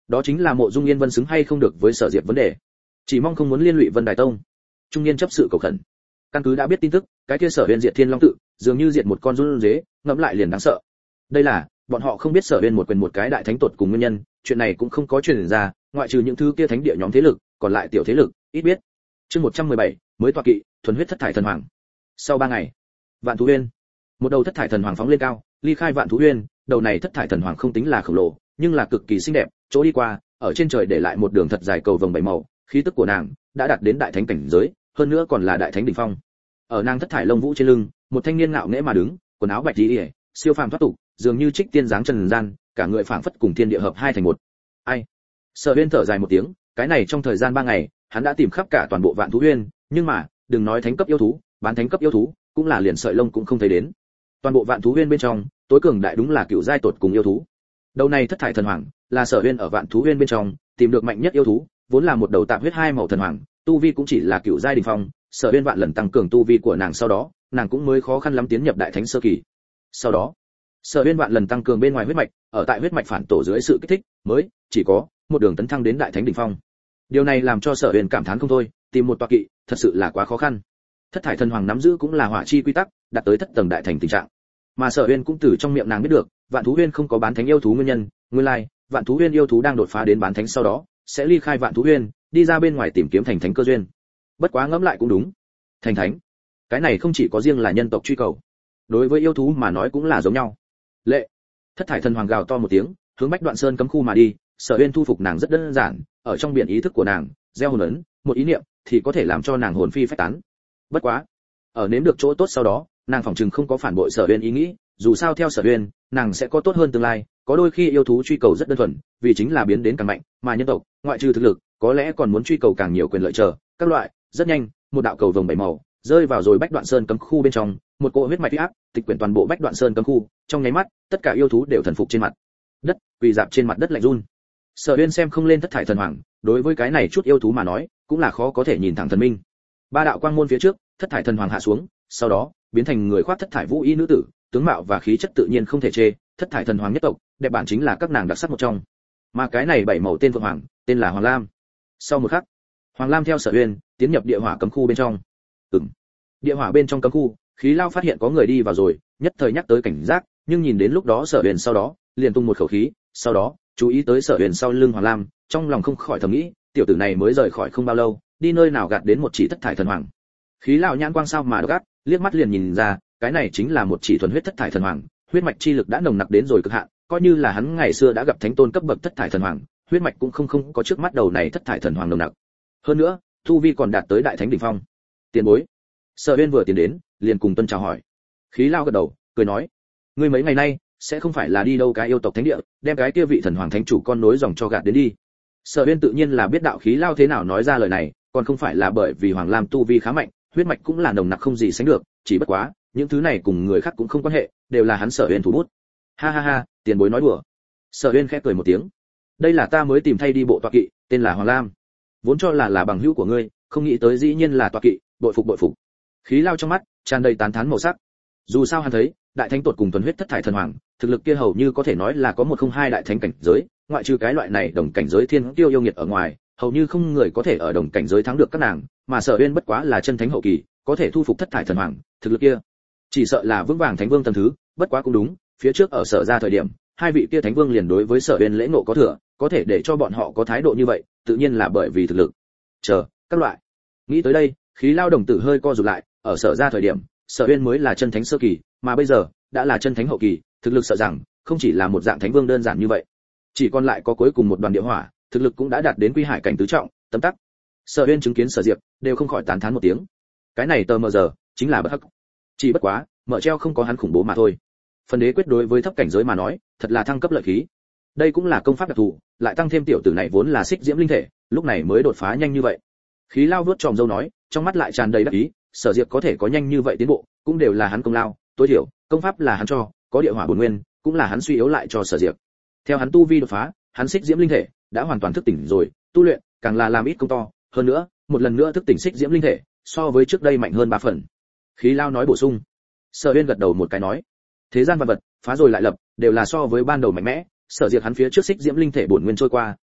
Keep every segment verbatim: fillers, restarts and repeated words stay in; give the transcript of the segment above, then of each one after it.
Đó chính là Mộ Dung Yên Vân xứng hay không được với Sở Diệp vấn đề. Chỉ mong không muốn liên lụy Vân Đài Tông. Trung niên chấp sự cầu khẩn. Căn cứ đã biết tin tức, cái kia Sở Uyên diệt Thiên Long tự, dường như diệt một con run dế, ngẫm lại liền đáng sợ. Đây là, bọn họ không biết Sở Uyên một quyền một cái đại thánh tột cùng nguyên nhân, chuyện này cũng không có truyền ra, ngoại trừ những thứ kia thánh địa nhóm thế lực, còn lại tiểu thế lực, ít biết. Chương một trăm mười bảy, mới tọa kỵ, thuần huyết thất thải thần hoàng. Sau ba ngày, Vạn Thú Uyên, một đầu thất thải thần hoàng phóng lên cao, ly khai Vạn Thú Uyên, đầu này thất thải thần hoàng không tính là khổng lồ, nhưng là cực kỳ xinh đẹp, chỗ đi qua, ở trên trời để lại một đường thật dài cầu vồng bảy màu, khí tức của nàng đã đạt đến đại thánh cảnh giới, hơn nữa còn là đại thánh đỉnh phong. Ở nàng thất thải lông vũ trên lưng, một thanh niên ngạo nghễ mà đứng, quần áo bạch y, siêu phàm thoát tục, dường như trích tiên dáng trần gian, cả người phảng phất cùng thiên địa hợp hai thành một. Ai? Sở Uyên thở dài một tiếng, cái này trong thời gian ba ngày, hắn đã tìm khắp cả toàn bộ Vạn Thú Uyên, nhưng mà, đừng nói thánh cấp yêu thú, bán thánh cấp yêu thú, cũng là liền sợi lông cũng không thấy đến. Toàn bộ Vạn Thú Uyên bên trong, tối cường đại đúng là cựu giai tột cùng yêu thú. Đầu này thất thải thần hoàng, là Sở Uyên ở Vạn Thú Uyên bên trong tìm được mạnh nhất yêu thú, vốn là một đầu tạp huyết hai màu thần hoàng, tu vi cũng chỉ là cựu giai đỉnh phong, Sở Uyên vạn lần tăng cường tu vi của nàng sau đó, nàng cũng mới khó khăn lắm tiến nhập đại thánh sơ kỳ. Sau đó, Sở Uyên vạn lần tăng cường bên ngoài huyết mạch, ở tại huyết mạch phản tổ dưới sự kích thích, mới chỉ có một đường tấn thăng đến đại thánh đỉnh phong. Điều này làm cho Sở Uyên cảm thán không thôi, tìm một tọa kỵ, thật sự là quá khó khăn. Thất thải thần hoàng nắm giữ cũng là hỏa chi quy tắc, đạt tới thất tầng đại thành tình trạng. Mà Sở Uyên cũng từ trong miệng nàng biết được, Vạn Thú Uyên không có bán thánh yêu thú nguyên nhân, nguyên lai, Vạn Thú Uyên yêu thú đang đột phá đến bán thánh sau đó, sẽ ly khai Vạn Thú Uyên, đi ra bên ngoài tìm kiếm thành thánh cơ duyên. Bất quá ngẫm lại cũng đúng. Thành thánh, cái này không chỉ có riêng là nhân tộc truy cầu, đối với yêu thú mà nói cũng là giống nhau. Lệ, thất thải thần hoàng gào to một tiếng, hướng Bách Đoạn Sơn cấm khu mà đi. Sở Uyên thu phục nàng rất đơn giản, ở trong biển ý thức của nàng, gieo hồn ấn, một ý niệm thì có thể làm cho nàng hồn phi phách tán. Bất quá, ở nếm được chỗ tốt sau đó, nàng phỏng chừng không có phản bội Sở Uyên ý nghĩ, dù sao theo Sở Uyên, nàng sẽ có tốt hơn tương lai, có đôi khi yêu thú truy cầu rất đơn thuần, vì chính là biến đến càng mạnh, mà nhân tộc, ngoại trừ thực lực, có lẽ còn muốn truy cầu càng nhiều quyền lợi chờ, các loại, rất nhanh, một đạo cầu vồng bảy màu rơi vào rồi Bách Đoạn Sơn cấm khu bên trong, một cỗ huyết mạch uy áp, tịch quyển toàn bộ Bách Đoạn Sơn cấm khu, trong nháy mắt, tất cả yêu thú đều thần phục trên mặt đất, quỳ dạp trên mặt đất lạnh run. Sở Uyên xem không lên thất thải thần hoàng, đối với cái này chút yêu thú mà nói, cũng là khó có thể nhìn thẳng thần minh. Ba đạo quang môn phía trước, thất thải thần hoàng hạ xuống, sau đó biến thành người khoác thất thải vũ y nữ tử, tướng mạo và khí chất tự nhiên không thể chê, thất thải thần hoàng nhất tộc, đẹp bản chính là các nàng đặc sắc một trong. Mà cái này bảy màu tên phượng hoàng, tên là Hoàng Lam. Sau một khắc, Hoàng Lam theo Sở Uyên tiến nhập địa hỏa cấm khu bên trong. Ừm. Địa hỏa bên trong cấm khu, Khí Lao phát hiện có người đi vào rồi, nhất thời nhắc tới cảnh giác, nhưng nhìn đến lúc đó Sở Uyên sau đó, liền tung một khẩu khí, sau đó, chú ý tới Sở Uyên sau lưng Hoàng Lam, trong lòng không khỏi thầm nghĩ, tiểu tử này mới rời khỏi không bao lâu, đi nơi nào gạt đến một chỉ thất thải thần hoàng. Khí Lao nhãn quang sao mà gắt, liếc mắt liền nhìn ra, cái này chính là một chỉ thuần huyết thất thải thần hoàng, huyết mạch chi lực đã nồng nặc đến rồi cực hạn, coi như là hắn ngày xưa đã gặp thánh tôn cấp bậc thất thải thần hoàng, huyết mạch cũng không không có trước mắt đầu này thất thải thần hoàng nồng nặc. Hơn nữa, tu vi còn đạt tới đại thánh đỉnh phong. Tiền bối. Sở Uyên vừa tiến đến, liền cùng tuân chào hỏi. Khí Lao gật đầu, cười nói: "Ngươi mấy ngày nay sẽ không phải là đi đâu cái yêu tộc thánh địa, đem cái kia vị thần hoàng thánh chủ con nối dòng cho gạt đến đi." Sở Uyên tự nhiên là biết đạo Khí Lao thế nào nói ra lời này, còn không phải là bởi vì Hoàng Lam tu vi khá mạnh, huyết mạch cũng là nồng nặc không gì sánh được, chỉ bất quá, những thứ này cùng người khác cũng không quan hệ, đều là hắn Sở Uyên thủ bút. Ha ha ha, tiền bối nói đùa. Sở Uyên khẽ cười một tiếng. Đây là ta mới tìm thay đi bộ tọa kỵ, tên là Hoàng Lam. Vốn cho là là bằng hữu của ngươi, không nghĩ tới dĩ nhiên là tọa kỵ, bội phục bội phục. Khí Lao trong mắt tràn đầy tán thán màu sắc. Dù sao hắn thấy, đại thánh tột cùng thuần huyết thất thải thần hoàng, thực lực kia hầu như có thể nói là có một không hai đại thánh cảnh giới, ngoại trừ cái loại này đồng cảnh giới thiên tiêu yêu nghiệt ở ngoài, hầu như không người có thể ở đồng cảnh giới thắng được các nàng, mà Sở Uyên bất quá là chân thánh hậu kỳ, có thể thu phục thất thải thần hoàng, thực lực kia chỉ sợ là vững vàng thánh vương tầng thứ, bất quá cũng đúng, phía trước ở Sở gia thời điểm, hai vị kia thánh vương liền đối với Sở Uyên lễ ngộ có thừa, có thể để cho bọn họ có thái độ như vậy, tự nhiên là bởi vì thực lực. Chờ, các loại. Nghĩ tới đây, Khí Lao đồng tử hơi co rụt lại, ở Sở gia thời điểm, Sở Uyên mới là chân thánh sơ kỳ, mà bây giờ đã là chân thánh hậu kỳ, thực lực sợ rằng không chỉ là một dạng thánh vương đơn giản như vậy. Chỉ còn lại có cuối cùng một đoàn địa hỏa, thực lực cũng đã đạt đến quy hải cảnh tứ trọng, tấm tắc. Sở Uyên chứng kiến Sở Diệp, đều không khỏi tán thán một tiếng. Cái này tờ mờ giờ chính là bất hắc. Chỉ bất quá, mở treo không có hắn khủng bố mà thôi. Phần đế quyết đối với thấp cảnh giới mà nói, thật là thăng cấp lợi khí. Đây cũng là công pháp đặc thù, lại tăng thêm tiểu tử này vốn là xích diễm linh thể, lúc này mới đột phá nhanh như vậy. Khí Lao vuốt tròm râu nói, trong mắt lại tràn đầy đắc ý, Sở Diệp có thể có nhanh như vậy tiến bộ, cũng đều là hắn công lao, tối thiểu, công pháp là hắn cho, có địa hỏa bổn nguyên, cũng là hắn suy yếu lại cho Sở Diệp. Theo hắn tu vi đột phá, hắn xích diễm linh thể đã hoàn toàn thức tỉnh rồi, tu luyện càng là làm ít công to, hơn nữa, một lần nữa thức tỉnh xích diễm linh thể, so với trước đây mạnh hơn ba phần. Khí Lao nói bổ sung. Sở Uyên gật đầu một cái nói, thế gian vạn vật phá rồi lại lập, đều là so với ban đầu mạnh mẽ, Sở Diệp hắn phía trước xích diễm linh thể bổn nguyên trôi qua,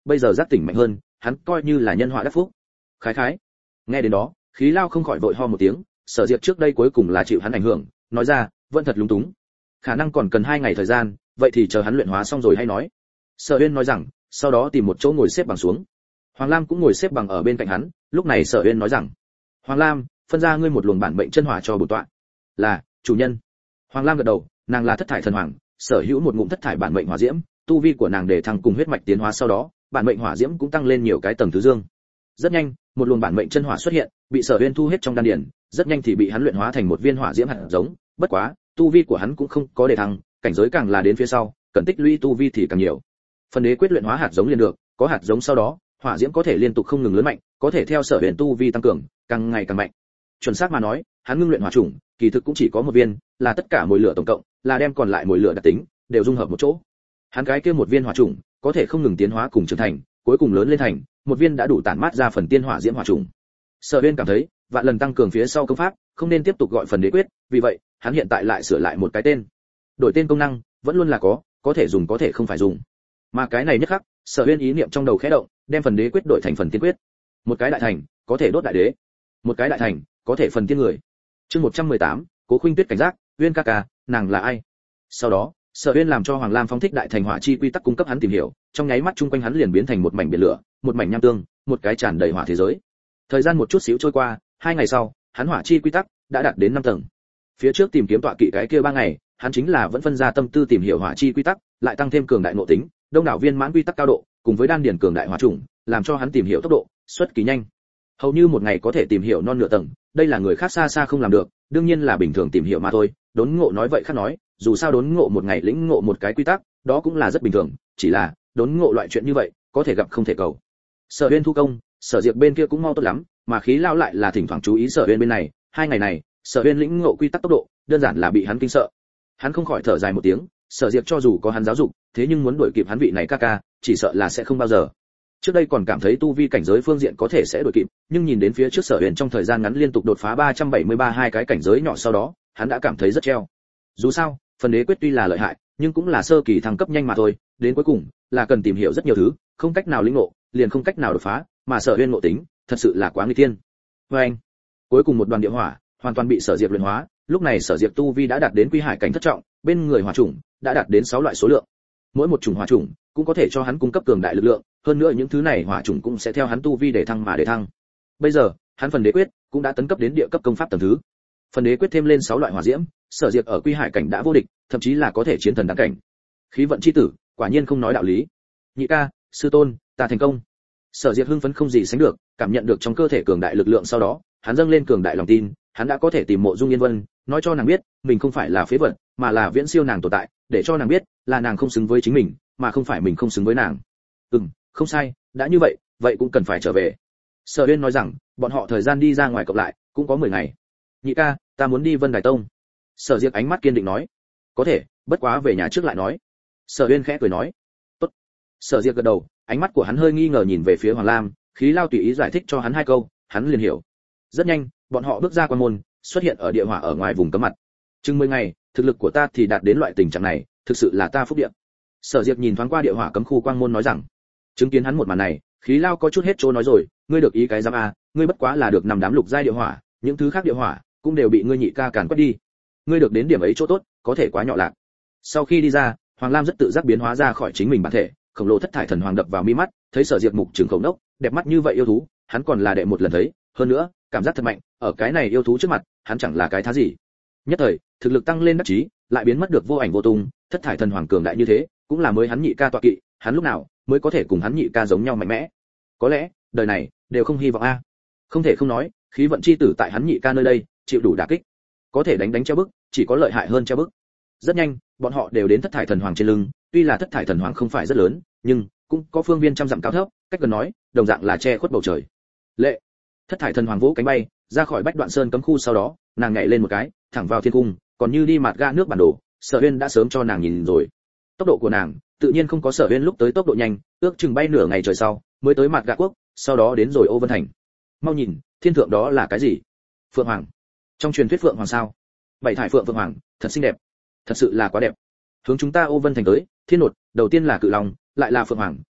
bây giờ giác tỉnh mạnh hơn, hắn coi như là nhân họa đắc phúc. Khái khái. Nghe đến đó, Khí Lao không khỏi vội ho một tiếng, Sở Diệp trước đây cuối cùng là chịu hắn ảnh hưởng, nói ra, vẫn thật lúng túng. Khả năng còn cần hai ngày thời gian, vậy thì chờ hắn luyện hóa xong rồi hay nói. Sở Uyên nói rằng, sau đó tìm một chỗ ngồi xếp bằng xuống. Hoàng Lam cũng ngồi xếp bằng ở bên cạnh hắn, lúc này Sở Uyên nói rằng, Hoàng Lam, phân ra ngươi một luồng bản mệnh chân hỏa cho bổn tọa. Là, chủ nhân. Hoàng Lam gật đầu, nàng là thất thải thần hoàng, sở hữu một ngụm thất thải bản mệnh hỏa diễm, tu vi của nàng để thăng cùng huyết mạch tiến hóa sau đó, bản mệnh hỏa diễm cũng tăng lên nhiều cái tầng thứ dương. Rất nhanh, một luồng bản mệnh chân hỏa xuất hiện, bị Sở Uyên thu hết trong đan điền, rất nhanh thì bị hắn luyện hóa thành một viên hỏa diễm hạt giống, bất quá, tu vi của hắn cũng không có để thăng, cảnh giới càng là đến phía sau, cần tích lũy tu vi thì càng nhiều. Phần đế quyết luyện hóa hạt giống liền được, có hạt giống sau đó, hỏa diễm có thể liên tục không ngừng lớn mạnh, có thể theo Sở Uyên tu vi tăng cường, càng ngày càng mạnh. Chuẩn xác mà nói, hắn ngưng luyện hỏa chủng, kỳ thực cũng chỉ có một viên, là tất cả mồi lửa tổng cộng, là đem còn lại mồi lửa đặc tính đều dung hợp một chỗ. Hắn cái kia một viên hỏa chủng, có thể không ngừng tiến hóa cùng trưởng thành, cuối cùng lớn lên thành một viên đã đủ tản mát ra phần tiên hỏa diễm hỏa chủng. Sở Uyên cảm thấy, vạn lần tăng cường phía sau công pháp, không nên tiếp tục gọi phần đế quyết, vì vậy, hắn hiện tại lại sửa lại một cái tên. Đổi tên công năng, vẫn luôn là có, có thể dùng có thể không phải dùng. Mà cái này nhất khắc, Sở Uyên ý niệm trong đầu khẽ động, đem phần đế quyết đổi thành phần tiên quyết. Một cái đại thành, có thể đốt đại đế. Một cái đại thành, có thể phần tiên người. Chương một trăm mười tám, Cố Khuynh Tuyết cảnh giác, Uyên ca ca, nàng là ai? Sau đó, Sở Uyên làm cho Hoàng Lam phóng thích đại thành hỏa chi quy tắc cung cấp hắn tìm hiểu, trong nháy mắt chung quanh hắn liền biến thành một mảnh biển lửa, một mảnh nham tương, một cái tràn đầy hỏa thế giới. Thời gian một chút xíu trôi qua, hai ngày sau, hắn hỏa chi quy tắc đã đạt đến năm tầng. Phía trước tìm kiếm tọa kỵ cái kia ba ngày, hắn chính là vẫn phân ra tâm tư tìm hiểu hỏa chi quy tắc, lại tăng thêm cường đại nội tính, đông đảo viên mãn quy tắc cao độ, cùng với đan điển cường đại hỏa chủng, làm cho hắn tìm hiểu tốc độ xuất kỳ nhanh. Hầu như một ngày có thể tìm hiểu non nửa tầng, đây là người khác xa xa không làm được, đương nhiên là bình thường tìm hiểu mà thôi. Đốn Ngộ nói vậy khác nói, dù sao Đốn Ngộ một ngày lĩnh ngộ một cái quy tắc, đó cũng là rất bình thường, chỉ là Đốn Ngộ loại chuyện như vậy, có thể gặp không thể cầu. Sở Uyên thu công, Sở Diệp bên kia cũng mau tốt lắm, mà Khí Lao lại là thỉnh thoảng chú ý Sở Uyên bên này, hai ngày này, Sở Uyên lĩnh ngộ quy tắc tốc độ, đơn giản là bị hắn kinh sợ. Hắn không khỏi thở dài một tiếng, Sở Diệp cho dù có hắn giáo dục, thế nhưng muốn đuổi kịp hắn vị này ca ca, chỉ sợ là sẽ không bao giờ. Trước đây còn cảm thấy tu vi cảnh giới phương diện có thể sẽ đuổi kịp, nhưng nhìn đến phía trước Sở Uyên trong thời gian ngắn liên tục đột phá ba trăm bảy mươi ba hai cái cảnh giới nhỏ sau đó, hắn đã cảm thấy rất treo. Dù sao, phần đế quyết tuy là lợi hại, nhưng cũng là sơ kỳ thăng cấp nhanh mà thôi, đến cuối cùng là cần tìm hiểu rất nhiều thứ, không cách nào lĩnh ngộ, liền không cách nào đột phá, mà Sở Uyên ngộ tính, thật sự là quá nguy tiên. Và anh, cuối cùng một đoàn địa hỏa, hoàn toàn bị Sở Diệp luyện hóa, lúc này Sở Diệp tu vi đã đạt đến quy hải cảnh thất trọng, bên người hỏa chủng đã đạt đến sáu loại số lượng. Mỗi một chủng hỏa chủng cũng có thể cho hắn cung cấp cường đại lực lượng, hơn nữa những thứ này hỏa chủng cũng sẽ theo hắn tu vi để thăng mà để thăng. Bây giờ, hắn phần đế quyết cũng đã tấn cấp đến địa cấp công pháp tầng thứ. Phần đế quyết thêm lên sáu loại hỏa diễm, Sở Diệp ở quy hải cảnh đã vô địch, thậm chí là có thể chiến thần đẳng cảnh. Khí vận chi tử, quả nhiên không nói đạo lý. Nhị ca, sư tôn, ta thành công. Sở Diệp hưng phấn không gì sánh được, cảm nhận được trong cơ thể cường đại lực lượng sau đó, hắn dâng lên cường đại lòng tin, hắn đã có thể tìm Mộ Dung Yên Vân, nói cho nàng biết, mình không phải là phế vật, mà là viễn siêu nàng tồn tại, để cho nàng biết, là nàng không xứng với chính mình, mà không phải mình không xứng với nàng. Ừm, không sai, đã như vậy, vậy cũng cần phải trở về. Sở Uyên nói rằng, bọn họ thời gian đi ra ngoài cộng lại, cũng có mười ngày. Nhị ca, ta muốn đi Vân Đài Tông. Sở Diệp ánh mắt kiên định nói. Có thể, bất quá về nhà trước lại nói. Sở Uyên khẽ cười nói. Tốt. Sở Diệp gật đầu, ánh mắt của hắn hơi nghi ngờ nhìn về phía Hoàng Lam, Khí Lao tùy ý giải thích cho hắn hai câu, hắn liền hiểu. Rất nhanh, bọn họ bước ra quan môn, xuất hiện ở địa hỏa ở ngoài vùng cấm mặt. Chừng mười ngày, thực lực của ta thì đạt đến loại tình trạng này, thực sự là ta phúc địa. Sở Diệp nhìn thoáng qua địa hỏa cấm khu quang môn nói rằng, chứng kiến hắn một màn này, Khí Lao có chút hết chỗ nói rồi, ngươi được ý cái giám a, ngươi bất quá là được nằm đám lục giai địa hỏa, những thứ khác địa hỏa cũng đều bị ngươi nhị ca càn quét đi. Ngươi được đến điểm ấy chỗ tốt, có thể quá nhỏ lạc. Sau khi đi ra, Hoàng Lam rất tự giác biến hóa ra khỏi chính mình bản thể, khổng lồ thất thải thần hoàng đập vào mi mắt, thấy Sở Diệp mục trường khổng đốc, đẹp mắt như vậy yêu thú, hắn còn là đệ một lần thấy, hơn nữa, cảm giác thật mạnh, ở cái này yêu thú trước mặt, hắn chẳng là cái thá gì. Nhất thời, thực lực tăng lên đắc chí, lại biến mất được vô ảnh vô tung, thất thải thần hoàng cường đại như thế, cũng là mới hắn nhị ca tọa kỵ, hắn lúc nào mới có thể cùng hắn nhị ca giống nhau mạnh mẽ. Có lẽ, đời này đều không hy vọng a. Không thể không nói, khí vận chi tử tại hắn nhị ca nơi đây, chịu đủ đả kích. Có thể đánh đánh treo bức, chỉ có lợi hại hơn treo bức. Rất nhanh, bọn họ đều đến thất thải thần hoàng trên lưng, tuy là thất thải thần hoàng không phải rất lớn, nhưng cũng có phương viên trăm dặm cao thấp, cách gần nói, đồng dạng là che khuất bầu trời. Lệ, thất thải thần hoàng vỗ cánh bay, ra khỏi Bách Đoạn Sơn cấm khu sau đó, nàng nhảy lên một cái, thẳng vào thiên cung, còn như đi mạt ga nước bản đồ, Sở Uyên đã sớm cho nàng nhìn rồi. Tốc độ của nàng, tự nhiên không có Sở Uyên lúc tới tốc độ nhanh, ước chừng bay nửa ngày trời sau, mới tới mạt gạ quốc, sau đó đến rồi Ô Vân Thành. Mau nhìn, thiên thượng đó là cái gì? Phượng hoàng. Trong truyền thuyết phượng hoàng sao? Bảy thải phượng phượng hoàng, thật xinh đẹp, thật sự là quá đẹp. Hướng chúng ta Ô Vân Thành tới, thiên nột, đầu tiên là cự long, lại là phượng hoàng,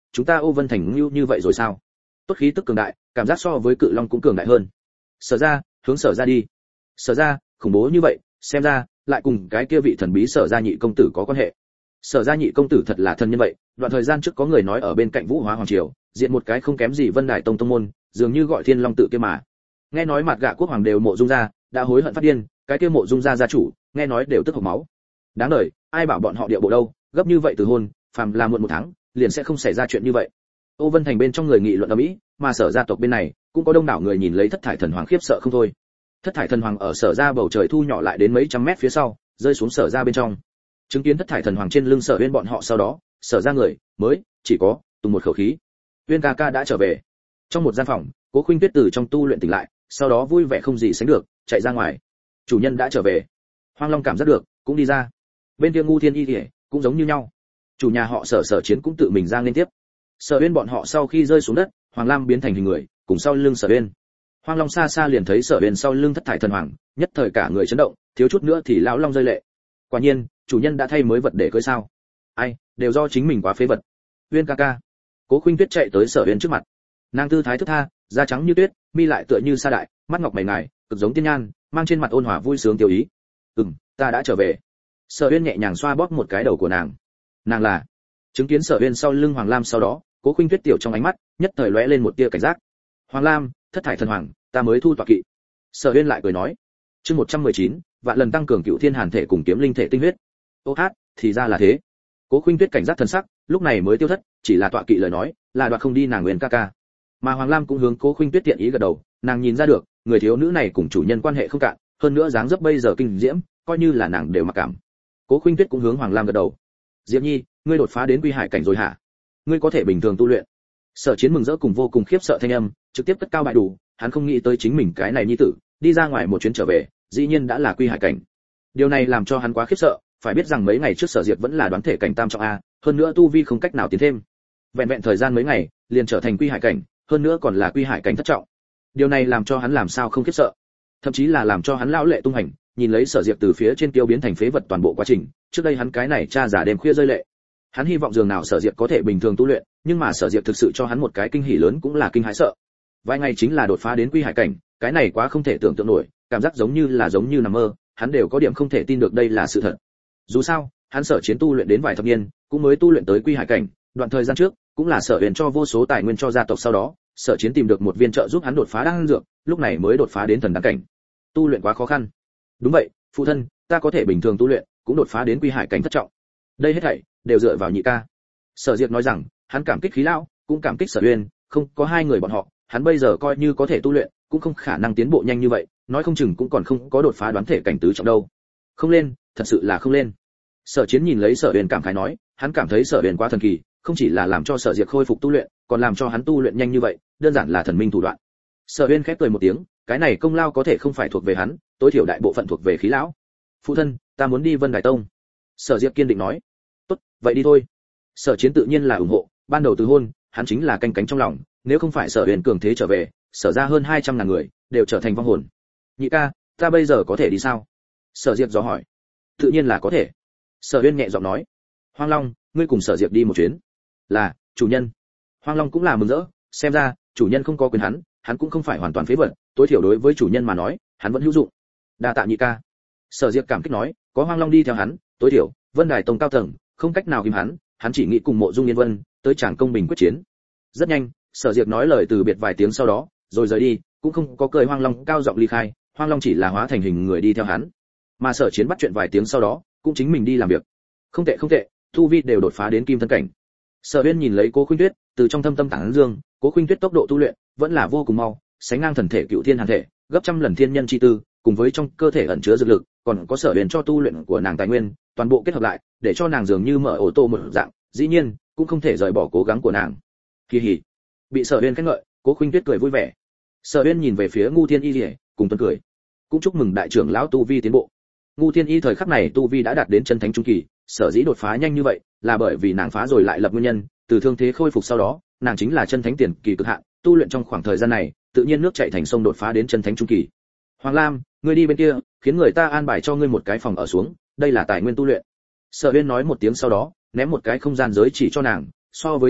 chúng ta Ô Vân Thành như như vậy rồi sao? Tốt khí tức cường đại, cảm giác so với Cự Long cũng cường đại hơn. Sở ra, hướng Sở ra đi. Sở ra, khủng bố như vậy, xem ra lại cùng cái kia vị thần bí Sở gia nhị công tử có quan hệ. Sở gia nhị công tử thật là thân nhân vậy, đoạn thời gian trước có người nói ở bên cạnh Vũ Hóa Hoàng triều, diện một cái không kém gì Vân Đài Tông tông môn, dường như gọi Thiên Long tự kia mà. Nghe nói mặt gạ quốc hoàng đều Mộ Dung gia, đã hối hận phát điên, cái kia Mộ Dung gia gia chủ, nghe nói đều tức hộc máu. Đáng đời, ai bảo bọn họ địa bộ đâu, gấp như vậy từ hôn, phàm là muộn một tháng, liền sẽ không xảy ra chuyện như vậy. Ô Vân Thành bên trong người nghị luận ầm ĩ, mà Sở gia tộc bên này cũng có đông đảo người nhìn lấy Thất Thải Thần Hoàng khiếp sợ không thôi. Thất Thải Thần Hoàng ở Sở gia bầu trời thu nhỏ lại đến mấy trăm mét phía sau, rơi xuống Sở gia bên trong. Chứng kiến Thất Thải Thần Hoàng trên lưng Sở Uyên bọn họ sau đó, Sở gia người mới chỉ có tùng một khẩu khí. Uyên ca ca đã trở về. Trong một gian phòng, Cố Khuynh Tuyết từ trong tu luyện tỉnh lại, sau đó vui vẻ không gì sánh được, chạy ra ngoài. Chủ nhân đã trở về. Hoang Long cảm giác được, cũng đi ra. Bên kia Ngu Thiên Y Liễu cũng giống như nhau. Chủ nhà họ Sở Sở Chiến cũng tự mình ra liên tiếp. Sở Uyên bọn họ sau khi rơi xuống đất, Hoàng Lam biến thành hình người, cùng sau lưng Sở Uyên. Hoang Long xa xa liền thấy Sở Uyên sau lưng Thất Thải Thần Hoàng, nhất thời cả người chấn động, thiếu chút nữa thì lão long rơi lệ. Quả nhiên, chủ nhân đã thay mới vật để cưới sao? Ai, đều do chính mình quá phế vật. Uyên ca ca. Cố Khuynh Tuyết chạy tới Sở Uyên trước mặt. Nàng tư thái thức tha, da trắng như tuyết, mi lại tựa như sa đại, mắt ngọc mày ngài, cực giống tiên nhan, mang trên mặt ôn hòa vui sướng tiêu ý. "Ừm, ta đã trở về." Sở Uyên nhẹ nhàng xoa bóp một cái đầu của nàng. Nàng là chứng kiến Sở Uyên sau lưng Hoàng Lam sau đó, Cố Khuynh Tuyết tiểu trong ánh mắt nhất thời lóe lên một tia cảnh giác. "Hoàng Lam, Thất Thải Thần Hoàng, ta mới thu tọa kỵ." Sở Uyên lại cười nói. Chương một trăm mười chín, vạn lần tăng cường Cựu Thiên Hàn thể cùng kiếm linh thể tinh huyết. Ô hát, thì ra là thế. Cố Khuynh Tuyết cảnh giác thần sắc, lúc này mới tiêu thất, chỉ là tọa kỵ lời nói, là đoạt không đi nàng Uyên ca ca. Mà Hoàng Lam cũng hướng Cố Khuynh Tuyết tiện ý gật đầu, nàng nhìn ra được, người thiếu nữ này cùng chủ nhân quan hệ không cạn, hơn nữa dáng dấp bây giờ kinh diễm, coi như là nàng đều mặc cảm. Cố Khuynh Tuyết cũng hướng Hoàng Lam gật đầu. "Diệp Nhi, ngươi đột phá đến Quy Hải cảnh rồi hả? Ngươi có thể bình thường tu luyện." Sở Chiến mừng rỡ cùng vô cùng khiếp sợ thanh âm, trực tiếp cất cao bại đủ, hắn không nghĩ tới chính mình cái này nhi tử, đi ra ngoài một chuyến trở về, dĩ nhiên đã là Quy Hải cảnh. Điều này làm cho hắn quá khiếp sợ, phải biết rằng mấy ngày trước Sở Diệp vẫn là đoán thể cảnh tam trọng a, hơn nữa tu vi không cách nào tiến thêm. Vẹn vẹn thời gian mấy ngày, liền trở thành Quy Hải cảnh, hơn nữa còn là Quy Hải cảnh thất trọng. Điều này làm cho hắn làm sao không khiếp sợ, thậm chí là làm cho hắn lão lệ tung hành, nhìn lấy Sở Diệp từ phía trên tiêu biến thành phế vật toàn bộ quá trình, trước đây hắn cái này cha giả đêm khuya rơi lệ. Hắn hy vọng dường nào Sở Diệp có thể bình thường tu luyện, nhưng mà Sở Diệp thực sự cho hắn một cái kinh hỉ lớn cũng là kinh hãi sợ. Vài ngày chính là đột phá đến Quy Hải cảnh, cái này quá không thể tưởng tượng nổi, cảm giác giống như là giống như nằm mơ, hắn đều có điểm không thể tin được đây là sự thật. Dù sao, hắn Sở Chiến tu luyện đến vài thập niên, cũng mới tu luyện tới Quy Hải cảnh, đoạn thời gian trước, cũng là Sở Huyền cho vô số tài nguyên cho gia tộc sau đó, Sở Chiến tìm được một viên trợ giúp hắn đột phá đan dược, lúc này mới đột phá đến thần đan cảnh. Tu luyện quá khó khăn. Đúng vậy, phụ thân, ta có thể bình thường tu luyện, cũng đột phá đến Quy Hải cảnh thất trọng. Đây hết thảy đều dựa vào nhị ca. Sở Diệp nói rằng, hắn cảm kích Khí lão, cũng cảm kích Sở Uyên, không có hai người bọn họ, hắn bây giờ coi như có thể tu luyện, cũng không khả năng tiến bộ nhanh như vậy, nói không chừng cũng còn không có đột phá đoán thể cảnh tứ trọng đâu. Không lên, thật sự là không lên. Sở Chiến nhìn lấy Sở Uyên cảm khái nói, hắn cảm thấy Sở Uyên quá thần kỳ, không chỉ là làm cho Sở Diệp khôi phục tu luyện, còn làm cho hắn tu luyện nhanh như vậy, đơn giản là thần minh thủ đoạn. Sở Uyên khép cười một tiếng, cái này công lao có thể không phải thuộc về hắn, tối thiểu đại bộ phận thuộc về Khí lão. Phụ thân, ta muốn đi Vân Đài Tông. Sở Diệp kiên định nói. Tốt, vậy đi thôi. Sở Chiến tự nhiên là ủng hộ, ban đầu từ hôn, hắn chính là canh cánh trong lòng, nếu không phải Sở Uyên cường thế trở về, Sở ra hơn hai trăm ngàn người đều trở thành vong hồn. Nhị ca, ta bây giờ có thể đi sao? Sở Diệp dò hỏi. Tự nhiên là có thể. Sở Uyên nhẹ giọng nói. Hoang Long, ngươi cùng Sở Diệp đi một chuyến. Là, chủ nhân. Hoang Long cũng là mừng rỡ, xem ra chủ nhân không có quyền hắn, hắn cũng không phải hoàn toàn phế vật, tối thiểu đối với chủ nhân mà nói, hắn vẫn hữu dụng. Đa tạ nhị ca. Sở Diệp cảm kích nói, có Hoang Long đi theo hắn, tối thiểu Vân Đài Tông cao tầng không cách nào kìm hắn, hắn chỉ nghĩ cùng Mộ Dung Yên Vân tới tràng công bình quyết chiến. Rất nhanh, Sở Diệp nói lời từ biệt vài tiếng sau đó, rồi rời đi, cũng không có cười Hoang Long cao giọng ly khai, Hoang Long chỉ là hóa thành hình người đi theo hắn. Mà Sở Chiến bắt chuyện vài tiếng sau đó, cũng chính mình đi làm việc. Không tệ không tệ, thu vi đều đột phá đến kim thân cảnh. Sở Uyên nhìn lấy Cố Khuynh Tuyết, từ trong thâm tâm tán dương, Cố Khuynh Tuyết tốc độ tu luyện vẫn là vô cùng mau, sánh ngang thần thể Cựu Thiên Hàn thể, gấp trăm lần thiên nhân chi tư, cùng với trong cơ thể ẩn chứa dược lực, còn có Sở Uyên cho tu luyện của nàng tài nguyên, toàn bộ kết hợp lại, để cho nàng dường như mở ô tô một dạng, dĩ nhiên, cũng không thể rời bỏ cố gắng của nàng. Kỳ hỉ. Bị Sở Uyên khen ngợi, Cố Khuynh Tuyết cười vui vẻ. Sở Uyên nhìn về phía Ngu Thiên Y Liễu, cùng tuân cười, cũng chúc mừng đại trưởng lão tu vi tiến bộ. Ngu Thiên Y thời khắc này tu vi đã đạt đến chân thánh trung kỳ, sở dĩ đột phá nhanh như vậy, là bởi vì nàng phá rồi lại lập nguyên nhân, từ thương thế khôi phục sau đó, nàng chính là chân thánh tiền kỳ cực hạn, tu luyện trong khoảng thời gian này, tự nhiên nước chảy thành sông đột phá đến chân thánh trung kỳ. Hoàng Lam, ngươi đi bên kia, khiến người ta an bài cho ngươi một cái phòng ở xuống, đây là tài nguyên tu luyện. Sở Uyên nói một tiếng sau đó, ném một cái không gian giới chỉ cho nàng, so với nhân tộc,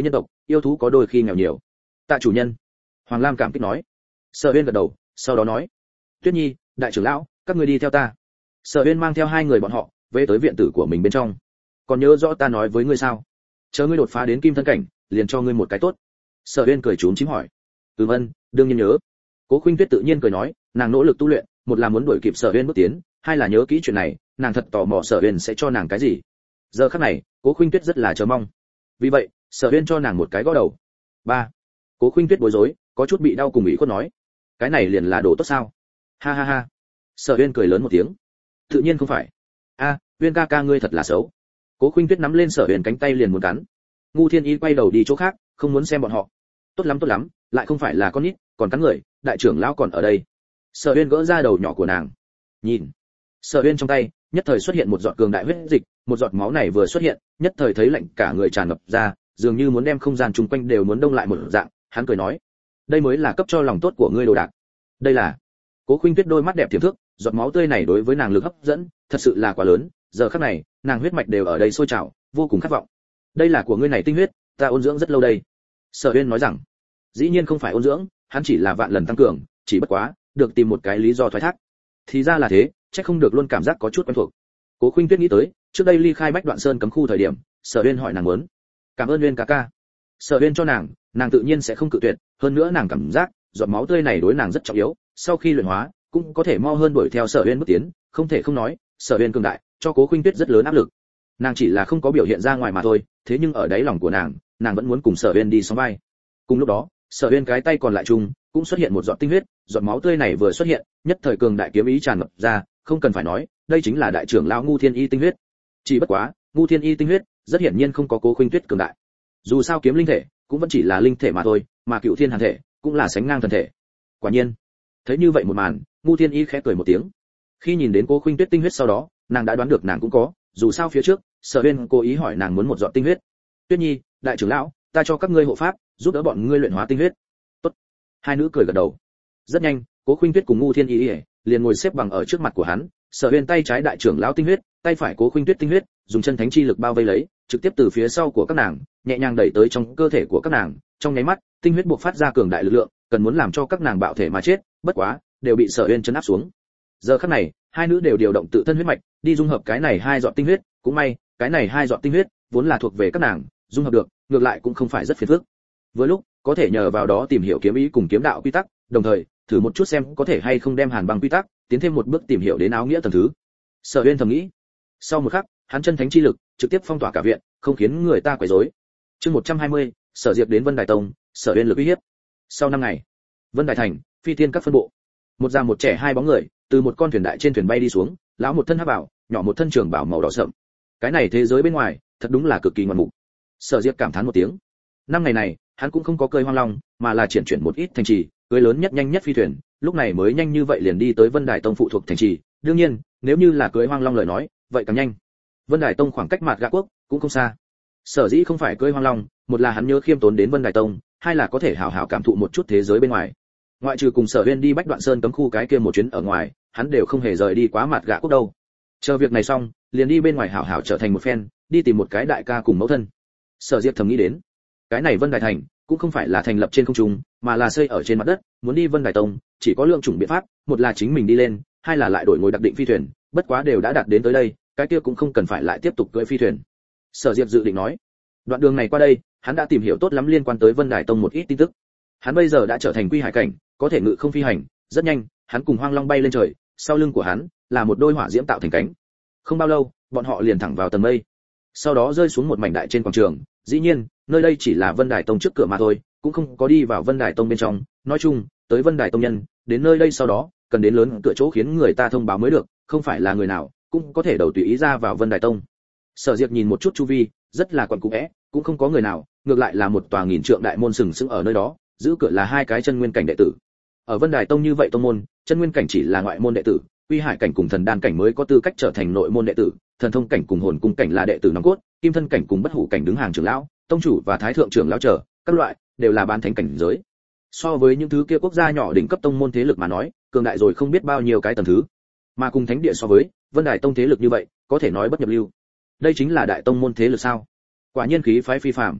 yêu thú có đôi khi nghèo nhiều. Tạ chủ nhân. Hoàng Lam cảm kích nói. Sở Uyên gật đầu, sau đó nói: Tuyết Nhi, đại trưởng lão, các ngươi đi theo ta. Sở Uyên mang theo hai người bọn họ về tới viện tử của mình bên trong. Còn nhớ rõ ta nói với ngươi sao? Chờ ngươi đột phá đến kim thân cảnh, liền cho ngươi một cái tốt. Sở Uyên cười trúng chím hỏi. Ừm ân, đương nhiên nhớ. Cố Khuynh Tuyết tự nhiên cười nói, nàng nỗ lực tu luyện, một là muốn đuổi kịp Sở Uyên bước tiến, hai là nhớ kỹ chuyện này, nàng thật tò mò Sở Uyên sẽ cho nàng cái gì. Giờ khắc này, Cố Khuynh Tuyết rất là chờ mong. Vì vậy, Sở Uyên cho nàng một cái gõ đầu. Ba. Cố Khuynh Tuyết bối rối, có chút bị đau cùng ủy khuất nói, cái này liền là đồ tốt sao? Ha ha ha. Sở Uyên cười lớn một tiếng. Tự nhiên không phải. A, Uyên ca ca ngươi thật là xấu. Cố Khuynh Tuyết nắm lên Sở Uyên cánh tay liền muốn cắn. Ngu Thiên Y quay đầu đi chỗ khác, không muốn xem bọn họ. Tốt lắm tốt lắm, lại không phải là con nít, còn cắn người, đại trưởng lão còn ở đây. Sở Uyên gỡ ra đầu nhỏ của nàng. Nhìn. Sở Uyên trong tay, nhất thời xuất hiện một giọt cường đại huyết dịch, một giọt máu này vừa xuất hiện, nhất thời thấy lạnh cả người tràn ngập ra, dường như muốn đem không gian chung quanh đều muốn đông lại một dạng, hắn cười nói: "Đây mới là cấp cho lòng tốt của ngươi đồ đạc." Đây là. Cố Khuynh Tuyết đôi mắt đẹp tiềm thức, giọt máu tươi này đối với nàng lực hấp dẫn, thật sự là quá lớn, giờ khắc này, nàng huyết mạch đều ở đây sôi trào, vô cùng khát vọng. Đây là của ngươi này tinh huyết, ta ôn dưỡng rất lâu đây. Sở Uyên nói rằng, dĩ nhiên không phải ôn dưỡng, hắn chỉ là vạn lần tăng cường, chỉ bất quá, được tìm một cái lý do thoái thác. Thì ra là thế, chắc không được luôn cảm giác có chút quen thuộc. Cố Khuynh Tuyết nghĩ tới, trước đây ly khai Bách Đoạn Sơn cấm khu thời điểm, Sở Uyên hỏi nàng muốn. Cảm ơn Uyên ca ca. Sở Uyên cho nàng, nàng tự nhiên sẽ không cự tuyệt, hơn nữa nàng cảm giác, giọt máu tươi này đối nàng rất trọng yếu, sau khi luyện hóa, cũng có thể mo hơn đuổi theo Sở Uyên bước tiến, không thể không nói, Sở Uyên cường đại, cho Cố Khuynh Tuyết rất lớn áp lực. Nàng chỉ là không có biểu hiện ra ngoài mà thôi, thế nhưng ở đáy lòng của nàng, nàng vẫn muốn cùng Sở Uyên đi sóng vai. Cùng lúc đó, Sở Uyên cái tay còn lại chung, cũng xuất hiện một giọt tinh huyết, giọt máu tươi này vừa xuất hiện, nhất thời cường đại kiếm ý tràn ngập ra, không cần phải nói, đây chính là đại trưởng lão Ngu Thiên Y tinh huyết. Chỉ bất quá, Ngu Thiên Y tinh huyết, rất hiển nhiên không có Cố Khuynh Tuyết cường đại. Dù sao kiếm linh thể, cũng vẫn chỉ là linh thể mà thôi, mà Cựu Thiên Hàn thể, cũng là sánh ngang thần thể. Quả nhiên, thấy như vậy một màn, Ngu Thiên Y khẽ cười một tiếng. Khi nhìn đến Cố Khuynh Tuyết tinh huyết sau đó, nàng đã đoán được nàng cũng có, dù sao phía trước, Sở Uyên cố ý hỏi nàng muốn một giọt tinh huyết. Tuyết Nhi, đại trưởng lão, ta cho các ngươi hộ pháp, giúp đỡ bọn ngươi luyện hóa tinh huyết. Tốt. Hai nữ cười gật đầu. Rất nhanh, Cố Khuynh Tuyết cùng Ngu Thiên Y liền ngồi xếp bằng ở trước mặt của hắn, Sở Uyên tay trái đại trưởng lão tinh huyết, tay phải Cố Khuynh Tuyết tinh huyết, dùng chân thánh chi lực bao vây lấy, trực tiếp từ phía sau của các nàng, nhẹ nhàng đẩy tới trong cơ thể của các nàng, trong nháy mắt, tinh huyết bộc phát ra cường đại lực lượng, cần muốn làm cho các nàng bạo thể mà chết, bất quá, đều bị Sở Uyên chấn áp xuống. Giờ khắc này, hai nữ đều điều động tự thân huyết mạch, đi dung hợp cái này hai giọt tinh huyết, cũng may, cái này hai giọt tinh huyết vốn là thuộc về các nàng, dung hợp được, ngược lại cũng không phải rất phiền phức. Vừa lúc, có thể nhờ vào đó tìm hiểu kiếm ý cùng kiếm đạo quy tắc, đồng thời, thử một chút xem có thể hay không đem Hàn Băng quy tắc tiến thêm một bước tìm hiểu đến áo nghĩa tầng thứ. Sở Uyên thầm nghĩ. Sau một khắc, hắn chân thánh chi lực trực tiếp phong tỏa cả viện, không khiến người ta quấy rối. Chương một trăm hai mươi, Sở Diệp đến Vân Đài Tông, Sở Uyên lực uy hiếp. Sau năm ngày, Vân Đài thành, Phi Tiên các phân bộ. Một già một trẻ hai bóng người, từ một con thuyền đại trên thuyền bay đi xuống, lão một thân hắc bảo, nhỏ một thân trường bảo màu đỏ sậm. Cái này thế giới bên ngoài, thật đúng là cực kỳ ngoạn mục. Sở Diệp cảm thán một tiếng. Năm ngày này, hắn cũng không có cơi hoang long, mà là triển chuyển một ít thành trì, cưới lớn nhất nhanh nhất phi thuyền, lúc này mới nhanh như vậy liền đi tới Vân Đài Tông phụ thuộc thành trì. Đương nhiên, nếu như là cưới hoang long lời nói, vậy càng nhanh. Vân Đài Tông khoảng cách Mạt Gạ quốc cũng không xa. Sở dĩ không phải cưới hoang long, một là hắn nhớ khiêm tốn đến Vân Đài Tông, hai là có thể hào hào cảm thụ một chút thế giới bên ngoài. Ngoại trừ cùng Sở Uyên đi Bách Đoạn Sơn cấm khu cái kia một chuyến ở ngoài, hắn đều không hề rời đi quá Mạt Gạ quốc đâu. Chờ việc này xong, liền đi bên ngoài hào hào trở thành một phen, đi tìm một cái đại ca cùng mẫu thân. Sở Diệp thầm nghĩ đến, cái này Vân Đài thành cũng không phải là thành lập trên không trung, mà là xây ở trên mặt đất, muốn đi Vân Đài Tông, chỉ có lượng chủng biện pháp, một là chính mình đi lên, hai là lại đổi ngồi đặc định phi thuyền, bất quá đều đã đạt đến tới đây, cái kia cũng không cần phải lại tiếp tục cưỡi phi thuyền. Sở Diệp dự định nói, đoạn đường này qua đây, hắn đã tìm hiểu tốt lắm liên quan tới Vân Đài Tông một ít tin tức. Hắn bây giờ đã trở thành quy hải cảnh, có thể ngự không phi hành, rất nhanh, hắn cùng Hoang Long bay lên trời, sau lưng của hắn là một đôi hỏa diễm tạo thành cánh. Không bao lâu, bọn họ liền thẳng vào tầng mây. Sau đó rơi xuống một mảnh đại trên quảng trường, dĩ nhiên, nơi đây chỉ là Vân Đài Tông trước cửa mà thôi, cũng không có đi vào Vân Đài Tông bên trong, nói chung, tới Vân Đài Tông nhân, đến nơi đây sau đó, cần đến lớn cửa chỗ khiến người ta thông báo mới được, không phải là người nào cũng có thể đầu tùy ý ra vào Vân Đài Tông. Sở Diệp nhìn một chút chu vi, rất là quẩn cũ é, cũng không có người nào, ngược lại là một tòa nghìn trượng đại môn sừng sững ở nơi đó, giữ cửa là hai cái chân nguyên cảnh đệ tử. Ở Vân Đài Tông như vậy tông môn, chân nguyên cảnh chỉ là ngoại môn đệ tử, quy hải cảnh cùng thần đan cảnh mới có tư cách trở thành nội môn đệ tử, thần thông cảnh cùng hồn cung cảnh là đệ tử nòng cốt, kim thân cảnh cùng bất hủ cảnh đứng hàng trưởng lão, tông chủ và thái thượng trưởng lão trở, các loại đều là bán thánh cảnh giới. So với những thứ kia quốc gia nhỏ đỉnh cấp tông môn thế lực mà nói, cường đại rồi không biết bao nhiêu cái tầng thứ. Mà cùng thánh địa so với, Vân Đài Tông thế lực như vậy, có thể nói bất nhập lưu. Đây chính là đại tông môn thế lực sao? Quả nhiên khí phái phi phàm.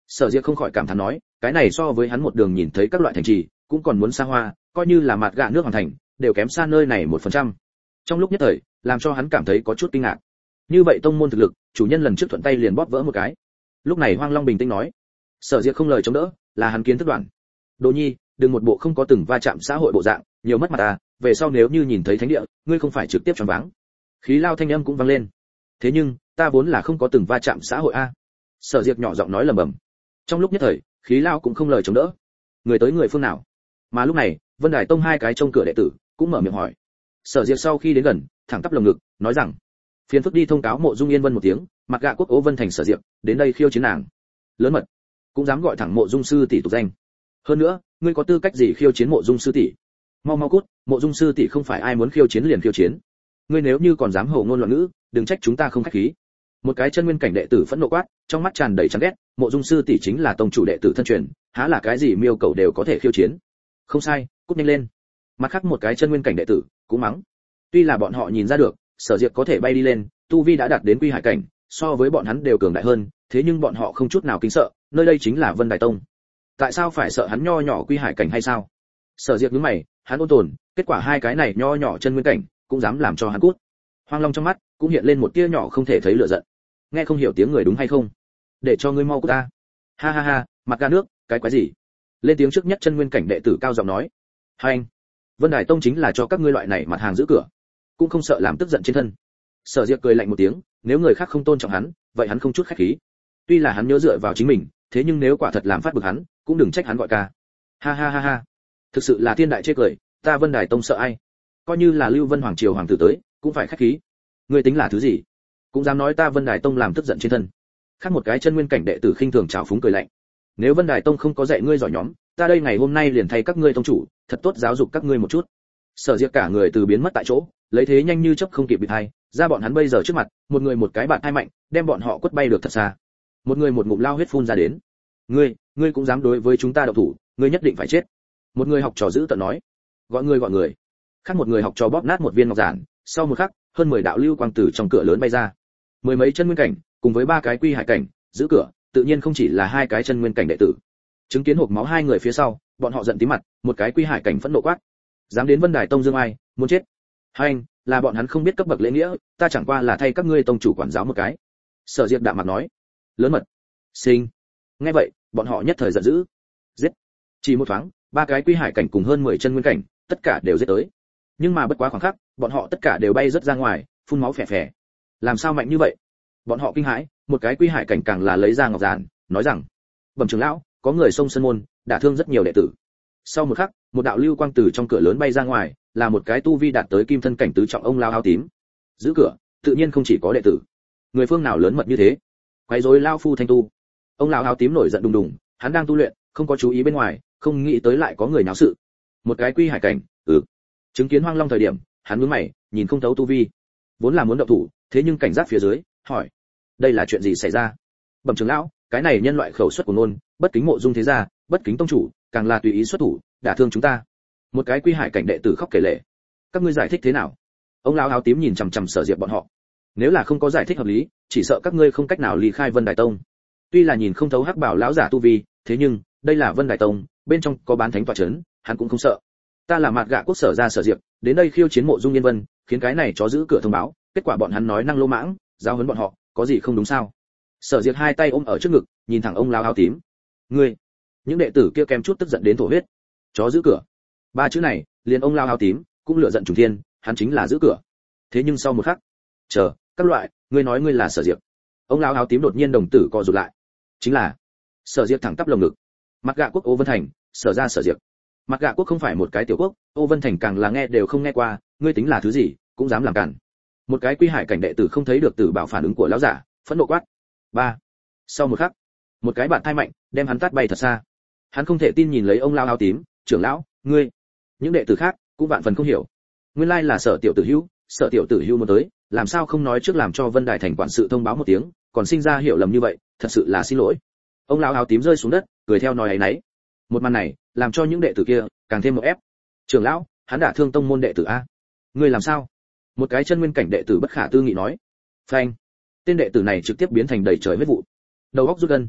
Sở Diệp không khỏi cảm thán nói, cái này so với hắn một đường nhìn thấy các loại thành trì, cũng còn muốn xa hoa, coi như là mạt gạ nước hoàn thành, đều kém xa nơi này một phần trăm. Trong lúc nhất thời, làm cho hắn cảm thấy có chút kinh ngạc. Như vậy tông môn thực lực, chủ nhân lần trước thuận tay liền bóp vỡ một cái. Lúc này Hoang Long bình tĩnh nói, Sở Diệp không lời chống đỡ, là hắn kiến thức đoạn. Đỗ Nhi, đừng một bộ không có từng va chạm xã hội bộ dạng, nhiều mất mặt à, về sau nếu như nhìn thấy thánh địa, ngươi không phải trực tiếp choáng váng. Khí lao thanh âm cũng vang lên. Thế nhưng, ta vốn là không có từng va chạm xã hội a. Sở Diệp nhỏ giọng nói lẩm bẩm. Trong lúc nhất thời, khí lao cũng không lời chống đỡ. Người tới người phương nào? Mà lúc này, Vân Đài Tông hai cái trông cửa đệ tử cũng mở miệng hỏi. Sở Diệp sau khi đến gần, thẳng tắp lồng ngực, nói rằng: phiền phức đi thông cáo Mộ Dung Yên Vân một tiếng, mặc gạ quốc Ố Vân thành Sở Diệp, đến đây khiêu chiến nàng. Lớn mật, cũng dám gọi thẳng Mộ Dung sư tỷ tục danh. Hơn nữa, ngươi có tư cách gì khiêu chiến Mộ Dung sư tỷ? Mau mau cút, Mộ Dung sư tỷ không phải ai muốn khiêu chiến liền khiêu chiến. Ngươi nếu như còn dám hồ ngôn loạn ngữ, đừng trách chúng ta không khách khí. Một cái chân nguyên cảnh đệ tử phẫn nộ quát, trong mắt tràn đầy chán ghét, Mộ Dung sư tỷ chính là tông chủ đệ tử thân truyền, há là cái gì miêu cầu đều có thể khiêu chiến. Không sai, cút nhanh lên. Mặt khác một cái chân nguyên cảnh đệ tử cũng mắng. Tuy là bọn họ nhìn ra được, Sở Diệp có thể bay đi lên, tu vi đã đạt đến quy hải cảnh, so với bọn hắn đều cường đại hơn, thế nhưng bọn họ không chút nào kinh sợ, nơi đây chính là Vân Đài Tông. Tại sao phải sợ hắn nho nhỏ quy hải cảnh hay sao? Sở Diệp nhướng mày, hắn ôn tồn, kết quả hai cái này nho nhỏ chân nguyên cảnh cũng dám làm cho hắn cút. Hoang Long trong mắt cũng hiện lên một tia nhỏ không thể thấy lửa giận. Nghe không hiểu tiếng người đúng hay không? Để cho ngươi mau cút ta. Ha ha ha, mặt ga nước, cái quái gì? Lên tiếng trước nhất chân nguyên cảnh đệ tử cao giọng nói. Hai anh, Vân Đài Tông chính là cho các ngươi loại này mặt hàng giữ cửa, cũng không sợ làm tức giận trên thân. Sở Diệp cười lạnh một tiếng, nếu người khác không tôn trọng hắn, vậy hắn không chút khách khí. Tuy là hắn nhớ dựa vào chính mình, thế nhưng nếu quả thật làm phát bực hắn, cũng đừng trách hắn gọi ca. Ha ha ha ha, thực sự là thiên đại chê cười, ta Vân Đài Tông sợ ai? Coi như là Lưu Vân Hoàng triều hoàng tử tới, cũng phải khách khí. Ngươi tính là thứ gì? Cũng dám nói ta Vân Đài Tông làm tức giận trên thân. Khác một cái chân nguyên cảnh đệ tử khinh thường trào phúng cười lạnh. Nếu Vân Đài Tông không có dạy ngươi giỏi nhóm, ta đây ngày hôm nay liền thay các ngươi tông chủ, thật tốt giáo dục các ngươi một chút. Sở Diệp cả người từ biến mất tại chỗ, lấy thế nhanh như chớp không kịp bị thay, ra bọn hắn bây giờ trước mặt, một người một cái bạt hai mạnh, đem bọn họ quất bay được thật xa. Một người một ngụm lao huyết phun ra đến. Ngươi, ngươi cũng dám đối với chúng ta động thủ, ngươi nhất định phải chết. Một người học trò giữ tợn nói. Gọi người gọi người. Khác một người học trò bóp nát một viên ngọc giản, sau một khắc, hơn mười đạo lưu quang từ trong cửa lớn bay ra. Mười mấy chân nguyên cảnh, cùng với ba cái quy hải cảnh, giữ cửa, tự nhiên không chỉ là hai cái chân nguyên cảnh đệ tử. Chứng kiến hộp máu hai người phía sau, bọn họ giận tím mặt, một cái quy hải cảnh phẫn nộ quát: dám đến Vân Đài Tông dương ai, muốn chết. Hai anh, là bọn hắn không biết cấp bậc lễ nghĩa, ta chẳng qua là thay các ngươi tông chủ quản giáo một cái. Sở Diệp đạm mặt nói. Lớn mật. Sinh. Nghe vậy, bọn họ nhất thời giận dữ. Giết. Chỉ một thoáng, ba cái quy hải cảnh cùng hơn mười chân nguyên cảnh, tất cả đều giết tới. Nhưng mà bất quá khoảng khắc, bọn họ tất cả đều bay rất ra ngoài, phun máu phè phè. Làm sao mạnh như vậy? Bọn họ kinh hãi, một cái quy hải cảnh càng là lấy ra ngọc giản, nói rằng: bẩm trưởng lão, có người xông sân môn, đả thương rất nhiều đệ tử. Sau một khắc, một đạo lưu quang từ trong cửa lớn bay ra ngoài, là một cái tu vi đạt tới kim thân cảnh tứ trọng ông lao áo tím. Giữ cửa, tự nhiên không chỉ có đệ tử. Người phương nào lớn mật như thế? Quấy rối lao phu thanh tu. Ông lão áo tím nổi giận đùng đùng, hắn đang tu luyện, không có chú ý bên ngoài, không nghĩ tới lại có người náo sự. Một cái quy hải cảnh, ừ. Chứng kiến Hoang Long thời điểm, hắn nhướng mày, nhìn không thấu tu vi. Vốn là muốn động thủ, thế nhưng cảnh giác phía dưới, hỏi: đây là chuyện gì xảy ra? Bẩm trưởng lão, cái này nhân loại khẩu xuất của ngôn, bất kính Mộ Dung thế gia, bất kính tông chủ, càng là tùy ý xuất thủ, đả thương chúng ta. Một cái quy hải cảnh đệ tử khóc kể lể. Các ngươi giải thích thế nào? Ông lão áo tím nhìn chằm chằm Sở Diệp bọn họ. Nếu là không có giải thích hợp lý, chỉ sợ các ngươi không cách nào ly khai Vân Đài Tông. Tuy là nhìn không thấu hắc bảo lão giả tu vi, thế nhưng đây là Vân Đài Tông, bên trong có bán thánh tọa chấn, hắn cũng không sợ. Ta là Mạt Gạ quốc Sở gia Sở Diệp, đến đây khiêu chiến Mộ Dung Yên Vân, khiến cái này chó giữ cửa thông báo, kết quả bọn hắn nói năng lô mãng, giao huấn bọn họ, có gì không đúng sao? Sở Diệp hai tay ôm ở trước ngực, nhìn thẳng ông lão áo tím. Ngươi, những đệ tử kia kèm chút tức giận đến thổ huyết. Chó giữ cửa. Ba chữ này, liền ông lão áo tím cũng lửa giận trùng thiên, hắn chính là giữ cửa. Thế nhưng sau một khắc, chờ, các loại, ngươi nói ngươi là Sở Diệp. Ông lão áo tím đột nhiên đồng tử co rụt lại. Chính là Sở Diệp thẳng tắp lồng ngực. Mặc Gạ quốc Ô Vân thành, Sở gia Sở Diệp. Mặc Gạ quốc không phải một cái tiểu quốc, Ô Vân thành càng là nghe đều không nghe qua, ngươi tính là thứ gì, cũng dám làm cản. Một cái quy hải cảnh đệ tử không thấy được tử bảo phản ứng của lão giả, phẫn nộ quát. Ba. Sau một khắc, một cái bạt thai mạnh, đem hắn tát bay thật xa. Hắn không thể tin nhìn lấy ông lão áo tím, trưởng lão, ngươi. Những đệ tử khác cũng vạn phần không hiểu. Nguyên lai là Sở tiểu tử hữu, Sở tiểu tử hữu muốn tới, làm sao không nói trước làm cho Vân Đài thành quản sự thông báo một tiếng, còn sinh ra hiểu lầm như vậy, thật sự là xin lỗi. Ông lão áo tím rơi xuống đất, cười theo nói ấy nấy. Một màn này, làm cho những đệ tử kia càng thêm một ép. Trưởng lão, hắn đã thương tông môn đệ tử a. Ngươi làm sao? Một cái chân nguyên cảnh đệ tử bất khả tư nghị nói. Phanh. Tên đệ tử này trực tiếp biến thành đầy trời huyết vụ, đầu óc rút gân.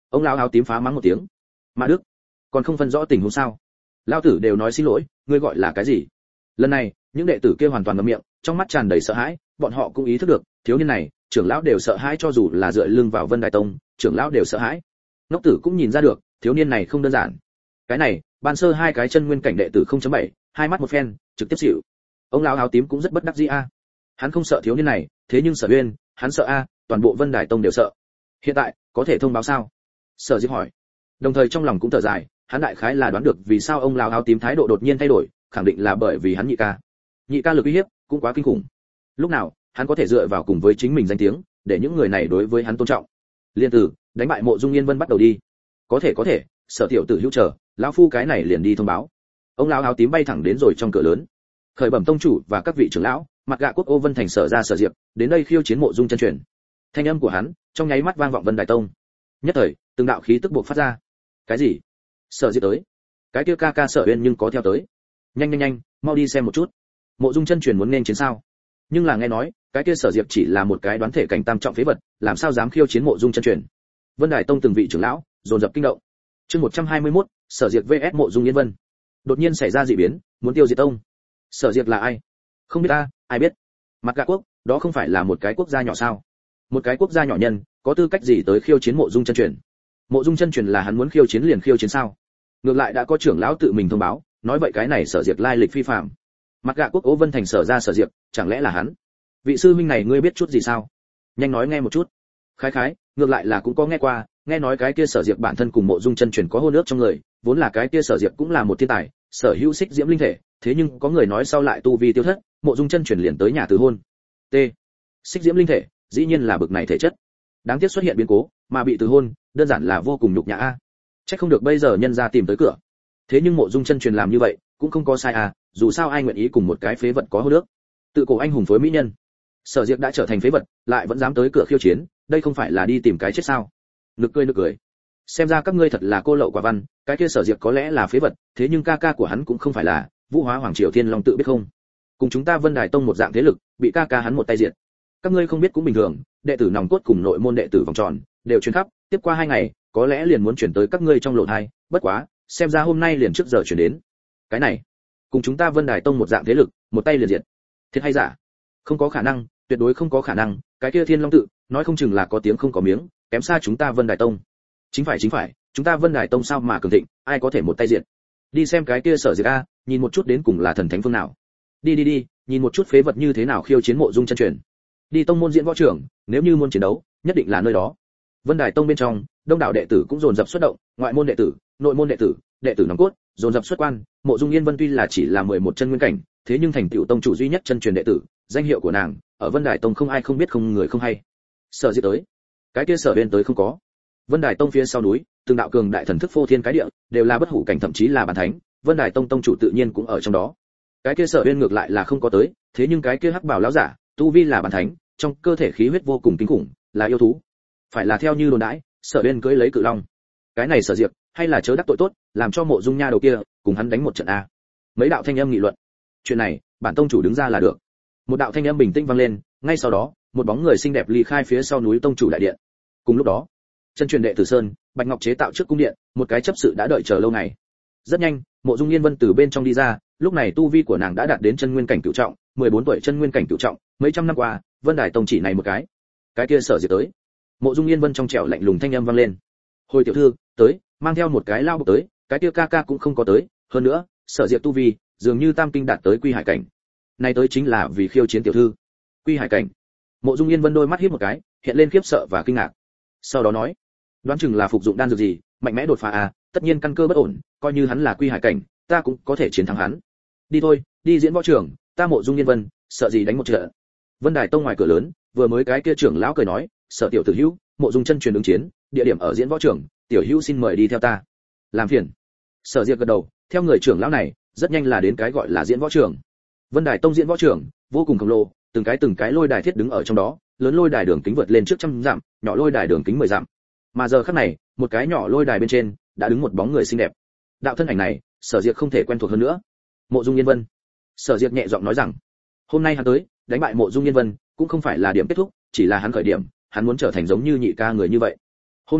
Ông lão áo tím phá mắng một tiếng. Mã Đức, còn không phân rõ tình huống sao? Lão tử đều nói xin lỗi, ngươi gọi là cái gì? Lần này, những đệ tử kia hoàn toàn ngậm miệng, trong mắt tràn đầy sợ hãi, bọn họ cũng ý thức được, thiếu niên này, trưởng lão đều sợ hãi, cho dù là dựa lưng vào Vân Đài Tông, trưởng lão đều sợ hãi. Ngốc Tử cũng nhìn ra được, thiếu niên này không đơn giản. Cái này, ban sơ hai cái chân nguyên cảnh đệ tử không chấm bảy, hai mắt một phen, trực tiếp xỉu. Ông lão áo tím cũng rất bất đắc dĩ a. Hắn không sợ thiếu niên này, thế nhưng Sở Uyên, hắn sợ a, toàn bộ Vân Đài Tông đều sợ. Hiện tại, có thể thông báo sao? Sở Diệp hỏi. Đồng thời trong lòng cũng thở dài, hắn đại khái là đoán được vì sao ông lão áo tím thái độ đột nhiên thay đổi, khẳng định là bởi vì hắn nhị ca. Nhị ca lực uy hiếp cũng quá kinh khủng. Lúc nào, hắn có thể dựa vào cùng với chính mình danh tiếng, để những người này đối với hắn tôn trọng. Liên tử, đánh bại Mộ Dung Yên Vân bắt đầu đi. Có thể có thể, Sở tiểu tử hữu chờ, lão phu cái này liền đi thông báo. Ông lão áo tím bay thẳng đến rồi trong cửa lớn. Khởi bẩm tông chủ và các vị trưởng lão, mặt gạ quốc Ô Vân thành Sở ra Sở Diệp, đến đây khiêu chiến Mộ Dung chân truyền. Thanh âm của hắn, trong nháy mắt vang vọng Vân Đài Tông. Nhất thời, từng đạo khí tức bộc phát ra. Cái gì? Sở Diệp tới? Cái kia ca ca Sở Uyên nhưng có theo tới. Nhanh nhanh nhanh, mau đi xem một chút. Mộ Dung chân truyền muốn nên chiến sao? Nhưng là nghe nói, cái kia Sở Diệp chỉ là một cái đoán thể cảnh tam trọng phế vật, làm sao dám khiêu chiến Mộ Dung chân truyền? Vân Đài Tông từng vị trưởng lão dồn dập kinh động. Chương một trăm hai mươi mốt, Sở Diệp vs Mộ Dung Yên Vân. Đột nhiên xảy ra dị biến, muốn tiêu diệt tông. Sở Diệp là ai? Không biết ta, ai biết? Mặt gạ quốc, đó không phải là một cái quốc gia nhỏ sao? Một cái quốc gia nhỏ nhân, có tư cách gì tới khiêu chiến Mộ Dung chân truyền? Mộ Dung chân truyền là hắn muốn khiêu chiến liền khiêu chiến sao? Ngược lại đã có trưởng lão tự mình thông báo, nói vậy cái này Sở Diệp lai lịch phi phàm. Mặt gạ quốc Ô Vân thành Sở ra Sở Diệp, chẳng lẽ là hắn? Vị sư huynh này ngươi biết chút gì sao? Nhanh nói nghe một chút. Khái khái, ngược lại là cũng có nghe qua, nghe nói cái kia Sở Diệp bản thân cùng Mộ Dung chân truyền có hôn ước trong người, vốn là cái kia Sở Diệp cũng là một thiên tài, sở hữu xích diễm linh thể, thế nhưng có người nói sau lại tu vi tiêu thất, Mộ Dung chân truyền liền tới nhà từ hôn. T. Xích diễm linh thể, dĩ nhiên là bực này thể chất. Đáng tiếc xuất hiện biến cố, mà bị từ hôn, đơn giản là vô cùng nhục nhã a. Chắc không được bây giờ nhân gia tìm tới cửa. Thế nhưng Mộ Dung chân truyền làm như vậy, cũng không có sai à, dù sao ai nguyện ý cùng một cái phế vật có hôn ước. Tự cổ anh hùng phối mỹ nhân. Sở Diệp đã trở thành phế vật, lại vẫn dám tới cửa khiêu chiến, đây không phải là đi tìm cái chết sao? Nực cười nực cười. Xem ra các ngươi thật là cô lậu quả văn, cái kia Sở Diệp có lẽ là phế vật, thế nhưng ca ca của hắn cũng không phải là Vũ Hóa Hoàng Triều Thiên Long tự biết không? Cùng chúng ta Vân Đài Tông một dạng thế lực, bị ca ca hắn một tay diệt. Các ngươi không biết cũng bình thường, đệ tử nòng cốt cùng nội môn đệ tử vòng tròn đều truyền khắp, tiếp qua hai ngày, có lẽ liền muốn chuyển tới các ngươi trong lộ hai, bất quá, xem ra hôm nay liền trước giờ chuyển đến. Cái này, cùng chúng ta Vân Đài Tông một dạng thế lực, một tay liền diệt. Thiệt hay giả? Không có khả năng, tuyệt đối không có khả năng, cái kia Thiên Long tự, nói không chừng là có tiếng không có miếng, kém xa chúng ta Vân Đài Tông. Chính phải chính phải, chúng ta Vân Đài Tông sao mà cường thịnh, ai có thể một tay diệt. Đi xem cái kia Sở Diệp a, nhìn một chút đến cùng là thần thánh phương nào. Đi đi đi, nhìn một chút phế vật như thế nào khiêu chiến Mộ Dung chân truyền. Đi tông môn diễn võ trưởng, nếu như muốn chiến đấu, nhất định là nơi đó. Vân Đài Tông bên trong, đông đảo đệ tử cũng dồn dập xuất động, ngoại môn đệ tử, nội môn đệ tử, đệ tử nòng cốt, dồn dập xuất quan. Mộ Dung Yên Vân tuy là chỉ là mười một chân nguyên cảnh, thế nhưng thành tựu tông chủ duy nhất chân truyền đệ tử, danh hiệu của nàng ở Vân Đài Tông không ai không biết không người không hay. Sở Diệp tới, cái kia Sở Uyên tới không có. Vân Đài Tông phía sau núi, từng đạo cường đại thần thức phô thiên cái địa, đều là bất hủ cảnh thậm chí là bản thánh, Vân Đài Tông tông chủ tự nhiên cũng ở trong đó. Cái kia Sở Uyên ngược lại là không có tới, thế nhưng cái kia hắc bảo lão giả, tu vi là bản thánh, trong cơ thể khí huyết vô cùng kinh khủng, là yêu thú. Phải là theo như đồn đãi, Sở Uyên cưỡi lấy cự long. Cái này Sở Diệp, hay là chớ đắc tội tốt, làm cho Mộ Dung nha đầu kia cùng hắn đánh một trận a. Mấy đạo thanh âm nghị luận. Chuyện này, bản tông chủ đứng ra là được. Một đạo thanh âm bình tĩnh vang lên, ngay sau đó, một bóng người xinh đẹp ly khai phía sau núi tông chủ đại điện. Cùng lúc đó, chân truyền đệ tử Sơn, Bạch Ngọc chế tạo trước cung điện, một cái chấp sự đã đợi chờ lâu ngày. Rất nhanh, Mộ Dung Yên Vân từ bên trong đi ra, lúc này tu vi của nàng đã đạt đến chân nguyên cảnh cửu trọng, mười bốn tuổi chân nguyên cảnh cửu trọng, mấy trăm năm qua, Vân Đài Tông chỉ này một cái. Cái kia Sở Diệp tới. Mộ Dung Yên Vân trong trẻo lạnh lùng thanh âm vang lên. Hồi tiểu thư, tới, mang theo một cái lao bộc tới, cái kia ca ca cũng không có tới, hơn nữa, Sở Diệp tu vi, dường như tam kinh đạt tới quy hải cảnh. Này tới chính là vì khiêu chiến tiểu thư. Quy hải cảnh. Mộ Dung Yên Vân đôi mắt híp một cái, hiện lên khiếp sợ và kinh ngạc. Sau đó nói, đoán chừng là phục dụng đan dược gì, mạnh mẽ đột phá à, tất nhiên căn cơ bất ổn, coi như hắn là quy hải cảnh, ta cũng có thể chiến thắng hắn. Đi thôi, đi diễn võ trường, ta Mộ Dung Yên Vân, sợ gì đánh một trận. Vân Đài Tông ngoài cửa lớn, vừa mới cái kia trưởng lão cười nói, Sở tiểu tử hữu, Mộ Dung chân truyền ứng chiến, địa điểm ở diễn võ trường, tiểu hữu xin mời đi theo ta. Làm phiền. Sở Diệp gật đầu, theo người trưởng lão này, rất nhanh là đến cái gọi là diễn võ trường. Vân Đài Tông diễn võ trường, vô cùng khổng lồ, từng cái từng cái lôi đài thiết đứng ở trong đó, lớn lôi đài đường kính vượt lên trước trăm dặm, nhỏ lôi đài đường kính mười dặm. Mà giờ khắc này, một cái nhỏ lôi đài bên trên, đã đứng một bóng người xinh đẹp. Đạo thân ảnh này, Sở Diệp không thể quen thuộc hơn nữa. Mộ Dung Yên Vân. Sở Diệp nhẹ giọng nói rằng, hôm nay hắn tới, đánh bại Mộ Dung Yên Vân, cũng không phải là điểm kết thúc, chỉ là hắn khởi điểm, hắn muốn trở thành giống như nhị ca người như vậy. Hôm nay,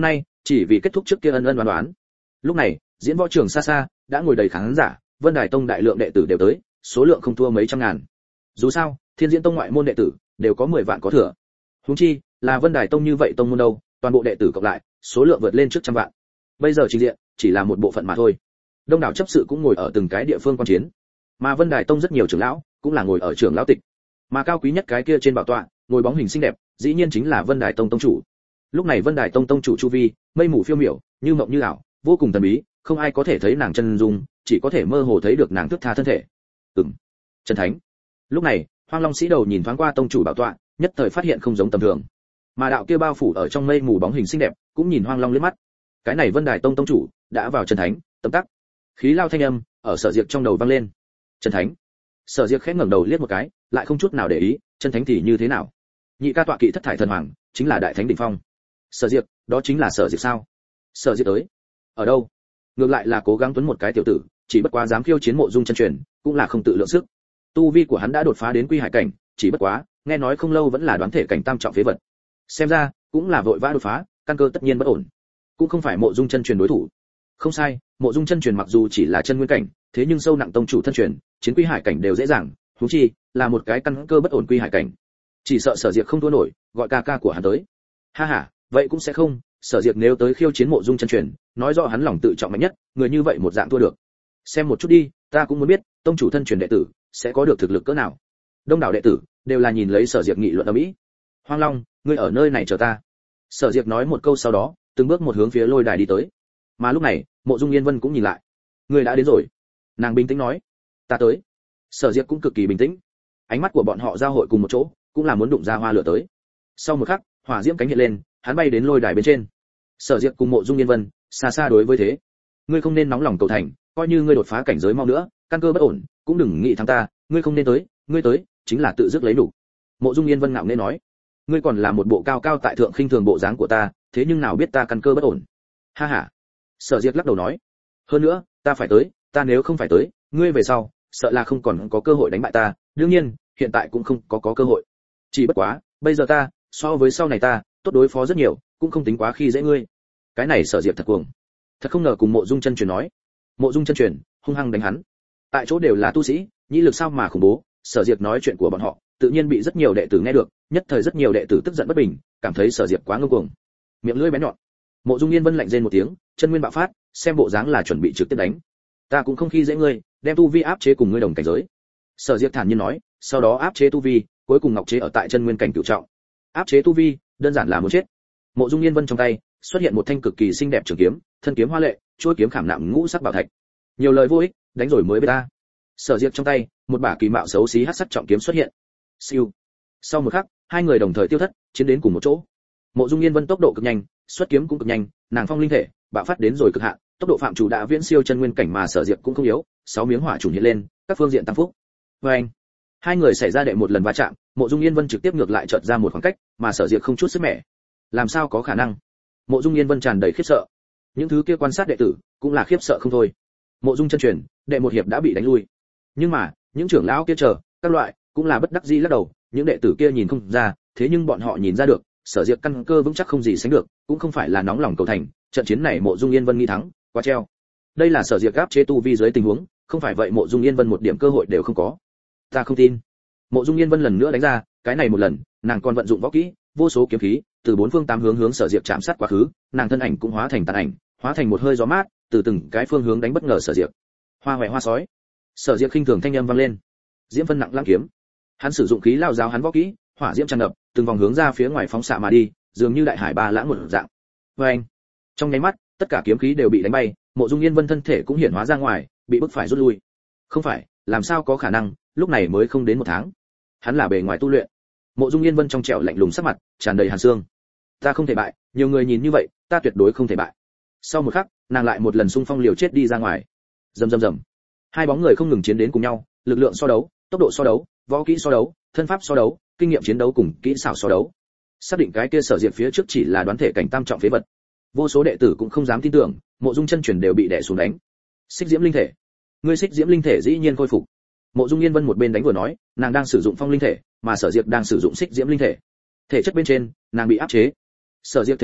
chỉ vì kết thúc trước kia ân ân đoán đoán. Lúc này diễn võ trường xa xa đã ngồi đầy khán giả, Vân Đài Tông đại lượng đệ tử đều tới, số lượng không thua mấy trăm ngàn. Dù sao Thiên Diễn Tông ngoại môn đệ tử đều có mười vạn có thừa, huống chi là Vân Đài Tông như vậy tông môn đâu, toàn bộ đệ tử cộng lại số lượng vượt lên trước trăm vạn. Bây giờ trình diện chỉ là một bộ phận mà thôi. Đông đảo chấp sự cũng ngồi ở từng cái địa phương quan chiến, mà Vân Đài Tông rất nhiều trưởng lão cũng là ngồi ở trưởng lão tịch, mà cao quý nhất cái kia trên bảo tọa ngồi bóng hình xinh đẹp, dĩ nhiên chính là Vân Đài Tông tông chủ. Lúc này Vân Đài Tông tông chủ chu vi mây mù phiêu miểu, như mộng như ảo, vô cùng thần bí, không ai có thể thấy nàng chân dung, chỉ có thể mơ hồ thấy được nàng thướt tha thân thể. Ừm, chân thánh. Lúc này Hoang Long Sĩ Đầu nhìn thoáng qua tông chủ bảo tọa, nhất thời phát hiện không giống tầm thường, mà đạo kia bao phủ ở trong mây mù bóng hình xinh đẹp cũng nhìn Hoang Long liếc mắt. Cái này Vân Đài Tông tông chủ đã vào chân thánh tầm tắc. Khí lao thanh âm ở Sở Diệp trong đầu vang lên. Chân thánh. Sở Diệp khẽ ngẩng đầu liếc một cái, lại không chút nào để ý, chân thánh thì như thế nào? Nhị ca tọa kỵ thất thải thần hoàng, chính là đại thánh đỉnh phong. Sở Diệp, đó chính là Sở Diệp sao? Sở Diệp tới. Ở đâu? Ngược lại là cố gắng tuấn một cái tiểu tử, chỉ bất quá dám khiêu chiến Mộ Dung chân truyền, cũng là không tự lượng sức. Tu vi của hắn đã đột phá đến quy hải cảnh, chỉ bất quá, nghe nói không lâu vẫn là đoán thể cảnh tam trọng phế vật. Xem ra, cũng là vội vã đột phá, căn cơ tất nhiên bất ổn. Cũng không phải Mộ Dung chân truyền đối thủ. Không sai, Mộ Dung chân truyền mặc dù chỉ là chân nguyên cảnh, thế nhưng sâu nặng tông chủ thân truyền, chiến quy hải cảnh đều dễ dàng, huống chi là một cái căn cơ bất ổn quy hải cảnh. Chỉ sợ Sở Diệp không thua nổi, gọi ca ca của hắn tới. Ha ha, vậy cũng sẽ không, Sở Diệp nếu tới khiêu chiến Mộ Dung chân truyền, nói rõ hắn lòng tự trọng mạnh nhất, người như vậy một dạng thua được. Xem một chút đi, ta cũng muốn biết, tông chủ thân truyền đệ tử sẽ có được thực lực cỡ nào. Đông đảo đệ tử đều là nhìn lấy Sở Diệp nghị luận ầm ĩ. Hoang Long, ngươi ở nơi này chờ ta. Sở Diệp nói một câu sau đó, từng bước một hướng phía lôi đài đi tới. Mà lúc này, Mộ Dung Yên Vân cũng nhìn lại. Ngươi đã đến rồi. Nàng bình tĩnh nói. Ta tới. Sở Diệp cũng cực kỳ bình tĩnh. Ánh mắt của bọn họ giao hội cùng một chỗ, cũng là muốn đụng ra hoa lửa tới. Sau một khắc, hỏa diễm cánh hiện lên, hắn bay đến lôi đài bên trên. Sở Diệp cùng Mộ Dung Yên Vân xa xa đối với thế. Ngươi không nên nóng lòng cầu thành, coi như ngươi đột phá cảnh giới mau nữa, căn cơ bất ổn, cũng đừng nghĩ thắng ta, ngươi không nên tới, ngươi tới chính là tự dứt lấy đủ. Mộ Dung Yên Vân ngạo nghễ nói. Ngươi còn là một bộ cao cao tại thượng khinh thường bộ dáng của ta, thế nhưng nào biết ta căn cơ bất ổn. Ha ha. Sở Diệp lắc đầu nói. Hơn nữa, ta phải tới, ta nếu không phải tới, ngươi về sau sợ là không còn có cơ hội đánh bại ta, đương nhiên, hiện tại cũng không có có cơ hội. Chỉ bất quá, bây giờ ta, so với sau này ta, tốt đối phó rất nhiều, cũng không tính quá khi dễ ngươi. Cái này Sở Diệp thật cuồng. Thật không ngờ cùng Mộ Dung chân truyền nói. Mộ Dung chân truyền hung hăng đánh hắn. Tại chỗ đều là tu sĩ, nhĩ lực sao mà khủng bố, Sở Diệp nói chuyện của bọn họ, tự nhiên bị rất nhiều đệ tử nghe được, nhất thời rất nhiều đệ tử tức giận bất bình, cảm thấy Sở Diệp quá ngông cuồng. Miệng lưỡi bén nhọn. Mộ Dung Yên Vân lạnh rên một tiếng, chân nguyên bạo phát, xem bộ dáng là chuẩn bị trực tiếp đánh. Ta cũng không khi dễ ngươi, đem tu vi áp chế cùng ngươi đồng cảnh giới. Sở Diệp thản nhiên nói, sau đó áp chế tu vi, cuối cùng ngọc chế ở tại chân nguyên cảnh cửu trọng. Áp chế tu vi, đơn giản là muốn chết. Mộ Dung Yên Vân trong tay xuất hiện một thanh cực kỳ xinh đẹp trường kiếm, thân kiếm hoa lệ, chuôi kiếm khảm nạm ngũ sắc bảo thạch. Nhiều lời vô ích, đánh rồi mới biết ta. Sở Diệp trong tay, một bả kỳ mạo xấu xí hắc sắc trọng kiếm xuất hiện. Siêu. Sau một khắc, hai người đồng thời tiêu thất, chiến đến cùng một chỗ. Mộ Dung Yên Vân tốc độ cực nhanh, xuất kiếm cũng cực nhanh, nàng phong linh thể bạo phát đến rồi cực hạn, tốc độ phạm chủ đã viễn siêu chân nguyên cảnh mà Sở Diệp cũng không yếu, sáu miếng hỏa trùng hiện lên, các phương diện tăng phúc. Và anh, hai người xảy ra đệ một lần va chạm, Mộ Dung Yên Vân trực tiếp ngược lại chợt ra một khoảng cách, mà Sở Diệp không chút sức mẻ. Làm sao có khả năng? Mộ Dung Yên Vân tràn đầy khiếp sợ. Những thứ kia quan sát đệ tử cũng là khiếp sợ không thôi. Mộ Dung chân truyền, đệ một hiệp đã bị đánh lui. Nhưng mà, những trưởng lão kia chờ, các loại, cũng là bất đắc dĩ lắc đầu, những đệ tử kia nhìn không ra, thế nhưng bọn họ nhìn ra được, Sở Diệp căn cơ vững chắc không gì sánh được, cũng không phải là nóng lòng cầu thành, trận chiến này Mộ Dung Yên Vân nghi thắng, quá treo. Đây là Sở Diệp áp chế tu vi dưới tình huống, không phải vậy Mộ Dung Yên Vân một điểm cơ hội đều không có. Ta không tin. Mộ Dung Yên Vân lần nữa đánh ra, cái này một lần, nàng còn vận dụng võ kỹ, vô số kiếm khí, từ bốn phương tám hướng hướng Sở Diệp chạm sát quá khứ, nàng thân ảnh cũng hóa thành tàn ảnh, hóa thành một hơi gió mát, từ từng cái phương hướng đánh bất ngờ Sở Diệp. Hoa hoè hoa sói. Sở Diệp khinh thường thanh âm vang lên. Diễm phân nặng lãng kiếm. Hắn sử dụng khí lao giáo hắn võ kỹ, hỏa diễm tràn ngập, từng vòng hướng ra phía ngoài phóng xạ mà đi, dường như đại hải ba lãng một dạng. Oeng! Trong nháy mắt, tất cả kiếm khí đều bị đánh bay, Mộ Dung Yên Vân thân thể cũng hiển hóa ra ngoài, bị bức phải rút lui. Không phải, làm sao có khả năng, lúc này mới không đến một tháng. Hắn là bề ngoài tu luyện. Mộ Dung Yên Vân trong trẻo lạnh lùng sắc mặt, tràn đầy hàn xương. Ta không thể bại, nhiều người nhìn như vậy, ta tuyệt đối không thể bại. Sau một khắc, nàng lại một lần xung phong liều chết đi ra ngoài. Rầm rầm rầm. Hai bóng người không ngừng chiến đến cùng nhau, lực lượng so đấu, tốc độ so đấu, võ kỹ so đấu, thân pháp so đấu, kinh nghiệm chiến đấu cùng kỹ xảo so đấu. Xác định cái kia Sở Diệp phía trước chỉ là đoán thể cảnh tam trọng phế vật. Vô số đệ tử cũng không dám tin tưởng, Mộ Dung chân truyền đều bị đè xuống đánh. Xích Diễm linh thể. Ngươi Xích Diễm linh thể dĩ nhiên khôi phục. Mộ Dung Yên Vân một bên đánh vừa nói, nàng đang sử dụng phong linh thể, mà Sở Diệp đang sử dụng Xích Diễm linh thể. Thể chất bên trên, nàng bị áp chế. Sở Diệp thể chất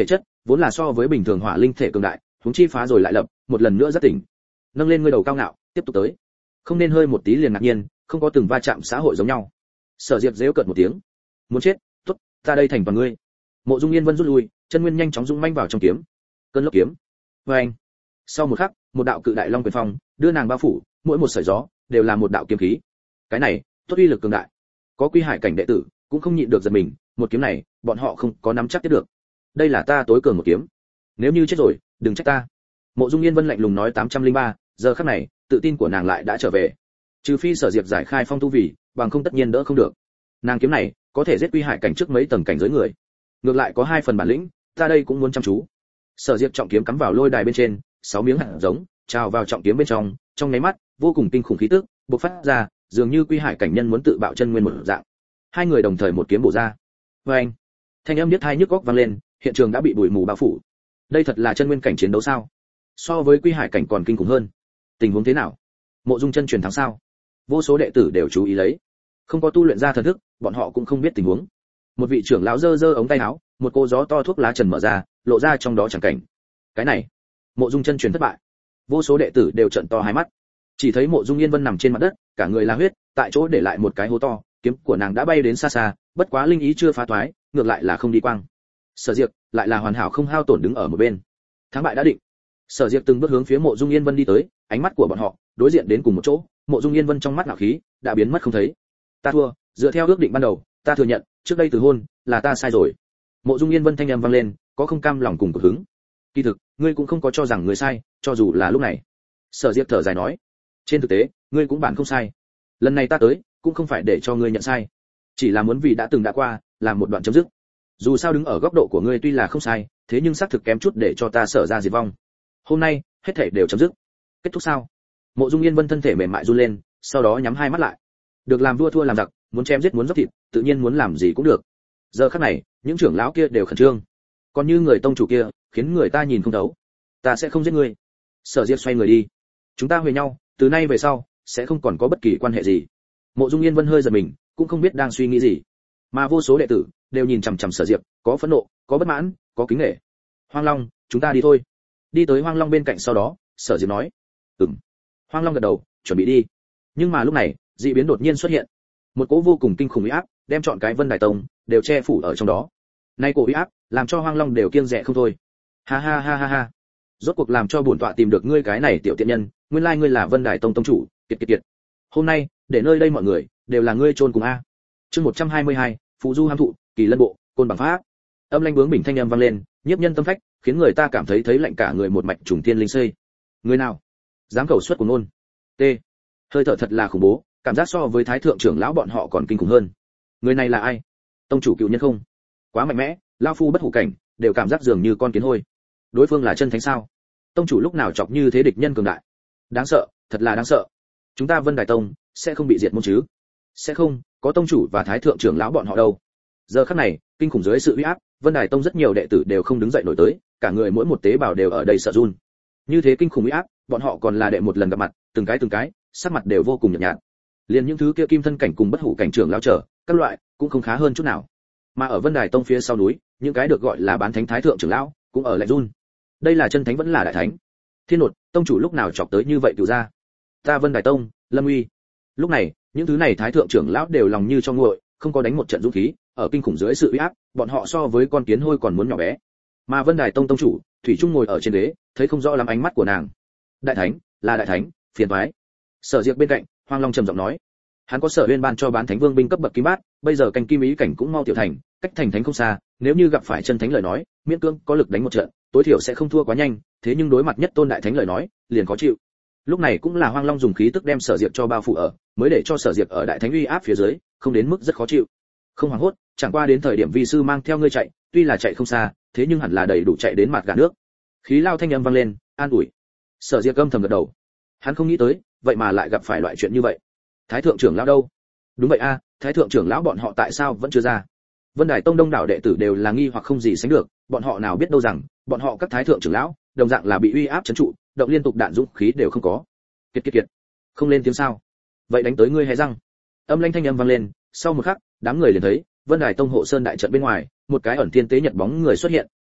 vốn là so với bình thường hỏa linh thể cường đại, huống chi phá rồi lại lập, một lần nữa rất tỉnh. Nâng lên ngươi đầu cao ngạo, tiếp tục tới. Không nên hơi một tí liền ngạc nhiên, không có từng va chạm xã hội giống nhau. Sở Diệp giễu cợt một tiếng. Muốn chết, tốt, ta đây thành toàn ngươi. Mộ Dung Yên Vân rút lui, chân nguyên nhanh chóng dũng manh vào trong kiếm. Cơn lốc kiếm. Oeng. Sau một khắc, một đạo cự đại long quyền phong đưa nàng bao phủ, mỗi một sợi gió đều là một đạo kiếm khí. Cái này, tốt uy lực cường đại. Có Quy Hải cảnh đệ tử cũng không nhịn được giật mình, một kiếm này, bọn họ không có nắm chắc tiếp được. Đây là ta tối cường một kiếm. Nếu như chết rồi, đừng trách ta. Mộ Dung Yên Vân lạnh lùng nói tám trăm lẻ ba, giờ khắc này, tự tin của nàng lại đã trở về. Trừ phi Sở Diệp giải khai phong tu vì, bằng không tất nhiên đỡ không được. Nàng kiếm này, có thể giết Quy Hải cảnh trước mấy tầng cảnh giới người. Ngược lại có hai phần bản lĩnh, ta đây cũng muốn chăm chú. Sở Diệp trọng kiếm cắm vào lôi đài bên trên, sáu miếng hạt giống trào vào trọng kiếm bên trong, trong nháy mắt, vô cùng kinh khủng khí tức bộc phát ra, dường như Quy Hải cảnh nhân muốn tự bạo chân nguyên một dạng. Hai người đồng thời một kiếm bổ ra. Oeng! Thanh âm biết hai nhức óc vang lên, hiện trường đã bị bụi mù bao phủ. Đây thật là chân nguyên cảnh chiến đấu sao? So với Quy Hải cảnh còn kinh khủng hơn. Tình huống thế nào? Mộ Dung chân truyền thắng sao? Vô số đệ tử đều chú ý lấy. Không có tu luyện ra thần thức, bọn họ cũng không biết tình huống. Một vị trưởng lão giơ giơ ống tay áo, một cô gió to thuốc lá trần mở ra, lộ ra trong đó chẳng cảnh. Cái này, Mộ Dung chân truyền thất bại. Vô số đệ tử đều trợn to hai mắt. Chỉ thấy Mộ Dung Yên Vân nằm trên mặt đất, cả người là huyết, tại chỗ để lại một cái hố to, kiếm của nàng đã bay đến xa xa, bất quá linh ý chưa phá toái, ngược lại là không đi quang. Sở Diệp lại là hoàn hảo không hao tổn đứng ở một bên. Thắng bại đã định. Sở Diệp từng bước hướng phía Mộ Dung Yên Vân đi tới, ánh mắt của bọn họ đối diện đến cùng một chỗ, Mộ Dung Yên Vân trong mắt ngạo khí đã biến mất không thấy. Ta thua, dựa theo ước định ban đầu, ta thừa nhận, trước đây từ hôn là ta sai rồi. Mộ Dung Yên Vân thanh âm vang lên, có không cam lòng cùng cực hứng. Kỳ thực, ngươi cũng không có cho rằng người sai, cho dù là lúc này. Sở Diệp thở dài nói, trên thực tế, ngươi cũng bản không sai. Lần này ta tới, cũng không phải để cho ngươi nhận sai, chỉ là muốn vì đã từng đã qua, làm một đoạn chấm dứt. Dù sao đứng ở góc độ của ngươi tuy là không sai, thế nhưng xác thực kém chút để cho ta Sở ra diệt vong. Hôm nay, hết thảy đều chấm dứt. Kết thúc sao? Mộ Dung Yên Vân thân thể mềm mại run lên, sau đó nhắm hai mắt lại. Được làm vua thua làm giặc, muốn chém giết muốn dốc thịt, tự nhiên muốn làm gì cũng được. Giờ khắc này, những trưởng lão kia đều khẩn trương. Còn như người tông chủ kia, khiến người ta nhìn không thấu. Ta sẽ không giết ngươi. Sở Diệp xoay người đi. Chúng ta huề nhau, từ nay về sau sẽ không còn có bất kỳ quan hệ gì. Mộ Dung Yên Vân hơi giật mình, cũng không biết đang suy nghĩ gì. Mà vô số đệ tử đều nhìn chằm chằm Sở Diệp, có phẫn nộ, có bất mãn, có kính nể. Hoang Long, chúng ta đi thôi. Đi tới Hoang Long bên cạnh sau đó, Sở Diệp nói, ừm. Hoang Long gật đầu, chuẩn bị đi. Nhưng mà lúc này, dị biến đột nhiên xuất hiện. Một cỗ vô cùng kinh khủng uy áp, đem trọn cái Vân Đài Tông đều che phủ ở trong đó. Nay cổ uy áp, làm cho Hoang Long đều kiêng dè không thôi. Ha ha ha ha ha. Rốt cuộc làm cho bổn tọa tìm được ngươi cái này tiểu tiện nhân, nguyên lai ngươi là Vân Đài Tông tông chủ, kiệt kiệt kiệt. Hôm nay, để nơi đây mọi người đều là ngươi chôn cùng a. Chương một trăm hai mươi hai, Phù Du Ham Thụ, Kỳ Lân Bộ, Côn Bằng Pháp. Âm lãnh bướng bỉnh thanh âm vang lên, nhiếp nhân tâm phách, khiến người ta cảm thấy thấy lạnh cả người một mạch trùng thiên linh xây. Người nào dám cầu xuất của ngôn? T. Hơi thở thật là khủng bố, cảm giác so với thái thượng trưởng lão bọn họ còn kinh khủng hơn. Người này là ai? Tông chủ cựu nhân không? Quá mạnh mẽ, lão phu bất hủ cảnh đều cảm giác dường như con kiến hôi. Đối phương là chân thánh sao? Tông chủ lúc nào chọc như thế địch nhân cường đại? Đáng sợ, thật là đáng sợ. Chúng ta Vân Đài Tông sẽ không bị diệt môn chứ? Sẽ không, có tông chủ và thái thượng trưởng lão bọn họ đâu. Giờ khắc này, kinh khủng dưới sự uy áp, Vân Đài Tông rất nhiều đệ tử đều không đứng dậy nổi tới, cả người mỗi một tế bào đều ở đây sợ run. Như thế kinh khủng uy áp, bọn họ còn là đệ một lần gặp mặt, từng cái từng cái, sắc mặt đều vô cùng nhợt nhạt. Liên những thứ kia kim thân cảnh cùng bất hủ cảnh trưởng lão trở, các loại cũng không khá hơn chút nào. Mà ở Vân Đài Tông phía sau núi, những cái được gọi là bán thánh thái thượng trưởng lão cũng ở lạnh run. Đây là chân thánh vẫn là đại thánh? Thiên nột, tông chủ lúc nào chọc tới như vậy cửu ra? Ta Vân Đài Tông, Lâm Uy. Lúc này, những thứ này thái thượng trưởng lão đều lòng như cho nguội, không có đánh một trận dũng khí, ở kinh khủng dưới sự uy áp, bọn họ so với con kiến hôi còn muốn nhỏ bé. Mà Vân Đài Tông tông chủ, thủy trung ngồi ở trên ghế, thấy không rõ lắm ánh mắt của nàng. Đại thánh, là đại thánh, phiền toái. Sở Diệp bên cạnh, Hoang Long trầm giọng nói, hắn có Sở Uyên ban cho bán thánh vương binh cấp bậc kim bát, bây giờ canh kim ý cảnh cũng mau tiểu thành, cách thành thánh không xa, nếu như gặp phải chân thánh lời nói, miễn cưỡng có lực đánh một trận, tối thiểu sẽ không thua quá nhanh, thế nhưng đối mặt nhất tôn đại thánh lời nói, liền khó chịu. Lúc này cũng là Hoang Long dùng khí tức đem Sở Diệp cho bao phủ ở, mới để cho Sở Diệp ở đại thánh uy áp phía dưới, không đến mức rất khó chịu. Không hoảng hốt, chẳng qua đến thời điểm vi sư mang theo ngươi chạy, tuy là chạy không xa, thế nhưng hẳn là đầy đủ chạy đến mặt gà nước. Khí lao thanh âm vang lên, an ủi. Sở Diệp âm thầm gật đầu. Hắn không nghĩ tới, vậy mà lại gặp phải loại chuyện như vậy. Thái thượng trưởng lão đâu? Đúng vậy a, thái thượng trưởng lão bọn họ tại sao vẫn chưa ra? Vân Đài Tông đông đảo đệ tử đều là nghi hoặc không gì sánh được, bọn họ nào biết đâu rằng, bọn họ các thái thượng trưởng lão, đồng dạng là bị uy áp trấn trụ, động liên tục đạn dũng khí đều không có. Kiệt kiệt kiệt. Không lên tiếng sao? Vậy đánh tới ngươi hay răng? Âm lãnh thanh âm vang lên, sau một khắc, đám người liền thấy, Vân Đài Tông hộ sơn đại trận bên ngoài, một cái ẩn thiên tế nhật bóng người xuất hiện,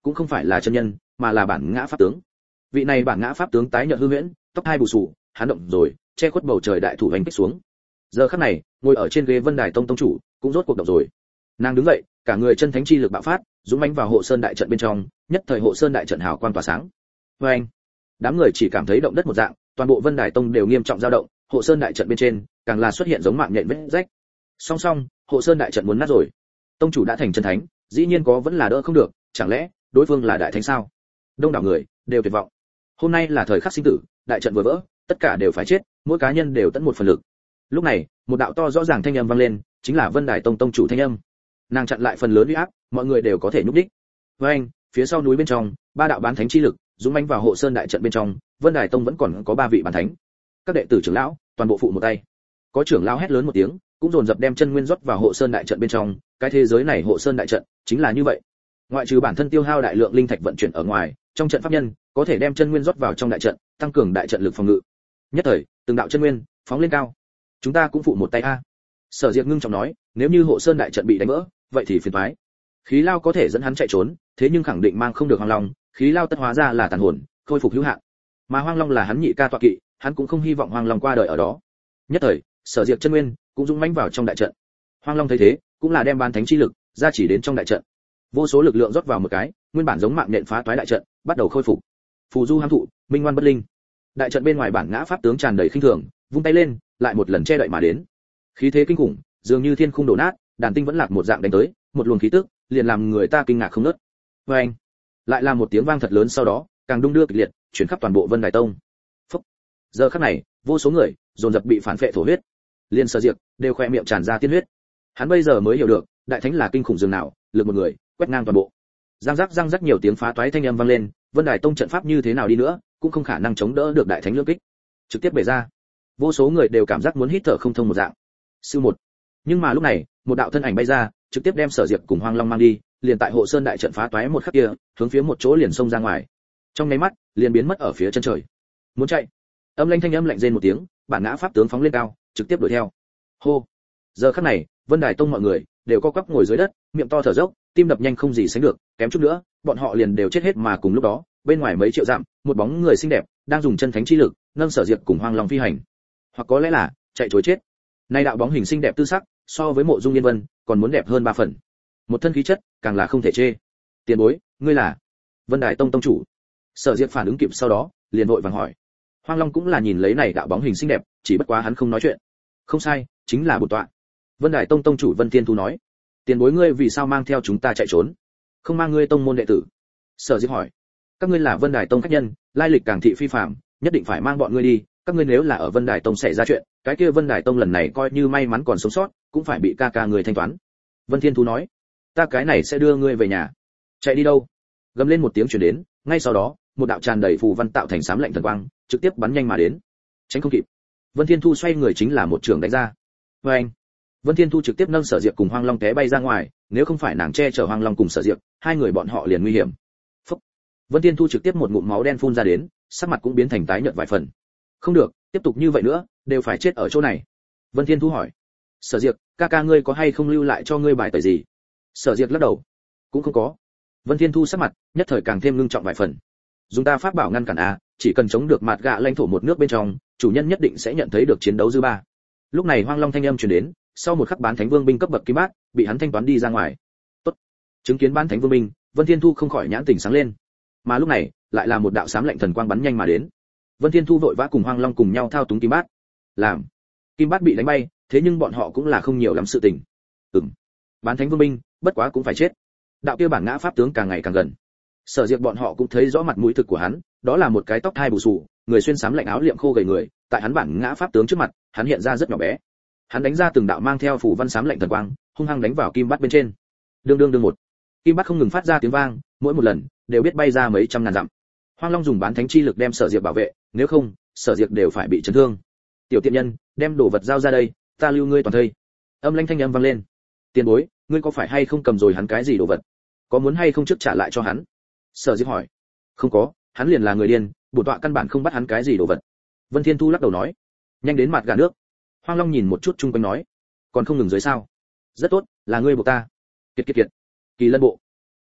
cũng không phải là chân nhân, mà là bản ngã pháp tướng. Vị này bản ngã pháp tướng tái nhợt hư huyễn, tóc hai bù xù, hắn động rồi, che khuất bầu trời đại thủ hành kích xuống. Giờ khắc này, ngồi ở trên ghế Vân Đài Tông tông chủ, cũng rốt cuộc động rồi. Nàng đứng dậy, cả người chân thánh chi lực bạo phát, dũng mãnh vào hộ sơn đại trận bên trong, nhất thời hộ sơn đại trận hào quang tỏa sáng. Và anh, đám người chỉ cảm thấy động đất một dạng, toàn bộ Vân Đài Tông đều nghiêm trọng dao động, hộ sơn đại trận bên trên, càng là xuất hiện giống mạng nhện vết rách. Song song, hộ sơn đại trận muốn nát rồi. Tông chủ đã thành chân thánh, dĩ nhiên có vẫn là đỡ không được, chẳng lẽ đối phương là đại thánh sao? Đông đảo người đều tuyệt vọng. Hôm nay là thời khắc sinh tử, đại trận vừa vỡ, tất cả đều phải chết, mỗi cá nhân đều tận một phần lực. Lúc này, một đạo to rõ ràng thanh âm vang lên, chính là Vân Đài Tông tông chủ thanh âm. Nàng chặn lại phần lớn uy áp, mọi người đều có thể nhúc đích. Với anh, phía sau núi bên trong, ba đạo bán thánh chi lực dũng mãnh vào hộ sơn đại trận bên trong, Vân Đài Tông vẫn còn có ba vị bán thánh. Các đệ tử trưởng lão, toàn bộ phụ một tay. Có trưởng lão hét lớn một tiếng, cũng dồn dập đem chân nguyên rót vào hộ sơn đại trận bên trong, cái thế giới này hộ sơn đại trận chính là như vậy. Ngoại trừ bản thân tiêu hao đại lượng linh thạch vận chuyển ở ngoài, trong trận pháp nhân có thể đem chân nguyên rót vào trong đại trận, tăng cường đại trận lực phòng ngự. Nhất thời, từng đạo chân nguyên phóng lên cao. Chúng ta cũng phụ một tay a. Sở Diệp ngưng trọng nói, nếu như hộ sơn đại trận bị đánh vỡ, vậy thì phiền toái. Khí Lao có thể dẫn hắn chạy trốn, thế nhưng khẳng định mang không được Hoang Long, Khí Lao tất hóa ra là tàn hồn, khôi phục hữu hạn. Mà Hoang Long là hắn nhị ca tọa kỵ, hắn cũng không hy vọng Hoang Long qua đời ở đó. Nhất thời, Sở Diệp chân nguyên cũng dũng mãnh vào trong đại trận. Hoang Long thấy thế, cũng là đem bán thánh chi lực ra chỉ đến trong đại trận. Vô số lực lượng rót vào một cái, nguyên bản giống mạng nhện phá toái đại trận, bắt đầu khôi phục. Phù du hám thụ, minh ngoan bất linh. Đại trận bên ngoài bản ngã pháp tướng tràn đầy khinh thường, vung tay lên, lại một lần che đậy mà đến. Khí thế kinh khủng, dường như thiên khung đổ nát, đàn tinh vẫn lạc một dạng đánh tới, một luồng khí tức, liền làm người ta kinh ngạc không ngớt. Oeng! Lại là một tiếng vang thật lớn sau đó, càng đung đưa kịch liệt, chuyển khắp toàn bộ Vân Đài Tông. Phốc! Giờ khắc này, vô số người dồn dập bị phản phệ thổ huyết. Liên Sở Diệp đều khoe miệng tràn ra tiên huyết. Hắn bây giờ mới hiểu được, đại thánh là kinh khủng dường nào, lực một người quét ngang toàn bộ. Giang giác giang rất nhiều tiếng phá toái thanh âm vang lên, Vân Đài Tông trận pháp như thế nào đi nữa, cũng không khả năng chống đỡ được đại thánh lưỡng kích. Trực tiếp bể ra. Vô số người đều cảm giác muốn hít thở không thông một dạng. Sư một. Nhưng mà lúc này, một đạo thân ảnh bay ra, trực tiếp đem Sở Diệp cùng Hoang Long mang đi, liền tại hộ sơn đại trận phá toái một khắc kia, hướng phía một chỗ liền xông ra ngoài. Trong nháy mắt, liền biến mất ở phía chân trời. Muốn chạy. Âm lanh thanh âm lạnh rên một tiếng, bản ngã pháp tướng phóng lên cao, trực tiếp đuổi theo. Hô. Giờ khắc này, Vân Đài Tông mọi người đều co quắp ngồi dưới đất, miệng to thở dốc, tim đập nhanh không gì sánh được, kém chút nữa, bọn họ liền đều chết hết mà cùng lúc đó, bên ngoài mấy triệu dặm, một bóng người xinh đẹp đang dùng chân thánh chi lực nâng Sở Diệp cùng Hoang Long phi hành, hoặc có lẽ là chạy trối chết. Nay đạo bóng hình xinh đẹp tư sắc, so với Mộ Dung Yên Vân còn muốn đẹp hơn ba phần. Một thân khí chất, càng là không thể chê. Tiền bối, ngươi là Vân Đài Tông tông chủ? Sở Diệp phản ứng kịp sau đó, liền vội vàng hỏi. Hoang Long cũng là nhìn lấy này đạo bóng hình xinh đẹp, chỉ bất quá hắn không nói chuyện. Không sai, chính là bổn tọa. Vân Đài Tông tông chủ Vân Thiên Thu nói. Tiền bối ngươi vì sao mang theo chúng ta chạy trốn, không mang ngươi tông môn đệ tử? Sở Diệp hỏi. Các ngươi là Vân Đài Tông khách nhân, lai lịch càng thị phi phàm, nhất định phải mang bọn ngươi đi. Các ngươi nếu là ở Vân Đài Tông xảy ra chuyện, cái kia Vân Đài Tông lần này coi như may mắn còn sống sót, cũng phải bị ca ca người thanh toán. Vân Thiên Thu nói. Ta cái này sẽ đưa ngươi về nhà. Chạy đi đâu? Gầm lên một tiếng truyền đến, ngay sau đó, một đạo tràn đầy phù văn tạo thành sám lạnh thần quang, trực tiếp bắn nhanh mà đến. Tránh không kịp. Vân Thiên Thu xoay người chính là một trường đánh ra. Và anh. Vân Thiên Thu trực tiếp nâng Sở Diệp cùng Hoang Long té bay ra ngoài, nếu không phải nàng che chở Hoang Long cùng Sở Diệp, hai người bọn họ liền nguy hiểm. Phúc. Vân Thiên Thu trực tiếp một ngụm máu đen phun ra đến, sắc mặt cũng biến thành tái nhợt vài phần. Không được, tiếp tục như vậy nữa, đều phải chết ở chỗ này. Vân Thiên Thu hỏi. Sở Diệp, ca ca ngươi có hay không lưu lại cho ngươi bài tẩy gì? Sở Diệp lắc đầu. Cũng không có. Vân Thiên Thu sắc mặt nhất thời càng thêm ngưng trọng vài phần. Dùng ta pháp bảo ngăn cản a, chỉ cần chống được mạt gạ lãnh thổ một nước bên trong, chủ nhân nhất định sẽ nhận thấy được chiến đấu dư ba. Lúc này Hoang Long thanh âm truyền đến, sau một khắc bán thánh vương binh cấp bậc kim bát bị hắn thanh toán đi ra ngoài. Tốt. Chứng kiến bán thánh vương binh, Vân Thiên Thu không khỏi nhãn tỉnh sáng lên. Mà lúc này, lại là một đạo sám lạnh thần quang bắn nhanh mà đến. Vân Thiên Thu vội vã cùng Hoang Long cùng nhau thao túng kim bát. Làm. Kim bát bị đánh bay, thế nhưng bọn họ cũng là không nhiều lắm sự tình. Ừm. Bán thánh vương binh, bất quá cũng phải chết. Đạo kia bản ngã pháp tướng càng ngày càng gần. Sở Diệp bọn họ cũng thấy rõ mặt mũi thực của hắn, đó là một cái tóc hai bù xù, người xuyên sám lạnh áo liệm khô gầy người, tại hắn bản ngã pháp tướng trước mặt, hắn hiện ra rất nhỏ bé. Hắn đánh ra từng đạo mang theo phủ văn sám lạnh thần quang, hung hăng đánh vào kim bát bên trên. Đương đương đương một. Kim bát không ngừng phát ra tiếng vang, mỗi một lần đều biết bay ra mấy trăm ngàn dặm. Hoang Long dùng bán thánh chi lực đem Sở Diệp bảo vệ, nếu không, Sở Diệp đều phải bị chấn thương. Tiểu tiện nhân, đem đồ vật giao ra đây, ta lưu ngươi toàn thây. Âm lãnh thanh âm vang lên. Tiền bối, ngươi có phải hay không cầm rồi hắn cái gì đồ vật? Có muốn hay không trước trả lại cho hắn? Sở Diệp hỏi. Không có, hắn liền là người điên, bổn tọa căn bản không bắt hắn cái gì đồ vật. Vân Thiên Thu lắc đầu nói. Nhanh đến mặt gà nước. Hoang Long nhìn một chút chung quanh nói. Còn không ngừng dưới sao? Rất tốt, là ngươi buộc ta. Kiệt kiệt kiệt. Kỳ Lân bộ.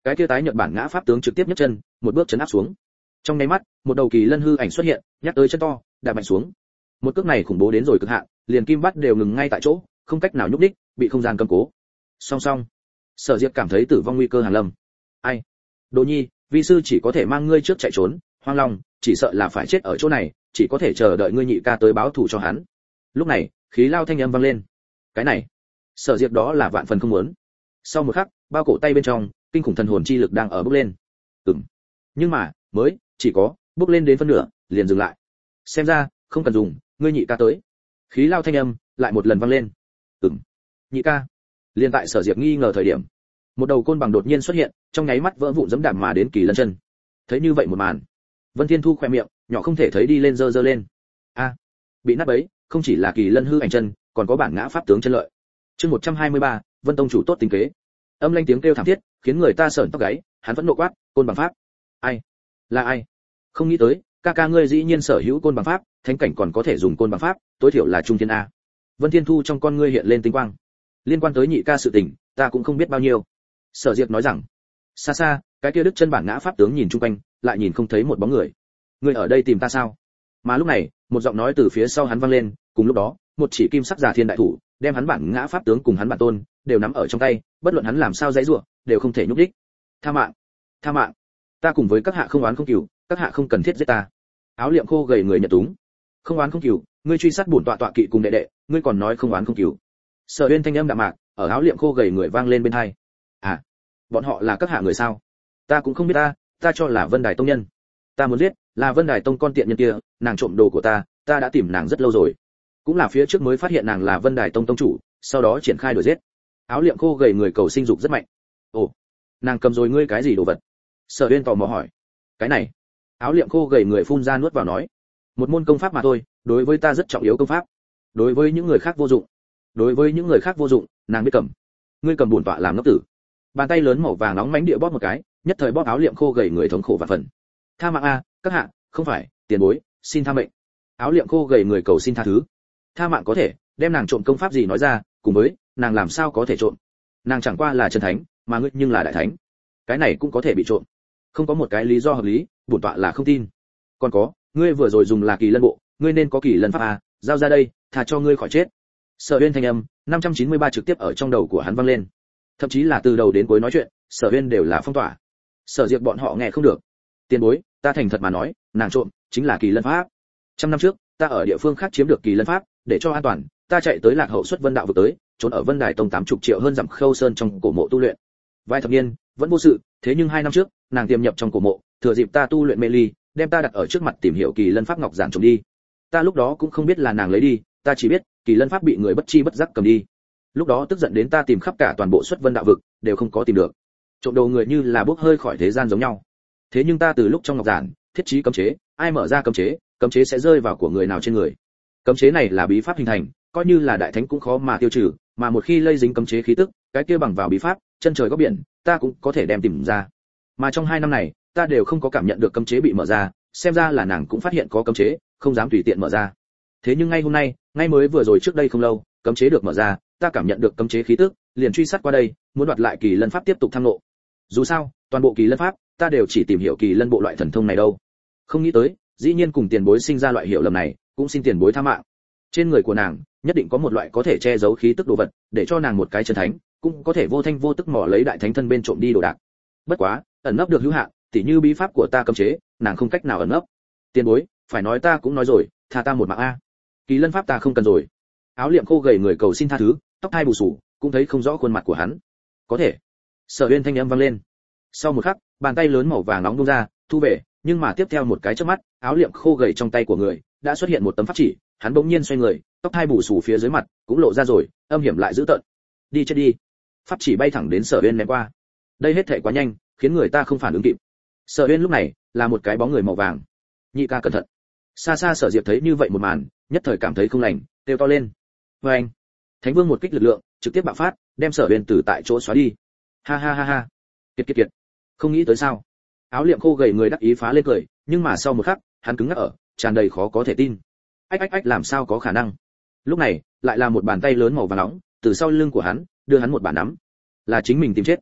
cái kia tái nhợt bản ngã pháp tướng trực tiếp nhấc chân một bước chấn áp xuống. Trong nháy mắt một đầu kỳ lân hư ảnh xuất hiện, nhắc tới chân to đạp mạnh xuống. Một cước này khủng bố đến rồi cực hạn, liền kim bắt đều ngừng ngay tại chỗ, không cách nào nhúc đích, bị không gian cầm cố. Song song, Sở Diệp cảm thấy tử vong nguy cơ hàng lâm. Ai? Đỗ Nhi, vi sư chỉ có thể mang ngươi trước chạy trốn, Hoang Long, chỉ sợ là phải chết ở chỗ này, chỉ có thể chờ đợi ngươi nhị ca tới báo thù cho hắn. Lúc này, khí lao thanh âm vang lên. Cái này, Sở Diệp đó là vạn phần không muốn. Sau một khắc, bao cổ tay bên trong, kinh khủng thần hồn chi lực đang ở bốc lên. Ừm. Nhưng mà, mới chỉ có bốc lên đến phân nửa, liền dừng lại. Xem ra, không cần dùng, ngươi nhị ca tới. Khí lao thanh âm lại một lần vang lên. Ừm. Nhị ca. Liên tại Sở Diệp nghi ngờ thời điểm, một đầu côn bằng đột nhiên xuất hiện, trong nháy mắt vỡ vụn giẫm đạp mà đến Kỳ Lân chân. Thấy như vậy một màn, Vân Thiên Thu khẽ miệng, nhỏ không thể thấy đi lên giơ giơ lên. A, bị nát bấy, không chỉ là Kỳ Lân hư ảnh chân, còn có bản ngã pháp tướng chân lợi. Chương một trăm hai mươi ba, Vân tông chủ tốt tính kế. Âm lanh tiếng kêu thảm thiết, khiến người ta sởn tóc gáy, hắn vẫn nộ quát, côn bằng pháp. Ai? Là ai? Không nghĩ tới, ca ca ngươi dĩ nhiên sở hữu côn bằng pháp, thánh cảnh còn có thể dùng côn bằng pháp, tối thiểu là trung thiên a. Vân Thiên Thu trong con ngươi hiện lên tinh quang. Liên quan tới nhị ca sự tình, ta cũng không biết bao nhiêu. Sở Diệp nói rằng, xa xa, cái kia đức chân bản ngã pháp tướng nhìn chung quanh, lại nhìn không thấy một bóng người. Ngươi ở đây tìm ta sao? Mà lúc này, một giọng nói từ phía sau hắn vang lên, cùng lúc đó, một chỉ kim sắc giả thiên đại thủ, đem hắn bản ngã pháp tướng cùng hắn bản tôn, đều nắm ở trong tay, bất luận hắn làm sao dãy rủa, đều không thể nhúc nhích. Tha mạng, tha mạng, ta cùng với các hạ không oán không cừu, các hạ không cần thiết giết ta. Áo liệm khô gầy người nhận túng. Không oán không cừu, ngươi truy sát bổn tọa tọa kỵ cùng đệ đệ, ngươi còn nói không oán không cừu. Sở Uyên thanh âm đạm mạc, ở áo liệm khô gầy người vang lên bên tai. À, bọn họ là các hạ người sao? Ta cũng không biết ta, ta cho là Vân Đài tông nhân. Ta muốn giết, là Vân Đài tông con tiện nhân kia, nàng trộm đồ của ta, ta đã tìm nàng rất lâu rồi. Cũng là phía trước mới phát hiện nàng là Vân Đài tông tông chủ, sau đó triển khai đuổi giết. Áo liệm khô gầy người cầu sinh dục rất mạnh. Ồ, nàng cầm rồi ngươi cái gì đồ vật? Sở Uyên tò mò hỏi. Cái này. Áo liệm khô gầy người phun ra nuốt vào nói. Một môn công pháp mà thôi, đối với ta rất trọng yếu công pháp. Đối với những người khác vô dụng. Đối với những người khác vô dụng, nàng biết cầm. Ngươi cầm bổn tọa làm ngốc tử. Bàn tay lớn màu vàng nóng mánh địa bóp một cái, nhất thời bóp áo liệm khô gầy người thống khổ vạn phần. Tha mạng a, các hạ, không phải, tiền bối, xin tha mệnh. Áo liệm khô gầy người cầu xin tha thứ. Tha mạng có thể, đem nàng trộm công pháp gì nói ra, cùng với, nàng làm sao có thể trộm? Nàng chẳng qua là chân thánh, mà ngươi nhưng là đại thánh. Cái này cũng có thể bị trộm. Không có một cái lý do hợp lý, bổn tọa là không tin. Còn có, ngươi vừa rồi dùng là kỳ lân bộ, ngươi nên có kỳ lân pháp a, giao ra đây, thà cho ngươi khỏi chết. Sở Uyên thanh âm năm trăm chín mươi ba trực tiếp ở trong đầu của hắn vang lên. Thậm chí là từ đầu đến cuối nói chuyện, Sở Uyên đều là phong tỏa. Sở Diệp bọn họ nghe không được. Tiền bối, ta thành thật mà nói, nàng trộm chính là kỳ lân pháp. Trăm năm trước, ta ở địa phương khác chiếm được kỳ lân pháp, để cho an toàn, ta chạy tới Lạc Hậu xuất Vân đạo vực tới, trốn ở Vân Đài tông tám mươi triệu hơn dặm Khâu Sơn trong cổ mộ tu luyện. Vài thập niên, vẫn vô sự, thế nhưng hai năm trước, nàng tiềm nhập trong cổ mộ, thừa dịp ta tu luyện mê ly, đem ta đặt ở trước mặt tìm hiểu kỳ lân pháp ngọc giản trộm đi. Ta lúc đó cũng không biết là nàng lấy đi, ta chỉ biết, kỳ lân pháp bị người bất chi bất giác cầm đi. Lúc đó tức giận đến ta tìm khắp cả toàn bộ xuất Vân đạo vực, đều không có tìm được. Trộm đồ người như là bốc hơi khỏi thế gian giống nhau. Thế nhưng ta từ lúc trong ngọc giản, thiết trí cấm chế, ai mở ra cấm chế, cấm chế sẽ rơi vào của người nào trên người. Cấm chế này là bí pháp hình thành, coi như là đại thánh cũng khó mà tiêu trừ, mà một khi lây dính cấm chế khí tức, cái kia bằng vào bí pháp, chân trời góc biển, ta cũng có thể đem tìm ra. Mà trong hai năm này, ta đều không có cảm nhận được cấm chế bị mở ra, xem ra là nàng cũng phát hiện có cấm chế, không dám tùy tiện mở ra. Thế nhưng ngay hôm nay, ngay mới vừa rồi trước đây không lâu, cấm chế được mở ra, ta cảm nhận được cấm chế khí tức, liền truy sát qua đây, muốn đoạt lại kỳ lân pháp tiếp tục tham ngộ. Dù sao, toàn bộ kỳ lân pháp, ta đều chỉ tìm hiểu kỳ lân bộ loại thần thông này đâu. Không nghĩ tới, dĩ nhiên cùng tiền bối sinh ra loại hiểu lầm này, cũng xin tiền bối tha mạng. Trên người của nàng, nhất định có một loại có thể che giấu khí tức đồ vật, để cho nàng một cái chân thánh, cũng có thể vô thanh vô tức mò lấy đại thánh thân bên trộm đi đồ đạc. Bất quá, ẩn nấp được hữu hạn, tỉ như bí pháp của ta cấm chế, nàng không cách nào ẩn nấp. Tiền bối, phải nói ta cũng nói rồi, tha ta một mạng a. Kỳ lân pháp ta không cần rồi. Áo liệm khô gầy người cầu xin tha thứ, tóc hai bù xù, cũng thấy không rõ khuôn mặt của hắn. Có thể. Sở Uyên thanh âm vang lên. Sau một khắc, bàn tay lớn màu vàng nóng vung ra, thu về, nhưng mà tiếp theo một cái chớp mắt, áo liệm khô gầy trong tay của người đã xuất hiện một tấm pháp chỉ, hắn bỗng nhiên xoay người, tóc hai bù xù phía dưới mặt cũng lộ ra rồi, âm hiểm lại dữ tợn. Đi chết đi. Pháp chỉ bay thẳng đến Sở Uyên ném qua. Đây hết thảy quá nhanh, khiến người ta không phản ứng kịp. Sở Uyên lúc này là một cái bóng người màu vàng. Nhị ca cẩn thận. Xa xa Sở Diệp thấy như vậy một màn, nhất thời cảm thấy không lành, kêu to lên. Với anh, Thánh Vương một kích lực lượng, trực tiếp bạo phát, đem Sở Uyên từ tại chỗ xóa đi. Ha ha ha ha. Kiệt kiệt kiệt. Không nghĩ tới sao? Áo liệm khô gầy người đắc ý phá lên cười, nhưng mà sau một khắc, hắn cứng ngắc ở, tràn đầy khó có thể tin. Ách ách ách, làm sao có khả năng? Lúc này, lại là một bàn tay lớn màu vàng nóng, từ sau lưng của hắn, đưa hắn một bàn nắm. Là chính mình tìm chết.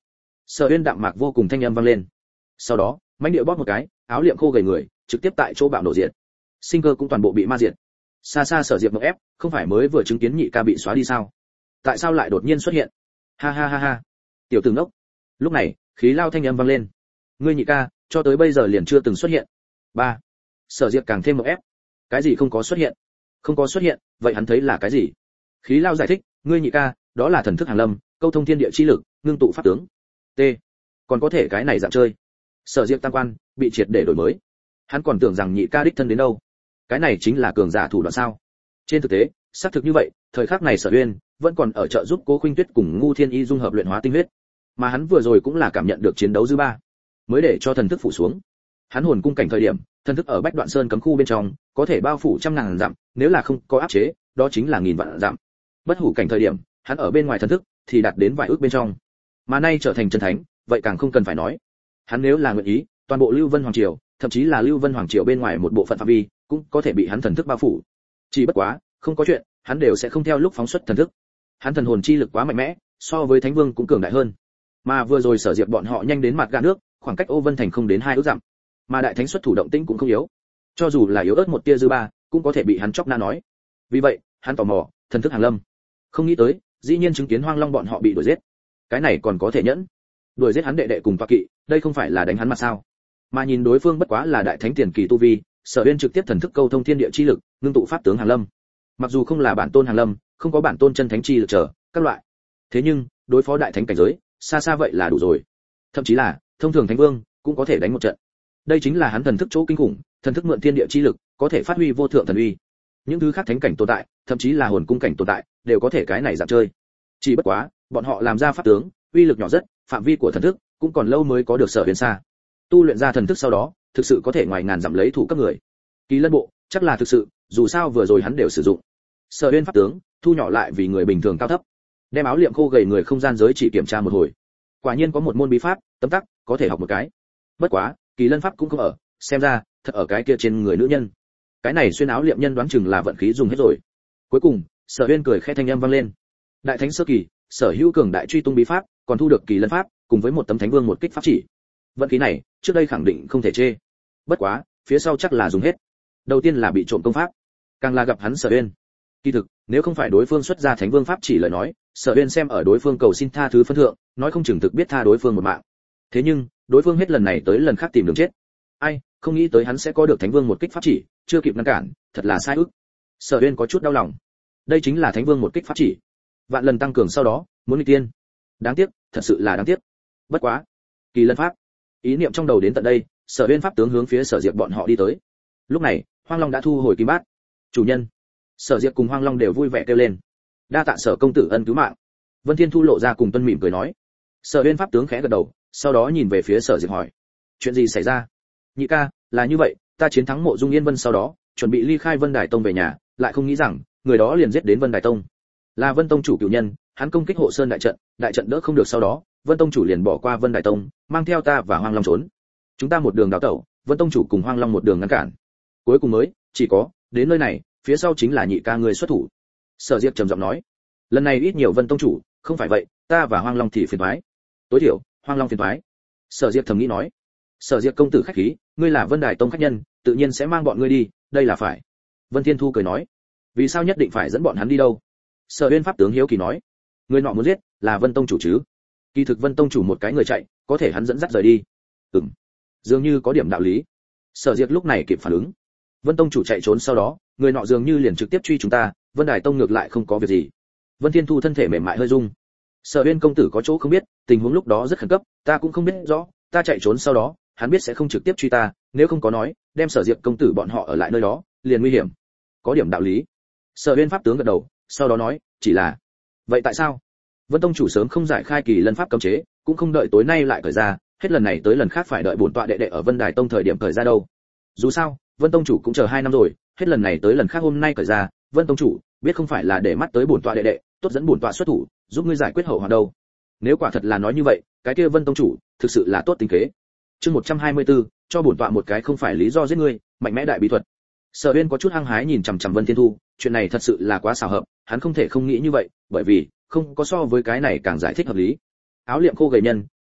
Sở Uyên đạm mạc vô cùng thanh âm vang lên. Sau đó, mãnh địa bóp một cái, áo liệm khô gầy người, trực tiếp tại chỗ bạo nổ diệt. Sinh cơ cũng toàn bộ bị ma diệt. Xa xa Sở Diệp ngộp ép, không phải mới vừa chứng kiến nhị ca bị xóa đi sao? Tại sao lại đột nhiên xuất hiện? Ha ha ha ha. Tiểu tử ngốc. Lúc này, khí lao thanh âm vang lên. Ngươi nhị ca, cho tới bây giờ liền chưa từng xuất hiện. Ba. Sở Diệp càng thêm ngộp ép. Cái gì không có xuất hiện? Không có xuất hiện, vậy hắn thấy là cái gì? Khí lao giải thích, ngươi nhị ca, đó là thần thức hàng lâm, câu thông thiên địa chi lực, ngưng tụ pháp tướng. T. Còn có thể cái này dạng chơi. Sở Diệp tam quan bị triệt để đổi mới. Hắn còn tưởng rằng nhị ca đích thân đến đâu. Cái này chính là cường giả thủ đoạn sao? Trên thực tế, xác thực như vậy, thời khắc này Sở Uyên vẫn còn ở trợ giúp Cố Khuynh Tuyết cùng Ngu Thiên Y dung hợp luyện hóa tinh huyết, mà hắn vừa rồi cũng là cảm nhận được chiến đấu dư ba, mới để cho thần thức phủ xuống. Hắn hồn cung cảnh thời điểm, thần thức ở Bách Đoạn Sơn cấm khu bên trong, có thể bao phủ trăm ngàn dặm, nếu là không có áp chế, đó chính là nghìn vạn dặm. Bất hủ cảnh thời điểm, hắn ở bên ngoài thần thức thì đạt đến vài ước bên trong, mà nay trở thành chân thánh, vậy càng không cần phải nói. Hắn nếu là nguyện ý, toàn bộ Lưu Vân Hoàng triều, thậm chí là Lưu Vân Hoàng triều bên ngoài một bộ phận phạm vi, cũng có thể bị hắn thần thức bao phủ. Chỉ bất quá, không có chuyện, hắn đều sẽ không theo lúc phóng xuất thần thức. Hắn thần hồn chi lực quá mạnh mẽ, so với Thánh Vương cũng cường đại hơn. Mà vừa rồi Sở Diệp bọn họ nhanh đến mặt gà nước, khoảng cách Ô Vân thành không đến hai ước dặm. Mà đại thánh xuất thủ động tĩnh cũng không yếu. Cho dù là yếu ớt một tia dư ba, cũng có thể bị hắn chọc na nói. Vì vậy, hắn tò mò, thần thức hàng lâm. Không nghĩ tới, dĩ nhiên chứng kiến Hoang Long bọn họ bị đuổi giết. Cái này còn có thể nhẫn. Đuổi giết hắn đệ đệ cùng tọa kỵ, đây không phải là đánh hắn mặt sao? Mà nhìn đối phương bất quá là đại thánh tiền kỳ tu vi, Sở Uyên trực tiếp thần thức câu thông thiên địa chi lực, ngưng tụ pháp tướng hàng lâm. Mặc dù không là bản tôn hàng lâm, không có bản tôn chân thánh chi lực trở, các loại. Thế nhưng, đối phó đại thánh cảnh giới, xa xa vậy là đủ rồi. Thậm chí là, thông thường thánh vương cũng có thể đánh một trận. Đây chính là hắn thần thức chỗ kinh khủng, thần thức mượn thiên địa chi lực, có thể phát huy vô thượng thần uy. Những thứ khác thánh cảnh tồn tại, thậm chí là hồn cung cảnh tồn tại, đều có thể cái này dạng chơi. Chỉ bất quá, bọn họ làm ra pháp tướng, uy lực nhỏ rất, phạm vi của thần thức cũng còn lâu mới có được Sở Uyên xa. Tu luyện ra thần thức sau đó, thực sự có thể ngoài ngàn dặm lấy thủ cấp người. Kỳ Lân bộ, chắc là thực sự, dù sao vừa rồi hắn đều sử dụng. Sở Uyên pháp tướng, thu nhỏ lại vì người bình thường cao thấp. Đem áo liệm khô gầy người không gian giới chỉ kiểm tra một hồi. Quả nhiên có một môn bí pháp, tấm tắc, có thể học một cái. Bất quá, Kỳ Lân pháp cũng không ở, xem ra, thật ở cái kia trên người nữ nhân. Cái này xuyên áo liệm nhân đoán chừng là vận khí dùng hết rồi. Cuối cùng, Sở Uyên cười khẽ thanh âm vang lên. Đại thánh sơ kỳ, sở hữu cường đại truy tung bí pháp, còn thu được Kỳ Lân pháp, cùng với một tấm thánh vương một kích pháp chỉ. Vận khí này, trước đây khẳng định không thể chê. Bất quá, phía sau chắc là dùng hết. Đầu tiên là bị trộm công pháp, càng là gặp hắn Sở Uyên. Kỳ thực, nếu không phải đối phương xuất ra thánh vương pháp chỉ lời nói, Sở Uyên xem ở đối phương cầu xin tha thứ phân thượng, nói không chừng thực biết tha đối phương một mạng. Thế nhưng, đối phương hết lần này tới lần khác tìm đường chết. Ai, không nghĩ tới hắn sẽ có được thánh vương một kích pháp chỉ, chưa kịp ngăn cản, thật là sai ức. Sở Uyên có chút đau lòng. Đây chính là thánh vương một kích pháp chỉ, vạn lần tăng cường sau đó, muốn nghịch tiên. Đáng tiếc, thật sự là đáng tiếc. Bất quá, Kỳ Lân pháp. Ý niệm trong đầu đến tận đây, Sở Uyên pháp tướng hướng phía Sở Diệp bọn họ đi tới. Lúc này, Hoang Long đã thu hồi kim bát. Chủ nhân. Sở Diệp cùng Hoang Long đều vui vẻ kêu lên. Đa tạ Sở công tử ân cứu mạng. Vân Thiên Thu lộ ra cùng tuân mỉm cười nói. Sở Uyên pháp tướng khẽ gật đầu, sau đó nhìn về phía Sở Diệp hỏi: chuyện gì xảy ra? Nhị ca, là như vậy, ta chiến thắng Mộ Dung Yên Vân sau đó, chuẩn bị ly khai Vân Đài Tông về nhà, lại không nghĩ rằng, người đó liền giết đến Vân Đài Tông. Là Vân Tông chủ cửu nhân, hắn công kích Hộ Sơn đại trận, đại trận đỡ không được sau đó, Vân Tông chủ liền bỏ qua Vân Đài Tông, mang theo ta và Hoang Long trốn. Chúng ta một đường đào tẩu, Vân Tông chủ cùng Hoang Long một đường ngăn cản. Cuối cùng mới, chỉ có, đến nơi này, phía sau chính là nhị ca người xuất thủ. Sở Diệp trầm giọng nói, lần này ít nhiều Vân Tông chủ, không phải vậy, ta và Hoang Long thì phiền toái. Tối thiểu, Hoang Long phiền toái. Sở Diệp thầm nghĩ nói, Sở Diệp công tử khách khí, ngươi là Vân Đài Tông khách nhân, tự nhiên sẽ mang bọn ngươi đi, đây là phải. Vân Thiên Thu cười nói, vì sao nhất định phải dẫn bọn hắn đi đâu? Sở Uyên pháp tướng hiếu kỳ nói, người nọ muốn giết, là Vân Tông chủ chứ? Kỳ thực Vân Tông chủ một cái người chạy, có thể hắn dẫn dắt rời đi. Ừm, dường như có điểm đạo lý. Sở Diệp lúc này kịp phản ứng. Vân Tông chủ chạy trốn sau đó, người nọ dường như liền trực tiếp truy chúng ta, Vân Đài Tông ngược lại không có việc gì. Vân Thiên Thu thân thể mềm mại hơi rung. Sở Uyên công tử có chỗ không biết, tình huống lúc đó rất khẩn cấp, ta cũng không biết rõ, ta chạy trốn sau đó, hắn biết sẽ không trực tiếp truy ta, nếu không có nói, đem Sở Diệp công tử bọn họ ở lại nơi đó, liền nguy hiểm. Có điểm đạo lý. Sở Uyên pháp tướng gật đầu, sau đó nói, chỉ là, vậy tại sao? Vân Tông chủ sớm không giải khai Kỳ Lân pháp cấm chế, cũng không đợi tối nay lại cởi ra, hết lần này tới lần khác phải đợi bổn tọa đệ đệ ở Vân Đài Tông thời điểm cởi ra đâu. Dù sao, Vân Tông chủ cũng chờ hai năm rồi, hết lần này tới lần khác hôm nay cởi ra, Vân Tông chủ biết không phải là để mắt tới bổn tọa đệ đệ, tốt dẫn bổn tọa xuất thủ, giúp ngươi giải quyết hậu hoạn đâu. Nếu quả thật là nói như vậy, cái kia Vân Tông chủ, thực sự là tốt tính kế. Chương một trăm hai mươi tư, cho bổn tọa một cái không phải lý do giết ngươi, mạnh mẽ đại bí thuật. Sở Uyên có chút hăng hái nhìn chằm chằm Vân Thiên Thu, chuyện này thật sự là quá xảo hợp, hắn không thể không nghĩ như vậy, bởi vì không có so với cái này càng giải thích hợp lý. Áo liệm khô gầy nhân,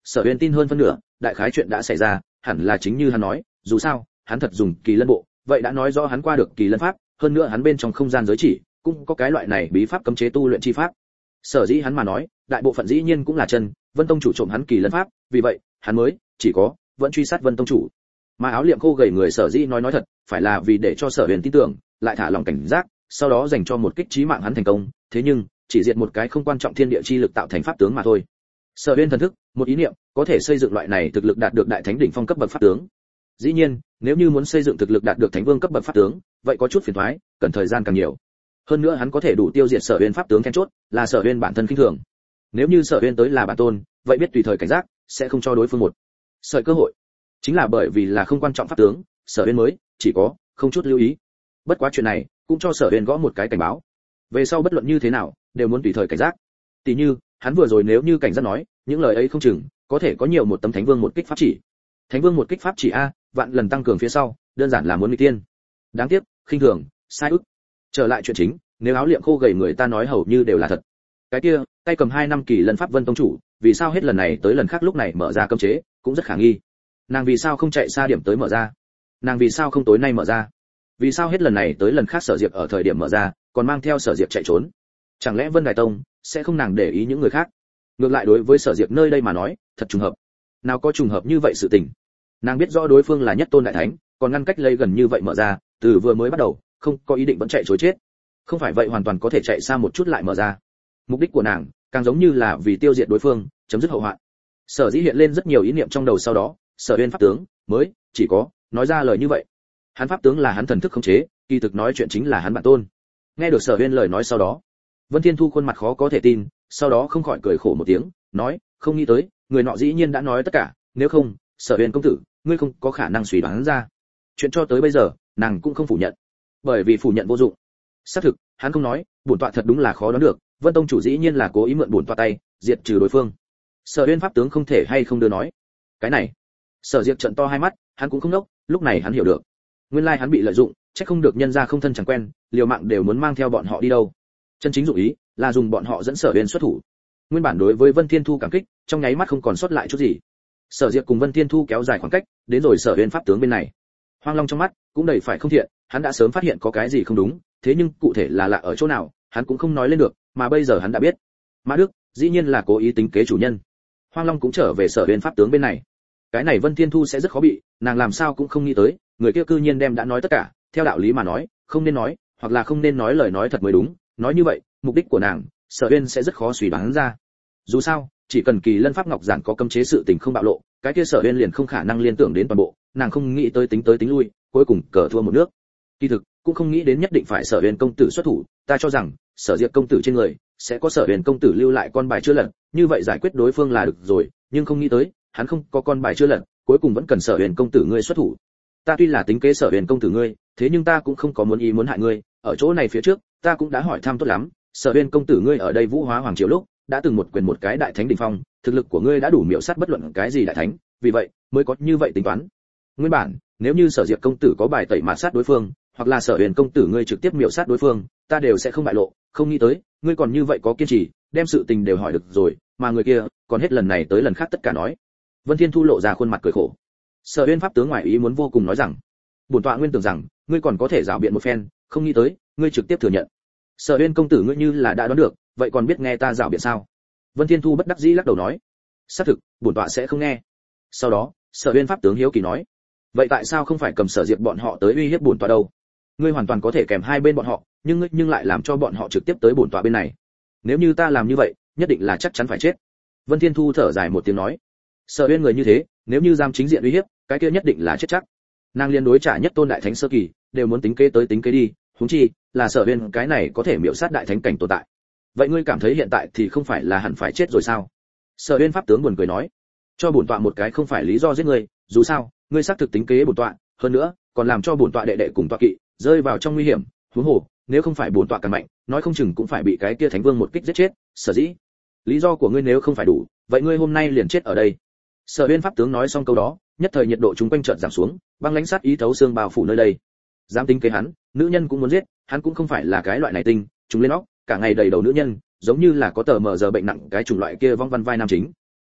Sở Uyên tin hơn phân nửa, đại khái chuyện đã xảy ra, hẳn là chính như hắn nói, dù sao, hắn thật dùng kỳ lân bộ, vậy đã nói rõ hắn qua được kỳ lân pháp, hơn nữa hắn bên trong không gian giới chỉ cũng có cái loại này bí pháp cấm chế tu luyện chi pháp. Sở dĩ hắn mà nói, đại bộ phận dĩ nhiên cũng là chân, Vân tông chủ trộm hắn kỳ lân pháp, vì vậy, hắn mới chỉ có vẫn truy sát Vân tông chủ. Mà áo liệm khô gầy người Sở dĩ nói nói thật, phải là vì để cho Sở Uyên tin tưởng, lại thả lòng cảnh giác, sau đó dành cho một kích chí mạng hắn thành công, thế nhưng, chỉ diệt một cái không quan trọng thiên địa chi lực tạo thành pháp tướng mà thôi. Sở Uyên thần thức, một ý niệm, có thể xây dựng loại này thực lực đạt được đại thánh đỉnh phong cấp bậc pháp tướng. Dĩ nhiên, nếu như muốn xây dựng thực lực đạt được thánh vương cấp bậc pháp tướng, vậy có chút phiền toái, cần thời gian càng nhiều. Hơn nữa hắn có thể đủ tiêu diệt Sở Uyên pháp tướng then chốt, là Sở Uyên bản thân khinh thường. Nếu như Sở Uyên tới là bản tôn, vậy biết tùy thời cảnh giác, sẽ không cho đối phương một sợi cơ hội. Chính là bởi vì là không quan trọng pháp tướng, Sở Uyên mới chỉ có không chút lưu ý. Bất quá chuyện này, cũng cho Sở Uyên gõ một cái cảnh báo. Về sau bất luận như thế nào, đều muốn tùy thời cảnh giác. Tỷ như, hắn vừa rồi nếu như cảnh giác nói, những lời ấy không chừng có thể có nhiều một tấm thánh vương một kích pháp chỉ. Thánh vương một kích pháp chỉ a, vạn lần tăng cường phía sau, đơn giản là muốn nguy tiên. Đáng tiếc, khinh thường, sai ức. Trở lại chuyện chính, nếu áo liệm khô gầy người ta nói hầu như đều là thật. Cái kia, tay cầm hai năm kỳ lân pháp Vân tông chủ, vì sao hết lần này tới lần khác lúc này mở ra cấm chế, cũng rất khả nghi. Nàng vì sao không chạy xa điểm tới mở ra? Nàng vì sao không tối nay mở ra? Vì sao hết lần này tới lần khác Sở Diệp ở thời điểm mở ra, còn mang theo Sở Diệp chạy trốn? Chẳng lẽ Vân Đài Tông sẽ không nàng để ý những người khác? Ngược lại đối với Sở Diệp nơi đây mà nói, thật trùng hợp. Nào có trùng hợp như vậy sự tình. Nàng biết rõ đối phương là nhất tôn đại thánh, còn ngăn cách lây gần như vậy mở ra, từ vừa mới bắt đầu, không có ý định vẫn chạy trối chết. Không phải vậy hoàn toàn có thể chạy xa một chút lại mở ra. Mục đích của nàng, càng giống như là vì tiêu diệt đối phương, chấm dứt hậu hoạn. Sở Dĩ hiện lên rất nhiều ý niệm trong đầu sau đó, Sở Uyên pháp tướng mới chỉ có nói ra lời như vậy. Hắn pháp tướng là hắn thần thức khống chế, kỳ thực nói chuyện chính là hắn bản tôn. Nghe được Sở Uyên lời nói sau đó, Vân Thiên Thu khuôn mặt khó có thể tin, sau đó không khỏi cười khổ một tiếng, nói, không nghĩ tới, người nọ dĩ nhiên đã nói tất cả, nếu không, Sở Uyên công tử, ngươi không có khả năng suy đoán ra. Chuyện cho tới bây giờ, nàng cũng không phủ nhận, bởi vì phủ nhận vô dụng. Xác thực, hắn không nói, bổn tọa thật đúng là khó đoán được, Vân tông chủ dĩ nhiên là cố ý mượn bổn tọa tay, diệt trừ đối phương. Sở Uyên pháp tướng không thể hay không đưa nói. Cái này, Sở Diệp trợn to hai mắt, hắn cũng không ngốc, lúc này hắn hiểu được. Nguyên lai hắn bị lợi dụng, chắc không được nhân gia không thân chẳng quen, liều mạng đều muốn mang theo bọn họ đi đâu. Chân chính dụng ý là dùng bọn họ dẫn Sở Uyên xuất thủ. Nguyên bản đối với Vân Thiên Thu cảm kích, trong nháy mắt không còn sót lại chút gì. Sở Diệp cùng Vân Thiên Thu kéo dài khoảng cách, đến rồi Sở Uyên pháp tướng bên này. Hoang Long trong mắt cũng đầy phải không thiện, hắn đã sớm phát hiện có cái gì không đúng, thế nhưng cụ thể là lạ ở chỗ nào, hắn cũng không nói lên được, mà bây giờ hắn đã biết. Mã Đức, dĩ nhiên là cố ý tính kế chủ nhân. Hoang Long cũng trở về Sở Uyên pháp tướng bên này. Cái này Vân Thiên Thu sẽ rất khó bị, nàng làm sao cũng không nghĩ tới, người kia cư nhiên đem đã nói tất cả, theo đạo lý mà nói, không nên nói, hoặc là không nên nói lời nói thật mới đúng, nói như vậy, mục đích của nàng, Sở Uyên sẽ rất khó suy đoán ra. Dù sao, chỉ cần Kỳ Lân pháp ngọc giản có cấm chế sự tình không bạo lộ, cái kia Sở Uyên liền không khả năng liên tưởng đến toàn bộ, nàng không nghĩ tới tính tới tính lui, cuối cùng cờ thua một nước. Kỳ thực, cũng không nghĩ đến nhất định phải Sở Uyên công tử xuất thủ, ta cho rằng, Sở Diệp công tử trên người sẽ có Sở Uyên công tử lưu lại con bài chưa lật, như vậy giải quyết đối phương là được rồi, nhưng không nghĩ tới, hắn không có con bài chưa lật, cuối cùng vẫn cần Sở Uyên công tử ngươi xuất thủ. Ta tuy là tính kế Sở Uyên công tử ngươi, thế nhưng ta cũng không có muốn ý muốn hại ngươi, ở chỗ này phía trước, ta cũng đã hỏi thăm tốt lắm, Sở Uyên công tử ngươi ở đây Vũ Hóa Hoàng triều lúc, đã từng một quyền một cái đại thánh đỉnh phong, thực lực của ngươi đã đủ miểu sát bất luận cái gì đại thánh, vì vậy mới có như vậy tính toán. Nguyên bản, nếu như Sở Diệp công tử có bài tẩy mà sát đối phương, hoặc là Sở Uyên công tử ngươi trực tiếp miểu sát đối phương, ta đều sẽ không bại lộ, không nghĩ tới, ngươi còn như vậy có kiên trì, đem sự tình đều hỏi được rồi, mà người kia, còn hết lần này tới lần khác tất cả nói. Vân Thiên Thu lộ ra khuôn mặt cười khổ. Sở Uyên pháp tướng ngoài ý muốn vô cùng nói rằng, bổn tọa nguyên tưởng rằng, ngươi còn có thể giảo biện một phen, không nghĩ tới, ngươi trực tiếp thừa nhận. Sở Uyên công tử ngươi như là đã đoán được, vậy còn biết nghe ta giảo biện sao? Vân Thiên Thu bất đắc dĩ lắc đầu nói, xác thực, bổn tọa sẽ không nghe. Sau đó, Sở Uyên pháp tướng hiếu kỳ nói, vậy tại sao không phải cầm Sở Diệp bọn họ tới uy hiếp bổn tọa đâu? Ngươi hoàn toàn có thể kèm hai bên bọn họ, nhưng ngươi nhưng lại làm cho bọn họ trực tiếp tới bổn tọa bên này. Nếu như ta làm như vậy, nhất định là chắc chắn phải chết. Vân Thiên Thu thở dài một tiếng nói, Sở Uyên người như thế, nếu như dám chính diện uy hiếp, cái kia nhất định là chết chắc. Nàng liên đối trả nhất tôn đại thánh sơ kỳ, đều muốn tính kế tới tính kế đi, huống chi là Sở Uyên cái này có thể miểu sát đại thánh cảnh tồn tại. Vậy ngươi cảm thấy hiện tại thì không phải là hẳn phải chết rồi sao? Sở Uyên pháp tướng buồn cười nói, cho bổn tọa một cái không phải lý do giết ngươi, dù sao, ngươi xác thực tính kế bổn tọa, hơn nữa, còn làm cho bổn tọa đệ đệ cùng tọa kỵ rơi vào trong nguy hiểm, huống hồ, nếu không phải bổn tọa càng mạnh, nói không chừng cũng phải bị cái kia thánh vương một kích giết chết, sở dĩ, lý do của ngươi nếu không phải đủ, vậy ngươi hôm nay liền chết ở đây. Sở Uyên pháp tướng nói xong câu đó, nhất thời nhiệt độ chúng quanh chợt giảm xuống, băng lãnh sát ý thấu xương bao phủ nơi đây. Dám tính kế hắn, nữ nhân cũng muốn giết, hắn cũng không phải là cái loại này tinh, chúng lên óc, cả ngày đầy đầu nữ nhân, giống như là có tờ mờ giờ bệnh nặng cái chủng loại kia vong văn vai nam chính.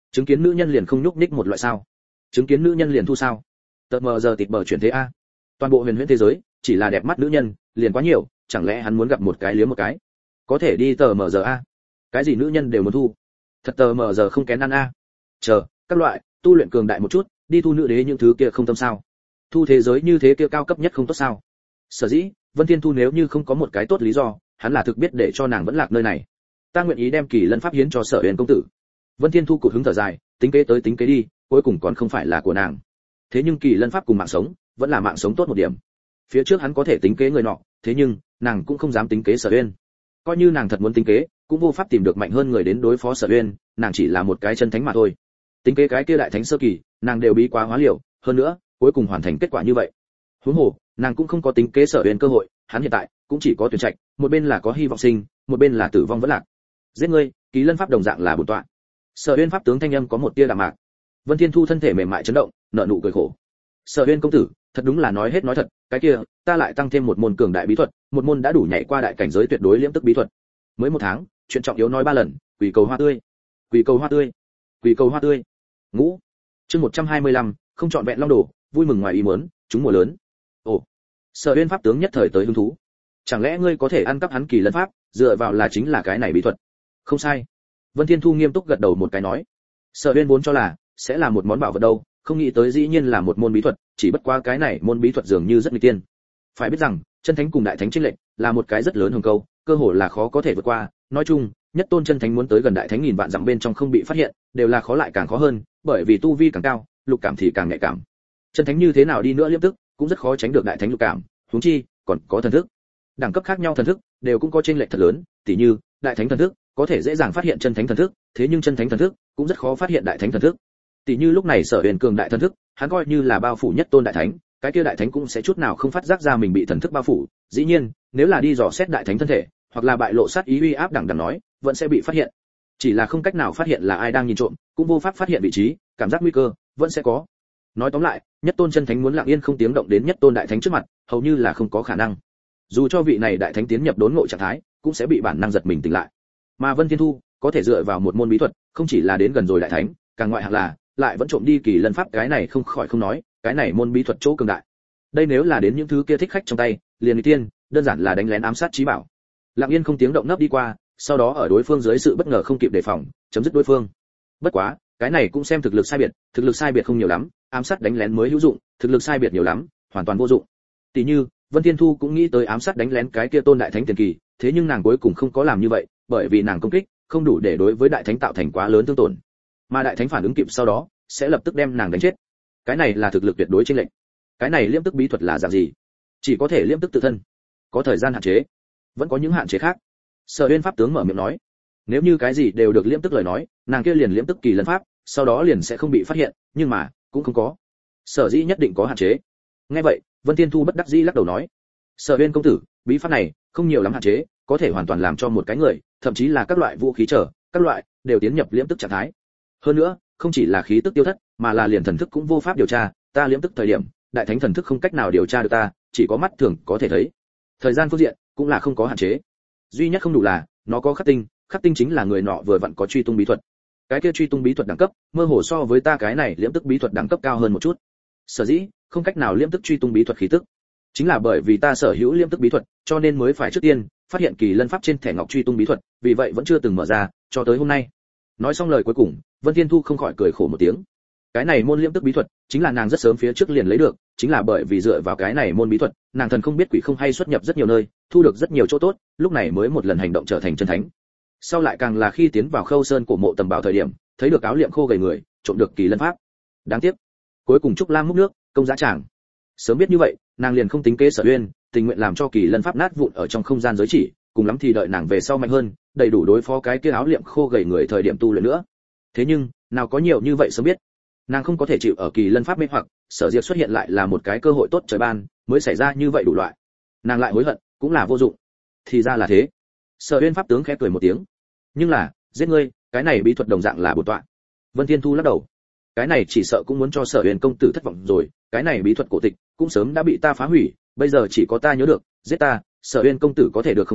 Chứng kiến nữ nhân liền không nhúc nhích một loại sao? Chứng kiến nữ nhân liền thu sao? Tờ mờ giờ tịt bờ chuyển thế a. Toàn bộ huyền huyễn thế giới, chỉ là đẹp mắt nữ nhân, liền quá nhiều, chẳng lẽ hắn muốn gặp một cái liếm một cái? Có thể đi tờ mờ giờ a. Cái gì nữ nhân đều muốn thu. Thật tờ mờ giờ không kén ăn a. Chờ, các loại, tu luyện cường đại một chút, đi thu nữ đế những thứ kia không tâm sao? Thu thế giới như thế kia cao cấp nhất không tốt sao? Sở dĩ, Vân Thiên Thu nếu như không có một cái tốt lý do, hắn là thực biết để cho nàng vẫn lạc nơi này. Ta nguyện ý đem Kỳ Lân pháp hiến cho Sở Huyền công tử. Vân Thiên Thu cụt hứng thở dài, tính kế tới tính kế đi, cuối cùng còn không phải là của nàng. Thế nhưng Kỳ Lân pháp cùng mạng sống, vẫn là mạng sống tốt một điểm. Phía trước hắn có thể tính kế người nọ, thế nhưng nàng cũng không dám tính kế Sở Huyền. Coi như nàng thật muốn tính kế, cũng vô pháp tìm được mạnh hơn người đến đối phó Sở Huyền, nàng chỉ là một cái chân thánh mà thôi. Tính kế cái kia đại thánh sơ kỳ, nàng đều bí quá hóa liều, hơn nữa, cuối cùng hoàn thành kết quả như vậy. Huống hồ, nàng cũng không có tính kế Sở Huyền cơ hội, hắn hiện tại cũng chỉ có tuyển trạch, một bên là có hy vọng sinh, một bên là tử vong vẫn lạc. Giết ngươi, Kỳ Lân pháp đồng dạng là bổn tọa. Sở Uyên pháp tướng thanh âm có một tia đạm mạc. Vân Thiên Thu thân thể mềm mại chấn động, nở nụ cười khổ. Sở Uyên công tử, thật đúng là nói hết nói thật, cái kia, ta lại tăng thêm một môn cường đại bí thuật, một môn đã đủ nhảy qua đại cảnh giới tuyệt đối liễm tức bí thuật. Mới một tháng, chuyện trọng yếu nói ba lần, quỷ cầu hoa tươi, quỷ cầu hoa tươi, quỷ cầu hoa tươi. Ngũ. Chương một trăm hai mươi lăm, không chọn vẹn long đồ, vui mừng ngoài ý muốn, chúng mùa lớn. Ồ. Sở Uyên pháp tướng nhất thời tới hứng thú. Chẳng lẽ ngươi có thể ăn cắp hắn Kỳ Lân pháp, dựa vào là chính là cái này bí thuật? Không sai. Vân Thiên Thu nghiêm túc gật đầu một cái nói. Sở Uyên vốn cho là sẽ là một món bảo vật đâu, không nghĩ tới dĩ nhiên là một môn bí thuật, chỉ bất quá cái này môn bí thuật dường như rất nguy tiên. Phải biết rằng, chân thánh cùng đại thánh chênh lệch là một cái rất lớn hồng câu, cơ hội là khó có thể vượt qua, nói chung, nhất tôn chân thánh muốn tới gần đại thánh nghìn vạn dặm bên trong không bị phát hiện, đều là khó lại càng khó hơn, bởi vì tu vi càng cao, lục cảm thì càng nhạy cảm. Chân thánh như thế nào đi nữa liêm tức, cũng rất khó tránh được đại thánh lục cảm, huống chi còn có thần thức. Đẳng cấp khác nhau thần thức đều cũng có chênh lệch thật lớn, tỉ như đại thánh thần thức có thể dễ dàng phát hiện chân thánh thần thức, thế nhưng chân thánh thần thức cũng rất khó phát hiện đại thánh thần thức. Tỷ như lúc này Sở Huyền cường đại thần thức, hắn coi như là bao phủ nhất tôn đại thánh, cái kia đại thánh cũng sẽ chút nào không phát giác ra mình bị thần thức bao phủ. Dĩ nhiên, nếu là đi dò xét đại thánh thân thể, hoặc là bại lộ sát ý uy áp đẳng đẳng nói, vẫn sẽ bị phát hiện. Chỉ là không cách nào phát hiện là ai đang nhìn trộm, cũng vô pháp phát hiện vị trí, cảm giác nguy cơ vẫn sẽ có. Nói tóm lại, nhất tôn chân thánh muốn lặng yên không tiếng động đến nhất tôn đại thánh trước mặt, hầu như là không có khả năng. Dù cho vị này đại thánh tiến nhập đốn ngộ trạng thái, cũng sẽ bị bản năng giật mình tỉnh lại. Mà Vân Thiên Thu có thể dựa vào một môn bí thuật, không chỉ là đến gần rồi đại thánh, càng ngoại hạng là lại vẫn trộm đi Kỳ Lân pháp, cái này không khỏi không nói, cái này môn bí thuật chỗ cường đại. Đây nếu là đến những thứ kia thích khách trong tay, liền đi tiên, đơn giản là đánh lén ám sát chí bảo. Lặng yên không tiếng động nấp đi qua, sau đó ở đối phương dưới sự bất ngờ không kịp đề phòng, chấm dứt đối phương. Bất quá, cái này cũng xem thực lực sai biệt, thực lực sai biệt không nhiều lắm, ám sát đánh lén mới hữu dụng, thực lực sai biệt nhiều lắm, hoàn toàn vô dụng. Tỷ như, Vân Thiên Thu cũng nghĩ tới ám sát đánh lén cái kia tôn đại thánh tiền kỳ, thế nhưng nàng cuối cùng không có làm như vậy, bởi vì nàng công kích không đủ để đối với đại thánh tạo thành quá lớn thương tổn, mà đại thánh phản ứng kịp sau đó sẽ lập tức đem nàng đánh chết. Cái này là thực lực tuyệt đối chênh lệch. Cái này liễm tức bí thuật là dạng gì? Chỉ có thể liễm tức tự thân, có thời gian hạn chế, vẫn có những hạn chế khác. Sở Uyên pháp tướng mở miệng nói, nếu như cái gì đều được liễm tức lời nói, nàng kia liền liễm tức Kỳ Lân pháp, sau đó liền sẽ không bị phát hiện, nhưng mà cũng không có. Sở dĩ nhất định có hạn chế. Nghe vậy, Vân Thiên Thu bất đắc dĩ lắc đầu nói, Sở Uyên công tử, bí pháp này không nhiều lắm hạn chế, có thể hoàn toàn làm cho một cái người, thậm chí là các loại vũ khí trở, các loại đều tiến nhập liễm tức trạng thái. Hơn nữa, không chỉ là khí tức tiêu thất, mà là liền thần thức cũng vô pháp điều tra, ta liễm tức thời điểm, đại thánh thần thức không cách nào điều tra được ta, chỉ có mắt thường có thể thấy. Thời gian phương diện cũng là không có hạn chế. Duy nhất không đủ là, nó có khắc tinh, khắc tinh chính là người nọ vừa vặn có truy tung bí thuật. Cái kia truy tung bí thuật đẳng cấp, mơ hồ so với ta cái này liễm tức bí thuật đẳng cấp cao hơn một chút. Sở dĩ, không cách nào liễm tức truy tung bí thuật khí tức. Chính là bởi vì ta sở hữu liễm tức bí thuật, cho nên mới phải trước tiên phát hiện Kỳ Lân pháp trên thẻ ngọc truy tung bí thuật, vì vậy vẫn chưa từng mở ra, cho tới hôm nay. Nói xong lời cuối cùng, Vân Thiên Thu không khỏi cười khổ một tiếng. Cái này môn liễm tức bí thuật, chính là nàng rất sớm phía trước liền lấy được, chính là bởi vì dựa vào cái này môn bí thuật, nàng thần không biết quỷ không hay xuất nhập rất nhiều nơi, thu được rất nhiều chỗ tốt, lúc này mới một lần hành động trở thành chân thánh. Sau lại càng là khi tiến vào Khâu Sơn của mộ tầm bảo thời điểm, thấy được áo liệm khô gầy người, trộm được Kỳ Lân pháp. Đáng tiếc, cuối cùng Trúc Lam múc nước, công giá tràng. Sớm biết như vậy, nàng liền không tính kế Sở Uyên, tình nguyện làm cho Kỳ Lân pháp nát vụn ở trong không gian giới chỉ, cùng lắm thì đợi nàng về sau mạnh hơn, đầy đủ đối phó cái kia áo liệm khô gầy người thời điểm tu luyện nữa. Thế nhưng, nào có nhiều như vậy sớm biết. Nàng không có thể chịu ở Kỳ Lân pháp mê hoặc, Sở Diệp xuất hiện lại là một cái cơ hội tốt trời ban, mới xảy ra như vậy đủ loại. Nàng lại hối hận, cũng là vô dụng. Thì ra là thế. Sở Uyên pháp tướng khẽ cười một tiếng. Nhưng là, giết ngươi, cái này bí thuật đồng dạng là bổn tọa. Vân Thiên Thu lắc đầu. Cái này chỉ sợ cũng muốn cho Sở Uyên công tử thất vọng rồi, cái này bí thuật cổ tịch cũng sớm đã bị ta phá hủy, bây giờ chỉ có ta nhớ được, giết ta, Sở Uyên công tử có thể được không đến,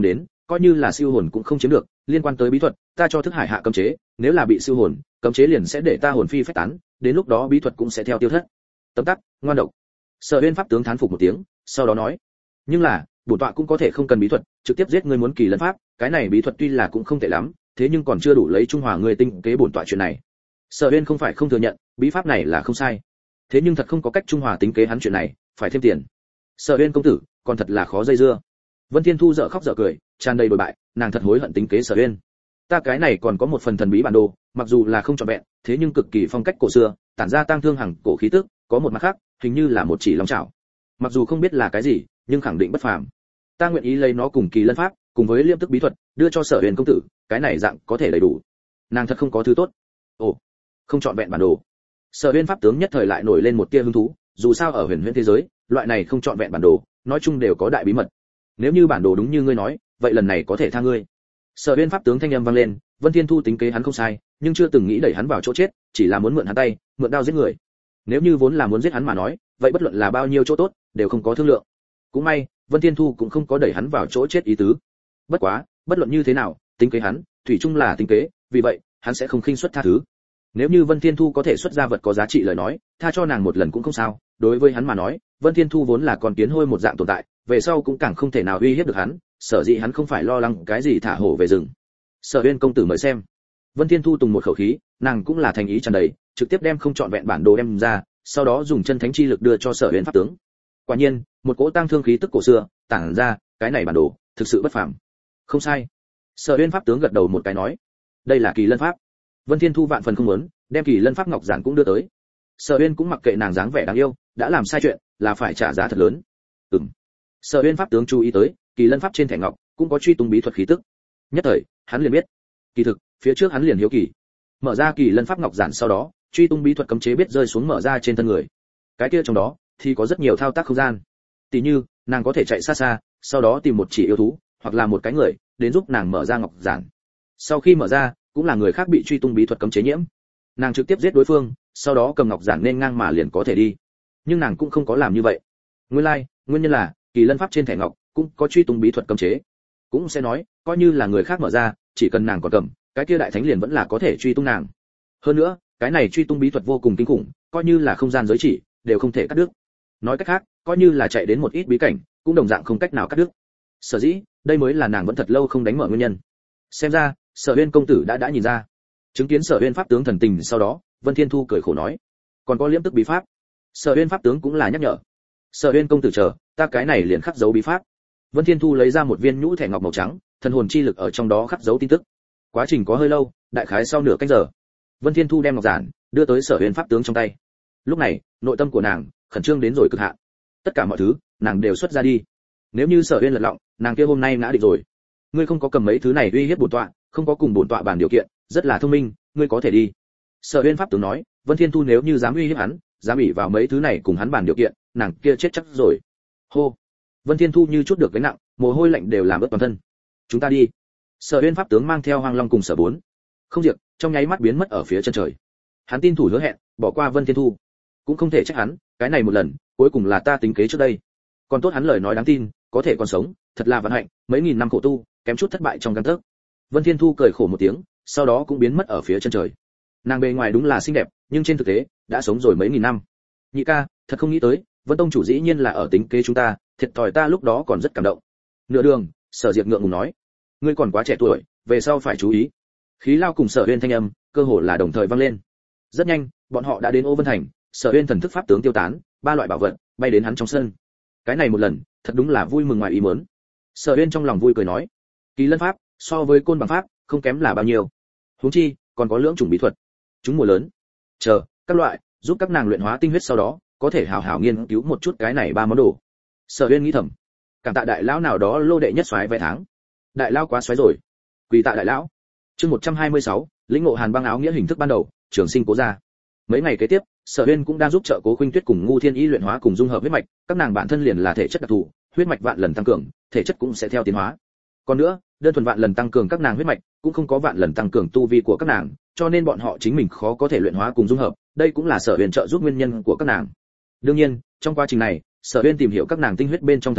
coi như là siêu hồn cũng không chiếm được, liên quan tới bí thuật, ta cho thức hải hạ cấm chế, nếu là bị siêu hồn, cấm chế liền sẽ để ta hồn phi phách tán, đến lúc đó bí thuật cũng sẽ theo tiêu thất. Tấm tắc, ngoan độc. Sở Uyên pháp tướng thán phục một tiếng, sau đó nói, nhưng là, bổn tọa cũng có thể không cần bí thuật, trực tiếp giết ngươi muốn kỳ lân pháp, cái này bí thuật tuy là cũng không tệ lắm, thế nhưng còn chưa đủ lấy trung hòa ngươi tinh kế bổn tọa chuyện này. Sở Uyên không phải không thừa nhận, bí pháp này là không sai, thế nhưng thật không có cách trung hòa tính kế hắn chuyện này, phải thêm tiền. Sở Uyên công tử, còn thật là khó dây dưa. Vân Thiên Thu dở khóc dở cười, tràn đầy đổi bại, nàng thật hối hận tính kế Sở Uyên. Ta cái này còn có một phần thần bí bản đồ, mặc dù là không trọn vẹn, thế nhưng cực kỳ phong cách cổ xưa, tản ra tang thương hằng cổ khí tức, có một mặt khác, hình như là một chỉ long chảo. Mặc dù không biết là cái gì, nhưng khẳng định bất phàm. Ta nguyện ý lấy nó cùng kỳ lân pháp, cùng với liêm tức bí thuật, đưa cho Sở Uyên công tử, cái này dạng có thể đầy đủ. Nàng thật không có thứ tốt. Ồ, không trọn vẹn bản đồ. Sở Uyên pháp tướng nhất thời lại nổi lên một tia hứng thú, dù sao ở huyền huyễn thế giới, loại này không trọn vẹn bản đồ, nói chung đều có đại bí mật. Nếu như bản đồ đúng như ngươi nói, vậy lần này có thể tha ngươi. Sở Uyên pháp tướng thanh âm vang lên, Vân Thiên Thu tính kế hắn không sai, nhưng chưa từng nghĩ đẩy hắn vào chỗ chết, chỉ là muốn mượn hắn tay, mượn đao giết người. Nếu như vốn là muốn giết hắn mà nói, vậy bất luận là bao nhiêu chỗ tốt, đều không có thương lượng. Cũng may, Vân Thiên Thu cũng không có đẩy hắn vào chỗ chết ý tứ. Bất quá, bất luận như thế nào, tính kế hắn, thủy chung là tính kế, vì vậy, hắn sẽ không khinh suất tha thứ. Nếu như Vân Thiên Thu có thể xuất ra vật có giá trị lời nói, tha cho nàng một lần cũng không sao, đối với hắn mà nói, Vân Thiên Thu vốn là con kiến hôi một dạng tồn tại, về sau cũng càng không thể nào uy hiếp được hắn, sở dĩ hắn không phải lo lắng cái gì thả hổ về rừng. Sở Uyên công tử mời xem. Vân Thiên Thu tùng một khẩu khí, nàng cũng là thành ý tràn đầy, trực tiếp đem không trọn vẹn bản đồ đem ra, sau đó dùng chân thánh chi lực đưa cho Sở Uyên pháp tướng. Quả nhiên, một cỗ tang thương khí tức cổ xưa, tản ra, cái này bản đồ, thực sự bất phàm. Không sai. Sở Uyên pháp tướng gật đầu một cái nói, đây là kỳ lân pháp. Vân Thiên Thu vạn phần không muốn, đem kỳ lân pháp ngọc giản cũng đưa tới. Sở Uyên cũng mặc kệ nàng dáng vẻ đáng yêu, đã làm sai chuyện, là phải trả giá thật lớn. Ừm. Sở Uyên pháp tướng chú ý tới, kỳ lân pháp trên thẻ ngọc cũng có truy tung bí thuật khí tức. Nhất thời, hắn liền biết. Kỳ thực, phía trước hắn liền hiếu kỳ. Mở ra kỳ lân pháp ngọc giản sau đó, truy tung bí thuật cấm chế biết rơi xuống mở ra trên thân người. Cái kia trong đó thì có rất nhiều thao tác không gian. Tỷ như, nàng có thể chạy xa xa, sau đó tìm một chỉ yêu thú, hoặc là một cái người, đến giúp nàng mở ra ngọc giản. Sau khi mở ra, cũng là người khác bị truy tung bí thuật cấm chế nhiễm. Nàng trực tiếp giết đối phương, sau đó cầm ngọc giản nên ngang mà liền có thể đi. Nhưng nàng cũng không có làm như vậy. Nguyên lai, like, nguyên nhân là kỳ lân pháp trên thẻ ngọc cũng có truy tung bí thuật cấm chế. Cũng sẽ nói, coi như là người khác mở ra, chỉ cần nàng còn cầm, cái kia đại thánh liền vẫn là có thể truy tung nàng. Hơn nữa, cái này truy tung bí thuật vô cùng kinh khủng, coi như là không gian giới chỉ, đều không thể cắt đứt. Nói cách khác, coi như là chạy đến một ít bí cảnh, cũng đồng dạng không cách nào cắt đứt. Sở dĩ, đây mới là nàng vẫn thật lâu không đánh mở nguyên nhân. Xem ra, Sở Uyên công tử đã đã nhìn ra. Chứng kiến Sở Uyên pháp tướng thần tình sau đó, Vân Thiên Thu cười khổ nói, còn có liễm tức bí pháp. Sở Uyên pháp tướng cũng là nhắc nhở. Sở Uyên công tử chờ, ta cái này liền khắc dấu bí pháp. Vân Thiên Thu lấy ra một viên nhũ thẻ ngọc màu trắng, thần hồn chi lực ở trong đó khắc dấu tin tức. Quá trình có hơi lâu, đại khái sau nửa canh giờ. Vân Thiên Thu đem ngọc giản đưa tới Sở Uyên pháp tướng trong tay. Lúc này, nội tâm của nàng khẩn trương đến rồi cực hạn. Tất cả mọi thứ, nàng đều xuất ra đi. Nếu như Sở Uyên lật lọng, nàng kia hôm nay ngã định rồi. Ngươi không có cầm mấy thứ này uy hiếp bổn tọa, không có cùng bổn tọa bàn điều kiện, rất là thông minh, ngươi có thể đi. Sở Uyên pháp tướng nói, Vân Thiên Thu nếu như dám uy hiếp hắn, dám ỷ vào mấy thứ này cùng hắn bàn điều kiện, nàng kia chết chắc rồi. Hô. Vân Thiên Thu như chút được gánh nặng, mồ hôi lạnh đều làm ướt toàn thân. Chúng ta đi. Sở Uyên pháp tướng mang theo Hoang Long cùng Sở Bốn, không diệt, trong nháy mắt biến mất ở phía chân trời. Hắn tin thủ hứa hẹn, bỏ qua Vân Thiên Thu, cũng không thể trách hắn, cái này một lần, cuối cùng là ta tính kế trước đây. Còn tốt hắn lời nói đáng tin, có thể còn sống, thật là vận hạnh, mấy nghìn năm khổ tu, kém chút thất bại trong gang tấc. Vân Thiên Thu cười khổ một tiếng, sau đó cũng biến mất ở phía chân trời. Nàng bề ngoài đúng là xinh đẹp, nhưng trên thực tế đã sống rồi mấy nghìn năm. Nhị ca, thật không nghĩ tới, Vân tông chủ dĩ nhiên là ở tính kế chúng ta, thiệt thòi ta lúc đó còn rất cảm động. Nửa đường, Sở Diệp ngượng ngùng nói, ngươi còn quá trẻ tuổi, về sau phải chú ý. Khí lao cùng Sở Uyên thanh âm, cơ hồ là đồng thời vang lên. Rất nhanh, bọn họ đã đến Ô Vân Thành, Sở Uyên thần thức pháp tướng tiêu tán, ba loại bảo vật bay đến hắn trong sân. Cái này một lần, thật đúng là vui mừng ngoài ý muốn. Sở Uyên trong lòng vui cười nói, kỳ lân pháp so với côn bằng pháp không kém là bao nhiêu. Huống chi, còn có lưỡng chủng bí thuật. Chúng mùa lớn. Chờ, các loại, giúp các nàng luyện hóa tinh huyết sau đó, có thể hào hào nghiên cứu một chút cái này ba món đồ. Sở Uyên nghĩ thầm, cảm tạ đại lão nào đó lô đệ nhất soái vé tháng. Đại lão quá soái rồi. Quỳ tạ đại lão. Chương một trăm hai mươi sáu, lĩnh ngộ Hàn băng áo nghĩa hình thức ban đầu, trường sinh cố gia. Mấy ngày kế tiếp, Sở Uyên cũng đang giúp trợ Cố Khuynh Tuyết cùng Ngu Thiên Y luyện hóa cùng dung hợp huyết mạch, các nàng bản thân liền là thể chất đặc thù, huyết mạch vạn lần tăng cường, thể chất cũng sẽ theo tiến hóa. Còn nữa, đơn thuần vạn lần tăng cường các nàng huyết mạch, cũng không có vạn lần tăng cường tu vi của các nàng, cho nên bọn họ chính mình khó có thể luyện hóa cùng dung hợp, đây cũng là Sở Uyên trợ giúp nguyên nhân của các nàng. Đương nhiên, trong quá trình này, Sở Uyên tìm hiểu các nàng tinh huyết bên trong thần bí,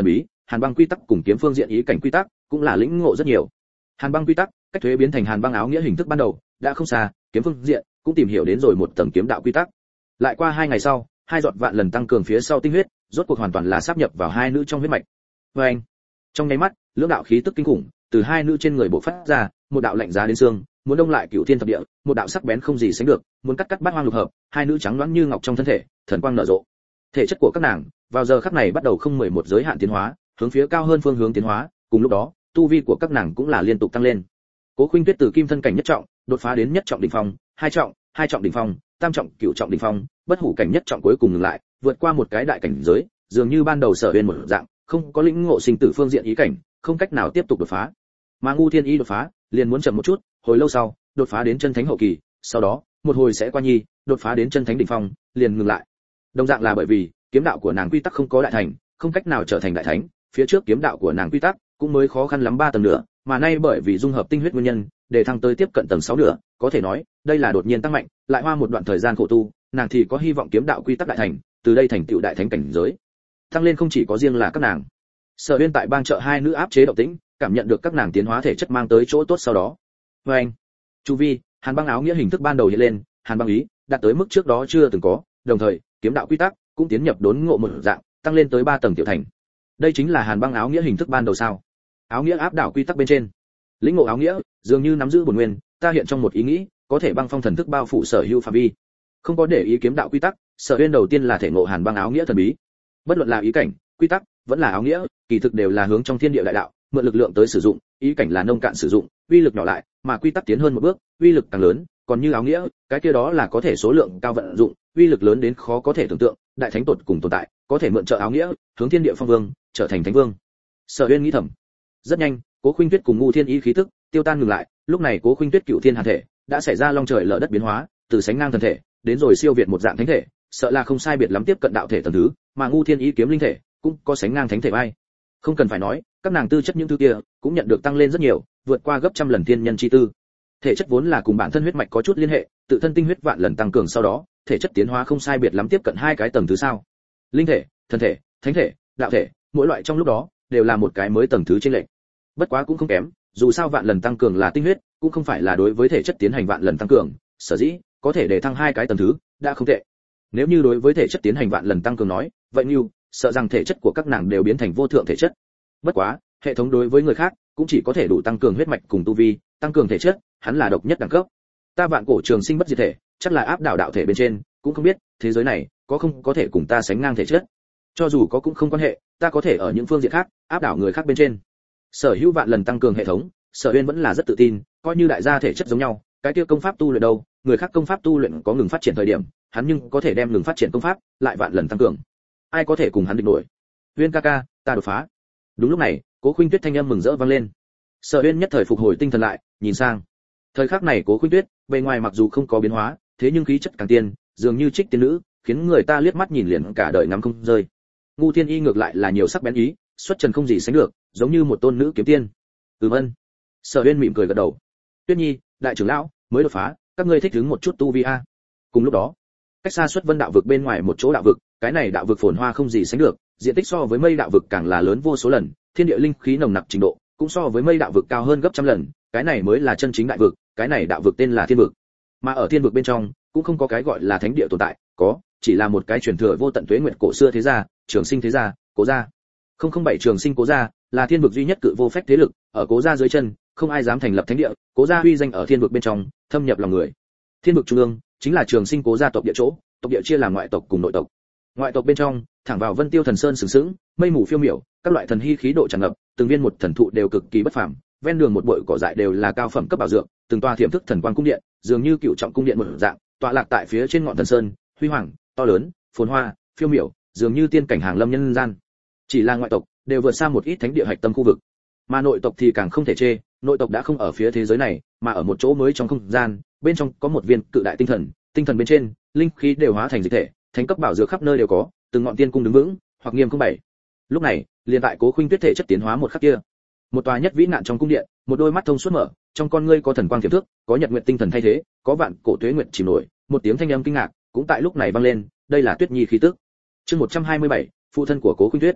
hàn băng quy tắc cùng kiếm phương diện ý cảnh quy tắc cũng là lĩnh ngộ rất nhiều. Hàn băng quy tắc cách thuế biến thành hàn băng áo nghĩa hình thức ban đầu đã không xa, kiếm phương diện cũng tìm hiểu đến rồi một tầng kiếm đạo quy tắc. Lại qua hai ngày sau, hai giọt vạn lần tăng cường phía sau tinh huyết rốt cuộc hoàn toàn là sáp nhập vào hai nữ trong huyết mạch. Và anh, trong nháy mắt, lưỡng đạo khí tức kinh khủng từ hai nữ trên người bộc phát ra, một đạo lạnh giá đến xương, muốn đông lại cửu thiên thập địa, một đạo sắc bén không gì sánh được, muốn cắt cắt bát hoang lục hợp, hai nữ trắng loáng như ngọc trong thân thể, thần quang nở rộ. Thể chất của các nàng vào giờ khắc này bắt đầu không mười một giới hạn tiến hóa, hướng phía cao hơn phương hướng tiến hóa, cùng lúc đó, tu vi của các nàng cũng là liên tục tăng lên. Cố Khuynh Tuyết từ kim thân cảnh nhất trọng đột phá đến nhất trọng đỉnh phong, hai trọng, hai trọng đỉnh phong, tam trọng, cửu trọng đỉnh phong, bất hủ cảnh nhất trọng cuối cùng ngừng lại, vượt qua một cái đại cảnh giới, dường như ban đầu Sở Uyên một dạng, không có lĩnh ngộ sinh tử phương diện ý cảnh, không cách nào tiếp tục đột phá. Mà Ngu Thiên Y đột phá, liền muốn chậm một chút, hồi lâu sau, đột phá đến chân thánh hậu kỳ, sau đó, một hồi sẽ qua nhi, đột phá đến chân thánh đỉnh phong, liền ngừng lại. Đồng dạng là bởi vì, kiếm đạo của nàng quy tắc không có đại thành, không cách nào trở thành đại thánh, phía trước kiếm đạo của nàng quy tắc cũng mới khó khăn lắm ba tầng nữa, mà nay bởi vì dung hợp tinh huyết nguyên nhân, để thăng tới tiếp cận tầng sáu nữa, có thể nói, đây là đột nhiên tăng mạnh, lại hoa một đoạn thời gian khổ tu, nàng thì có hy vọng kiếm đạo quy tắc đại thành, từ đây thành tựu đại thánh cảnh giới. Tăng lên không chỉ có riêng là các nàng. Sở Uyên tại bang chợ hai nữ áp chế động tĩnh, cảm nhận được các nàng tiến hóa thể chất mang tới chỗ tốt sau đó. Và anh, chu vi, hàn băng áo nghĩa hình thức ban đầu hiện lên, hàn băng ý đạt tới mức trước đó chưa từng có, đồng thời, kiếm đạo quy tắc cũng tiến nhập đốn ngộ một dạng, tăng lên tới ba tầng tiểu thành. Đây chính là hàn băng áo nghĩa hình thức ban đầu sao? Áo nghĩa áp đảo quy tắc bên trên. Lĩnh ngộ áo nghĩa, dường như nắm giữ bổn nguyên, ta hiện trong một ý nghĩ, có thể băng phong thần thức bao phủ sở hữu phạm vi. Không có để ý kiếm đạo quy tắc, Sở Uyên đầu tiên là thể ngộ hàn băng áo nghĩa thần bí. Bất luận là ý cảnh, quy tắc, vẫn là áo nghĩa, kỳ thực đều là hướng trong thiên địa đại đạo, mượn lực lượng tới sử dụng, ý cảnh là nông cạn sử dụng, uy lực nhỏ lại, mà quy tắc tiến hơn một bước, uy lực càng lớn, còn như áo nghĩa, cái kia đó là có thể số lượng cao vận dụng, uy lực lớn đến khó có thể tưởng tượng, đại thánh tột cùng tồn tại, có thể mượn trợ áo nghĩa, hướng thiên địa phong vương, trở thành thánh vương. Sở Uyên nghĩ thầm. Rất nhanh, Cố Khuynh Tuyết cùng Ngu Thiên Y khí tức tiêu tan ngừng lại, lúc này Cố Khuynh Tuyết cựu thiên hàn thể đã xảy ra long trời lở đất biến hóa, từ sánh ngang thần thể, đến rồi siêu việt một dạng thánh thể, sợ là không sai biệt lắm tiếp cận đạo thể tầng thứ, mà Ngu Thiên Y kiếm linh thể cũng có sánh ngang thánh thể vai. Không cần phải nói, các nàng tư chất những thứ kia cũng nhận được tăng lên rất nhiều, vượt qua gấp trăm lần thiên nhân chi tư. Thể chất vốn là cùng bản thân huyết mạch có chút liên hệ, tự thân tinh huyết vạn lần tăng cường sau đó, thể chất tiến hóa không sai biệt lắm tiếp cận hai cái tầng thứ sao. Linh thể, thần thể, thánh thể, đạo thể, mỗi loại trong lúc đó đều là một cái mới tầng thứ trên lệch. Bất quá cũng không kém, dù sao vạn lần tăng cường là tinh huyết, cũng không phải là đối với thể chất tiến hành vạn lần tăng cường, sở dĩ có thể để thăng hai cái tầng thứ, đã không tệ. Nếu như đối với thể chất tiến hành vạn lần tăng cường nói, vậy như sợ rằng thể chất của các nàng đều biến thành vô thượng thể chất. Bất quá, hệ thống đối với người khác cũng chỉ có thể đủ tăng cường huyết mạch cùng tu vi, tăng cường thể chất, hắn là độc nhất đẳng cấp. Ta vạn cổ trường sinh bất diệt thể, chắc là áp đảo đạo thể bên trên, cũng không biết thế giới này có không có thể cùng ta sánh ngang thể chất. Cho dù có cũng không quan hệ, ta có thể ở những phương diện khác áp đảo người khác bên trên. Sở hữu vạn lần tăng cường hệ thống, Sở Uyên vẫn là rất tự tin, coi như đại gia thể chất giống nhau, cái kia công pháp tu luyện đâu, người khác công pháp tu luyện có ngừng phát triển thời điểm, hắn nhưng có thể đem ngừng phát triển công pháp lại vạn lần tăng cường. Ai có thể cùng hắn địch nổi? Uyên ca ca, ta đột phá. Đúng lúc này, Cố Khuynh Tuyết thanh âm mừng rỡ vang lên. Sở Uyên nhất thời phục hồi tinh thần lại, nhìn sang. Thời khắc này Cố Khuynh Tuyết, bề ngoài mặc dù không có biến hóa, thế nhưng khí chất càng tiên, dường như trích tiên nữ, khiến người ta liếc mắt nhìn liền cả đời ngắm không rơi. Ngu Thiên Y ngược lại là nhiều sắc bén ý, xuất trần không gì sánh được, giống như một tôn nữ kiếm tiên. Ừm ân. Sở Uyên mỉm cười gật đầu. Tuyết Nhi, đại trưởng lão, mới đột phá, các ngươi thích ứng một chút tu vi a. Cùng lúc đó, cách xa xuất Vân đạo vực bên ngoài một chỗ đạo vực, cái này đạo vực phồn hoa không gì sánh được, diện tích so với Mây đạo vực càng là lớn vô số lần, thiên địa linh khí nồng nặc trình độ cũng so với Mây đạo vực cao hơn gấp trăm lần, cái này mới là chân chính đại vực, cái này đạo vực tên là Thiên vực. Mà ở Thiên vực bên trong, cũng không có cái gọi là thánh địa tồn tại, có, chỉ là một cái truyền thừa vô tận tuế nguyệt cổ xưa thế gia, Trường Sinh thế gia, Cố gia. không không bảy Trường Sinh Cố gia là Thiên vực duy nhất cự vô phách thế lực, ở Cố gia dưới chân, không ai dám thành lập thánh địa, Cố gia uy danh ở Thiên vực bên trong, thâm nhập lòng người. Thiên vực trung ương chính là Trường Sinh Cố gia tộc địa chỗ, tộc địa chia làm ngoại tộc cùng nội tộc. Ngoại tộc bên trong, thẳng vào Vân Tiêu Thần Sơn sừng sững, mây mù phiêu miểu, các loại thần hy khí độ tràn ngập, từng viên một thần thụ đều cực kỳ bất phàm, ven đường một bụi cỏ dại đều là cao phẩm cấp bảo dưỡng, từng tòa thiểm thức thần quang cung điện, dường như cựu trọng cung điện một dạng, tọa lạc tại phía trên ngọn thần sơn, huy hoàng, to lớn, phồn hoa, phiêu miểu, dường như tiên cảnh hàng lâm nhân gian. Chỉ là ngoại tộc, đều vượt xa một ít thánh địa hạch tâm khu vực. Mà nội tộc thì càng không thể chê, nội tộc đã không ở phía thế giới này, mà ở một chỗ mới trong không gian, bên trong có một viên cự đại tinh thần, tinh thần bên trên, linh khí đều hóa thành dịch thể, thánh cấp bảo dược khắp nơi đều có, từng ngọn tiên cung đứng vững, hoặc nghiêm không bảy. Lúc này, liền tại Cố Khuynh Tuyết thể chất tiến hóa một khắc kia, một tòa nhất vĩ nạn trong cung điện, một đôi mắt thông suốt mở, trong con ngươi có thần quang tiềm thức, có nhật nguyệt tinh thần thay thế, có vạn cổ tuế nguyệt chìm nổi, một tiếng thanh âm kinh ngạc cũng tại lúc này vang lên, đây là Tuyết Nhi khí tức. Chương một trăm hai mươi bảy, phụ thân của Cố Khuynh Tuyết.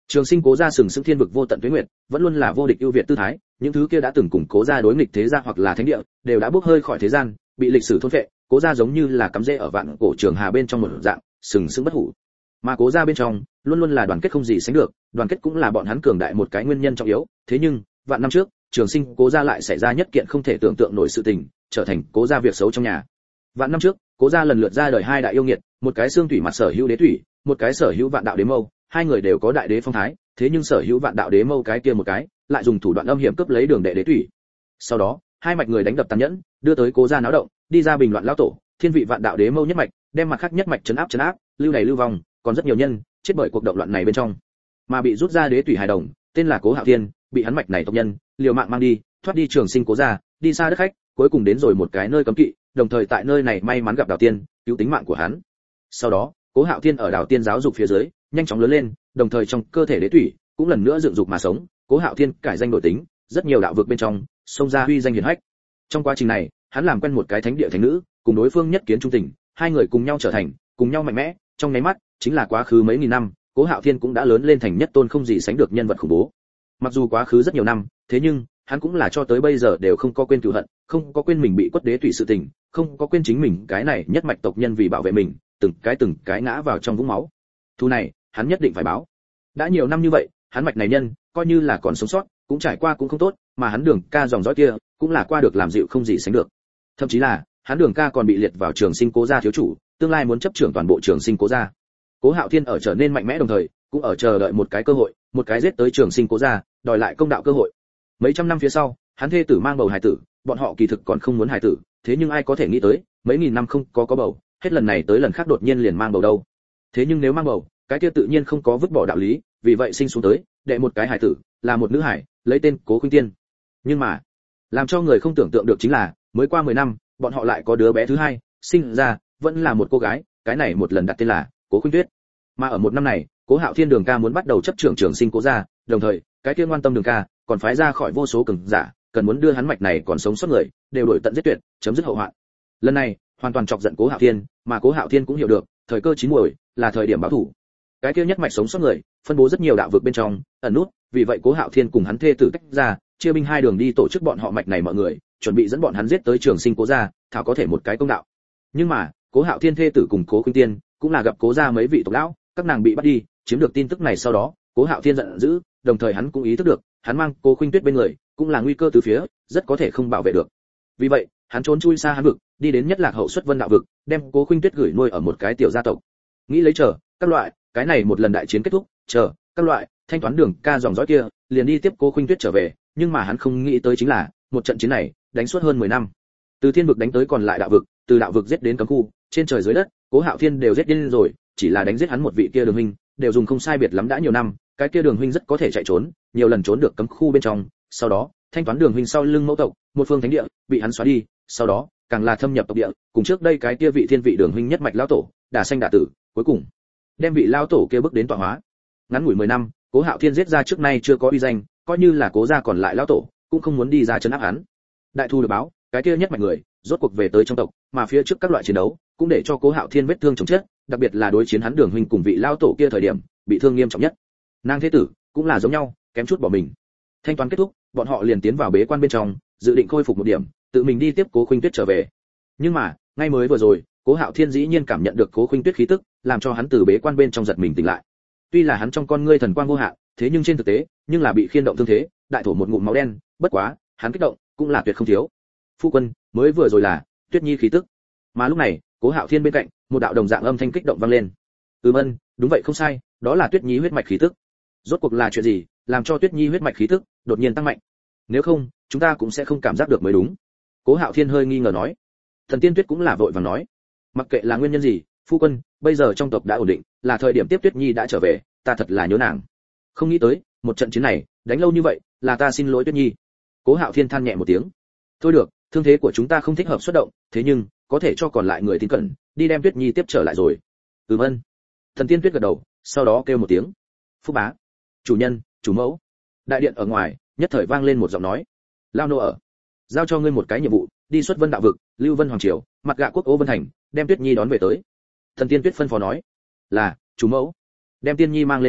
Trường Sinh Cố gia sừng sững thiên vực vô tận tuế nguyệt, vẫn luôn là vô địch ưu việt tư thái, những thứ kia đã từng cùng Cố gia đối nghịch thế gia hoặc là thánh địa, đều đã bước hơi khỏi thế gian, bị lịch sử thôn phệ, Cố gia giống như là cắm rễ ở vạn cổ trường hà bên trong một dạng, sừng sững bất hủ. Mà Cố gia bên trong, luôn luôn là đoàn kết không gì sánh được, đoàn kết cũng là bọn hắn cường đại một cái nguyên nhân trọng yếu, thế nhưng, vạn năm trước, Trường Sinh Cố gia lại xảy ra nhất kiện không thể tưởng tượng nổi sự tình, trở thành Cố gia việc xấu trong nhà. Vạn năm trước, Cố gia lần lượt ra đời hai đại yêu nghiệt, một cái xương thủy mặt sở hữu đế thủy, một cái sở hữu vạn đạo đế mâu, hai người đều có đại đế phong thái, thế nhưng sở hữu vạn đạo đế mâu cái kia một cái, lại dùng thủ đoạn âm hiểm cướp lấy đường đệ đế thủy. Sau đó, hai mạch người đánh đập tàn nhẫn, đưa tới Cố gia náo động, đi ra bình loạn lão tổ, thiên vị vạn đạo đế mâu nhất mạch, đem mặt khác nhất mạch trấn áp trấn áp, lưu này lưu vong, còn rất nhiều nhân chết bởi cuộc động loạn này bên trong. Mà bị rút ra đế thủy hài đồng, tên là Cố Hạo Thiên, bị hắn mạch này tộc nhân liều mạng mang đi, thoát đi Trường Sinh Cố gia, đi xa đất khách, cuối cùng đến rồi một cái nơi cấm kỵ, đồng thời tại nơi này may mắn gặp Đào Tiên, cứu tính mạng của hắn. Sau đó, Cố Hạo Thiên ở Đào Tiên giáo dục phía dưới, nhanh chóng lớn lên, đồng thời trong cơ thể đế thủy cũng lần nữa dựng dục mà sống, Cố Hạo Thiên cải danh đổi tính, rất nhiều đạo vực bên trong, xông ra huy danh hiển hách. Trong quá trình này, hắn làm quen một cái thánh địa thánh nữ, cùng đối phương nhất kiến trung tình, hai người cùng nhau trở thành, cùng nhau mạnh mẽ, trong nháy mắt, chính là quá khứ mấy nghìn năm, Cố Hạo Thiên cũng đã lớn lên thành nhất tôn không gì sánh được nhân vật khủng bố. Mặc dù quá khứ rất nhiều năm, thế nhưng hắn cũng là cho tới bây giờ đều không có quên cừu hận, không có quên mình bị quất đế thủy sự tình, không có quên chính mình cái này nhất mạch tộc nhân vì bảo vệ mình, từng cái từng cái ngã vào trong vũng máu. Thu này, hắn nhất định phải báo. Đã nhiều năm như vậy, hắn mạch này nhân, coi như là còn sống sót, cũng trải qua cũng không tốt, mà hắn Đường ca dòng dõi kia, cũng là qua được làm dịu không gì sánh được. Thậm chí là, hắn Đường ca còn bị liệt vào Trường Sinh Cố gia thiếu chủ, tương lai muốn chấp trưởng toàn bộ Trường Sinh Cố gia. Cố Hạo Thiên ở trở nên mạnh mẽ đồng thời, cũng ở chờ đợi một cái cơ hội, một cái giết tới Trường Sinh Cố gia, đòi lại công đạo cơ hội. Mấy trăm năm phía sau, hắn thê tử mang bầu hài tử, bọn họ kỳ thực còn không muốn hài tử, thế nhưng ai có thể nghĩ tới, mấy nghìn năm không có có bầu, hết lần này tới lần khác đột nhiên liền mang bầu đâu. Thế nhưng nếu mang bầu, cái kia tự nhiên không có vứt bỏ đạo lý, vì vậy sinh xuống tới, đệ một cái hài tử, là một nữ hài, lấy tên Cố Khuynh Tiên. Nhưng mà, làm cho người không tưởng tượng được chính là, mới qua mười năm, bọn họ lại có đứa bé thứ hai, sinh ra, vẫn là một cô gái, cái này một lần đặt tên là Cố Khuynh Tuyết. Mà ở một năm này, Cố Hạo Thiên Đường ca muốn bắt đầu chấp trưởng Trường Sinh Cố gia, đồng thời, cái kia ngoan tâm Đường ca, còn phái ra khỏi vô số cường giả, cần muốn đưa hắn mạch này còn sống sót người, đều đuổi tận giết tuyệt, chấm dứt hậu hoạn. Lần này, hoàn toàn chọc giận Cố Hạo Thiên, mà Cố Hạo Thiên cũng hiểu được, thời cơ chín muồi, là thời điểm báo thủ. Cái kia nhất mạch sống sót người, phân bố rất nhiều đạo vực bên trong, ẩn nút, vì vậy Cố Hạo Thiên cùng hắn thê tử tách ra, chia binh hai đường đi tổ chức bọn họ mạch này mọi người, chuẩn bị dẫn bọn hắn giết tới Trường Sinh Cố gia, thảo có thể một cái công đạo. Nhưng mà, Cố Hạo Thiên thê tử cùng Cố Khuynh Tiên, cũng là gặp Cố gia mấy vị tộc lão, các nàng bị bắt đi, chiếm được tin tức này sau đó, Cố Hạo Thiên giận dữ, đồng thời hắn cũng ý thức được, hắn mang Cố Khuynh Tuyết bên người, cũng là nguy cơ từ phía, rất có thể không bảo vệ được. Vì vậy, hắn trốn chui xa hắn vực, đi đến nhất lạc hậu xuất vân đạo vực, đem Cố Khuynh Tuyết gửi nuôi ở một cái tiểu gia tộc. Nghĩ lấy chờ, các loại, cái này một lần đại chiến kết thúc, chờ, các loại, thanh toán Đường ca dòng dõi kia, liền đi tiếp Cố Khuynh Tuyết trở về, nhưng mà hắn không nghĩ tới chính là, một trận chiến này, đánh suốt hơn mười năm. Từ thiên vực đánh tới còn lại đạo vực, từ đạo vực giết đến cấm khu, trên trời dưới đất, Cố Hạo Thiên đều giết điên rồi, chỉ là đánh giết hắn một vị kia Đường huynh, đều dùng không sai biệt lắm đã nhiều năm, cái kia Đường huynh rất có thể chạy trốn, nhiều lần trốn được cấm khu bên trong, sau đó, thanh toán Đường huynh sau lưng mẫu tộc, một phương thánh địa, bị hắn xóa đi, sau đó, càng là thâm nhập tộc địa, cùng trước đây cái kia vị thiên vị Đường huynh nhất mạch lão tổ, đả sanh đả tử, cuối cùng đem vị lão tổ kia bước đến tọa hóa. Ngắn ngủi mười năm, Cố Hạo Thiên giết ra trước nay chưa có uy danh, coi như là Cố gia còn lại lão tổ, cũng không muốn đi ra trấn áp hắn. Đại thu được báo, cái kia nhất mạch người, rốt cuộc về tới trong tộc, mà phía trước các loại chiến đấu, cũng để cho Cố Hạo Thiên vết thương chồng chất, đặc biệt là đối chiến hắn Đường huynh cùng vị lão tổ kia thời điểm, bị thương nghiêm trọng nhất. Nàng thế tử cũng là giống nhau, kém chút bỏ mình. Thanh toán kết thúc, bọn họ liền tiến vào bế quan bên trong, dự định khôi phục một điểm, tự mình đi tiếp Cố Khuynh Tuyết trở về. Nhưng mà, ngay mới vừa rồi, Cố Hạo Thiên dĩ nhiên cảm nhận được Cố Khuynh Tuyết khí tức, làm cho hắn từ bế quan bên trong giật mình tỉnh lại. Tuy là hắn trong con ngươi thần quang vô hạn, thế nhưng trên thực tế, nhưng là bị khiên động thương thế, đại thổ một ngụm máu đen, bất quá, hắn kích động, cũng là tuyệt không thiếu. Phu quân, mới vừa rồi là Tuyết Nhi khí tức. Mà lúc này, Cố Hạo Thiên bên cạnh, một đạo đồng dạng âm thanh kích động vang lên. Ừm ân, đúng vậy không sai, đó là Tuyết Nhi huyết mạch khí tức. Rốt cuộc là chuyện gì, làm cho Tuyết Nhi huyết mạch khí tức đột nhiên tăng mạnh? Nếu không, chúng ta cũng sẽ không cảm giác được mới đúng. Cố Hạo Thiên hơi nghi ngờ nói. Thần Tiên Tuyết cũng là vội vàng nói, mặc kệ là nguyên nhân gì, phu quân, bây giờ trong tộc đã ổn định, là thời điểm tiếp Tuyết Nhi đã trở về, ta thật là nhớ nàng. Không nghĩ tới, một trận chiến này, đánh lâu như vậy, là ta xin lỗi Tuyết Nhi. Cố Hạo Thiên than nhẹ một tiếng. Thôi được, thương thế của chúng ta không thích hợp xuất động, thế nhưng, có thể cho còn lại người tin cẩn, đi đem Tuyết Nhi tiếp trở lại rồi. Ừm ân. Thần Tiên Tuyết gật đầu, sau đó kêu một tiếng. Phúc bá, chủ nhân, chủ mẫu. Đại điện ở ngoài, nhất thời vang lên một giọng nói. Lao nô ở. Giao cho ngươi một cái nhiệm vụ, đi xuất Vân đạo vực, Lưu Vân hoàng triều, mặt gạ quốc Ô Vân thành, đem Tuyết Nhi đón về tới. Thần Tiên Tuyết phân phó nói. Là, chủ mẫu. Đem Tiên Nhi mang lên à,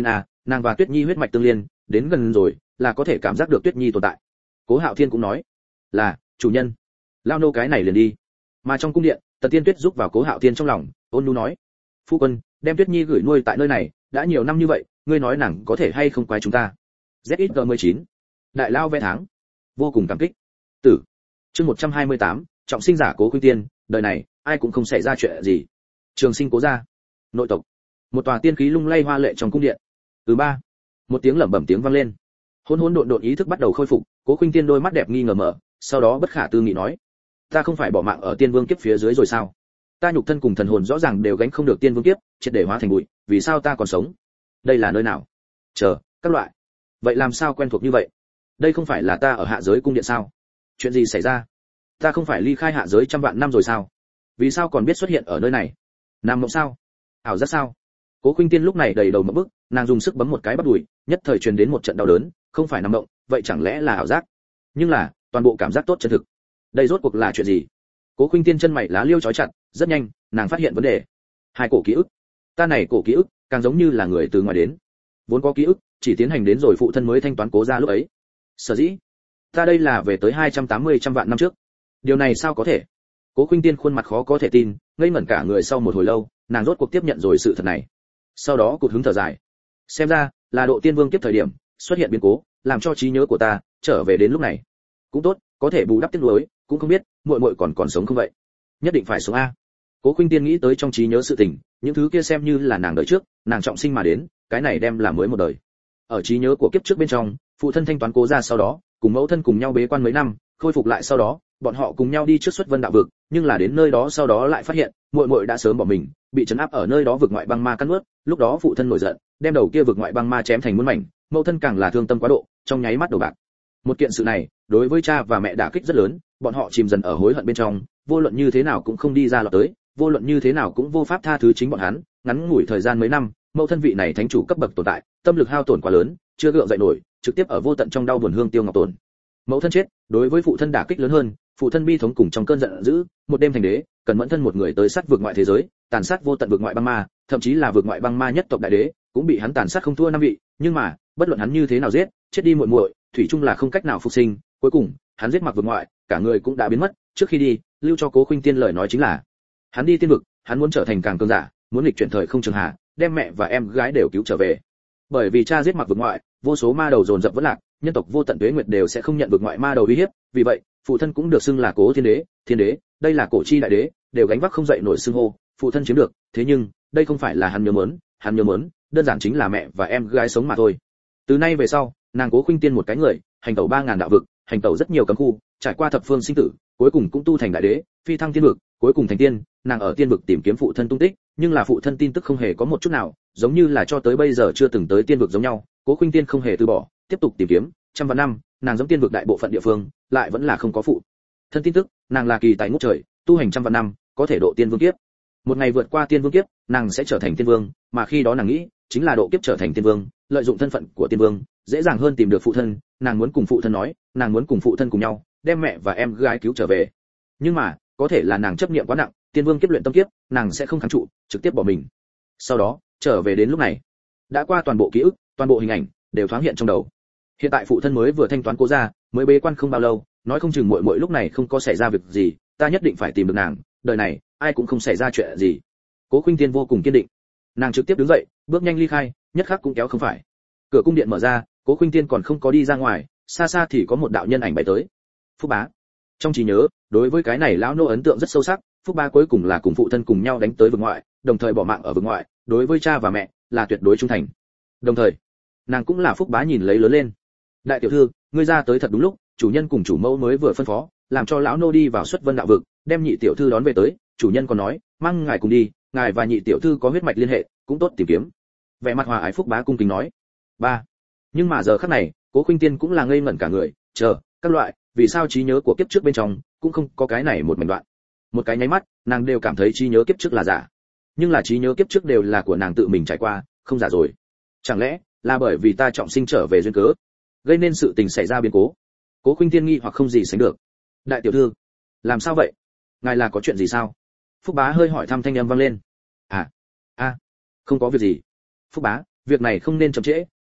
nàng và Tuyết Nhi huyết mạch tương liên, đến gần rồi là có thể cảm giác được Tuyết Nhi tồn tại. Cố Hạo Thiên cũng nói, là chủ nhân. Lao nô cái này liền đi. Mà trong cung điện, Tần Tiên Tuyết giúp vào Cố Hạo Thiên trong lòng, ôn nhu nói, phu quân, đem Tuyết Nhi gửi nuôi tại nơi này, đã nhiều năm như vậy, ngươi nói nàng có thể hay không quái chúng ta. Z X G mười chín, đại lao vé tháng, vô cùng cảm kích. Tử. Chương một trăm hai mươi tám, trọng sinh giả Cố Khuynh Tiên, đời này ai cũng không xảy ra chuyện gì. Trường Sinh Cố gia, nội tộc. Một tòa tiên khí lung lay hoa lệ trong cung điện. Thứ ba, một tiếng lẩm bẩm tiếng vang lên. Hỗn hỗn độn độn ý thức bắt đầu khôi phục, Cố Khuynh Tiên đôi mắt đẹp nghi ngờ mở, sau đó bất khả tư nghị nói, ta không phải bỏ mạng ở tiên vương kiếp phía dưới rồi sao? Ta nhục thân cùng thần hồn rõ ràng đều gánh không được tiên vương kiếp, triệt để hóa thành bụi, vì sao ta còn sống? Đây là nơi nào? Chờ, các loại. Vậy làm sao quen thuộc như vậy? Đây không phải là ta ở hạ giới cung điện sao? Chuyện gì xảy ra? Ta không phải ly khai hạ giới trăm vạn năm rồi sao? Vì sao còn biết xuất hiện ở nơi này? Nam mộng sao? Ảo giác sao? Cố Khuynh Tiên lúc này đầy đầu mộng bức, nàng dùng sức bấm một cái bắp đùi, nhất thời truyền đến một trận đau đớn, không phải nằm mộng, vậy chẳng lẽ là ảo giác? Nhưng là, toàn bộ cảm giác tốt chân thực. Đây rốt cuộc là chuyện gì? Cố Khuynh Tiên chân mày lá liêu chói chặt, rất nhanh, nàng phát hiện vấn đề. Hai cổ ký ức. Ta này cổ ký ức, càng giống như là người từ ngoài đến. Vốn có ký ức, chỉ tiến hành đến rồi phụ thân mới thanh toán Cố gia lúc ấy. Sở dĩ, ta đây là về tới hai trăm tám mươi trăm vạn năm trước. Điều này sao có thể? Cố Khuynh Tiên khuôn mặt khó có thể tin, ngây ngẩn cả người sau một hồi lâu, nàng rốt cuộc tiếp nhận rồi sự thật này. Sau đó cụt hứng thở dài. Xem ra, là độ tiên vương kiếp thời điểm, xuất hiện biến cố, làm cho trí nhớ của ta trở về đến lúc này. Cũng tốt, có thể bù đắp tiếc nuối, cũng không biết muội muội còn còn sống không vậy. Nhất định phải sống a. Cố Khuynh Tiên nghĩ tới trong trí nhớ sự tình, những thứ kia xem như là nàng đời trước, nàng trọng sinh mà đến, cái này đem làm mới một đời. Ở trí nhớ của kiếp trước bên trong, phụ thân thanh toán Cố gia sau đó, cùng mẫu thân cùng nhau bế quan mấy năm, khôi phục lại sau đó, bọn họ cùng nhau đi trước xuất vân đạo vực, nhưng là đến nơi đó sau đó lại phát hiện, muội muội đã sớm bỏ mình, bị trấn áp ở nơi đó vực ngoại băng ma cắn nuốt, lúc đó phụ thân nổi giận, đem đầu kia vực ngoại băng ma chém thành muôn mảnh, mẫu thân càng là thương tâm quá độ, trong nháy mắt đầu bạc. Một kiện sự này, đối với cha và mẹ đả kích rất lớn, bọn họ chìm dần ở hối hận bên trong, vô luận như thế nào cũng không đi ra lọt tới, vô luận như thế nào cũng vô pháp tha thứ chính bọn hắn, ngắn ngủi thời gian mấy năm, mẫu thân vị này thánh chủ cấp bậc tồn tại, tâm lực hao tổn quá lớn, chưa gượng dậy nổi, trực tiếp ở vô tận trong đau buồn hương tiêu ngọc tổn. Mẫu thân chết, đối với phụ thân đả kích lớn hơn, phụ thân bi thống cùng trong cơn giận dữ, một đêm thành đế, cần mẫn thân một người tới sát vượt ngoại thế giới, tàn sát vô tận vượt ngoại băng ma, thậm chí là vượt ngoại băng ma nhất tộc đại đế, cũng bị hắn tàn sát không thua năm vị, nhưng mà, bất luận hắn như thế nào giết, chết đi muội muội, thủy chung là không cách nào phục sinh, cuối cùng, hắn giết mặc vượt ngoại, cả người cũng đã biến mất, trước khi đi, lưu cho Cố Khuynh Tiên lời nói chính là, hắn đi tiên vực, hắn muốn trở thành càng cường giả, muốn nghịch chuyển thời không trường hạ, đem mẹ và em gái đều cứu trở về. Bởi vì cha giết mặc vượt ngoại, vô số ma đầu dồn dập vẫn lạc, nhân tộc vô tận tuế nguyệt đều sẽ không nhận vượt ngoại ma đầu uy hiếp, vì vậy, phụ thân cũng được xưng là Cố Thiên Đế, Thiên Đế, đây là cổ chi đại đế, đều gánh vác không dậy nổi xưng hô, phụ thân chiếm được, thế nhưng, đây không phải là hắn nhớ muốn, hắn nhớ muốn, đơn giản chính là mẹ và em gái sống mà thôi. Từ nay về sau, nàng Cố Khuynh Tiên một cái người, hành tẩu ba ngàn đạo vực, hành tẩu rất nhiều cấm khu, trải qua thập phương sinh tử, cuối cùng cũng tu thành đại đế, phi thăng tiên vực, cuối cùng thành tiên, nàng ở tiên vực tìm kiếm phụ thân tung tích, nhưng là phụ thân tin tức không hề có một chút nào, giống như là cho tới bây giờ chưa từng tới tiên vực giống nhau. Cố Khuynh Tiên không hề từ bỏ, tiếp tục tìm kiếm, trăm vạn năm, nàng giống tiên vực đại bộ phận địa phương, lại vẫn là không có phụ thân tin tức, nàng là kỳ tài ngút trời, tu hành trăm vạn năm, có thể độ tiên vương kiếp. Một ngày vượt qua tiên vương kiếp, nàng sẽ trở thành tiên vương, mà khi đó nàng nghĩ, chính là độ kiếp trở thành tiên vương, lợi dụng thân phận của tiên vương, dễ dàng hơn tìm được phụ thân, nàng muốn cùng phụ thân nói, nàng muốn cùng phụ thân cùng nhau, đem mẹ và em gái cứu trở về. Nhưng mà, có thể là nàng chấp niệm quá nặng, tiên vương kiếp luyện tâm kiếp, nàng sẽ không kháng trụ, trực tiếp bỏ mình. Sau đó, trở về đến lúc này, đã qua toàn bộ ký ức, toàn bộ hình ảnh đều thoáng hiện trong đầu. Hiện tại phụ thân mới vừa thanh toán Cố gia, mới bế quan không bao lâu, nói không chừng muội muội lúc này không có xảy ra việc gì, ta nhất định phải tìm được nàng, đời này ai cũng không xảy ra chuyện gì. Cố Khuynh Tiên vô cùng kiên định. Nàng trực tiếp đứng dậy, bước nhanh ly khai, nhất khắc cũng kéo không phải. Cửa cung điện mở ra, Cố Khuynh Tiên còn không có đi ra ngoài, xa xa thì có một đạo nhân ảnh bay tới. Phúc Bá. Trong trí nhớ, đối với cái này lão nô ấn tượng rất sâu sắc, Phúc Bá cuối cùng là cùng phụ thân cùng nhau đánh tới vực ngoại, đồng thời bỏ mạng ở vực ngoại, đối với cha và mẹ là tuyệt đối trung thành. Đồng thời, nàng cũng là Phúc Bá nhìn lấy lớn lên. Đại tiểu thư, ngươi ra tới thật đúng lúc, chủ nhân cùng chủ mẫu mới vừa phân phó, làm cho lão nô đi vào xuất vân đạo vực, đem nhị tiểu thư đón về tới, chủ nhân còn nói, mang ngài cùng đi, ngài và nhị tiểu thư có huyết mạch liên hệ, cũng tốt tìm kiếm. Vẻ mặt hòa ái Phúc Bá cung kính nói. Ba. Nhưng mà giờ khắc này, Cố Khuynh Tiên cũng là ngây ngẩn cả người, chờ, các loại, vì sao trí nhớ của kiếp trước bên trong cũng không có cái này một mảnh đoạn. Một cái nháy mắt, nàng đều cảm thấy trí nhớ kiếp trước là giả. Nhưng là trí nhớ kiếp trước đều là của nàng tự mình trải qua, không giả rồi. Chẳng lẽ là bởi vì ta trọng sinh trở về duyên cớ, gây nên sự tình xảy ra biến cố? Cố Khuynh Tiên nghi hoặc không gì sánh được. Đại tiểu thư, làm sao vậy? Ngài là có chuyện gì sao? Phúc Bá hơi hỏi thăm thanh âm vang lên. À, a, à, không có việc gì. Phúc Bá, việc này không nên chậm trễ,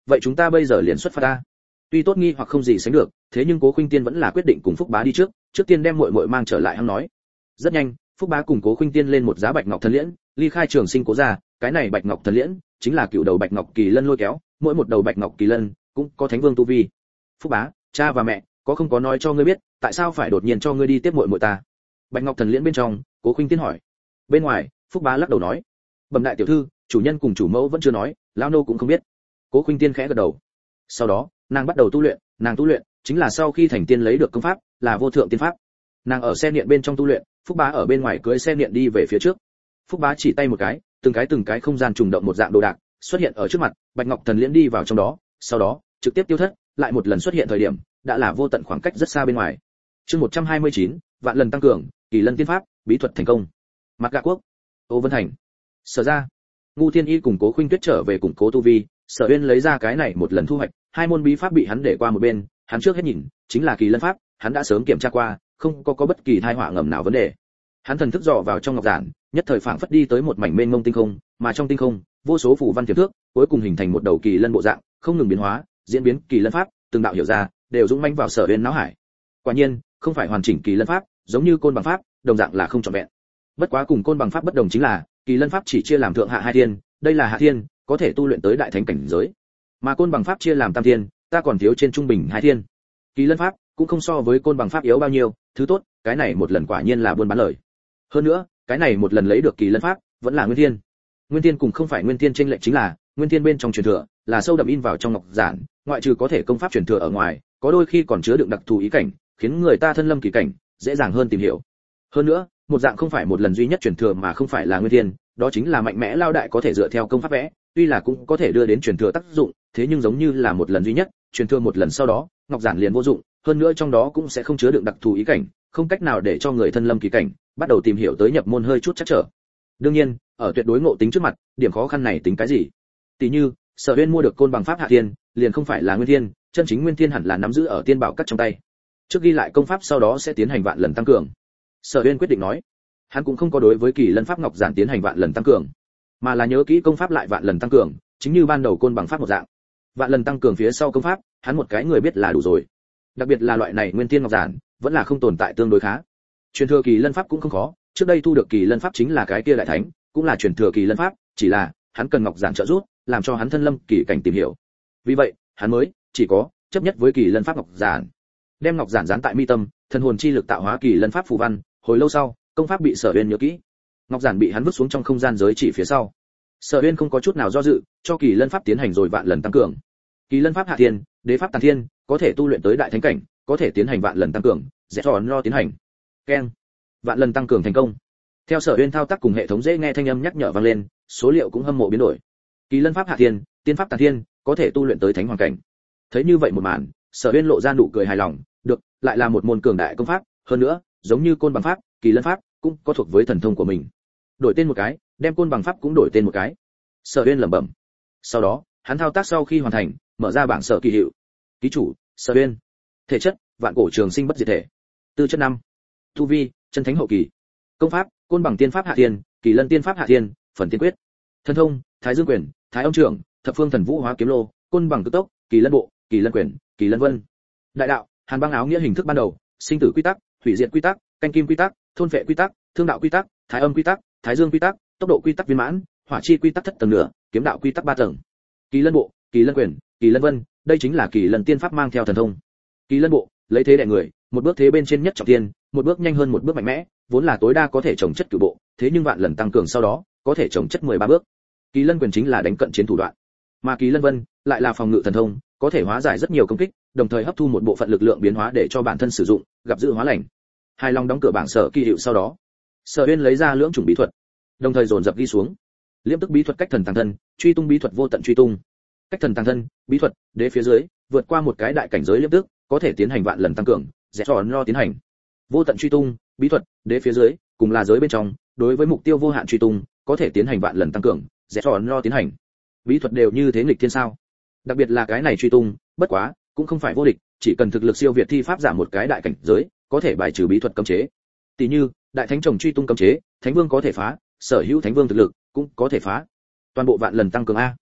vậy chúng ta bây giờ liền xuất phát ta. Tuy tốt nghi hoặc không gì sánh được, thế nhưng Cố Khuynh Tiên vẫn là quyết định cùng Phúc Bá đi trước, trước tiên đem muội muội mang trở lại. Hắn nói. Rất nhanh, Phúc Bá cùng Cố Khuynh Tiên lên một giá bạch ngọc thần liễn, ly khai Trường Sinh Cố gia. Cái này bạch ngọc thần liễn chính là cựu đầu bạch ngọc kỳ lân lôi kéo, mỗi một đầu bạch ngọc kỳ lân cũng có thánh vương tu vi. Phúc Bá, cha và mẹ có không có nói cho ngươi biết, tại sao phải đột nhiên cho ngươi đi tiếp muội muội ta? Bạch ngọc thần liễn bên trong, Cố Khuynh Tiên hỏi. Bên ngoài, Phúc Bá lắc đầu nói. Bẩm đại tiểu thư, chủ nhân cùng chủ mẫu vẫn chưa nói, lão nô cũng không biết. Cố Khuynh Tiên khẽ gật đầu. Sau đó, nàng bắt đầu tu luyện, nàng tu luyện chính là sau khi thành tiên lấy được công pháp, là vô thượng tiên pháp. Nàng ở xe điện bên trong tu luyện, Phúc Bá ở bên ngoài cưỡi xe điện đi về phía trước. Phúc Bá chỉ tay một cái, từng cái từng cái không gian trùng động một dạng đồ đạc xuất hiện ở trước mặt, bạch ngọc thần liễn đi vào trong đó, sau đó trực tiếp tiêu thất, lại một lần xuất hiện thời điểm, đã là vô tận khoảng cách rất xa bên ngoài. Chương một trăm hai mươi chín, vạn lần tăng cường, kỳ lân tiên pháp, bí thuật thành công. Mặt Gạ Quốc, Ô Vân Thành. Sở ra, Ngu Thiên Y cùng Cố Khuynh Tuyết trở về củng cố tu vi, Sở Uyên lấy ra cái này một lần thu hoạch, hai môn bí pháp bị hắn để qua một bên, hắn trước hết nhìn, chính là kỳ lân pháp, hắn đã sớm kiểm tra qua, không có có bất kỳ tai họa ngầm nào vấn đề. Hắn thần thức dò vào trong ngọc giản, nhất thời phảng phất đi tới một mảnh mênh mông tinh không, mà trong tinh không, vô số phù văn tiềm thước, cuối cùng hình thành một đầu kỳ lân bộ dạng, không ngừng biến hóa, diễn biến kỳ lân pháp, từng đạo hiểu ra, đều dũng mãnh vào Sở Uyên não hải. Quả nhiên, không phải hoàn chỉnh kỳ lân pháp, giống như côn bằng pháp, đồng dạng là không trọn vẹn. Bất quá cùng côn bằng pháp bất đồng chính là, kỳ lân pháp chỉ chia làm thượng hạ hai thiên, đây là hạ thiên, có thể tu luyện tới đại thánh cảnh giới. Mà côn bằng pháp chia làm tam thiên, ta còn thiếu trên trung bình hai thiên. Kỳ lân pháp cũng không so với côn bằng pháp yếu bao nhiêu, thứ tốt, cái này một lần quả nhiên là buôn bán lời. Hơn nữa, cái này một lần lấy được kỳ lân pháp, vẫn là nguyên thiên. Nguyên thiên cùng không phải nguyên thiên chênh lệch chính là, nguyên thiên bên trong truyền thừa, là sâu đậm in vào trong ngọc giản, ngoại trừ có thể công pháp truyền thừa ở ngoài, có đôi khi còn chứa đựng đặc thù ý cảnh, khiến người ta thân lâm kỳ cảnh, dễ dàng hơn tìm hiểu. Hơn nữa, một dạng không phải một lần duy nhất truyền thừa mà không phải là nguyên thiên, đó chính là mạnh mẽ lao đại có thể dựa theo công pháp vẽ, tuy là cũng có thể đưa đến truyền thừa tác dụng, thế nhưng giống như là một lần duy nhất, truyền thừa một lần sau đó, ngọc giản liền vô dụng, hơn nữa trong đó cũng sẽ không chứa đựng đặc thù ý cảnh, không cách nào để cho người thân lâm kỳ cảnh, bắt đầu tìm hiểu tới nhập môn hơi chút chắc trở. Đương nhiên, ở tuyệt đối ngộ tính trước mặt, điểm khó khăn này tính cái gì? Tỷ như, Sở Uyên mua được côn bằng pháp hạ thiên, liền không phải là nguyên thiên, chân chính nguyên thiên hẳn là nắm giữ ở tiên bảo cắt trong tay. Trước ghi lại công pháp sau đó sẽ tiến hành vạn lần tăng cường. Sở Uyên quyết định nói, hắn cũng không có đối với kỳ lân pháp ngọc giản tiến hành vạn lần tăng cường, mà là nhớ kỹ công pháp lại vạn lần tăng cường, chính như ban đầu côn bằng pháp một dạng. Vạn lần tăng cường phía sau công pháp, hắn một cái người biết là đủ rồi. Đặc biệt là loại này nguyên thiên ngọc giản, vẫn là không tồn tại tương đối khá. Truyền thừa kỳ lân pháp cũng không khó, trước đây thu được kỳ lân pháp chính là cái kia đại thánh, cũng là truyền thừa kỳ lân pháp, chỉ là hắn cần ngọc giản trợ giúp, làm cho hắn thân lâm kỳ cảnh tìm hiểu. Vì vậy, hắn mới chỉ có chấp nhất với kỳ lân pháp ngọc giản. Đem ngọc giản dán tại mi tâm, thần hồn chi lực tạo hóa kỳ lân pháp phù văn, hồi lâu sau, công pháp bị Sở Uyên nhớ kỹ. Ngọc giản bị hắn vứt xuống trong không gian giới chỉ phía sau. Sở Uyên không có chút nào do dự, cho kỳ lân pháp tiến hành rồi vạn lần tăng cường. Kỳ lân pháp hạ thiên, đế pháp tàn thiên, có thể tu luyện tới đại thánh cảnh, có thể tiến hành vạn lần tăng cường, dễ cho lo tiến hành. Keng. Vạn lần tăng cường thành công. Theo Sở Uyên thao tác cùng hệ thống dễ nghe thanh âm nhắc nhở vang lên, số liệu cũng hâm mộ biến đổi. Kỳ lân pháp hạ thiên, tiên pháp tàn thiên, có thể tu luyện tới thánh hoàng cảnh. Thấy như vậy một màn, Sở Uyên lộ ra nụ cười hài lòng, được, lại là một môn cường đại công pháp, hơn nữa, giống như côn bằng pháp, kỳ lân pháp cũng có thuộc với thần thông của mình. Đổi tên một cái, đem côn bằng pháp cũng đổi tên một cái. Sở Uyên lẩm bẩm. Sau đó, hắn thao tác sau khi hoàn thành, mở ra bảng sở kỳ hiệu. Ký chủ, Sở Uyên. Thể chất, vạn cổ trường sinh bất diệt thể. Tư chất năm. Tu vi, chân thánh hậu kỳ. Công pháp, côn bằng tiên pháp hạ thiên, kỳ lân tiên pháp hạ thiên, phần tiên quyết. Thần thông, thái dương quyền, thái âm trưởng, thập phương thần vũ hóa kiếm lô, côn bằng cực tốc, kỳ lân bộ, kỳ lân quyền, kỳ lân vân. Đại đạo, hàn băng áo nghĩa hình thức ban đầu, sinh tử quy tắc, hủy diệt quy tắc, canh kim quy tắc, thôn phệ quy tắc, thương đạo quy tắc, thái âm quy tắc, thái dương quy tắc, tốc độ quy tắc viên mãn, hỏa chi quy tắc thất tầng nửa, kiếm đạo quy tắc ba tầng. Kỳ lân bộ, kỳ lân quyền, kỳ lân vân, đây chính là kỳ lân tiên pháp mang theo thần thông. Kỳ lân bộ, lấy thế đè người, một bước thế bên trên nhất trọng thiên, một bước nhanh hơn một bước mạnh mẽ, vốn là tối đa có thể trồng chất cửu bộ, thế nhưng vạn lần tăng cường sau đó, có thể trồng chất mười ba bước. Kỳ lân quyền chính là đánh cận chiến thủ đoạn, mà kỳ lân vân lại là phòng ngự thần thông, có thể hóa giải rất nhiều công kích, đồng thời hấp thu một bộ phận lực lượng biến hóa để cho bản thân sử dụng, gặp dự hóa lành. Hài lòng đóng cửa bảng sở kỳ hiệu sau đó, Sở Uyên lấy ra lưỡng chủng bí thuật, đồng thời dồn dập ghi xuống. Liễm tức bí thuật cách thần tăng thân, truy tung bí thuật vô tận truy tung. Cách thần tăng thân, bí thuật, đế phía dưới, vượt qua một cái đại cảnh giới liễm tức, có thể tiến hành vạn lần tăng cường, dễ tròn lo tiến hành. Vô tận truy tung, bí thuật, đế phía dưới, cùng là giới bên trong, đối với mục tiêu vô hạn truy tung, có thể tiến hành vạn lần tăng cường, dễ tròn lo tiến hành. Bí thuật đều như thế nghịch thiên sao? Đặc biệt là cái này truy tung, bất quá, cũng không phải vô địch, chỉ cần thực lực siêu việt thi pháp giảm một cái đại cảnh giới, có thể bài trừ bí thuật cấm chế. Tỷ như, đại thánh chồng truy tung cấm chế, thánh vương có thể phá, sở hữu thánh vương thực lực cũng có thể phá. Toàn bộ vạn lần tăng cường a.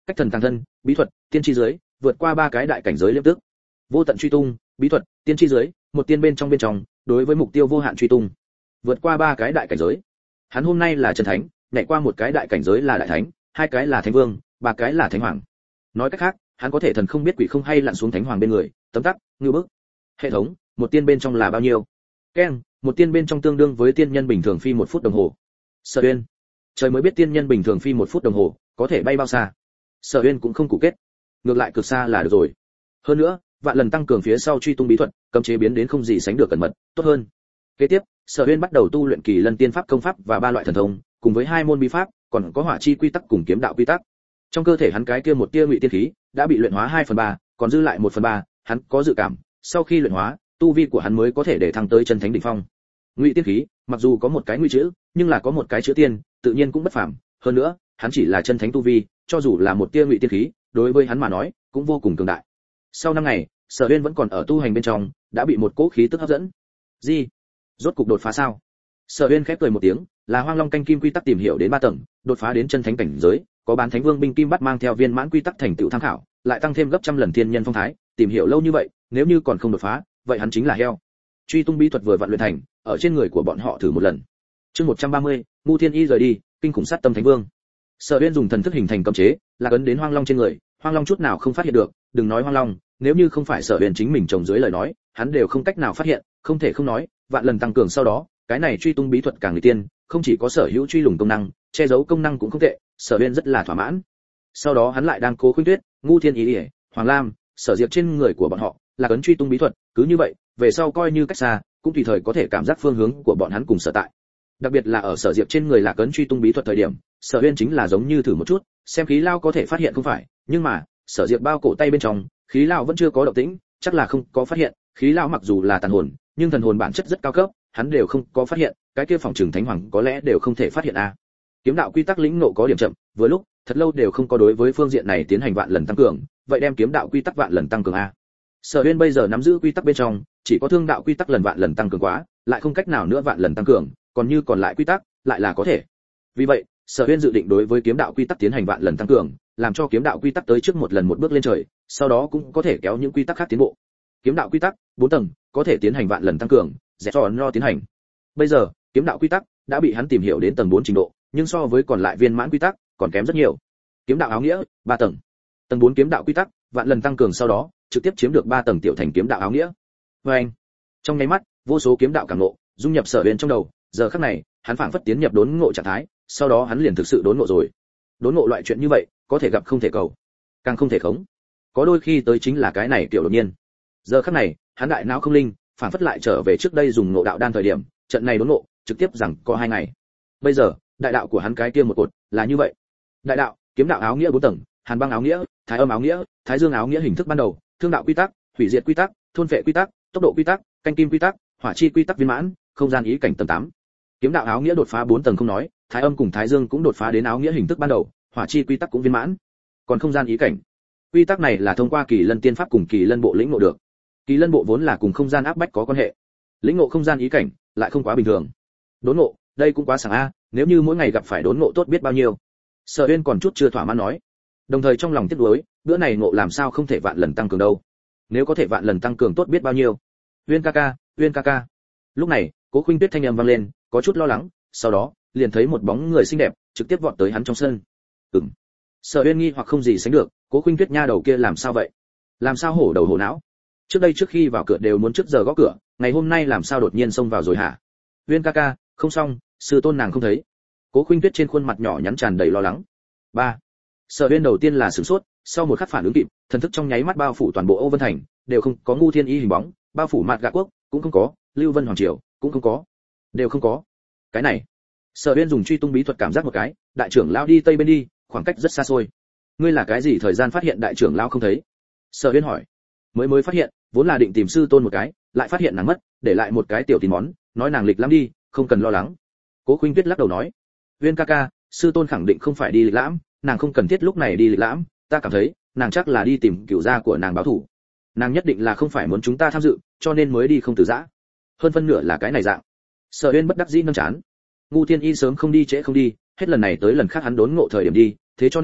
cách thần tăng thân, bí thuật, tiên chi dưới, vượt qua ba cái đại cảnh giới liêm tức. Vô tận truy tung, bí thuật, tiên chi dưới, một tiên bên trong bên trong, đối với mục tiêu vô hạn truy tung. Vượt qua ba cái đại cảnh giới. Hắn hôm nay là chân thánh, nhảy qua một cái đại cảnh giới là đại thánh, hai cái là thánh vương, ba cái là thánh hoàng. Nói cách khác, hắn có thể thần không biết quỷ không hay lặn xuống thánh hoàng bên người, tấm tắc, ngưu bức. Hệ thống, một tiên bên trong là bao nhiêu? Keng, một tiên bên trong tương đương với tiên nhân bình thường phi một phút đồng hồ. Sở Uyên, trời mới biết tiên nhân bình thường phi một phút đồng hồ có thể bay bao xa. Sở Uyên cũng không cụ kết, ngược lại cực xa là được rồi. Hơn nữa, vạn lần tăng cường phía sau truy tung bí thuật, cấm chế biến đến không gì sánh được cẩn mật, tốt hơn. Kế tiếp, Sở Uyên bắt đầu tu luyện Kỳ Lân Tiên Pháp công pháp và ba loại thần thông, cùng với hai môn bí pháp, còn có hỏa chi quy tắc cùng kiếm đạo quy tắc. Trong cơ thể hắn cái kia một tia ngụy tiên khí đã bị luyện hóa hai phần ba, còn dư lại một phần ba, hắn có dự cảm, sau khi luyện hóa, tu vi của hắn mới có thể để thăng tới chân thánh đỉnh phong. Ngụy tiên khí, mặc dù có một cái ngụy chữ, nhưng là có một cái chữ tiên, tự nhiên cũng bất phàm, hơn nữa, hắn chỉ là chân thánh tu vi, cho dù là một tia ngụy tiên khí, đối với hắn mà nói, cũng vô cùng cường đại. Sau năm ngày, Sở Uyên vẫn còn ở tu hành bên trong, đã bị một cỗ khí tức hấp dẫn. Gì? Rốt cục đột phá sao? Sở Uyên khép cười một tiếng, là Hoang Long canh kim quy tắc tìm hiểu đến ba tầng, đột phá đến chân thánh cảnh giới, có bán thánh vương binh kim bắt mang theo viên mãn quy tắc thành tựu tham khảo, lại tăng thêm gấp trăm lần thiên nhân phong thái, tìm hiểu lâu như vậy, nếu như còn không đột phá, vậy hắn chính là heo. Truy tung bí thuật vừa vặn luyện thành, ở trên người của bọn họ thử một lần. Chương một trăm ba mươi, Ngu Thiên Y rời đi, kinh khủng sát tâm thánh vương. Sở Uyên dùng thần thức hình thành cấm chế, là ấn đến Hoang Long trên người, Hoang Long chút nào không phát hiện được, đừng nói Hoang Long, nếu như không phải Sở Uyên chính mình trồng dưới lời nói, hắn đều không cách nào phát hiện, không thể không nói, vạn lần tăng cường sau đó, cái này truy tung bí thuật càng người tiên, không chỉ có sở hữu truy lùng công năng, che giấu công năng cũng không tệ, Sở Uyên rất là thỏa mãn. Sau đó hắn lại đang cố khuynh tuyết, Ngu Thiên Y, Hoàng Lam, Sở Diệp trên người của bọn họ, là ấn truy tung bí thuật, cứ như vậy, về sau coi như cách xa, cũng tùy thời có thể cảm giác phương hướng của bọn hắn cùng sở tại. Đặc biệt là ở Sở Diệp trên người là ấn truy tung bí thuật thời điểm, Sở Uyên chính là giống như thử một chút, xem khí lao có thể phát hiện không phải, nhưng mà, Sở Diệp bao cổ tay bên trong, khí lao vẫn chưa có động tĩnh, chắc là không có phát hiện, khí lao mặc dù là tàn hồn, nhưng thần hồn bản chất rất cao cấp, hắn đều không có phát hiện, cái kia phòng trường thánh hoàng có lẽ đều không thể phát hiện a. À. Kiếm đạo quy tắc lĩnh ngộ có điểm chậm, vừa lúc, thật lâu đều không có đối với phương diện này tiến hành vạn lần tăng cường, vậy đem kiếm đạo quy tắc vạn lần tăng cường a. Sở Uyên bây giờ nắm giữ quy tắc bên trong, chỉ có thương đạo quy tắc lần vạn lần tăng cường quá, lại không cách nào nữa vạn lần tăng cường, còn như còn lại quy tắc, lại là có thể. Vì vậy, Sở Uyên dự định đối với kiếm đạo quy tắc tiến hành vạn lần tăng cường, làm cho kiếm đạo quy tắc tới trước một lần một bước lên trời, sau đó cũng có thể kéo những quy tắc khác tiến bộ. Kiếm đạo quy tắc, bốn tầng, có thể tiến hành vạn lần tăng cường, dễ cho nó tiến hành. Bây giờ, kiếm đạo quy tắc đã bị hắn tìm hiểu đến tầng bốn trình độ, nhưng so với còn lại viên mãn quy tắc, còn kém rất nhiều. Kiếm đạo áo nghĩa, ba tầng. Tầng bốn kiếm đạo quy tắc, vạn lần tăng cường sau đó, trực tiếp chiếm được ba tầng tiểu thành kiếm đạo áo nghĩa. Oeng. Trong nháy mắt, vô số kiếm đạo cảm ngộ, dung nhập Sở Uyên trong đầu, giờ khắc này, hắn phảng phất tiến nhập đốn ngộ trạng thái, sau đó hắn liền thực sự đốn ngộ rồi. Đốn ngộ loại chuyện như vậy, có thể gặp không thể cầu, càng không thể khống. Có đôi khi tới chính là cái này kiểu đột nhiên. Giờ khắc này, hắn đại não không linh, phảng phất lại trở về trước đây dùng ngộ đạo đan thời điểm, trận này đốn ngộ, trực tiếp rằng có hai ngày. Bây giờ, đại đạo của hắn cái kia một cột, là như vậy. Đại đạo, kiếm đạo áo nghĩa bốn tầng, hàn băng áo nghĩa, thái âm áo nghĩa, thái dương áo nghĩa hình thức ban đầu, thương đạo quy tắc, hủy diệt quy tắc, thôn phệ quy tắc, tốc độ quy tắc, canh kim quy tắc, hỏa chi quy tắc viên mãn, không gian ý cảnh tầng tám. Kiếm đạo áo nghĩa đột phá bốn tầng không nói, thái âm cùng thái dương cũng đột phá đến áo nghĩa hình thức ban đầu, hỏa chi quy tắc cũng viên mãn. Còn không gian ý cảnh, quy tắc này là thông qua Kỳ Lân Tiên Pháp cùng Kỳ Lân Bộ lĩnh ngộ được. Kỳ Lân Bộ vốn là cùng không gian áp bách có quan hệ, lĩnh ngộ không gian ý cảnh lại không quá bình thường. Đốn ngộ, đây cũng quá sảng a, nếu như mỗi ngày gặp phải đốn ngộ tốt biết bao nhiêu. Sở Uyên còn chút chưa thỏa mãn nói, đồng thời trong lòng tiếc nuối, bữa này ngộ làm sao không thể vạn lần tăng cường đâu. Nếu có thể vạn lần tăng cường tốt biết bao nhiêu. Uyên ca ca, Uyên ca ca. Lúc này, Cố Khuynh Tuyết thanh âm vang lên, có chút lo lắng, sau đó, liền thấy một bóng người xinh đẹp trực tiếp vọt tới hắn trong sân. Ừm. Sở Uyên nghi hoặc không gì sánh được, Cố Khuynh Tuyết nha đầu kia làm sao vậy? Làm sao hổ đầu hổ não? Trước đây trước khi vào cửa đều muốn trước giờ gõ cửa, ngày hôm nay làm sao đột nhiên xông vào rồi hả? Uyên ca ca, không xong, sư tôn nàng không thấy. Cố Khuynh Tuyết trên khuôn mặt nhỏ nhắn tràn đầy lo lắng. Ba. Sở Uyên đầu tiên là sửng sốt, sau một khắc phản ứng kịp, thần thức trong nháy mắt bao phủ toàn bộ Âu Vân Thành, đều không có Ngu Thiên Y hình bóng, bao phủ Mạt Gạ Quốc, cũng không có, Lưu Vân Hoàng Triều, cũng không có, đều không có. Cái này, Sở Uyên dùng truy tung bí thuật cảm giác một cái, đại trưởng lão đi tây bên đi, khoảng cách rất xa xôi. Ngươi là cái gì thời gian phát hiện đại trưởng lão không thấy? Sở Uyên hỏi. Mới mới phát hiện, vốn là định tìm sư tôn một cái, lại phát hiện nàng mất, để lại một cái tiểu tín món, nói nàng lịch lắm đi, không cần lo lắng. Cố Khuynh Tuyết lắc đầu nói, Uyên ca ca, sư tôn khẳng định không phải đi lịch lãm, nàng không cần thiết lúc này đi lịch lãm, ta cảm thấy, nàng chắc là đi tìm cửu gia của nàng báo thù. Nàng nhất định là không phải muốn chúng ta tham dự, cho nên mới đi không từ giã. Hơn phân nửa là cái này dạng. Sở Uyên bất đắc dĩ nâng chán. Ngu Thiên Y sớm không đi trễ không đi, hết lần này tới lần khác hắn đốn ngộ thời điểm đi, thế cho nên,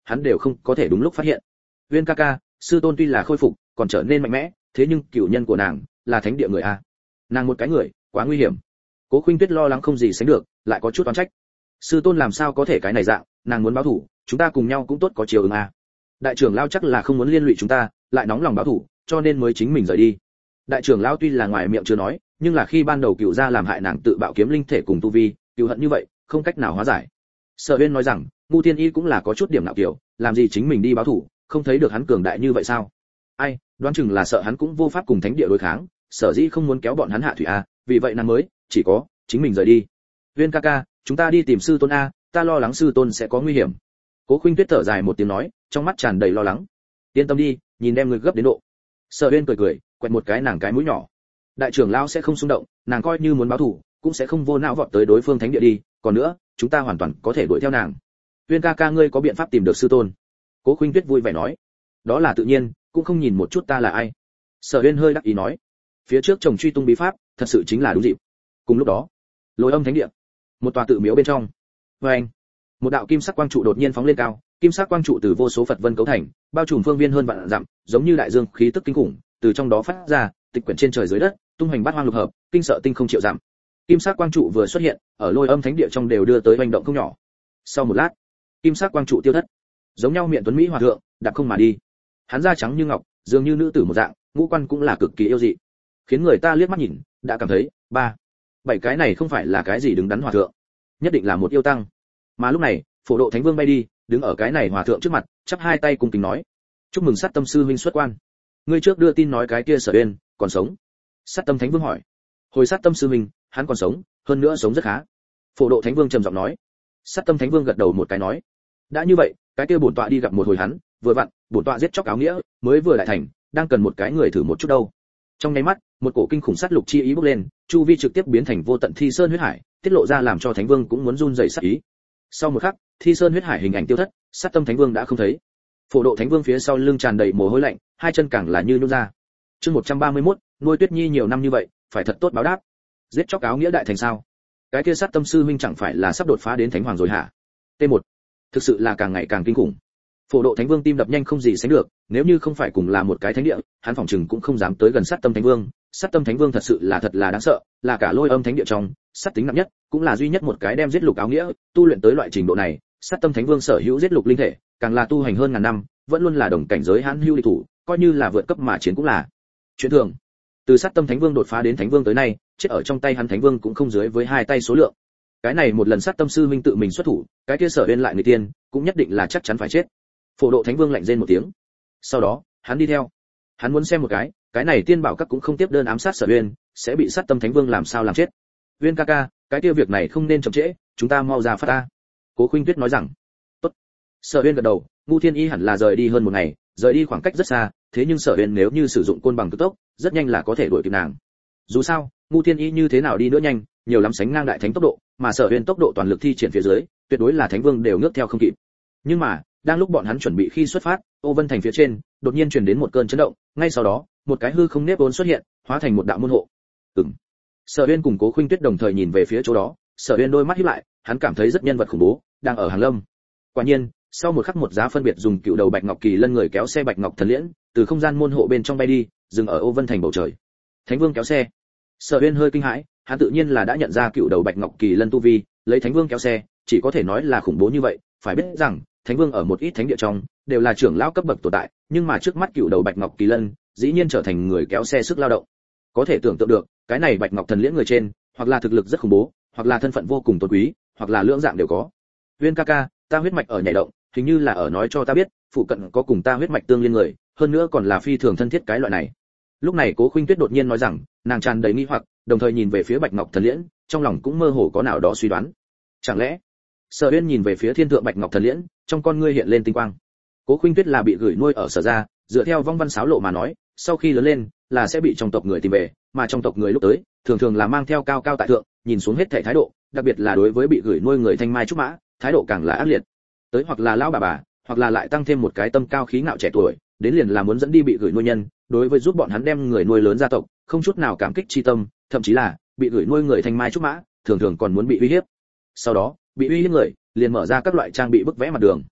hắn đều không có thể đúng lúc phát hiện. Uyên ca ca, sư tôn tuy là khôi phục, còn trở nên mạnh mẽ, thế nhưng cửu nhân của nàng là thánh địa người a. Nàng một cái người, quá nguy hiểm. Cố Khuynh Tuyết lo lắng không gì sánh được, lại có chút oán trách. Sư tôn làm sao có thể cái này dạng, nàng muốn báo thủ, chúng ta cùng nhau cũng tốt có chiều ứng a. Đại trưởng lão chắc là không muốn liên lụy chúng ta, lại nóng lòng báo thủ, cho nên mới chính mình rời đi. Đại trưởng lão tuy là ngoài miệng chưa nói, nhưng là khi ban đầu cửu gia làm hại nàng tự bạo kiếm linh thể cùng tu vi, cửu hận như vậy, không cách nào hóa giải. Sở Uyên nói rằng, Ngu Thiên Y cũng là có chút điểm nạo kiểu, làm gì chính mình đi báo thủ, không thấy được hắn cường đại như vậy sao? Ai, đoán chừng là sợ hắn cũng vô pháp cùng thánh địa đối kháng, sở dĩ không muốn kéo bọn hắn hạ thủy a, vì vậy nàng mới chỉ có chính mình rời đi. Uyên ca ca, chúng ta đi tìm sư tôn a, ta lo lắng sư tôn sẽ có nguy hiểm. Cố Khuynh Tuyết thở dài một tiếng nói, trong mắt tràn đầy lo lắng. Yên tâm đi, nhìn em người gấp đến độ. Sở Uyên cười cười, quẹt một cái nàng cái mũi nhỏ. Đại trưởng lão sẽ không xung động, nàng coi như muốn báo thù, cũng sẽ không vô não vọt tới đối phương thánh địa đi, còn nữa, chúng ta hoàn toàn có thể đuổi theo nàng. Uyên ca ca ngươi có biện pháp tìm được sư tôn? Cố Khuynh Tuyết vui vẻ nói. Đó là tự nhiên, cũng không nhìn một chút ta là ai. Sở Uyên hơi đắc ý nói. Phía trước chồng truy tung bí pháp, thật sự chính là đúng dịp. Cùng lúc đó, Lôi Âm thánh địa, một tòa tự miếu bên trong. Oeng, một đạo kim sắc quang trụ đột nhiên phóng lên cao, kim sắc quang trụ từ vô số Phật vân cấu thành, bao trùm phương viên hơn vạn dặm, giống như đại dương khí tức kinh khủng, từ trong đó phát ra, tịch quyển trên trời dưới đất, tung hoành bát hoang lục hợp, kinh sợ tinh không triệu dặm. Kim sắc quang trụ vừa xuất hiện, ở Lôi Âm thánh địa trong đều đưa tới hành động không nhỏ. Sau một lát, kim sắc quang trụ tiêu thất, giống nhau miệng tuấn mỹ hòa thượng, đạp không mà đi. Hắn da trắng như ngọc, dường như nữ tử một dạng, ngũ quan cũng là cực kỳ yêu dị, khiến người ta liếc mắt nhìn, đã cảm thấy, ba, bảy cái này không phải là cái gì đứng đắn hòa thượng, nhất định là một yêu tăng. Mà lúc này, Phổ Độ Thánh Vương bay đi, đứng ở cái này hòa thượng trước mặt, chắp hai tay cung kính nói: "Chúc mừng Sát Tâm sư huynh xuất quan. Ngươi trước đưa tin nói cái kia Sở Uyên còn sống." Sát Tâm Thánh Vương hỏi: "Hồi Sát Tâm sư huynh, hắn còn sống, hơn nữa sống rất khá." Phổ Độ Thánh Vương trầm giọng nói. Sát Tâm Thánh Vương gật đầu một cái nói: "Đã như vậy, cái kia bổn tọa đi gặp một hồi hắn, vừa vặn, bổn tọa giết chóc áo nghĩa, mới vừa lại thành, đang cần một cái người thử một chút đâu." Trong nháy mắt, một cổ kinh khủng sát lục chi ý bốc lên, chu vi trực tiếp biến thành vô tận thi sơn huyết hải, tiết lộ ra làm cho Thánh Vương cũng muốn run rẩy sát ý. Sau một khắc, thi sơn huyết hải hình ảnh tiêu thất, Sát Tâm Thánh Vương đã không thấy. Phổ Độ Thánh Vương phía sau lưng tràn đầy mồ hôi lạnh, hai chân càng là như nhũn ra. Chương một trăm ba mươi mốt, nuôi Tuyết Nhi nhiều năm như vậy, phải thật tốt báo đáp. Giết chóc áo nghĩa đại thành sao? Cái kia Sát Tâm sư huynh chẳng phải là sắp đột phá đến thánh hoàng rồi hả? T một, thực sự là càng ngày càng kinh khủng. Phổ Độ Thánh Vương tim đập nhanh không gì sánh được, nếu như không phải cùng là một cái thánh địa, hắn phỏng chừng cũng không dám tới gần Sát Tâm Thánh Vương. Sát Tâm Thánh Vương thật sự là thật là đáng sợ, là cả Lôi Âm thánh địa trong, sát tính nặng nhất, cũng là duy nhất một cái đem giết lục áo nghĩa tu luyện tới loại trình độ này. Sát Tâm Thánh Vương sở hữu giết lục linh thể, càng là tu hành hơn ngàn năm, vẫn luôn là đồng cảnh giới hãn hữu địch thủ, coi như là vượt cấp mà chiến cũng là chuyện thường. Từ Sát Tâm Thánh Vương đột phá đến Thánh Vương tới nay, chết ở trong tay hắn Thánh Vương cũng không dưới với hai tay số lượng. Cái này một lần Sát Tâm sư huynh tự mình xuất thủ, cái kia Sở Uyên lại người tiên, cũng nhất định là chắc chắn phải chết. Phổ Độ Thánh Vương lạnh rên một tiếng. Sau đó, hắn đi theo. Hắn muốn xem một cái, cái này tiên bảo các cũng không tiếp đơn ám sát Sở Uyên, sẽ bị Sát Tâm Thánh Vương làm sao làm chết. Uyên ca ca, cái kia việc này không nên chậm trễ, chúng ta mau ra phát ta. Cố Khuynh Tuyết nói rằng. Tốt. Sở Uyên gật đầu, Ngu Thiên Y hẳn là rời đi hơn một ngày, rời đi khoảng cách rất xa, thế nhưng Sở Uyên nếu như sử dụng côn bằng cực tốc, rất nhanh là có thể đuổi kịp nàng. Dù sao, Ngu Thiên Y như thế nào đi nữa nhanh, nhiều lắm sánh ngang đại thánh tốc độ, mà Sở Uyên tốc độ toàn lực thi triển phía dưới, tuyệt đối là Thánh Vương đều ngước theo không kịp. Nhưng mà, đang lúc bọn hắn chuẩn bị khi xuất phát, Ô Vân thành phía trên, đột nhiên truyền đến một cơn chấn động, ngay sau đó, một cái hư không nếp vốn xuất hiện, hóa thành một đạo môn hộ. Ừm. Sở Uyên cùng Cố Khuynh Tuyết đồng thời nhìn về phía chỗ đó, Sở Uyên đôi mắt híp lại, hắn cảm thấy rất nhân vật khủng bố, đang ở hàng lâm. Quả nhiên, sau một khắc một giá phân biệt dùng cựu đầu bạch ngọc kỳ lân người kéo xe bạch ngọc thần liễn, từ không gian môn hộ bên trong bay đi, dừng ở Ô Vân thành bầu trời. Thánh Vương kéo xe. Sở Uyên hơi kinh hãi, hắn tự nhiên là đã nhận ra cựu đầu bạch ngọc kỳ lân tu vi, lấy Thánh Vương kéo xe, chỉ có thể nói là khủng bố như vậy, phải biết rằng, Thánh Vương ở một ít thánh địa trong đều là trưởng lão cấp bậc tồn tại, nhưng mà trước mắt cựu đầu bạch ngọc kỳ lân, dĩ nhiên trở thành người kéo xe sức lao động. Có thể tưởng tượng được, cái này bạch ngọc thần liễn người trên, hoặc là thực lực rất khủng bố, hoặc là thân phận vô cùng tôn quý, hoặc là lưỡng dạng đều có. Uyên ca ca, ta huyết mạch ở nhảy động, hình như là ở nói cho ta biết, phụ cận có cùng ta huyết mạch tương liên người, hơn nữa còn là phi thường thân thiết cái loại này. Lúc này Cố Khuynh Tuyết đột nhiên nói rằng, nàng tràn đầy nghi hoặc, đồng thời nhìn về phía bạch ngọc thần liễn, trong lòng cũng mơ hồ có nào đó suy đoán. Chẳng lẽ? Sở Uyên nhìn về phía thiên thượng bạch ngọc thần liễn, trong con ngươi hiện lên tinh quang. Cố Khuynh Tuyết là bị gửi nuôi ở Sở gia, dựa theo vong văn sáo lộ mà nói, sau khi lớn lên là sẽ bị trong tộc người tìm về, mà trong tộc người lúc tới, thường thường là mang theo cao cao tại thượng, nhìn xuống hết thảy thái độ, đặc biệt là đối với bị gửi nuôi người thanh mai trúc mã, thái độ càng là ác liệt. Tới hoặc là lão bà bà, hoặc là lại tăng thêm một cái tâm cao khí ngạo trẻ tuổi, đến liền là muốn dẫn đi bị gửi nuôi nhân, đối với giúp bọn hắn đem người nuôi lớn gia tộc, không chút nào cảm kích chi tâm, thậm chí là bị gửi nuôi người thanh mai trúc mã, thường thường còn muốn bị uy hiếp. Sau đó, bị uy hiếp người, liền mở ra các loại trang bị bức vẽ mặt đường.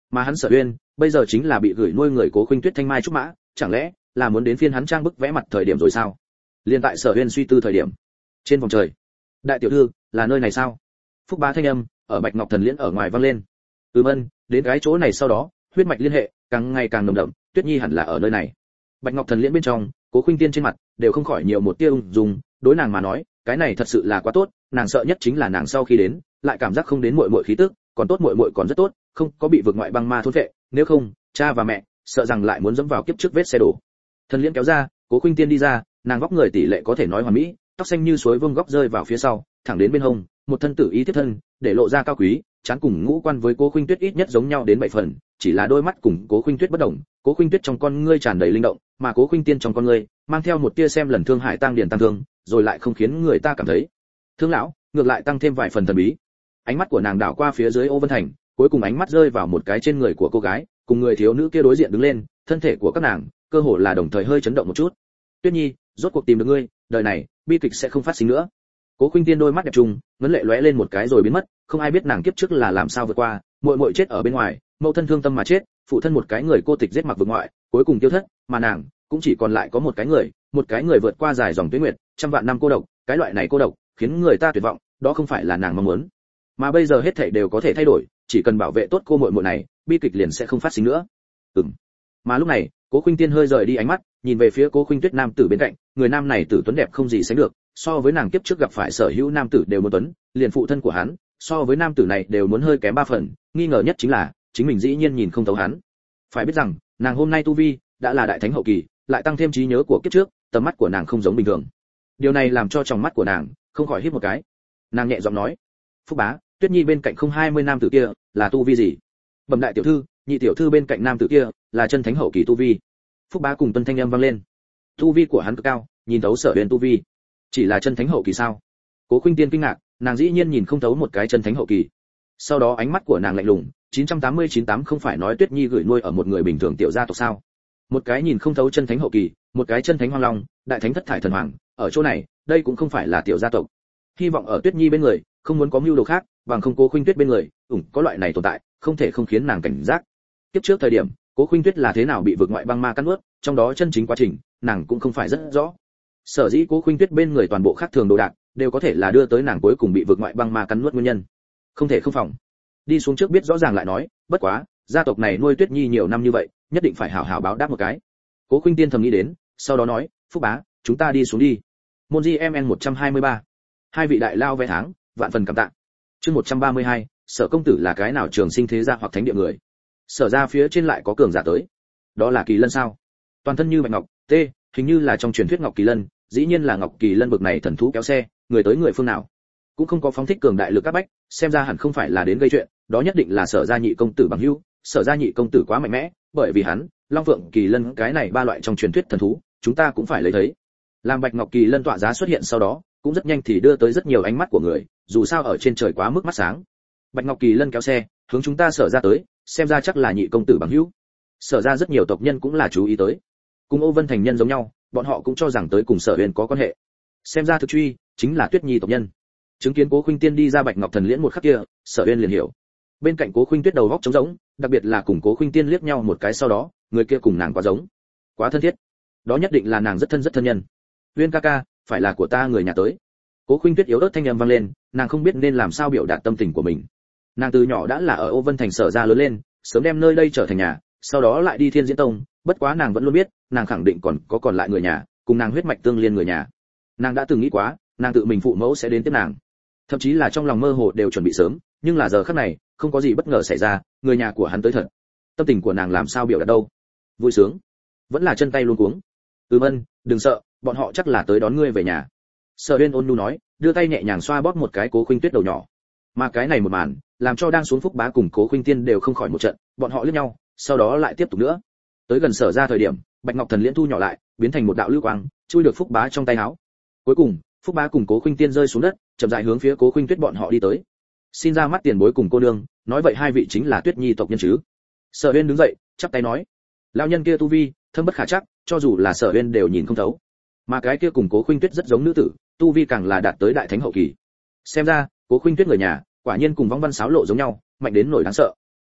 Mà hắn Sở Uyên, bây giờ chính là bị gửi nuôi người Cố Khuynh Tuyết thanh mai trúc mã, chẳng lẽ là muốn đến phiên hắn trang bức vẽ mặt thời điểm rồi sao? Liên tại Sở Uyên suy tư thời điểm, trên vòng trời, đại tiểu thư, là nơi này sao? Phúc Bá thanh âm ở Bạch Ngọc Thần Liễn ở ngoài vang lên. Ừm ân, đến cái chỗ này sau đó, huyết mạch liên hệ càng ngày càng nồng đậm, Tuyết Nhi hẳn là ở nơi này. Bạch Ngọc Thần Liễn bên trong, Cố Khuynh Tiên trên mặt đều không khỏi nhiều một tia ung dung, đối nàng mà nói, cái này thật sự là quá tốt, nàng sợ nhất chính là nàng sau khi đến, lại cảm giác không đến muội muội khí tức, còn tốt muội muội còn rất tốt, không có bị vượt ngoại băng ma thôn phệ, nếu không, cha và mẹ sợ rằng lại muốn dẫm vào kiếp trước vết xe đổ. Thần Liễn kéo ra, Cố Khuynh Tiên đi ra, nàng vóc người tỷ lệ có thể nói hoàn mỹ, tóc xanh như suối vương góc rơi vào phía sau, thẳng đến bên hông, một thân tử ý tiếp thân, để lộ ra cao quý, chán cùng ngũ quan với Cố Khuynh Tuyết ít nhất giống nhau đến bảy phần, chỉ là đôi mắt cùng Cố Khuynh Tuyết bất đồng, Cố Khuynh Tuyết trong con ngươi tràn đầy linh động, mà Cố Khuynh Tiên trong con ngươi mang theo một tia xem lần thương hại tăng điển tăng thương, rồi lại không khiến người ta cảm thấy thương lão, ngược lại tăng thêm vài phần thần bí. Ánh mắt của nàng đảo qua phía dưới Ô Vân Thành, cuối cùng ánh mắt rơi vào một cái trên người của cô gái, cùng người thiếu nữ kia đối diện đứng lên, thân thể của các nàng cơ hồ là đồng thời hơi chấn động một chút. Tuyết Nhi, rốt cuộc tìm được ngươi, đời này bi kịch sẽ không phát sinh nữa. Cố Khuynh Tiên đôi mắt đẹp trùng, ngấn lệ lóe lên một cái rồi biến mất, không ai biết nàng kiếp trước là làm sao vượt qua, muội muội chết ở bên ngoài, mẫu thân thương tâm mà chết, phụ thân một cái người cô tịch giết mặc vượt ngoại, cuối cùng tiêu thất, mà nàng cũng chỉ còn lại có một cái người, một cái người vượt qua dài dòng tuế nguyệt, trăm vạn năm cô độc, cái loại này cô độc khiến người ta tuyệt vọng, đó không phải là nàng mong muốn. Mà bây giờ hết thảy đều có thể thay đổi, chỉ cần bảo vệ tốt cô muội muội này, bi kịch liền sẽ không phát sinh nữa. Ừm. Mà lúc này, Cố Khuynh Tiên hơi rời đi ánh mắt, nhìn về phía Cố Khuynh Tuyết nam tử bên cạnh, người nam này tử tuấn đẹp không gì sánh được, so với nàng kiếp trước gặp phải sở hữu nam tử đều muốn tuấn, liền phụ thân của hắn, so với nam tử này đều muốn hơi kém ba phần, nghi ngờ nhất chính là, chính mình dĩ nhiên nhìn không thấu hắn. Phải biết rằng, nàng hôm nay tu vi đã là đại thánh hậu kỳ, lại tăng thêm trí nhớ của kiếp trước, tầm mắt của nàng không giống bình thường. Điều này làm cho tròng mắt của nàng không khỏi hít một cái. Nàng nhẹ giọng nói: "Phúc Bá, Tuyết Nhi bên cạnh không hai mươi nam tử kia, là tu vi gì?" "Bẩm đại tiểu thư, nhị tiểu thư bên cạnh nam tử kia, là chân thánh hậu kỳ tu vi." Phúc Bá cùng tuân thanh âm vang lên. Tu vi của hắn cực cao, nhìn thấu Sở Uyên tu vi. Chỉ là chân thánh hậu kỳ sao? Cố Khuynh Tiên kinh ngạc, nàng dĩ nhiên nhìn không thấu một cái chân thánh hậu kỳ. Sau đó ánh mắt của nàng lạnh lùng, chín tám chín tám không phải nói Tuyết Nhi gửi nuôi ở một người bình thường tiểu gia tộc sao? Một cái nhìn không thấu chân thánh hậu kỳ, một cái chân thánh hoang long, đại thánh thất thải thần hoàng, ở chỗ này, đây cũng không phải là tiểu gia tộc. Hy vọng ở Tuyết Nhi bên người, không muốn có mưu đồ khác, bằng không Cố Khuynh Tuyết bên người, ủng có loại này tồn tại, không thể không khiến nàng cảnh giác. Tiếp trước thời điểm, Cố Khuynh Tuyết là thế nào bị vượt ngoại băng ma cắn nuốt, trong đó chân chính quá trình, nàng cũng không phải rất rõ. Sở dĩ Cố Khuynh Tuyết bên người toàn bộ khác thường đồ đạc, đều có thể là đưa tới nàng cuối cùng bị vượt ngoại băng ma cắn nuốt nguyên nhân. Không thể không phòng. Đi xuống trước biết rõ ràng lại nói, bất quá, gia tộc này nuôi Tuyết Nhi nhiều năm như vậy, nhất định phải hảo hảo báo đáp một cái. Cố Khuynh Tiên thầm nghĩ đến, sau đó nói, Phúc Bá, chúng ta đi xuống đi. Môn Di em en một trăm hai mươi ba. Hai vị đại lao vé tháng, vạn phần cảm tạ. Chương một trăm ba mươi hai, Sở công tử là cái nào trường sinh thế gia hoặc thánh địa người? Sở ra phía trên lại có cường giả tới. Đó là Kỳ Lân sao? Toàn thân như bạch ngọc, t, hình như là trong truyền thuyết Ngọc Kỳ Lân, dĩ nhiên là Ngọc Kỳ Lân bực này thần thú kéo xe, người tới người phương nào? Cũng không có phóng thích cường đại lực các bách, xem ra hẳn không phải là đến gây chuyện, đó nhất định là Sở gia nhị công tử bằng hữu, Sở gia nhị công tử quá mạnh mẽ, bởi vì hắn, Long Phượng Kỳ Lân cái này ba loại trong truyền thuyết thần thú, chúng ta cũng phải lấy thấy. Làm Bạch Ngọc Kỳ Lân tọa giá xuất hiện sau đó, cũng rất nhanh thì đưa tới rất nhiều ánh mắt của người, dù sao ở trên trời quá mức mắt sáng. Bạch Ngọc Kỳ Lân kéo xe, hướng chúng ta Sở ra tới, xem ra chắc là nhị công tử bằng hữu. Sở ra rất nhiều tộc nhân cũng là chú ý tới. Cùng Ô Vân thành nhân giống nhau, bọn họ cũng cho rằng tới cùng Sở Uyên có quan hệ. Xem ra thực truy chính là Tuyết Nhi tộc nhân. Chứng kiến Cố Khuynh Tiên đi ra Bạch Ngọc Thần Liễn một khắc kia, Sở Uyên liền hiểu. Bên cạnh Cố Khuynh Tuyết đầu góc trống rỗng, đặc biệt là cùng Cố Khuynh Tiên liếc nhau một cái sau đó, người kia cùng nàng quá giống, quá thân thiết. Đó nhất định là nàng rất thân rất thân nhân. Uyên ca ca, phải là của ta người nhà tới. Cố Khuynh Tuyết yếu ớt thanh âm vang lên, nàng không biết nên làm sao biểu đạt tâm tình của mình. Nàng từ nhỏ đã là ở Ô Vân thành Sở ra lớn lên, sớm đem nơi đây trở thành nhà, sau đó lại đi Thiên Diễn Tông, bất quá nàng vẫn luôn biết, nàng khẳng định còn có còn lại người nhà, cùng nàng huyết mạch tương liên người nhà. Nàng đã từng nghĩ quá, nàng tự mình phụ mẫu sẽ đến tiếp nàng. Thậm chí là trong lòng mơ hồ đều chuẩn bị sớm, nhưng là giờ khắc này, không có gì bất ngờ xảy ra, người nhà của hắn tới thật. Tâm tình của nàng làm sao biểu đạt đâu? Vui sướng, vẫn là chân tay luống cuống. Ừm ân, đừng sợ, bọn họ chắc là tới đón ngươi về nhà. Sở Uyên ôn nhu nói, đưa tay nhẹ nhàng xoa bóp một cái Cố Khuynh Tuyết đầu nhỏ. Mà cái này một màn, làm cho đang xuống Phúc Bá cùng Cố Khuynh Tiên đều không khỏi một trận, bọn họ liếc nhau, sau đó lại tiếp tục nữa. Tới gần Sở ra thời điểm, Bạch Ngọc Thần Liễn thu nhỏ lại, biến thành một đạo lưu quang, chui được Phúc Bá trong tay áo. Cuối cùng, Phúc Bá cùng Cố Khuynh Tiên rơi xuống đất, chậm rãi hướng phía Cố Khuynh Tuyết bọn họ đi tới. Xin ra mắt tiền bối cùng cô nương, nói vậy hai vị chính là Tuyết Nhi tộc nhân chứ? Sở Uyên đứng dậy, chắp tay nói, lão nhân kia tu vi thâm bất khả trắc, cho dù là Sở Uyên đều nhìn không thấu. Mà cái kia cùng Cố Khuynh Tuyết rất giống nữ tử, tu vi càng là đạt tới đại thánh hậu kỳ. Xem ra, Cố Khuynh Tuyết người nhà, quả nhiên cùng Vong Văn Sáo Lộ giống nhau, mạnh đến nỗi đáng sợ.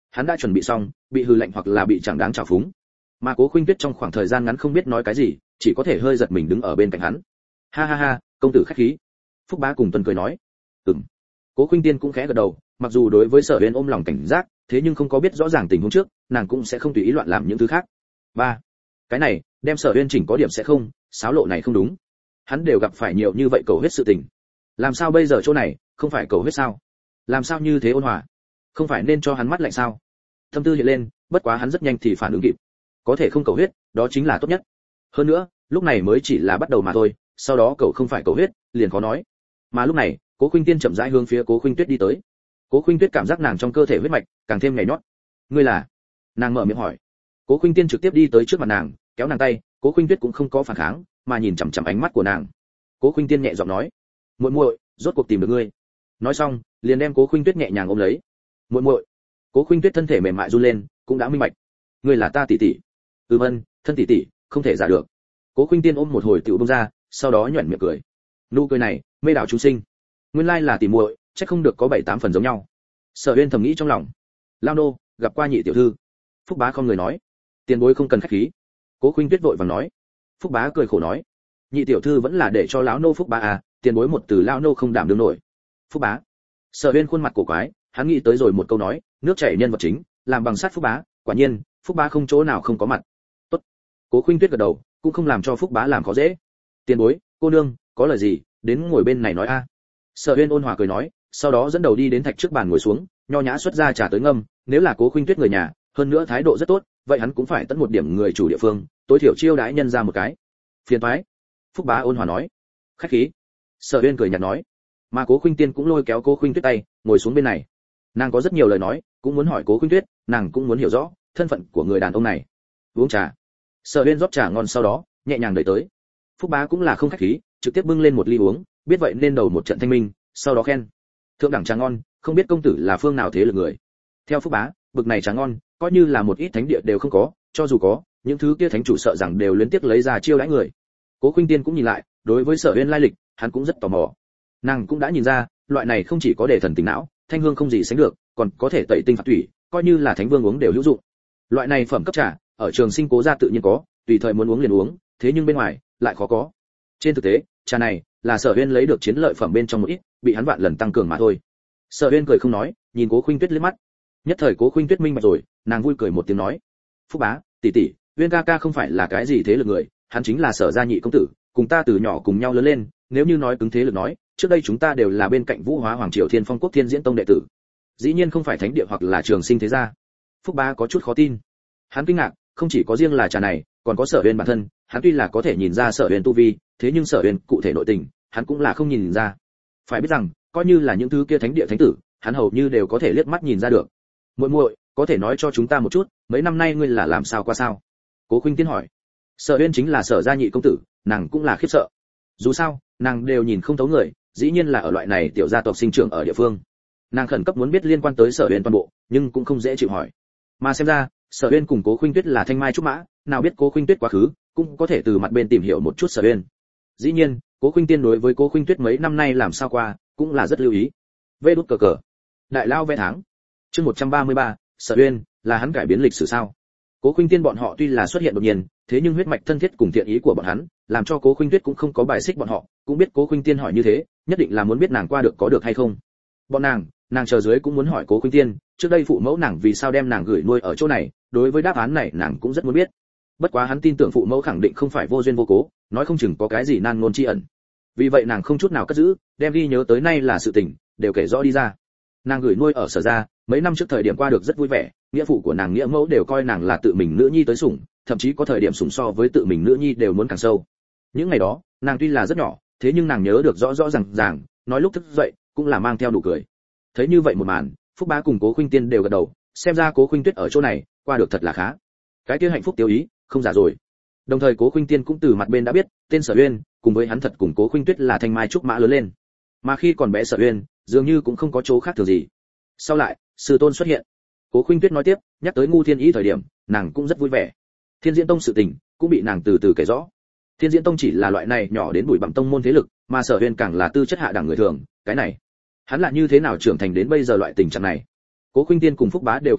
Hắn đã chuẩn bị xong, bị hư lạnh hoặc là bị chẳng đáng trào phúng. Mà Cố Khuynh Tuyết trong khoảng thời gian ngắn không biết nói cái gì, chỉ có thể hơi giật mình đứng ở bên cạnh hắn. Ha ha ha, công tử khách khí. Phúc Bá cùng Tuân cười nói. Ừm. Cố Khuynh Tiên cũng khẽ gật đầu, mặc dù đối với Sở Uyên ôm lòng cảnh giác, thế nhưng không có biết rõ ràng tình huống trước, nàng cũng sẽ không tùy ý loạn làm những thứ khác. Ba, cái này, đem Sở Uyên chỉnh có điểm sẽ không, xáo lộ này không đúng. Hắn đều gặp phải nhiều như vậy cầu huyết sự tình. Làm sao bây giờ chỗ này, không phải cầu huyết sao? Làm sao như thế ôn hòa? Không phải nên cho hắn mắt lạnh sao? Thâm tư hiện lên, bất quá hắn rất nhanh thì phản ứng kịp. Có thể không cầu huyết, đó chính là tốt nhất. Hơn nữa, lúc này mới chỉ là bắt đầu mà thôi, sau đó cậu không phải cầu huyết, liền khó nói. Mà lúc này, Cố Khuynh Tiên chậm rãi hướng phía Cố Khuynh Tuyết đi tới. Cố Khuynh Tuyết cảm giác nàng trong cơ thể huyết mạch càng thêm nhảy nhót. Ngươi là? Nàng mở miệng hỏi. Cố Khuynh Tiên trực tiếp đi tới trước mặt nàng, kéo nàng tay, Cố Khuynh Tuyết cũng không có phản kháng, mà nhìn chằm chằm ánh mắt của nàng. Cố Khuynh Tiên nhẹ giọng nói, muội muội, rốt cuộc tìm được ngươi. Nói xong, liền đem Cố Khuynh Tuyết nhẹ nhàng ôm lấy. Muội muội. Cố Khuynh Tuyết thân thể mềm mại run lên, cũng đã minh bạch. Ngươi là ta tỷ tỷ. Ừm ân, thân tỷ tỷ, không thể giả được. Cố Khuynh Tiên ôm một hồi tiểu bông ra, sau đó nhuyễn miệng cười. Nụ cười này, mê đảo chúng sinh. Nguyên lai là tỷ muội, chắc không được có bảy tám phần giống nhau. Sở Uyên thầm nghĩ trong lòng. Lao nô, gặp qua nhị tiểu thư. Phúc Bá không người nói. Tiền bối không cần khách khí. Cố Khuynh Tuyết vội vàng nói. Phúc Bá cười khổ nói. Nhị tiểu thư vẫn là để cho lão nô Phúc Bá à, tiền bối một từ lão nô không đảm đương nổi. Phúc Bá. Sở Uyên khuôn mặt cổ quái, hắn nghĩ tới rồi một câu nói, nước chảy nhân vật chính, làm bằng sắt Phúc Bá, quả nhiên, Phúc Bá không chỗ nào không có mặt. Tốt. Cố Khuynh Tuyết gật đầu, cũng không làm cho Phúc Bá làm khó dễ. Tiền bối, cô nương, có lời gì, đến ngồi bên này nói a. Sở Uyên ôn hòa cười nói, sau đó dẫn đầu đi đến thạch trước bàn ngồi xuống, nho nhã xuất ra trà tới ngâm, nếu là Cố Khuynh Tuyết người nhà, hơn nữa thái độ rất tốt, vậy hắn cũng phải tận một điểm người chủ địa phương, tối thiểu chiêu đãi nhân ra một cái. Phiền toái. Phúc Bá ôn hòa nói. Khách khí. Sở Uyên cười nhạt nói. Mà Cố Khuynh Tiên cũng lôi kéo Cố Khuynh Tuyết tay, ngồi xuống bên này. Nàng có rất nhiều lời nói, cũng muốn hỏi Cố Khuynh Tuyết, nàng cũng muốn hiểu rõ thân phận của người đàn ông này. Uống trà. Sở Uyên rót trà ngon sau đó, nhẹ nhàng đẩy tới. Phúc Bá cũng là không khách khí, trực tiếp bưng lên một ly uống, biết vậy nên đầu một trận thanh minh, sau đó khen. Thượng đẳng trà ngon, không biết công tử là phương nào thế lực người. Theo Phúc Bá, bực này trà ngon, coi như là một ít thánh địa đều không có, cho dù có, những thứ kia thánh chủ sợ rằng đều liên tiếp lấy ra chiêu đãi người. Cố Khuynh Tiên cũng nhìn lại, đối với Sở Uyên lai lịch, hắn cũng rất tò mò. Nàng cũng đã nhìn ra, loại này không chỉ có để thần tính não, thanh hương không gì sánh được, còn có thể tẩy tinh phạt thủy, coi như là thánh vương uống đều hữu dụng. Loại này phẩm cấp trà, ở Trường Sinh Cố gia tự nhiên có, tùy thời muốn uống liền uống, thế nhưng bên ngoài lại khó có. Trên thực tế, trà này là Sở Uyên lấy được chiến lợi phẩm bên trong một ít, bị hắn vạn lần tăng cường mà thôi. Sở Uyên cười không nói, nhìn Cố Khuynh Tuyết liếc mắt. Nhất thời Cố Khuynh Tuyết minh bạch rồi, nàng vui cười một tiếng nói: "Phúc Bá, tỷ tỷ, Uyên ca ca không phải là cái gì thế lực người, hắn chính là Sở gia nhị công tử, cùng ta từ nhỏ cùng nhau lớn lên, nếu như nói cứng thế lực nói, trước đây chúng ta đều là bên cạnh Vũ Hóa Hoàng Triều Thiên Phong Quốc Thiên Diễn Tông đệ tử. Dĩ nhiên không phải thánh địa hoặc là Trường Sinh thế gia." Phúc Bá có chút khó tin. Hắn kinh ngạc, không chỉ có riêng là trà này, còn có Sở Uyên bản thân, hắn tuy là có thể nhìn ra Sở Uyên tu vi, thế nhưng Sở Uyên cụ thể nội tình, hắn cũng là không nhìn ra. Phải biết rằng, coi như là những thứ kia thánh địa thánh tử, hắn hầu như đều có thể liếc mắt nhìn ra được. Muội muội, có thể nói cho chúng ta một chút, mấy năm nay ngươi là làm sao qua sao? Cố Khuynh Tiên hỏi. Sở Uyên chính là Sở gia nhị công tử, nàng cũng là khiếp sợ. Dù sao, nàng đều nhìn không thấu người, dĩ nhiên là ở loại này tiểu gia tộc sinh trưởng ở địa phương. Nàng khẩn cấp muốn biết liên quan tới Sở Uyên toàn bộ, nhưng cũng không dễ chịu hỏi. Mà xem ra, Sở Uyên cùng Cố Khuynh Tuyết là thanh mai trúc mã, nào biết Cố Khuynh Tuyết quá khứ, cũng có thể từ mặt bên tìm hiểu một chút Sở Uyên. Dĩ nhiên, Cố Khuynh Tiên đối với Cố Khuynh Tuyết mấy năm nay làm sao qua, cũng là rất lưu ý. Vê đút cờ cờ. Đại lao vẽ tháng. Chương một trăm ba mươi ba, Sở Uyên, là hắn cải biến lịch sử sao? Cố Khuynh Tiên bọn họ tuy là xuất hiện đột nhiên, thế nhưng huyết mạch thân thiết cùng thiện ý của bọn hắn, làm cho Cố Khuynh Tuyết cũng không có bài xích bọn họ, cũng biết Cố Khuynh Tiên hỏi như thế, nhất định là muốn biết nàng qua được có được hay không. Bọn nàng, nàng chờ dưới cũng muốn hỏi Cố Khuynh Tiên, trước đây phụ mẫu nàng vì sao đem nàng gửi nuôi ở chỗ này, đối với đáp án này nàng cũng rất muốn biết. Bất quá hắn tin tưởng phụ mẫu khẳng định không phải vô duyên vô cố, nói không chừng có cái gì nan ngôn chi ẩn. Vì vậy nàng không chút nào cất giữ, đem ghi nhớ tới nay là sự tình, đều kể rõ đi ra. Nàng gửi nuôi ở Sở gia, mấy năm trước thời điểm qua được rất vui vẻ, nghĩa phụ của nàng nghĩa mẫu đều coi nàng là tự mình nữ nhi tới sủng, thậm chí có thời điểm sủng so với tự mình nữ nhi đều muốn càng sâu. Những ngày đó, nàng tuy là rất nhỏ, thế nhưng nàng nhớ được rõ rõ ràng ràng, nói lúc thức dậy cũng là mang theo nụ cười. Thấy như vậy một màn, Phúc Bá cùng Cố Khuynh Tiên đều gật đầu, xem ra Cố Khuynh Tuyết ở chỗ này qua được thật là khá. Cái kia hạnh phúc tiêu ý, không giả rồi. Đồng thời Cố Khuynh Tiên cũng từ mặt bên đã biết, tên Sở Uyên, cùng với hắn thật cùng Cố Khuynh Tuyết là thanh mai trúc mã lớn lên. Mà khi còn bé Sở Uyên, dường như cũng không có chỗ khác thường gì. Sau lại, sư tôn xuất hiện. Cố Khuynh Tuyết nói tiếp, nhắc tới Ngu Thiên Ý thời điểm, nàng cũng rất vui vẻ. Thiên Diễn Tông sự tình, cũng bị nàng từ từ kể rõ. Thiên Diễn Tông chỉ là loại này nhỏ đến bụi bặm tông môn thế lực, mà Sở Uyên càng là tư chất hạ đẳng người thường, cái này, hắn là như thế nào trưởng thành đến bây giờ loại tình trạng này? Cố Khuynh Tiên cùng Phúc Bá đều kinh ngạc,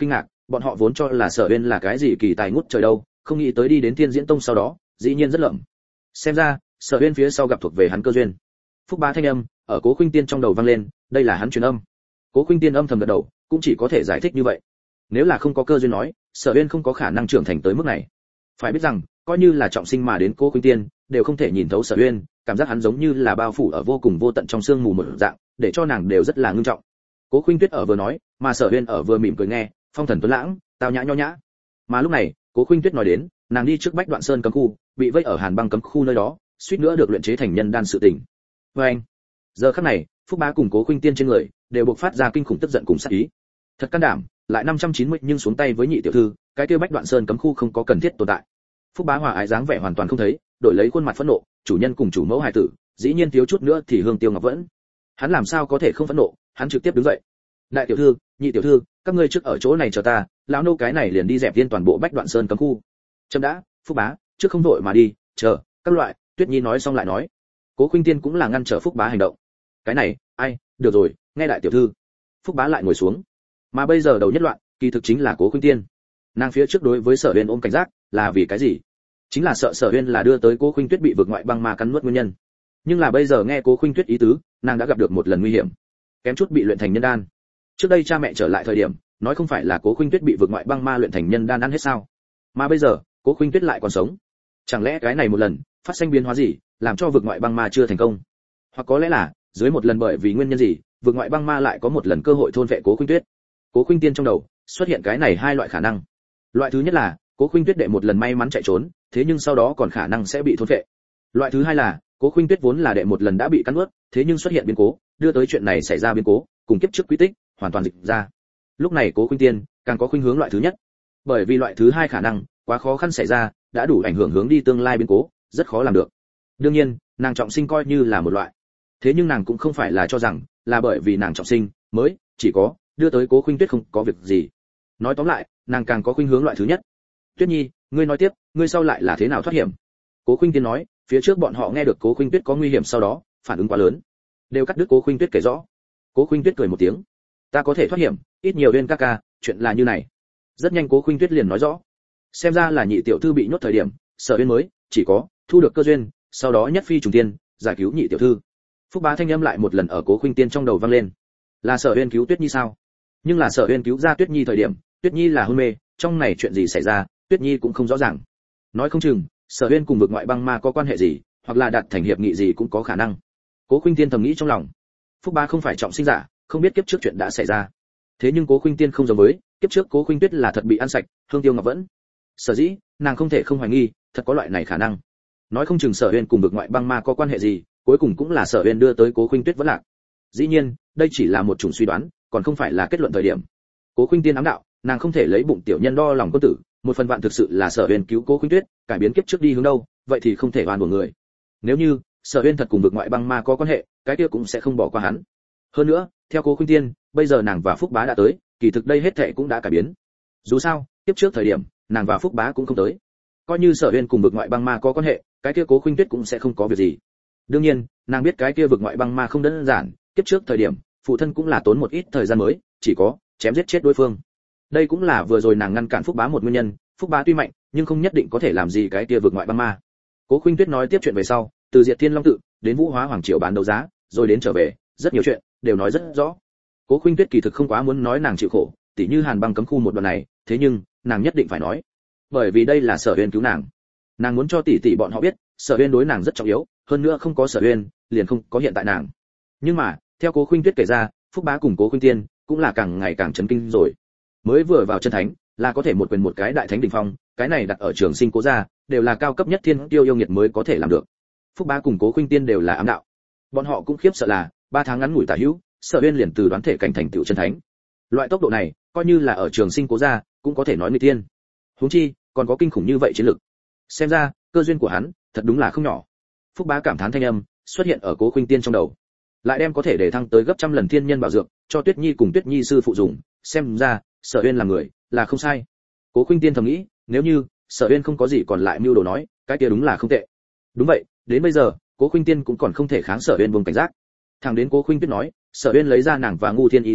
bọn họ vốn cho là Sở Uyên là cái gì kỳ tài ngút trời đâu, không nghĩ tới đi đến Thiên Diễn Tông sau đó, dĩ nhiên rất lậm. Xem ra, Sở Uyên phía sau gặp thuộc về hắn cơ duyên. Phúc Bá thanh âm ở Cố Khuynh Tiên trong đầu vang lên, đây là hắn truyền âm. Cố Khuynh Tiên âm thầm gật đầu, cũng chỉ có thể giải thích như vậy. Nếu là không có cơ duyên nói, Sở Uyên không có khả năng trưởng thành tới mức này. Phải biết rằng, coi như là trọng sinh mà đến Cố Khuynh Tiên, đều không thể nhìn thấu Sở Uyên, cảm giác hắn giống như là bao phủ ở vô cùng vô tận trong sương mù một dạng, để cho nàng đều rất là ngưng trọng. Cố Khuynh Tuyết ở vừa nói, mà Sở Uyên ở vừa mỉm cười nghe, phong thần tuấn lãng, tao nhã nho nhã. Mà lúc này, Cố Khuynh Tuyết nói đến, nàng đi trước Bách Đoạn Sơn cấm khu, bị vây ở Hàn Băng cấm khu nơi đó, suýt nữa được luyện chế thành nhân đan sự tình. Và anh, giờ khắc này, Phúc Bá cùng Cố Khuynh Tiên trên người đều bộc phát ra kinh khủng tức giận cùng sát ý. Thật can đảm, lại năm trăm chín mươi nhưng xuống tay với nhị tiểu thư, cái kia Bách Đoạn Sơn cấm khu không có cần thiết tồn tại. Phúc Bá hòa ái dáng vẻ hoàn toàn không thấy, đổi lấy khuôn mặt phẫn nộ, chủ nhân cùng chủ mẫu hài tử, dĩ nhiên thiếu chút nữa thì Hương Tiêu Ngọc vẫn. Hắn làm sao có thể không phẫn nộ, hắn trực tiếp đứng dậy. Đại tiểu thư, nhị tiểu thư, các ngươi trước ở chỗ này chờ ta, lão nô cái này liền đi dẹp tiên toàn bộ Bách Đoạn Sơn cấm khu. Chấm đã, Phúc Bá, trước không vội mà đi, chờ, các loại, Tuyết Nhi nói xong lại nói. Cố Khuynh Tiên cũng là ngăn trở Phúc Bá hành động. Cái này, ai, được rồi, nghe đại tiểu thư. Phúc Bá lại ngồi xuống. Mà bây giờ đầu nhất loạn, kỳ thực chính là Cố Khuynh Tiên. Nàng phía trước đối với Sở Uyên ôm cảnh giác, là vì cái gì? Chính là sợ Sở Uyên là đưa tới Cố Khuynh Tuyết bị vực ngoại băng ma cắn nuốt nguyên nhân. Nhưng là bây giờ nghe Cố Khuynh Tuyết ý tứ, nàng đã gặp được một lần nguy hiểm, kém chút bị luyện thành nhân đan. Trước đây cha mẹ trở lại thời điểm, nói không phải là Cố Khuynh Tuyết bị vực ngoại băng ma luyện thành nhân đan ăn hết sao? Mà bây giờ, Cố Khuynh Tuyết lại còn sống. Chẳng lẽ cái này một lần, phát sinh biến hóa gì, làm cho vực ngoại băng ma chưa thành công? Hoặc có lẽ là, dưới một lần bởi vì nguyên nhân gì, vực ngoại băng ma lại có một lần cơ hội thôn vệ Cố Khuynh Tuyết. Cố Khuynh Tiên trong đầu xuất hiện cái này hai loại khả năng. Loại thứ nhất là, Cố Khuynh Tuyết đệ một lần may mắn chạy trốn, thế nhưng sau đó còn khả năng sẽ bị thôn vệ. Loại thứ hai là, Cố Khuynh Tuyết vốn là đệ một lần đã bị cắn nuốt, thế nhưng xuất hiện biến cố, đưa tới chuyện này xảy ra biến cố, cùng kiếp trước quy tích hoàn toàn dịch ra. Lúc này Cố Khuynh Tiên càng có khuynh hướng loại thứ nhất, bởi vì loại thứ hai khả năng quá khó khăn xảy ra, đã đủ ảnh hưởng hướng đi tương lai biến cố, rất khó làm được. Đương nhiên, nàng trọng sinh coi như là một loại, thế nhưng nàng cũng không phải là cho rằng là bởi vì nàng trọng sinh mới chỉ có đưa tới Cố Khuynh Tuyết không có việc gì. Nói tóm lại, nàng càng có khuynh hướng loại thứ nhất. Tuyết Nhi, ngươi nói tiếp, ngươi sau lại là thế nào thoát hiểm? Cố Khuynh Tiên nói, phía trước bọn họ nghe được Cố Khuynh Tuyết có nguy hiểm sau đó, phản ứng quá lớn, đều cắt đứt Cố Khuynh Tuyết kể rõ. Cố Khuynh Tuyết cười một tiếng, ta có thể thoát hiểm, ít nhiều Uyên ca ca, chuyện là như này. Rất nhanh Cố Khuynh Tuyết liền nói rõ, xem ra là nhị tiểu thư bị nhốt thời điểm, Sở Uyên mới chỉ có thu được cơ duyên, sau đó nhất phi trùng tiên, giải cứu nhị tiểu thư. Phúc Bá thanh âm lại một lần ở Cố Khuynh Tiên trong đầu vang lên, là Sở Uyên cứu Tuyết Nhi sao? Nhưng là Sở Uyên cứu ra Tuyết Nhi thời điểm, Tuyết Nhi là hôn mê, trong này chuyện gì xảy ra, Tuyết Nhi cũng không rõ ràng. Nói không chừng, Sở Uyên cùng vực ngoại băng ma có quan hệ gì, hoặc là đạt thành hiệp nghị gì cũng có khả năng. Cố Khuynh Tiên thầm nghĩ trong lòng. Phúc Bá không phải trọng sinh giả, không biết kiếp trước chuyện đã xảy ra. Thế nhưng Cố Khuynh Tiên không giống với, kiếp trước Cố Khuynh Tuyết là thật bị ăn sạch, Hương Tiêu Ngọc vẫn. Sở dĩ, nàng không thể không hoài nghi, thật có loại này khả năng. Nói không chừng Sở Uyên cùng vực ngoại băng ma có quan hệ gì, cuối cùng cũng là Sở Uyên đưa tới Cố Khuynh Tuyết vẫn lạc. Dĩ nhiên, đây chỉ là một chủng suy đoán, còn không phải là kết luận thời điểm. Cố Khuynh Tiên ám đạo, nàng không thể lấy bụng tiểu nhân đo lòng quân tử, một phần vạn thực sự là Sở Uyên cứu Cố Khuynh Tuyết, cải biến kiếp trước đi hướng đâu, vậy thì không thể oan uổng người. Nếu như Sở Uyên thật cùng vực ngoại băng ma có quan hệ, cái kia cũng sẽ không bỏ qua hắn. Hơn nữa, theo Cố Khuynh Tiên, bây giờ nàng và Phúc Bá đã tới, kỳ thực đây hết thảy cũng đã cải biến. Dù sao, tiếp trước thời điểm, nàng và Phúc Bá cũng không tới. Coi như Sở Uyên cùng vực ngoại băng ma có quan hệ, cái kia Cố Khuynh Tuyết cũng sẽ không có việc gì. Đương nhiên, nàng biết cái kia vực ngoại băng ma không đơn giản, tiếp trước thời điểm, phụ thân cũng là tốn một ít thời gian mới, chỉ có chém giết chết đối phương. Đây cũng là vừa rồi nàng ngăn cản Phúc Bá một nguyên nhân, Phúc Bá tuy mạnh, nhưng không nhất định có thể làm gì cái kia vực ngoại băng ma. Cố Khuynh Tuyết nói tiếp chuyện về sau, từ Diệt Thiên Long tự đến Vũ Hóa Hoàng triều bán đấu giá, rồi đến trở về, rất nhiều chuyện đều nói rất rõ. Cố Khuynh Tuyết kỳ thực không quá muốn nói nàng chịu khổ, tỉ như Hàn Băng cấm khu một đoạn này, thế nhưng nàng nhất định phải nói, bởi vì đây là Sở Uyên cứu nàng. Nàng muốn cho tỷ tỷ bọn họ biết, Sở Uyên đối nàng rất trọng yếu, hơn nữa không có Sở Uyên, liền không có hiện tại nàng. Nhưng mà, theo Cố Khuynh Tuyết kể ra, Phúc Bá cùng Cố Khuynh Tiên cũng là càng ngày càng chấn kinh rồi. Mới vừa vào chân thánh, là có thể một quyền một cái đại thánh đỉnh phong, cái này đặt ở Trường Sinh Cố gia, đều là cao cấp nhất thiên tiêu yêu nghiệt mới có thể làm được. Phúc Bá cùng Cố Khuynh Tiên đều là ám đạo. Bọn họ cũng khiếp sợ là, ba tháng ngắn ngủi tả hữu, Sở Uyên liền từ đoán thể cảnh thành tựu chân thánh. Loại tốc độ này, coi như là ở Trường Sinh Cố gia, cũng có thể nói người tiên. Huống chi, còn có kinh khủng như vậy chiến lực. Xem ra, cơ duyên của hắn, thật đúng là không nhỏ. Phúc Bá cảm thán thanh âm xuất hiện ở Cố Khuynh Tiên trong đầu. Lại đem có thể để thăng tới gấp trăm lần thiên nhân bảo dược, cho Tuyết Nhi cùng Tuyết Nhi sư phụ dùng, xem ra, Sở Uyên là người, là không sai. Cố Khuynh Tiên thầm nghĩ, nếu như Sở Uyên không có gì còn lại mưu đồ nói, cái kia đúng là không tệ. Đúng vậy, đến bây giờ, Cố Khuynh Tiên cũng còn không thể kháng Sở Uyên vùng cảnh giác. Thẳng đến Cố Khuynh Tuyết nói, Sở Uyên lấy ra nàng và Ngu Thiên Ý,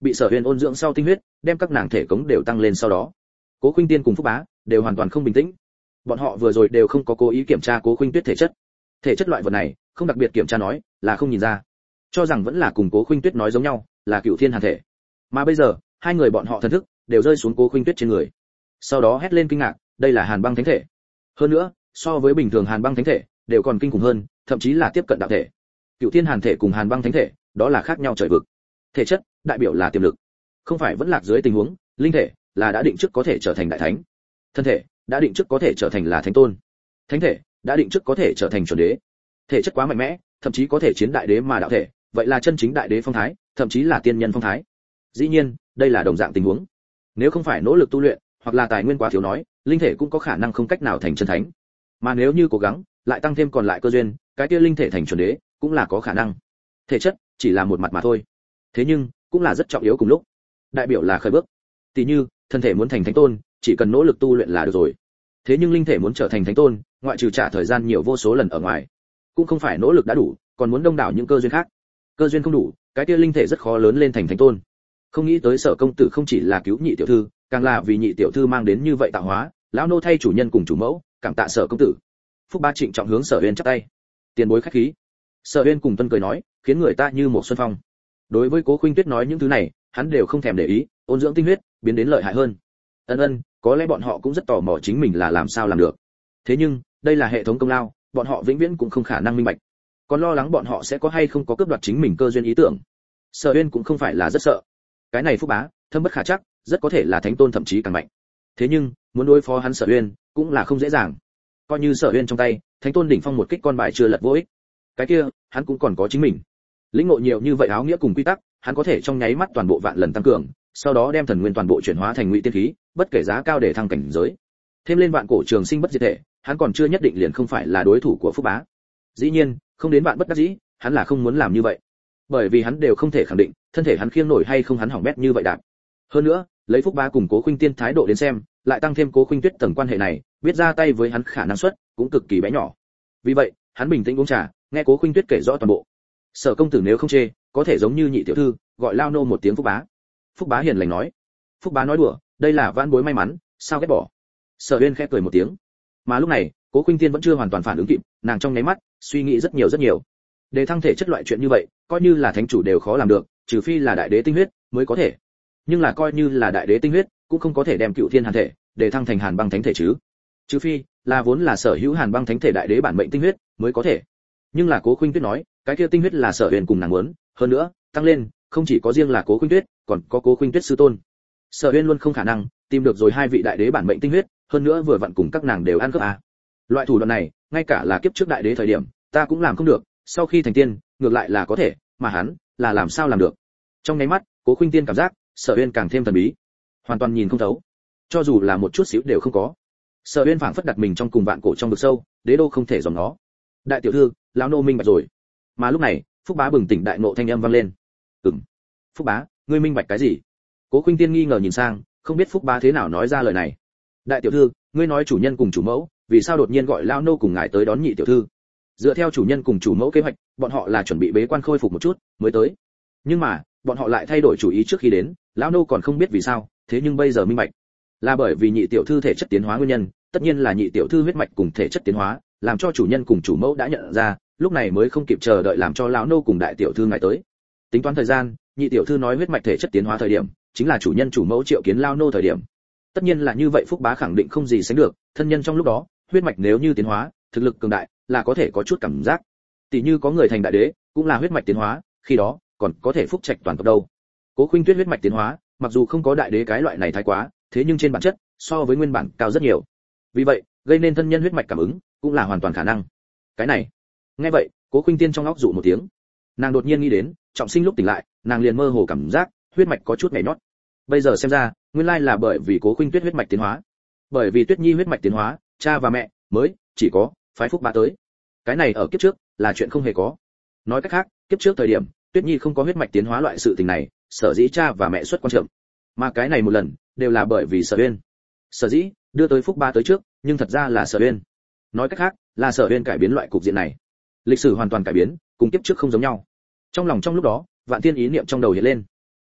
bị Sở Uyên ôn dưỡng sau tinh huyết, đem các nàng thể cống đều tăng lên sau đó. Cố Khuynh Tiên cùng Phúc Bá đều hoàn toàn không bình tĩnh. Bọn họ vừa rồi đều không có cố ý kiểm tra Cố Khuynh Tuyết thể chất. Thể chất loại vật này, không đặc biệt kiểm tra nói, là không nhìn ra. Cho rằng vẫn là cùng Cố Khuynh Tuyết nói giống nhau, là Cựu Thiên Hàn thể. Mà bây giờ, hai người bọn họ thần thức đều rơi xuống Cố Khuynh Tuyết trên người. Sau đó hét lên kinh ngạc, đây là Hàn Băng Thánh thể. Hơn nữa, so với bình thường Hàn Băng Thánh thể, đều còn kinh khủng hơn, thậm chí là tiếp cận đạo thể. Cựu Thiên Hàn thể cùng Hàn Băng Thánh thể, đó là khác nhau trời vực. Thể chất, đại biểu là tiềm lực. Không phải vẫn lạc dưới tình huống, linh thể là đã định trước có thể trở thành đại thánh. Thân thể, đã định trước có thể trở thành là thánh tôn. Thánh thể, đã định trước có thể trở thành chuẩn đế. Thể chất quá mạnh mẽ, thậm chí có thể chiến đại đế mà đạo thể, vậy là chân chính đại đế phong thái, thậm chí là tiên nhân phong thái. Dĩ nhiên, đây là đồng dạng tình huống. Nếu không phải nỗ lực tu luyện, hoặc là tài nguyên quá thiếu nói, linh thể cũng có khả năng không cách nào thành chân thánh. Mà nếu như cố gắng, lại tăng thêm còn lại cơ duyên, cái kia linh thể thành chuẩn đế, cũng là có khả năng. Thể chất chỉ là một mặt mà thôi. Thế nhưng, cũng là rất trọng yếu cùng lúc. Đại biểu là khởi bước. Tỷ như, thân thể muốn thành thánh tôn, chỉ cần nỗ lực tu luyện là được rồi. Thế nhưng linh thể muốn trở thành thánh tôn, ngoại trừ trả thời gian nhiều vô số lần ở ngoài, cũng không phải nỗ lực đã đủ, còn muốn đông đảo những cơ duyên khác. Cơ duyên không đủ, cái kia linh thể rất khó lớn lên thành thánh tôn. Không nghĩ tới Sở công tử không chỉ là cứu nhị tiểu thư, càng là vì nhị tiểu thư mang đến như vậy tạo hóa, lão nô thay chủ nhân cùng chủ mẫu, cảm tạ Sở công tử. Phúc Bá trịnh trọng hướng Sở Uyên chắp tay. Tiền bối khách khí. Sở Uyên cùng tuân cười nói, khiến người ta như một xuân phong. Đối với Cố Khuynh Tuyết nói những thứ này, hắn đều không thèm để ý, ôn dưỡng tinh huyết, biến đến lợi hại hơn. Ân ân, có lẽ bọn họ cũng rất tò mò chính mình là làm sao làm được. Thế nhưng, đây là hệ thống công lao, bọn họ vĩnh viễn cũng không khả năng minh bạch. Còn lo lắng bọn họ sẽ có hay không có cướp đoạt chính mình cơ duyên ý tưởng. Sở Uyên cũng không phải là rất sợ. Cái này Phúc Bá, thâm bất khả chắc, rất có thể là thánh tôn thậm chí càng mạnh. Thế nhưng, muốn đối phó hắn Sở Uyên, cũng là không dễ dàng. Coi như Sở Uyên trong tay, thánh tôn đỉnh phong một kích con bài chưa lật vô ích. Cái kia, hắn cũng còn có chính mình. Lĩnh ngộ nhiều như vậy áo nghĩa cùng quy tắc, hắn có thể trong nháy mắt toàn bộ vạn lần tăng cường, sau đó đem thần nguyên toàn bộ chuyển hóa thành ngụy tiên khí, bất kể giá cao để thăng cảnh giới. Thêm lên vạn cổ trường sinh bất diệt thể, hắn còn chưa nhất định liền không phải là đối thủ của Phúc Bá. Dĩ nhiên, không đến vạn bất đắc dĩ, hắn là không muốn làm như vậy. Bởi vì hắn đều không thể khẳng định, thân thể hắn khiêng nổi hay không hắn hỏng bét như vậy đạp. Hơn nữa, lấy Phúc Bá cùng Cố Khuynh Tiên thái độ đến xem, lại tăng thêm Cố Khuynh Tuyết tầng quan hệ này, biết ra tay với hắn khả năng suất cũng cực kỳ bé nhỏ. Vì vậy, hắn bình tĩnh uống trà, nghe Cố Khuynh Tuyết kể rõ toàn bộ. Sở công tử nếu không chê, có thể giống như nhị tiểu thư, gọi lao nô một tiếng Phúc Bá. Phúc Bá hiền lành nói. Phúc Bá nói đùa, đây là vãn bối may mắn, sao ghét bỏ. Sở Uyên khẽ cười một tiếng. Mà lúc này, Cố Khuynh Tiên vẫn chưa hoàn toàn phản ứng kịp, nàng trong nháy mắt suy nghĩ rất nhiều rất nhiều. Để thăng thể chất loại chuyện như vậy, coi như là thánh chủ đều khó làm được, trừ phi là đại đế tinh huyết mới có thể. Nhưng là coi như là đại đế tinh huyết, cũng không có thể đem Cựu Thiên Hàn thể để thăng thành Hàn Băng Thánh thể chứ. Trừ phi là vốn là sở hữu Hàn Băng Thánh thể đại đế bản mệnh tinh huyết mới có thể. Nhưng là Cố Khuynh Tuyết nói, cái kia tinh huyết là Sở Uyên cùng nàng muốn, hơn nữa, tăng lên, không chỉ có riêng là Cố Khuynh Tuyết, còn có Cố Khuynh Tuyết sư tôn. Sở Uyên luôn không khả năng tìm được rồi hai vị đại đế bản mệnh tinh huyết, hơn nữa vừa vặn cùng các nàng đều ăn cướp à. Loại thủ đoạn này, ngay cả là kiếp trước đại đế thời điểm, ta cũng làm không được, sau khi thành tiên, ngược lại là có thể, mà hắn, là làm sao làm được. Trong nháy mắt, Cố Khuynh Tiên cảm giác, Sở Uyên càng thêm thần bí, hoàn toàn nhìn không thấu, cho dù là một chút xíu đều không có. Sở Uyên phảng phất đặt mình trong cùng vạn cổ trong vực sâu, đế đô không thể dòm nó. Đại tiểu thư, lão nô minh bạch rồi. Mà lúc này, Phúc Bá bừng tỉnh đại ngộ thanh âm vang lên. Ừm. Phúc Bá, ngươi minh bạch cái gì? Cố Khuynh Tiên nghi ngờ nhìn sang, không biết Phúc Bá thế nào nói ra lời này. Đại tiểu thư, ngươi nói chủ nhân cùng chủ mẫu, vì sao đột nhiên gọi lão nô cùng ngài tới đón nhị tiểu thư? Dựa theo chủ nhân cùng chủ mẫu kế hoạch, bọn họ là chuẩn bị bế quan khôi phục một chút mới tới. Nhưng mà, bọn họ lại thay đổi chủ ý trước khi đến, lão nô còn không biết vì sao, thế nhưng bây giờ minh bạch, là bởi vì nhị tiểu thư thể chất tiến hóa nguyên nhân, tất nhiên là nhị tiểu thư huyết mạch cùng thể chất tiến hóa, làm cho chủ nhân cùng chủ mẫu đã nhận ra, lúc này mới không kịp chờ đợi làm cho lão nô cùng đại tiểu thư ngài tới. Tính toán thời gian, nhị tiểu thư nói huyết mạch thể chất tiến hóa thời điểm, chính là chủ nhân chủ mẫu triệu kiến lão nô thời điểm. Tất nhiên là như vậy, Phúc Bá khẳng định không gì sánh được, thân nhân trong lúc đó, huyết mạch nếu như tiến hóa, thực lực cường đại, là có thể có chút cảm giác. Tỷ như có người thành đại đế, cũng là huyết mạch tiến hóa, khi đó, còn có thể phúc trạch toàn tộc đâu. Cố Khuynh Tuyết huyết mạch tiến hóa, mặc dù không có đại đế cái loại này thái quá, thế nhưng trên bản chất, so với nguyên bản cao rất nhiều. Vì vậy, gây nên thân nhân huyết mạch cảm ứng, cũng là hoàn toàn khả năng. Cái này, nghe vậy, Cố Khuynh Tiên trong óc dụ một tiếng. Nàng đột nhiên nghĩ đến, trọng sinh lúc tỉnh lại, nàng liền mơ hồ cảm giác, huyết mạch có chút nhảy nhót. Bây giờ xem ra, nguyên lai là bởi vì Cố Khuynh Tuyết huyết mạch tiến hóa. Bởi vì Tuyết Nhi huyết mạch tiến hóa, cha và mẹ mới chỉ có phái Phúc Bá tới. Cái này ở kiếp trước là chuyện không hề có. Nói cách khác, kiếp trước thời điểm, Tuyết Nhi không có huyết mạch tiến hóa loại sự tình này, sở dĩ cha và mẹ xuất quan chậm. Mà cái này một lần, đều là bởi vì Sở Uyên. Sở dĩ đưa tới Phúc Bá tới trước, nhưng thật ra là Sở Uyên. Nói cách khác, là Sở Uyên cải biến loại cục diện này. Lịch sử hoàn toàn cải biến, cùng kiếp trước không giống nhau. Trong lòng trong lúc đó, vạn tiên ý niệm trong đầu hiện lên.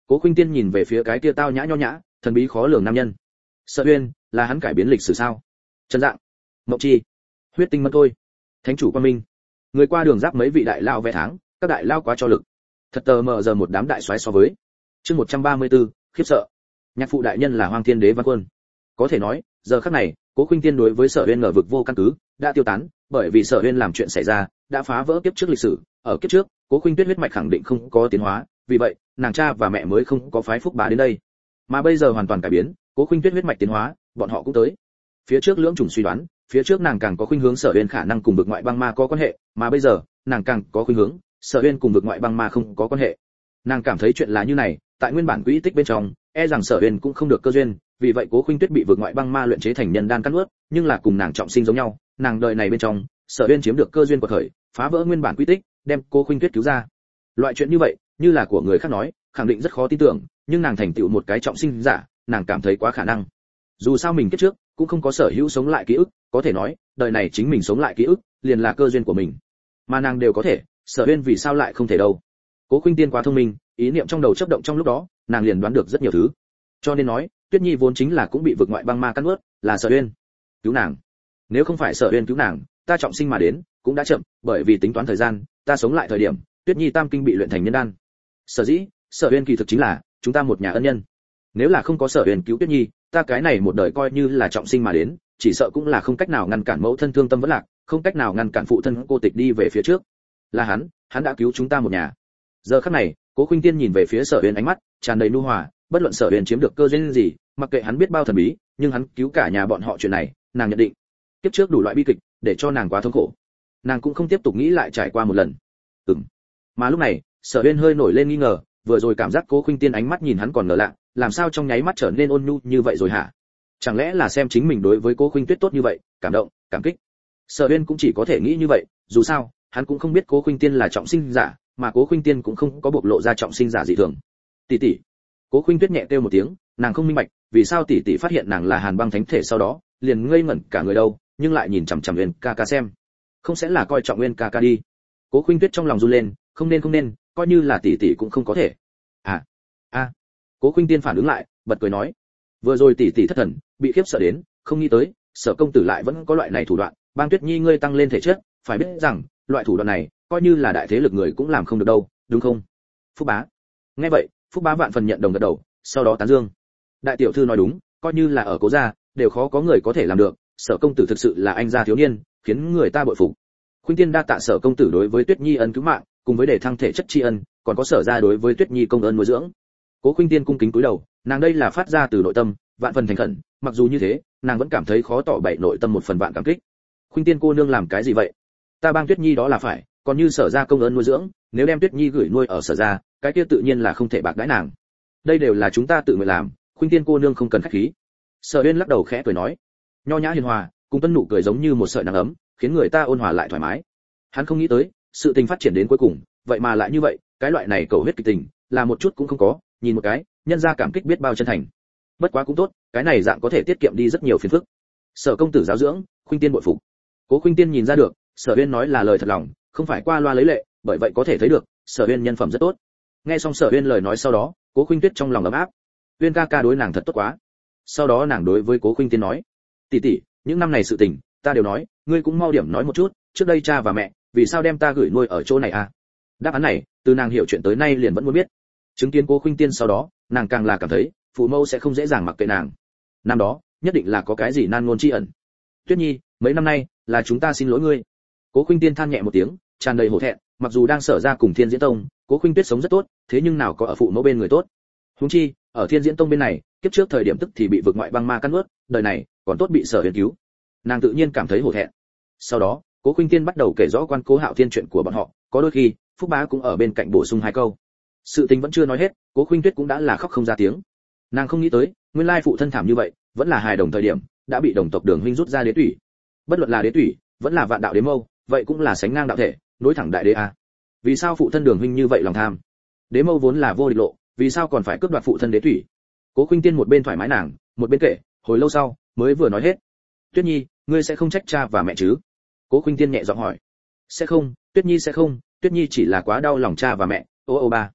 Cố Khuynh Tiên nhìn về phía cái kia tao nhã nho nhã, thần bí khó lường nam nhân. Sở Uyên, là hắn cải biến lịch sử sao? Trần Dạng, Mộng Chi, Huyết Tinh Mẫn Thôi, Thánh chủ Quan Minh. Người qua đường giáp mấy vị đại lao vẽ tháng, các đại lao quá cho lực. Thật tờ mờ giờ một đám đại soái so với. Chương một trăm ba mươi tư, khiếp sợ. Nhạc phụ đại nhân là Hoang Thiên Đế Văn Quân. Có thể nói, giờ khắc này, Cố Khuynh Tiên đối với Sở Uyên ngờ vực vô căn cứ, đã tiêu tán, bởi vì Sở Uyên làm chuyện xảy ra, đã phá vỡ kiếp trước lịch sử, ở kiếp trước, Cố Khuynh Tuyết huyết mạch khẳng định không có tiến hóa, vì vậy, nàng cha và mẹ mới không có phái Phúc Bá đến đây. Mà bây giờ hoàn toàn cải biến, Cố Khuynh Tuyết huyết mạch tiến hóa, bọn họ cũng tới. Phía trước lưỡng chủng suy đoán, phía trước nàng càng có khuynh hướng Sở Uyên khả năng cùng vực ngoại băng ma có quan hệ, mà bây giờ, nàng càng có khuynh hướng Sở Uyên cùng vực ngoại băng ma không có quan hệ. Nàng cảm thấy chuyện là như này, tại nguyên bản quỹ tích bên trong, e rằng Sở Uyên cũng không được cơ duyên, vì vậy Cố Khuynh Tuyết bị vực ngoại băng ma luyện chế thành nhân đan cắt nuốt, nhưng là cùng nàng trọng sinh giống nhau, nàng đời này bên trong, Sở Uyên chiếm được cơ duyên của thời, phá vỡ nguyên bản quỹ tích, đem Cố Khuynh Tuyết cứu ra. Loại chuyện như vậy, như là của người khác nói, khẳng định rất khó tin tưởng, nhưng nàng thành tựu một cái trọng sinh giả, nàng cảm thấy quá khả năng. Dù sao mình kiếp trước cũng không có sở hữu sống lại ký ức, có thể nói, đời này chính mình sống lại ký ức, liền là cơ duyên của mình. Mà nàng đều có thể, Sở Uyên vì sao lại không thể đâu? Cố Khuynh Tiên quá thông minh, ý niệm trong đầu chớp động trong lúc đó, nàng liền đoán được rất nhiều thứ. Cho nên nói, Tuyết Nhi vốn chính là cũng bị vực ngoại băng ma cắn nuốt, là Sở Uyên cứu nàng. Nếu không phải Sở Uyên cứu nàng, ta trọng sinh mà đến, cũng đã chậm, bởi vì tính toán thời gian, ta sống lại thời điểm, Tuyết Nhi tam kinh bị luyện thành nhân đan. Sở dĩ, Sở Uyên kỳ thực chính là chúng ta một nhà ân nhân. Nếu là không có Sở Uyên cứu Tuyết Nhi, ta cái này một đời coi như là trọng sinh mà đến, chỉ sợ cũng là không cách nào ngăn cản mẫu thân thương tâm vẫn lạc, không cách nào ngăn cản phụ thân cô tịch đi về phía trước. Là hắn, hắn đã cứu chúng ta một nhà. Giờ khắc này, Cố Khuynh Tiên nhìn về phía Sở Uyên, ánh mắt tràn đầy nhu hòa, bất luận Sở Uyên chiếm được cơ duyên gì, mặc kệ hắn biết bao thần bí, nhưng hắn cứu cả nhà bọn họ chuyện này, nàng nhận định. Kiếp trước đủ loại bi kịch, để cho nàng quá thống khổ. Nàng cũng không tiếp tục nghĩ lại trải qua một lần. Ừm. Mà lúc này, Sở Uyên hơi nổi lên nghi ngờ, vừa rồi cảm giác Cố Khuynh Tiên ánh mắt nhìn hắn còn ngờ lạ, làm sao trong nháy mắt trở nên ôn nhu như vậy rồi hả? Chẳng lẽ là xem chính mình đối với Cố Khuynh Tuyết tốt như vậy, cảm động, cảm kích. Sở Uyên cũng chỉ có thể nghĩ như vậy, dù sao, hắn cũng không biết Cố Khuynh Tiên là trọng sinh giả, mà Cố Khuynh Tiên cũng không có bộc lộ ra trọng sinh giả dị thường. Tỷ tỷ. Cố Khuynh Tuyết nhẹ kêu một tiếng, nàng không minh bạch, vì sao tỷ tỷ phát hiện nàng là Hàn Băng Thánh thể sau đó, liền ngây ngẩn cả người đâu, nhưng lại nhìn chằm chằm Uyên ca ca xem. Không sẽ là coi trọng Uyên ca ca đi. Cố Khuynh Tuyết trong lòng run lên, không nên không nên, coi như là tỷ tỷ cũng không có thể. À, a. À. Cố Khuynh Tiên phản ứng lại, bật cười nói, vừa rồi tỷ tỷ thất thần, bị khiếp sợ đến, không nghĩ tới, Sở công tử lại vẫn có loại này thủ đoạn, Bang Tuyết Nhi ngươi tăng lên thể chất, phải biết rằng, loại thủ đoạn này, coi như là đại thế lực người cũng làm không được đâu, đúng không? Phúc Bá. Nghe vậy, Phúc Bá vạn phần nhận đồng gật đầu, sau đó tán dương. Đại tiểu thư nói đúng, coi như là ở Cố gia, đều khó có người có thể làm được, Sở công tử thực sự là anh gia thiếu niên, khiến người ta bội phục. Khuynh Tiên đa tạ Sở công tử đối với Tuyết Nhi ân cứu mạng, cùng với để thăng thể chất tri ân, còn có Sở gia đối với Tuyết Nhi công ơn nuôi dưỡng. Cố Khuynh Tiên cung kính cúi đầu, nàng đây là phát ra từ nội tâm, vạn phần thành khẩn, mặc dù như thế, nàng vẫn cảm thấy khó tỏ bày nội tâm một phần vạn cảm kích. Khuynh Tiên cô nương làm cái gì vậy? Ta Bang Tuyết Nhi đó là phải, còn như Sở gia công ơn nuôi dưỡng, nếu đem Tuyết Nhi gửi nuôi ở Sở gia, cái kia tự nhiên là không thể bạc đãi nàng. Đây đều là chúng ta tự nguyện làm, Khuynh Tiên cô nương không cần khách khí. Sở Uyên lắc đầu khẽ cười nói, nho nhã hiền hòa, cùng tuân nụ cười giống như một sợi nắng ấm, khiến người ta ôn hòa lại thoải mái. Hắn không nghĩ tới, sự tình phát triển đến cuối cùng, vậy mà lại như vậy, cái loại này cầu huyết kịch tình, là một chút cũng không có, nhìn một cái, nhân gia cảm kích biết bao chân thành. Bất quá cũng tốt, cái này dạng có thể tiết kiệm đi rất nhiều phiền phức. Sở công tử giáo dưỡng, Khuynh Tiên bội phục. Cố Khuynh Tiên nhìn ra được, Sở Uyên nói là lời thật lòng, không phải qua loa lấy lệ, bởi vậy có thể thấy được, Sở Uyên nhân phẩm rất tốt. Nghe xong Sở Uyên lời nói sau đó, Cố Khuynh Tuyết trong lòng ấm áp. Uyên ca ca đối nàng thật tốt quá. Sau đó nàng đối với Cố Khuynh Tiên nói, tỷ tỷ, những năm này sự tình, ta đều nói, ngươi cũng mau điểm nói một chút, trước đây cha và mẹ, vì sao đem ta gửi nuôi ở chỗ này à? Đáp án này, từ nàng hiểu chuyện tới nay liền vẫn muốn biết. Chứng kiến Cố Khuynh Tiên sau đó, nàng càng là cảm thấy, phụ mẫu sẽ không dễ dàng mặc kệ nàng. Năm đó, nhất định là có cái gì nan ngôn chi ẩn. Tuyết Nhi, mấy năm nay, là chúng ta xin lỗi ngươi. Cố Khuynh Tiên than nhẹ một tiếng, tràn đầy hổ thẹn, mặc dù đang Sở ra cùng Thiên Diễn Tông, Cố Khuynh Tuyết sống rất tốt, thế nhưng nào có ở phụ mẫu bên người tốt. Huống chi, ở Thiên Diễn Tông bên này, kiếp trước thời điểm tức thì bị vực ngoại băng ma cắn nuốt, đời này còn tốt bị Sở Uyên cứu. Nàng tự nhiên cảm thấy hổ thẹn. Sau đó, Cố Khuynh Tiên bắt đầu kể rõ quan Cố Hạo Thiên chuyện của bọn họ, có đôi khi, Phúc Bá cũng ở bên cạnh bổ sung hai câu. Sự tình vẫn chưa nói hết, Cố Khuynh Tuyết cũng đã là khóc không ra tiếng. Nàng không nghĩ tới, nguyên lai phụ thân thảm như vậy, vẫn là hài đồng thời điểm, đã bị đồng tộc Đường huynh rút ra đế tủy. Bất luận là đế tủy, vẫn là vạn đạo đế mâu, vậy cũng là sánh ngang đạo thể, nối thẳng đại đế a. Vì sao phụ thân Đường huynh như vậy lòng tham? Đế mâu vốn là vô địch lộ, vì sao còn phải cướp đoạt phụ thân đế tủy? Cố Khuynh Tiên một bên thoải mái nàng, một bên kể, hồi lâu sau, mới vừa nói hết. Tuyết Nhi, ngươi sẽ không trách cha và mẹ chứ? Cố Khuynh Tiên nhẹ giọng hỏi. Sẽ không, Tuyết Nhi sẽ không, Tuyết Nhi chỉ là quá đau lòng cha và mẹ. Ô ô ba.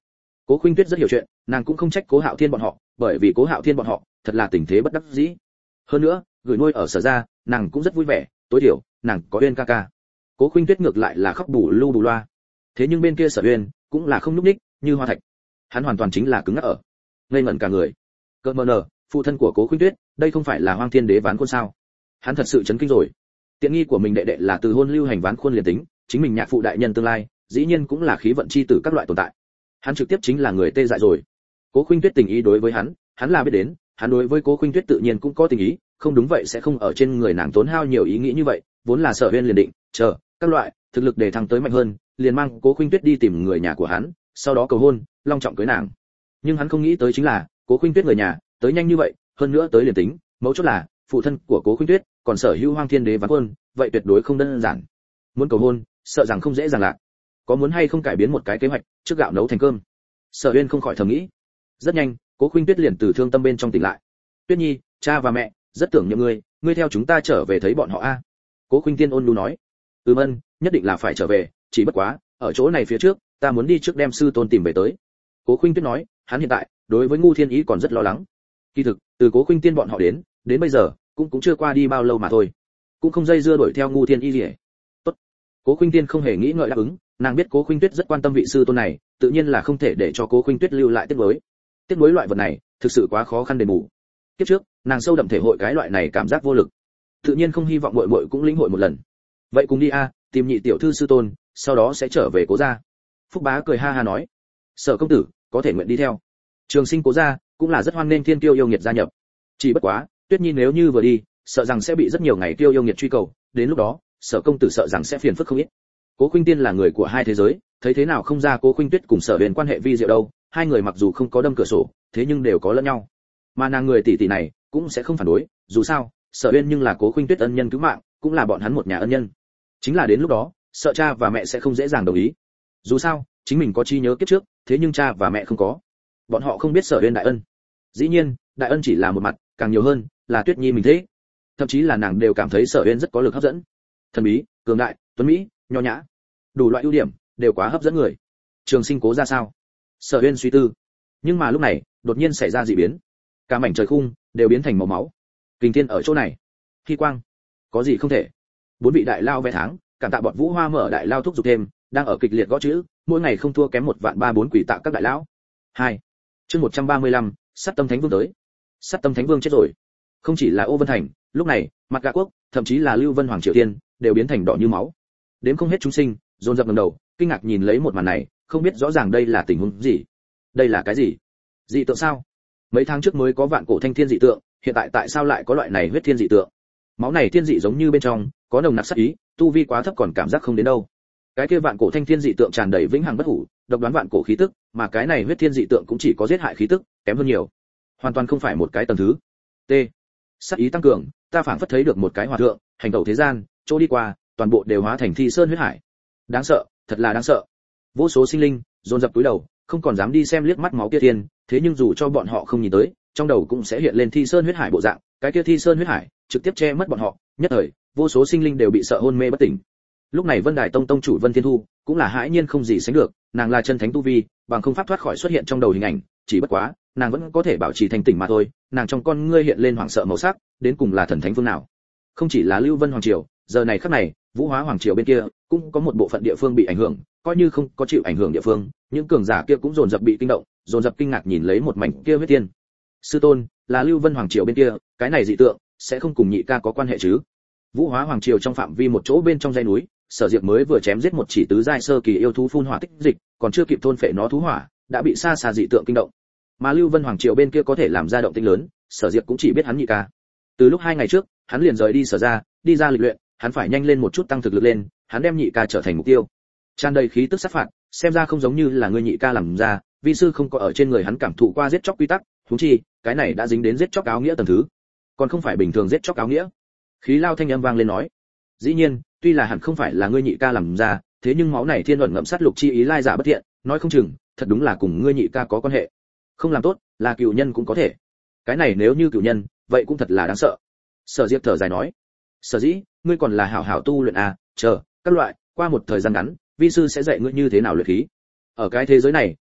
Cố Khuynh Tuyết rất hiểu chuyện, nàng cũng không trách Cố Hạo Thiên bọn họ, bởi vì Cố Hạo Thiên bọn họ thật là tình thế bất đắc dĩ. Hơn nữa, gửi nuôi ở Sở gia, nàng cũng rất vui vẻ, tối thiểu nàng có Uyên ca ca. Cố Khuynh Tuyết ngược lại là khóc bù lu bù loa. Thế nhưng bên kia Sở Uyên cũng là không nhúc nhích, như hoa thạch. Hắn hoàn toàn chính là cứng ngắc ở, ngây ngẩn cả người. Cơn mờ nở, phụ thân của Cố Khuynh Tuyết, đây không phải là Hoang Thiên Đế Ván Khuôn sao? Hắn thật sự chấn kinh rồi. Tiện nghi của mình đệ đệ là từ hôn lưu hành Ván Khuôn liền tính, chính mình nhạc phụ đại nhân tương lai, dĩ nhiên cũng là khí vận chi tử các loại tồn tại. Hắn trực tiếp chính là người tê dại rồi. Cố Khuynh Tuyết tình ý đối với hắn, hắn là biết đến, hắn đối với Cố Khuynh Tuyết tự nhiên cũng có tình ý, không đúng vậy sẽ không ở trên người nàng tốn hao nhiều ý nghĩ như vậy, vốn là Sở Uyên liền định, chờ các loại thực lực để thăng tới mạnh hơn, liền mang Cố Khuynh Tuyết đi tìm người nhà của hắn, sau đó cầu hôn, long trọng cưới nàng. Nhưng hắn không nghĩ tới chính là, Cố Khuynh Tuyết người nhà tới nhanh như vậy, hơn nữa tới liền tính, mấu chốt là phụ thân của Cố Khuynh Tuyết còn sở hữu Hoang Thiên Đế Ván Khuôn, vậy tuyệt đối không đơn giản. Muốn cầu hôn, sợ rằng không dễ dàng lạc. Có muốn hay không cải biến một cái kế hoạch, trước gạo nấu thành cơm. Sở Uyên không khỏi thầm nghĩ. Rất nhanh, Cố Khuynh Tuyết liền từ thương tâm bên trong tỉnh lại. Tuyết Nhi, cha và mẹ rất tưởng niệm ngươi, ngươi theo chúng ta trở về thấy bọn họ a. Cố Khuynh Tiên ôn nhu nói. Ừm ân, nhất định là phải trở về, chỉ bất quá, ở chỗ này phía trước, ta muốn đi trước đem sư tôn tìm về tới. Cố Khuynh Tuyết nói, hắn hiện tại đối với Ngu Thiên Ý còn rất lo lắng. Kỳ thực, từ Cố Khuynh Tiên bọn họ đến, đến bây giờ, cũng cũng chưa qua đi bao lâu mà thôi, cũng không dây dưa đuổi theo Ngu Thiên Ý gì. Tốt. Cố Khuynh Tiên không hề nghĩ ngợi đáp ứng, nàng biết Cố Khuynh Tuyết rất quan tâm vị sư tôn này, tự nhiên là không thể để cho Cố Khuynh Tuyết lưu lại tiếc nuối. Tiếc nuối loại vật này, thực sự quá khó khăn đền bù. Kiếp trước, nàng sâu đậm thể hội cái loại này cảm giác vô lực, tự nhiên không hy vọng muội muội cũng lĩnh hội một lần. Vậy cùng đi a, tìm nhị tiểu thư sư tôn, sau đó sẽ trở về Cố gia. Phúc Bá cười ha ha nói, Sở công tử có thể nguyện đi theo. Trường Sinh Cố gia cũng là rất hoan nghênh thiên kiêu yêu nghiệt gia nhập. Chỉ bất quá, Tuyết Nhi nếu như vừa đi, sợ rằng sẽ bị rất nhiều ngày kiêu yêu nghiệt truy cầu, đến lúc đó, Sở công tử sợ rằng sẽ phiền phức không ít. Cố Khuynh Tiên là người của hai thế giới, thấy thế nào không ra Cố Khuynh Tuyết cùng Sở Uyên quan hệ vi diệu đâu, hai người mặc dù không có đâm cửa sổ, thế nhưng đều có lẫn nhau. Mà nàng người tỷ tỷ này cũng sẽ không phản đối, dù sao, Sở Uyên nhưng là Cố Khuynh Tuyết ân nhân cứu mạng, cũng là bọn hắn một nhà ân nhân. Chính là đến lúc đó, sợ cha và mẹ sẽ không dễ dàng đồng ý. Dù sao, chính mình có trí nhớ kiếp trước, thế nhưng cha và mẹ không có. Bọn họ không biết Sở Uyên đại ân. Dĩ nhiên, đại ân chỉ là một mặt, càng nhiều hơn là Tuyết Nhi mình thế. Thậm chí là nàng đều cảm thấy Sở Uyên rất có lực hấp dẫn. Thần bí, cường đại, tuấn mỹ, nho nhã, đủ loại ưu điểm đều quá hấp dẫn người. Trường Sinh Cố ra sao? Sở Uyên suy tư. Nhưng mà lúc này, đột nhiên xảy ra dị biến. Cả mảnh trời khung đều biến thành màu máu. Kình Thiên ở chỗ này. Hy Quang, có gì không thể. Bốn vị đại lao vẽ tháng, cảm tạ bọn Vũ Hoa mở đại lao thúc giục thêm, đang ở kịch liệt gõ chữ, mỗi ngày không thua kém một vạn ba bốn quỷ tạ các đại lão. Hai. Chương một trăm ba mươi lăm, Sát Tâm Thánh Vương tới. Sát Tâm Thánh Vương chết rồi. Không chỉ là Ô Vân Thành, lúc này, Mặt Gạ Quốc, thậm chí là Lưu Vân Hoàng Triều Tiên, đều biến thành đỏ như máu. Đến không hết chúng sinh, dồn dập ngẩng đầu, kinh ngạc nhìn lấy một màn này, không biết rõ ràng đây là tình huống gì. Đây là cái gì? Dị tượng sao? Mấy tháng trước mới có vạn cổ thanh thiên dị tượng, hiện tại tại sao lại có loại này huyết thiên dị tượng? Máu này thiên dị giống như bên trong có nồng nặc sát ý, tu vi quá thấp còn cảm giác không đến đâu. Cái kia vạn cổ thanh thiên dị tượng tràn đầy vĩnh hằng bất hủ, độc đoán vạn cổ khí tức, mà cái này huyết thiên dị tượng cũng chỉ có giết hại khí tức, kém hơn nhiều. Hoàn toàn không phải một cái tầng thứ. T. Sát ý tăng cường, ta phảng phất thấy được một cái hòa thượng, hành tẩu thế gian, chỗ đi qua, toàn bộ đều hóa thành thi sơn huyết hải. Đáng sợ, thật là đáng sợ. Vô số sinh linh dồn dập cúi đầu, không còn dám đi xem liếc mắt máu kia thiên, thế nhưng dù cho bọn họ không nhìn tới, trong đầu cũng sẽ hiện lên thi sơn huyết hải bộ dạng, cái kia thi sơn huyết hải trực tiếp che mất bọn họ, nhất thời, vô số sinh linh đều bị sợ hôn mê bất tỉnh. Lúc này Vân Đài Tông tông chủ Vân Thiên Thu cũng là hãi nhiên không gì sánh được, nàng là chân thánh tu vi, bằng không pháp thoát khỏi xuất hiện trong đầu hình ảnh, chỉ bất quá, nàng vẫn có thể bảo trì thành tỉnh mà thôi, nàng trong con ngươi hiện lên hoảng sợ màu sắc, đến cùng là thần thánh phương nào? Không chỉ là Lưu Vân Hoàng triều, giờ này khắc này, Vũ Hóa Hoàng triều bên kia cũng có một bộ phận địa phương bị ảnh hưởng, coi như không có chịu ảnh hưởng địa phương, những cường giả kia cũng dồn dập bị kinh động, dồn dập kinh ngạc nhìn lấy một mảnh kia huyết tiên. Sư tôn, là Lưu Vân Hoàng triều bên kia, cái này dị tượng sẽ không cùng nhị ca có quan hệ chứ? Vũ Hóa Hoàng triều trong phạm vi một chỗ bên trong dãy núi, Sở Diệp mới vừa chém giết một chỉ tứ giai sơ kỳ yêu thú phun hỏa tích dịch, còn chưa kịp thôn phệ nó thú hỏa, đã bị xa xa dị tượng kinh động. Mà Lưu Vân Hoàng triều bên kia có thể làm ra động tĩnh lớn, Sở Diệp cũng chỉ biết hắn nhị ca. Từ lúc hai ngày trước, hắn liền rời đi Sở ra, đi ra lịch luyện, hắn phải nhanh lên một chút tăng thực lực lên, hắn đem nhị ca trở thành mục tiêu. Tràn đầy khí tức sát phạt, xem ra không giống như là người nhị ca làm ra, vi sư không có ở trên người hắn cảm thụ qua giết chóc quy tắc, huống chi, cái này đã dính đến giết chóc áo nghĩa tầng thứ, còn không phải bình thường giết chóc áo nghĩa. Khí lao thanh âm vang lên nói, dĩ nhiên, tuy là hẳn không phải là ngươi nhị ca làm ra, thế nhưng máu này thiên luận ngậm sát lục chi ý lai giả bất thiện, nói không chừng, thật đúng là cùng ngươi nhị ca có quan hệ. Không làm tốt, là cựu nhân cũng có thể. Cái này nếu như cựu nhân, vậy cũng thật là đáng sợ. Sở Diệp thở dài nói, Sở dĩ, ngươi còn là hảo hảo tu luyện à, chờ, các loại, qua một thời gian ngắn, vi sư sẽ dạy ngươi như thế nào luyện khí. Ở cái thế giới này,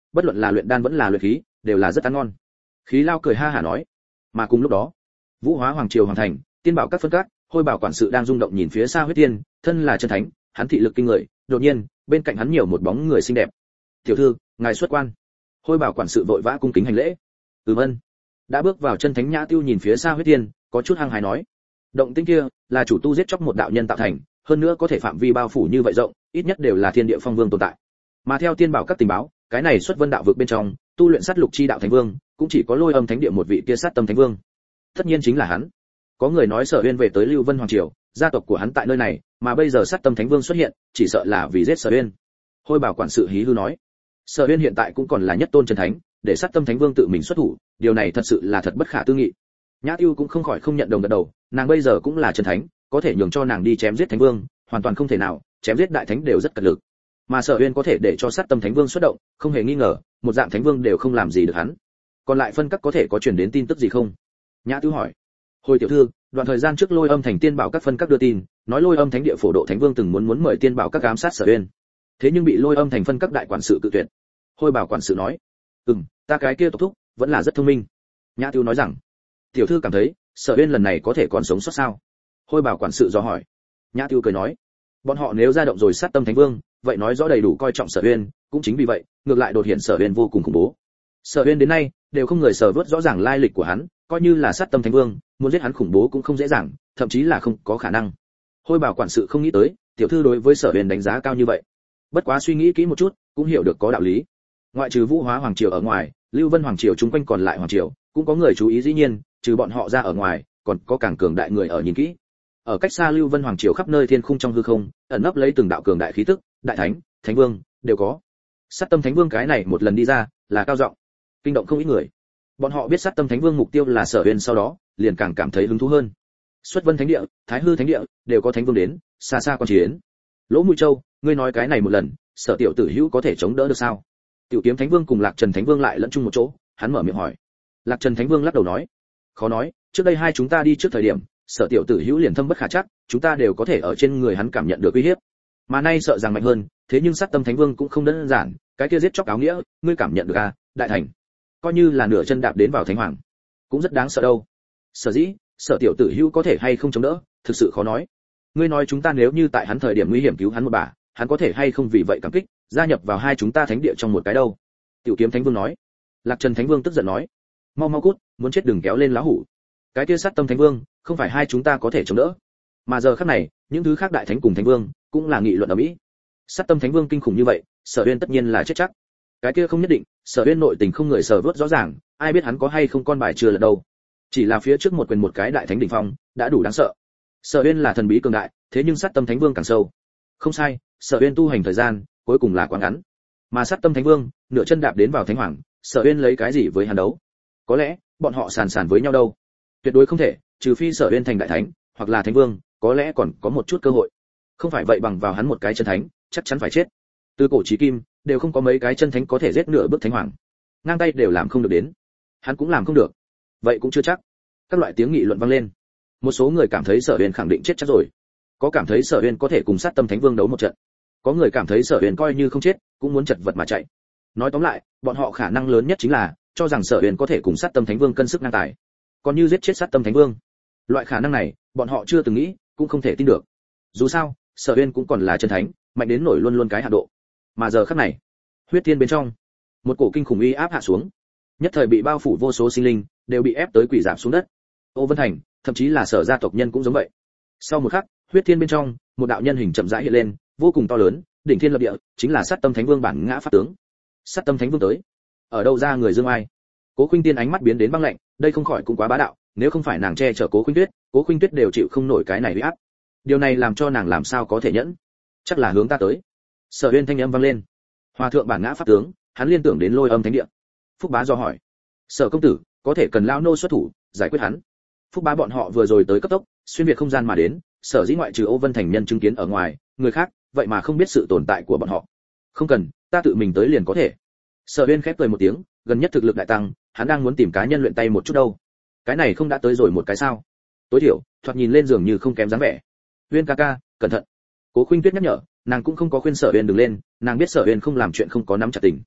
bất luận là luyện đan vẫn là luyện khí đều là rất ăn ngon. Khí Lao cười ha hả nói. Mà cùng lúc đó, Vũ Hóa Hoàng triều hoàng thành, tiên bảo các phân các, Hôi Bảo quản sự đang rung động nhìn phía xa Huyết Tiên, thân là chân thánh, hắn thị lực kinh người, đột nhiên, bên cạnh hắn nhiều một bóng người xinh đẹp. "Tiểu thư, ngài xuất quan." Hôi Bảo quản sự vội vã cung kính hành lễ. "Ừm vâng." Đã bước vào chân thánh Nhã Tiêu nhìn phía xa Huyết Tiên, có chút hăng hái nói. Động tĩnh kia là chủ tu giết chóc một đạo nhân tạo thành, hơn nữa có thể phạm vi bao phủ như vậy rộng, ít nhất đều là thiên địa phong vương tồn tại. Mà theo tiên bảo các tình báo, cái này xuất vân đạo vực bên trong, tu luyện sát lục chi đạo thánh vương, cũng chỉ có Lôi Âm thánh địa một vị kia sát tâm thánh vương. Tất nhiên chính là hắn. Có người nói Sở Uyên về tới Lưu Vân hoàng triều, gia tộc của hắn tại nơi này, mà bây giờ sát tâm thánh vương xuất hiện, chỉ sợ là vì giết Sở Uyên. Hôi Bảo quản sự hí hư nói, Sở Uyên hiện tại cũng còn là nhất tôn chân thánh, để sát tâm thánh vương tự mình xuất thủ, điều này thật sự là thật bất khả tư nghị. Nhã Tiêu cũng không khỏi không nhận đồng gật đầu, nàng bây giờ cũng là chân thánh, có thể nhường cho nàng đi chém giết thánh vương, hoàn toàn không thể nào, chém giết đại thánh đều rất cật lực. Mà Sở Uyên có thể để cho sát tâm thánh vương xuất động, không hề nghi ngờ, một dạng thánh vương đều không làm gì được hắn. Còn lại phân các có thể có truyền đến tin tức gì không? Nhã Tiêu hỏi. Hồi tiểu thư, đoạn thời gian trước Lôi Âm thành tiên bảo các phân các đưa tin, nói Lôi Âm thánh địa phổ độ thánh vương từng muốn muốn mời tiên bảo các ám sát Sở Uyên, thế nhưng bị Lôi Âm thành phân các đại quản sự cự tuyệt. Hôi Bảo quản sự nói, ừm, ta cái kia tộc thúc vẫn là rất thông minh. Nhã Tiêu nói rằng, tiểu thư cảm thấy Sở Uyên lần này có thể còn sống sót sao? Hôi Bảo quản sự dò hỏi. Nhã Tiêu cười nói, bọn họ nếu ra động rồi sát tâm thánh vương, vậy nói rõ đầy đủ coi trọng Sở Uyên, cũng chính vì vậy, ngược lại đột hiện Sở Uyên vô cùng khủng bố. Sở Uyên đến nay đều không người sở vớt rõ ràng lai lịch của hắn, coi như là sát tâm thánh vương, muốn giết hắn khủng bố cũng không dễ dàng, thậm chí là không có khả năng. Hôi Bảo quản sự không nghĩ tới, tiểu thư đối với Sở Uyên đánh giá cao như vậy. Bất quá suy nghĩ kỹ một chút, cũng hiểu được có đạo lý. Ngoại trừ Vũ Hóa hoàng triều ở ngoài, Lưu Vân hoàng triều chúng quanh còn lại hoàng triều, cũng có người chú ý, dĩ nhiên, trừ bọn họ ra ở ngoài, còn có càng cường đại người ở nhìn kỹ. Ở cách xa Lưu Vân hoàng triều khắp nơi thiên khung trong hư không, ẩn nấp lấy từng đạo cường đại khí tức, đại thánh, thánh vương đều có. Sát tâm thánh vương cái này một lần đi ra, là cao giọng, kinh động không ít người. Bọn họ biết sát tâm thánh vương mục tiêu là Sở Uyên, sau đó liền càng cảm thấy hứng thú hơn. Xuất Vân thánh địa, Thái Hư thánh địa đều có thánh vương đến, xa xa quan chiến. Lỗ Mũi Châu, ngươi nói cái này một lần, Sở tiểu tử hữu có thể chống đỡ được sao? Tiểu Kiếm thánh vương cùng Lạc Trần thánh vương lại lẫn chung một chỗ, hắn mở miệng hỏi. Lạc Trần thánh vương lắc đầu nói, khó nói, trước đây hai chúng ta đi trước thời điểm, Sở tiểu tử hữu liền thâm bất khả chắc, chúng ta đều có thể ở trên người hắn cảm nhận được uy hiếp. Mà nay sợ rằng mạnh hơn, thế nhưng sát tâm thánh vương cũng không đơn giản, cái kia giết chóc áo nghĩa, ngươi cảm nhận được à? Đại thành, coi như là nửa chân đạp đến vào thánh hoàng, cũng rất đáng sợ đâu. Sở dĩ, Sở tiểu tử hữu có thể hay không chống đỡ, thực sự khó nói. Ngươi nói chúng ta nếu như tại hắn thời điểm nguy hiểm cứu hắn một bà, hắn có thể hay không vì vậy cảm kích, gia nhập vào hai chúng ta thánh địa trong một cái đâu? Tiểu Kiếm thánh vương nói. Lạc Trần thánh vương tức giận nói, mau mau cút, muốn chết đừng kéo lên lá hủ. Cái kia sát tâm thánh vương, không phải hai chúng ta có thể chống đỡ. Mà giờ khắc này, những thứ khác đại thánh cùng thánh vương cũng là nghị luận ở mỹ. Sát tâm thánh vương kinh khủng như vậy, Sở Uyên tất nhiên là chết chắc. Cái kia không nhất định, Sở Uyên nội tình không người sở vớt rõ ràng, ai biết hắn có hay không con bài chưa lật đâu. Chỉ là phía trước một quyền một cái đại thánh đỉnh phong, đã đủ đáng sợ. Sở Uyên là thần bí cường đại, thế nhưng sát tâm thánh vương càng sâu. Không sai, Sở Uyên tu hành thời gian cuối cùng là quá ngắn. Mà sát tâm thánh vương, nửa chân đạp đến vào thánh hoàng, Sở Uyên lấy cái gì với hắn đấu? Có lẽ, bọn họ sàn sàn với nhau đâu. Tuyệt đối không thể, trừ phi Sở Uyên thành đại thánh, hoặc là thánh vương, có lẽ còn có một chút cơ hội. Không phải vậy bằng vào hắn một cái chân thánh, chắc chắn phải chết. Từ cổ chí kim, đều không có mấy cái chân thánh có thể giết nửa bước thánh hoàng. Ngang tay đều làm không được đến. Hắn cũng làm không được. Vậy cũng chưa chắc. Các loại tiếng nghị luận vang lên. Một số người cảm thấy Sở Uyên khẳng định chết chắc rồi. Có cảm thấy Sở Uyên có thể cùng sát tâm thánh vương đấu một trận. Có người cảm thấy Sở Uyên coi như không chết, cũng muốn chật vật mà chạy. Nói tóm lại, bọn họ khả năng lớn nhất chính là cho rằng Sở Uyên có thể cùng sát tâm thánh vương cân sức ngang tài. Còn như giết chết sát tâm thánh vương, loại khả năng này, bọn họ chưa từng nghĩ, cũng không thể tin được. Dù sao, Sở Uyên cũng còn là chân thánh, mạnh đến nổi luôn luôn cái hạ độ. Mà giờ khắc này, huyết thiên bên trong, một cổ kinh khủng uy áp hạ xuống, nhất thời bị bao phủ vô số sinh linh, đều bị ép tới quỳ rạp xuống đất. Ô Vân Thành, thậm chí là Sở gia tộc nhân cũng giống vậy. Sau một khắc, huyết thiên bên trong, một đạo nhân hình chậm rãi hiện lên, vô cùng to lớn, đỉnh thiên lập địa, chính là sát tâm thánh vương bản ngã pháp tướng. Sát tâm thánh vương tới, ở đâu ra người dương ai? Cố Khuynh Tiên ánh mắt biến đến băng lạnh, đây không khỏi cũng quá bá đạo, nếu không phải nàng che chở Cố Khuynh Tuyết, Cố Khuynh Tuyết đều chịu không nổi cái này uy áp. Điều này làm cho nàng làm sao có thể nhẫn? Chắc là hướng ta tới. Sở Uyên thanh âm vang lên. Hòa thượng bản ngã pháp tướng, hắn liên tưởng đến Lôi Âm thánh địa. Phúc Bá do hỏi, Sở công tử, có thể cần lão nô xuất thủ giải quyết hắn? Phúc Bá bọn họ vừa rồi tới cấp tốc, xuyên việt không gian mà đến, Sở dĩ ngoại trừ Ô Vân thành nhân chứng kiến ở ngoài, người khác, vậy mà không biết sự tồn tại của bọn họ. Không cần, ta tự mình tới liền có thể. Sở Uyên khép cười một tiếng, gần nhất thực lực đại tăng, hắn đang muốn tìm cá nhân luyện tay một chút đâu. Cái này không đã tới rồi một cái sao? Tối thiểu, thoạt nhìn lên dường như không kém dáng vẻ. Uyên ca ca, cẩn thận. Cố Khuynh Tuyết nhắc nhở, nàng cũng không có khuyên Sở Uyên đừng lên, nàng biết Sở Uyên không làm chuyện không có nắm chặt tình.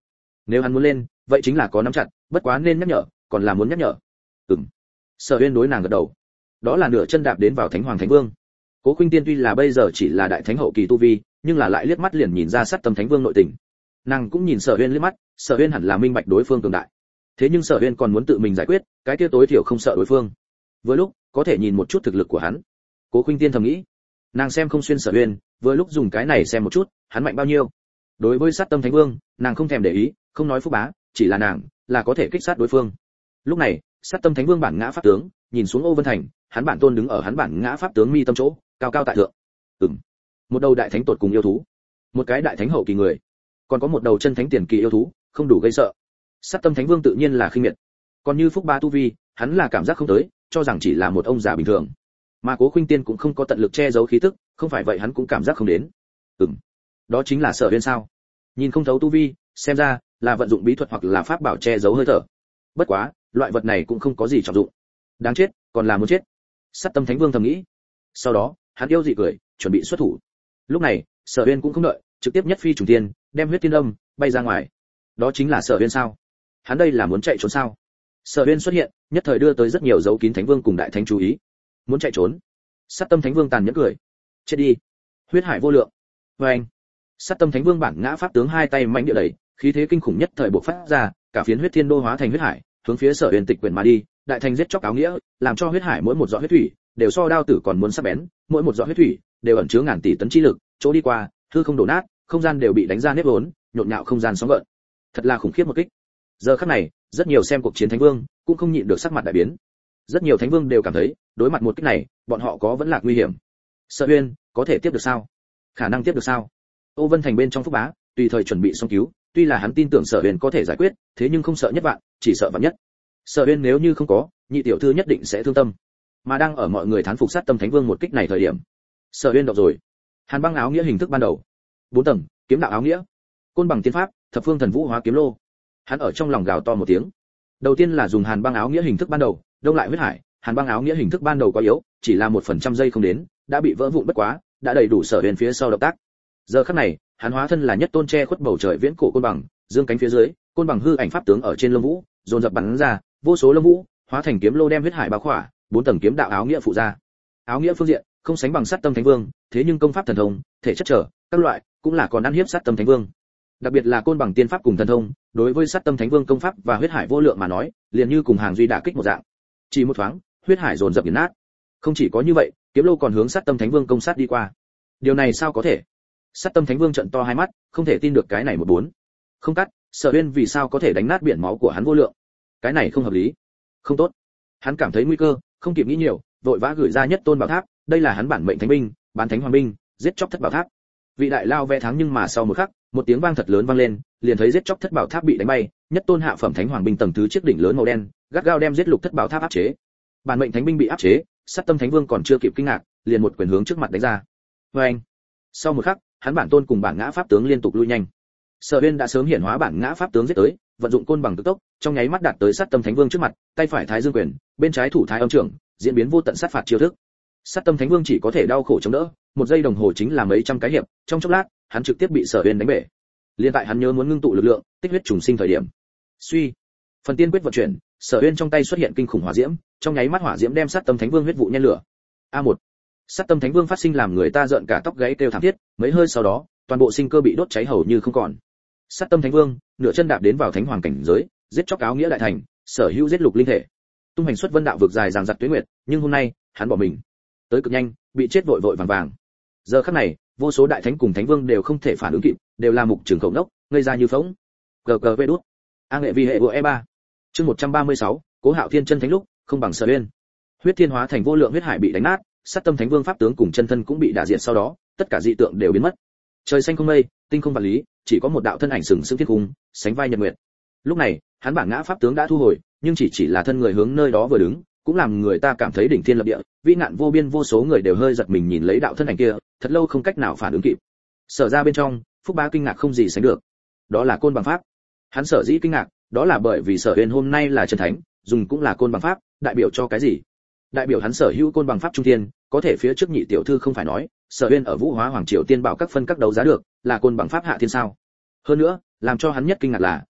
Nếu hắn muốn lên, vậy chính là có nắm chặt, bất quá nên nhắc nhở, còn là muốn nhắc nhở. Ừm. Sở Uyên đối nàng gật đầu. Đó là nửa chân đạp đến vào Thánh Hoàng Thánh Vương. Cố Khuynh Tiên tuy là bây giờ chỉ là đại thánh hậu kỳ tu vi, nhưng là lại liếc mắt liền nhìn ra Sát Tâm Thánh Vương nội tình. Nàng cũng nhìn Sở Uyên liếc mắt, Sở Uyên hẳn là minh bạch đối phương cường đại. Thế nhưng Sở Uyên còn muốn tự mình giải quyết, cái kia tối thiểu không sợ đối phương. Vừa lúc, có thể nhìn một chút thực lực của hắn. Cố Khuynh Tiên thầm nghĩ. Nàng xem không xuyên Sở Uyên, vừa lúc dùng cái này xem một chút, hắn mạnh bao nhiêu. Đối với Sát Tâm Thánh Vương, nàng không thèm để ý, không nói phúc bá, chỉ là nàng là có thể kích sát đối phương. Lúc này, Sát Tâm Thánh Vương bản ngã pháp tướng, nhìn xuống Ô Vân Thành, hắn bản tôn đứng ở hắn bản ngã pháp tướng mi tâm chỗ, cao cao tại thượng. Ừm. Một đầu đại thánh tột cùng yêu thú, một cái đại thánh hậu kỳ người, còn có một đầu chân thánh tiền kỳ yêu thú, không đủ gây sợ. Sát Tâm Thánh Vương tự nhiên là khinh miệt. Còn như Phúc Ba tu vi, hắn là cảm giác không tới, cho rằng chỉ là một ông già bình thường. Mà Cố Khuynh Tiên cũng không có tận lực che giấu khí tức, không phải vậy hắn cũng cảm giác không đến. Ừm. Đó chính là Sở Uyên sao? Nhìn không thấu tu vi, xem ra là vận dụng bí thuật hoặc là pháp bảo che giấu hơi thở. Bất quá, loại vật này cũng không có gì trọng dụng. Đáng chết, còn là muốn chết. Sát Tâm Thánh Vương thầm nghĩ. Sau đó, hắn yêu dị cười, chuẩn bị xuất thủ. Lúc này, Sở Uyên cũng không đợi, trực tiếp nhất phi trùng tiên, đem huyết tiên âm bay ra ngoài. Đó chính là Sở Uyên sao? Hắn đây là muốn chạy trốn sao? Sở Uyên xuất hiện, nhất thời đưa tới rất nhiều dấu kín thánh vương cùng đại thánh chú ý. Muốn chạy trốn? Sát Tâm Thánh Vương tàn nhẫn cười. Chết đi. Huyết hải vô lượng. Oeng. Sát Tâm Thánh Vương bản ngã pháp tướng hai tay mạnh địa đẩy, khí thế kinh khủng nhất thời bộc phát ra, cả phiến huyết thiên đô hóa thành huyết hải, hướng phía Sở Uyên tịch quyển mà đi, đại thành giết chóc áo nghĩa, làm cho huyết hải mỗi một giọt huyết thủy đều so đao tử còn muốn sắc bén, mỗi một giọt huyết thủy đều ẩn chứa ngàn tỷ tấn chi lực, chỗ đi qua, hư không đổ nát, không gian đều bị đánh ra nếp vốn, nhộn nhạo không gian sóng gợn. Thật là khủng khiếp một kích. Giờ khắc này, rất nhiều xem cuộc chiến thánh vương cũng không nhịn được sắc mặt đại biến. Rất nhiều thánh vương đều cảm thấy, đối mặt một kích này, bọn họ có vẫn lạc nguy hiểm. Sở Uyên, có thể tiếp được sao? Khả năng tiếp được sao? Ô Vân Thành bên trong Phúc Bá, tùy thời chuẩn bị xong cứu, tuy là hắn tin tưởng Sở Uyên có thể giải quyết, thế nhưng không sợ nhất vạn, chỉ sợ vạn nhất. Sở Uyên nếu như không có, nhị tiểu thư nhất định sẽ thương tâm. Mà đang ở mọi người thán phục Sát Tâm Thánh Vương một kích này thời điểm, Sở Uyên động rồi. Hàn băng áo nghĩa hình thức ban đầu, bốn tầng, kiếm đạo áo nghĩa, côn bằng tiên pháp, thập phương thần vũ hóa kiếm lô. Hắn ở trong lòng gào to một tiếng. Đầu tiên là dùng Hàn băng áo nghĩa hình thức ban đầu, đông lại huyết hải. Hàn băng áo nghĩa hình thức ban đầu quá yếu, chỉ là một phần trăm giây không đến, đã bị vỡ vụn bất quá, đã đầy đủ Sở Uyên phía sau động tác. Giờ khắc này, hắn hóa thân là nhất tôn che khuất bầu trời viễn cổ côn bằng, dương cánh phía dưới, côn bằng hư ảnh pháp tướng ở trên lông vũ, dồn dập bắn ra, vô số lông vũ hóa thành kiếm lô đem huyết hải bao khỏa, bốn tầng kiếm đạo áo nghĩa phụ ra. Áo nghĩa phương diện, không sánh bằng Sát Tâm Thánh Vương, thế nhưng công pháp thần thông, thể chất trở, các loại cũng là còn ăn hiếp Sát Tâm Thánh Vương. Đặc biệt là côn bằng tiên pháp cùng thần thông, đối với Sát Tâm Thánh Vương công pháp và huyết hải vô lượng mà nói, liền như cùng hàng duy đả kích một dạng. Chỉ một thoáng, huyết hải dồn dập nghiền nát. Không chỉ có như vậy, kiếm lô còn hướng Sát Tâm Thánh Vương công sát đi qua. Điều này sao có thể? Sát Tâm Thánh Vương trợn to hai mắt, không thể tin được cái này một bốn. Không cắt, Sở Uyên vì sao có thể đánh nát biển máu của hắn vô lượng? Cái này không hợp lý. Không tốt. Hắn cảm thấy nguy cơ, không kịp nghĩ nhiều, vội vã gửi ra nhất tôn bảo tháp, đây là hắn bản mệnh thánh binh, bán thánh hoàng binh, giết chóc thất bảo tháp. Vị đại lao vẽ thắng nhưng mà sau một khắc, một tiếng vang thật lớn vang lên, liền thấy giết chóc thất bảo tháp bị đánh bay, nhất tôn hạ phẩm thánh hoàng binh tầng thứ chiếc đỉnh lớn màu đen, gắt gao đem giết lục thất bảo tháp áp chế. Bản mệnh thánh binh bị áp chế, Sát Tâm Thánh Vương còn chưa kịp kinh ngạc, liền một quyền hướng trước mặt đánh ra. Oeng. Sau một khắc, hắn bản tôn cùng bản ngã pháp tướng liên tục lui nhanh. Sở Uyên đã sớm hiển hóa bản ngã pháp tướng giết tới, vận dụng côn bằng cực tốc, trong nháy mắt đạt tới Sát Tâm Thánh Vương trước mặt, tay phải thái dương quyền, bên trái thủ thái âm trưởng, diễn biến vô tận sát phạt chiêu thức. Sát Tâm Thánh Vương chỉ có thể đau khổ chống đỡ, một giây đồng hồ chính là mấy trăm cái hiệp, trong chốc lát, hắn trực tiếp bị Sở Uyên đánh bể. Liên tại hắn nhớ muốn ngưng tụ lực lượng, tích huyết trùng sinh thời điểm. Suy, phần tiên quyết vận chuyển, Sở Uyên trong tay xuất hiện kinh khủng hỏa diễm, trong nháy mắt hỏa diễm đem Sát Tâm Thánh Vương huyết vụ nhen lửa. A một. Sát Tâm Thánh Vương phát sinh làm người ta rợn cả tóc gáy kêu thảm thiết, mấy hơi sau đó, toàn bộ sinh cơ bị đốt cháy hầu như không còn. Sát Tâm Thánh Vương, nửa chân đạp đến vào thánh hoàng cảnh giới, giết chóc áo nghĩa đại thành, sở hữu giết lục linh thể. Tung hành xuất vân đạo vực dài dằng dặc tuyết nguyệt, nhưng hôm nay, hắn bỏ mình. Tới cực nhanh, bị chết vội vội vàng vàng. Giờ khắc này, vô số đại thánh cùng thánh vương đều không thể phản ứng kịp, đều là mục trường khẩu nốc, ngây ra như phỗng. Cờ cờ vê đút. A nghệ vi hệ của e ba. Chương một trăm ba mươi sáu, Cố Hạo Thiên chân thánh lúc, không bằng Sở Uyên. Huyết thiên hóa thành vô lượng huyết hải bị đánh nát, Sát Tâm Thánh Vương pháp tướng cùng chân thân cũng bị đả diệt sau đó, tất cả dị tượng đều biến mất. Trời xanh không mây, tinh không vật lý, chỉ có một đạo thân ảnh sừng sững thiên cung, sánh vai nhật nguyệt. Lúc này, hắn bản ngã pháp tướng đã thu hồi, nhưng chỉ chỉ là thân người hướng nơi đó vừa đứng, cũng làm người ta cảm thấy đỉnh thiên lập địa, vĩ nạn vô biên, vô số người đều hơi giật mình nhìn lấy đạo thân ảnh kia, thật lâu không cách nào phản ứng kịp. Sở ra bên trong, Phúc Bá kinh ngạc không gì sánh được. Đó là côn bằng pháp. Hắn sở dĩ kinh ngạc, đó là bởi vì Sở Uyên hôm nay là chân thánh, dùng cũng là côn bằng pháp, đại biểu cho cái gì? Đại biểu hắn sở hữu côn bằng pháp trung thiên, có thể phía trước nhị tiểu thư không phải nói, Sở Uyên ở Vũ Hóa Hoàng Triều tiên bảo các phân các đấu giá được, là côn bằng pháp hạ thiên sao? Hơn nữa, làm cho hắn nhất kinh ngạc là,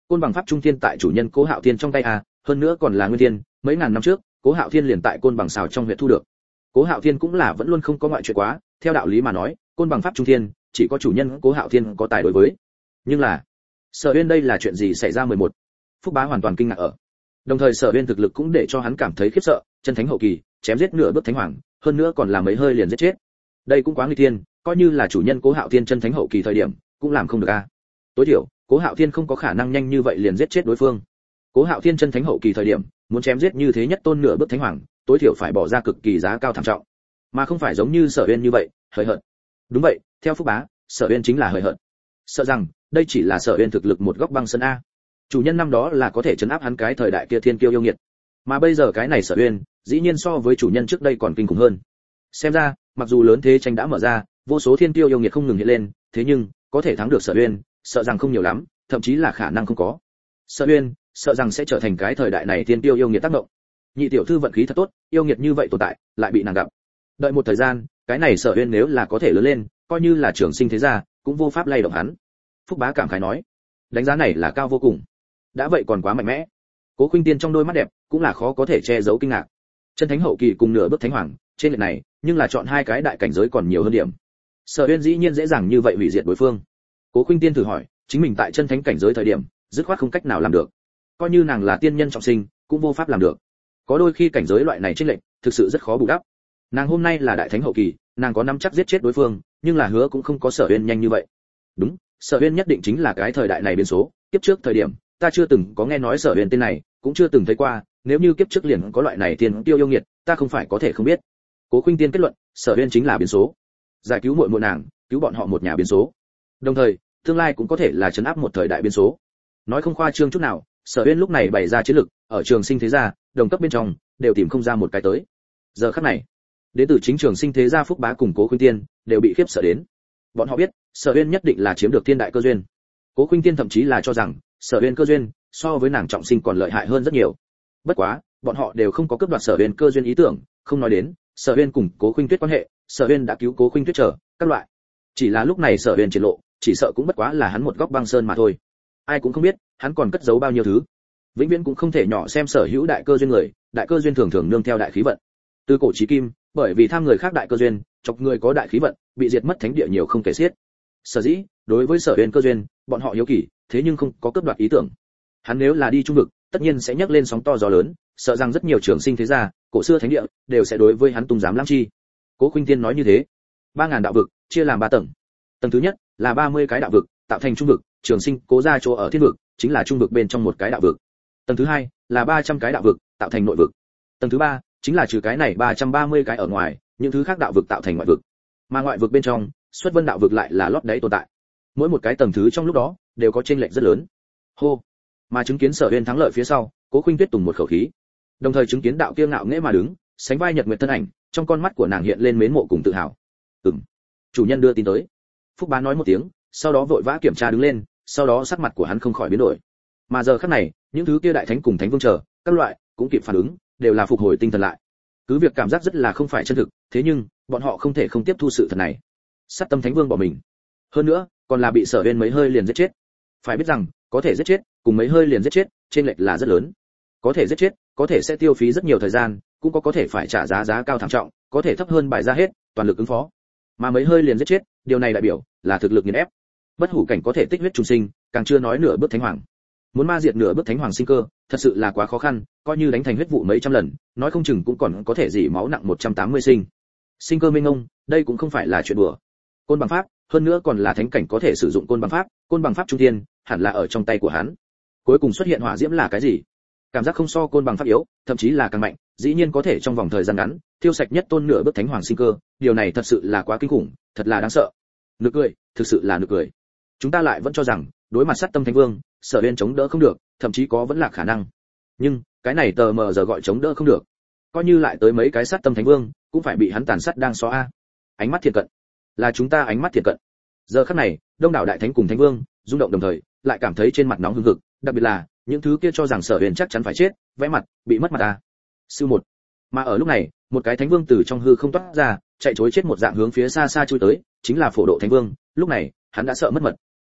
côn bằng pháp trung thiên tại chủ nhân Cố Hạo Thiên trong tay à, hơn nữa còn là nguyên thiên, mấy ngàn năm trước, Cố Hạo Thiên liền tại côn bằng xào trong huyện thu được. Cố Hạo Thiên cũng là vẫn luôn không có ngoại chuyện quá, theo đạo lý mà nói, côn bằng pháp trung thiên, chỉ có chủ nhân Cố Hạo Thiên có tài đối với. Nhưng là, Sở Uyên đây là chuyện gì xảy ra mười một? Phúc Bá hoàn toàn kinh ngạc ở. Đồng thời Sở Uyên thực lực cũng để cho hắn cảm thấy khiếp sợ, chân thánh hậu kỳ, chém giết nửa bước thánh hoàng, hơn nữa còn là mấy hơi liền giết chết. Đây cũng quá nguy thiên, coi như là chủ nhân Cố Hạo Thiên chân thánh hậu kỳ thời điểm, cũng làm không được a. Tối thiểu, Cố Hạo Thiên không có khả năng nhanh như vậy liền giết chết đối phương. Cố Hạo Thiên chân thánh hậu kỳ thời điểm, muốn chém giết như thế nhất tôn nửa bước thánh hoàng, tối thiểu phải bỏ ra cực kỳ giá cao thảm trọng, mà không phải giống như Sở Uyên như vậy, hời hợt. Đúng vậy, theo Phúc Bá, Sở Uyên chính là hời hợt. Sợ rằng, đây chỉ là Sở Uyên thực lực một góc băng sơn a. Chủ nhân năm đó là có thể trấn áp hắn cái thời đại kia thiên kiêu yêu nghiệt, mà bây giờ cái này Sở Uyên, dĩ nhiên so với chủ nhân trước đây còn kinh khủng hơn. Xem ra, mặc dù lớn thế tranh đã mở ra, vô số thiên kiêu yêu nghiệt không ngừng hiện lên, thế nhưng, có thể thắng được Sở Uyên, sợ rằng không nhiều lắm, thậm chí là khả năng không có. Sở Uyên, sợ rằng sẽ trở thành cái thời đại này thiên kiêu yêu nghiệt tác động. Nhị tiểu thư vận khí thật tốt, yêu nghiệt như vậy tồn tại, lại bị nàng gặp. Đợi một thời gian, cái này Sở Uyên nếu là có thể lớn lên, coi như là trưởng sinh thế gia, cũng vô pháp lay động hắn. Phúc Bá cảm khái nói, đánh giá này là cao vô cùng. Đã vậy còn quá mạnh mẽ. Cố Khuynh Tiên trong đôi mắt đẹp, cũng là khó có thể che giấu kinh ngạc. Chân thánh hậu kỳ cùng nửa bước thánh hoàng, trên lệch này, nhưng là chọn hai cái đại cảnh giới còn nhiều hơn điểm. Sở Uyên dĩ nhiên dễ dàng như vậy hủy diệt đối phương. Cố Khuynh Tiên thử hỏi, chính mình tại chân thánh cảnh giới thời điểm, dứt khoát không cách nào làm được. Coi như nàng là tiên nhân trọng sinh, cũng vô pháp làm được. Có đôi khi cảnh giới loại này trên lệch, thực sự rất khó bù đắp. Nàng hôm nay là đại thánh hậu kỳ, nàng có nắm chắc giết chết đối phương, nhưng là hứa cũng không có Sở Uyên nhanh như vậy. Đúng, Sở Uyên nhất định chính là cái thời đại này biến số, kiếp trước thời điểm, ta chưa từng có nghe nói Sở Uyên tên này, cũng chưa từng thấy qua, nếu như kiếp trước liền có loại này thiên tiêu yêu nghiệt, ta không phải có thể không biết. Cố Khuynh Tiên kết luận, Sở Uyên chính là biến số. Giải cứu muội muội nàng, cứu bọn họ một nhà biến số. Đồng thời, tương lai cũng có thể là trấn áp một thời đại biến số. Nói không khoa trương chút nào, Sở Uyên lúc này bày ra chiến lực, ở trường sinh thế gia, đồng cấp bên trong, đều tìm không ra một cái tới. Giờ khắc này, đến từ chính trường sinh thế gia Phúc Bá cùng Cố Khuynh Tiên, đều bị khiếp sợ đến. Bọn họ biết, Sở Uyên nhất định là chiếm được thiên đại cơ duyên. Cố Khuynh Tiên thậm chí là cho rằng, Sở Uyên cơ duyên so với nàng trọng sinh còn lợi hại hơn rất nhiều. Bất quá, bọn họ đều không có cướp đoạt Sở Uyên cơ duyên ý tưởng, không nói đến, Sở Uyên cùng Cố Khuynh Tuyết quan hệ, Sở Uyên đã cứu Cố Khuynh Tuyết trở, các loại. Chỉ là lúc này Sở Uyên triển lộ, chỉ sợ cũng bất quá là hắn một góc băng sơn mà thôi. Ai cũng không biết, hắn còn cất giấu bao nhiêu thứ. Vĩnh viễn cũng không thể nhỏ xem sở hữu đại cơ duyên người, đại cơ duyên thường thường nương theo đại khí vận. Từ cổ chí kim, bởi vì tham người khác đại cơ duyên, chọc người có đại khí vận, bị diệt mất thánh địa nhiều không kể xiết. Sở dĩ, đối với Sở Uyên cơ duyên, bọn họ hiếu kỳ, thế nhưng không có cướp đoạt ý tưởng. Hắn nếu là đi trung vực, tất nhiên sẽ nhấc lên sóng to gió lớn, sợ rằng rất nhiều trường sinh thế gia, cổ xưa thánh địa đều sẽ đối với hắn tung dám lãng chi. Cố Khuynh Tiên nói như thế. ba ngàn đạo vực, chia làm ba tầng. Tầng thứ nhất là ba mươi cái đạo vực, tạo thành trung vực, trường sinh Cố gia chỗ ở thiên vực, chính là trung vực bên trong một cái đạo vực. Tầng thứ hai là ba trăm cái đạo vực, tạo thành nội vực. Tầng thứ ba chính là trừ cái này ba trăm ba mươi cái ở ngoài, những thứ khác đạo vực tạo thành ngoại vực. Mà ngoại vực bên trong, xuất vân đạo vực lại là lót đáy tồn tại. Mỗi một cái tầng thứ trong lúc đó đều có chênh lệch rất lớn. Hô. Mà chứng kiến Sở Uyên thắng lợi phía sau, Cố Khuynh Tuyết tùng một khẩu khí. Đồng thời chứng kiến đạo kiêu ngạo nghễ mà đứng, sánh vai nhật nguyệt thân ảnh, trong con mắt của nàng hiện lên mến mộ cùng tự hào. Ừm. Chủ nhân đưa tin tới. Phúc Bá nói một tiếng, sau đó vội vã kiểm tra đứng lên, sau đó sắc mặt của hắn không khỏi biến đổi. Mà giờ khắc này, những thứ kia đại thánh cùng thánh vương chờ, các loại cũng kịp phản ứng, đều là phục hồi tinh thần lại. Cứ việc cảm giác rất là không phải chân thực, thế nhưng bọn họ không thể không tiếp thu sự thật này. Sát tâm thánh vương bỏ mình, hơn nữa còn là bị Sở Uyên mấy hơi liền giết chết. Phải biết rằng, có thể giết chết, cùng mấy hơi liền giết chết, trên lệch là rất lớn. Có thể giết chết, có thể sẽ tiêu phí rất nhiều thời gian, cũng có có thể phải trả giá giá cao thảm trọng, có thể thấp hơn bài ra hết, toàn lực ứng phó. Mà mấy hơi liền giết chết, điều này đại biểu là thực lực nghiền ép. Bất hủ cảnh có thể tích huyết trùng sinh, càng chưa nói nửa bước thánh hoàng. Muốn ma diệt nửa bước thánh hoàng sinh cơ, thật sự là quá khó khăn, coi như đánh thành huyết vụ mấy trăm lần, nói không chừng cũng còn có thể dỉ máu nặng một trăm tám mươi sinh. Sinh cơ mênh mông, đây cũng không phải là chuyện đùa. Côn bằng pháp, hơn nữa còn là thánh cảnh có thể sử dụng côn bằng pháp, côn bằng pháp trung thiên, hẳn là ở trong tay của hắn. Cuối cùng xuất hiện hỏa diễm là cái gì? Cảm giác không so côn bằng pháp yếu, thậm chí là càng mạnh, dĩ nhiên có thể trong vòng thời gian ngắn, tiêu sạch nhất tôn nửa bước thánh hoàng sinh cơ, điều này thật sự là quá kinh khủng, thật là đáng sợ. Nực cười, thực sự là nực cười. Chúng ta lại vẫn cho rằng, đối mặt sát tâm thánh vương, Sở Uyên chống đỡ không được, thậm chí có vẫn là khả năng. Nhưng, cái này tờ mờ giờ gọi chống đỡ không được. Coi như lại tới mấy cái sát tâm thánh vương, cũng phải bị hắn tàn sát đang xóa a. Ánh mắt thiện cận, là chúng ta ánh mắt thiện cận. Giờ khắc này, đông đảo đại thánh cùng thánh vương, rung động đồng thời, lại cảm thấy trên mặt nóng hừng hực, đặc biệt là những thứ kia cho rằng Sở Uyên chắc chắn phải chết, vẽ mặt, bị mất mặt a. Sư một. Mà ở lúc này, một cái thánh vương từ trong hư không toát ra, chạy trối chết một dạng hướng phía xa xa chui tới, chính là Phổ Độ thánh vương, lúc này, hắn đã sợ mất mật.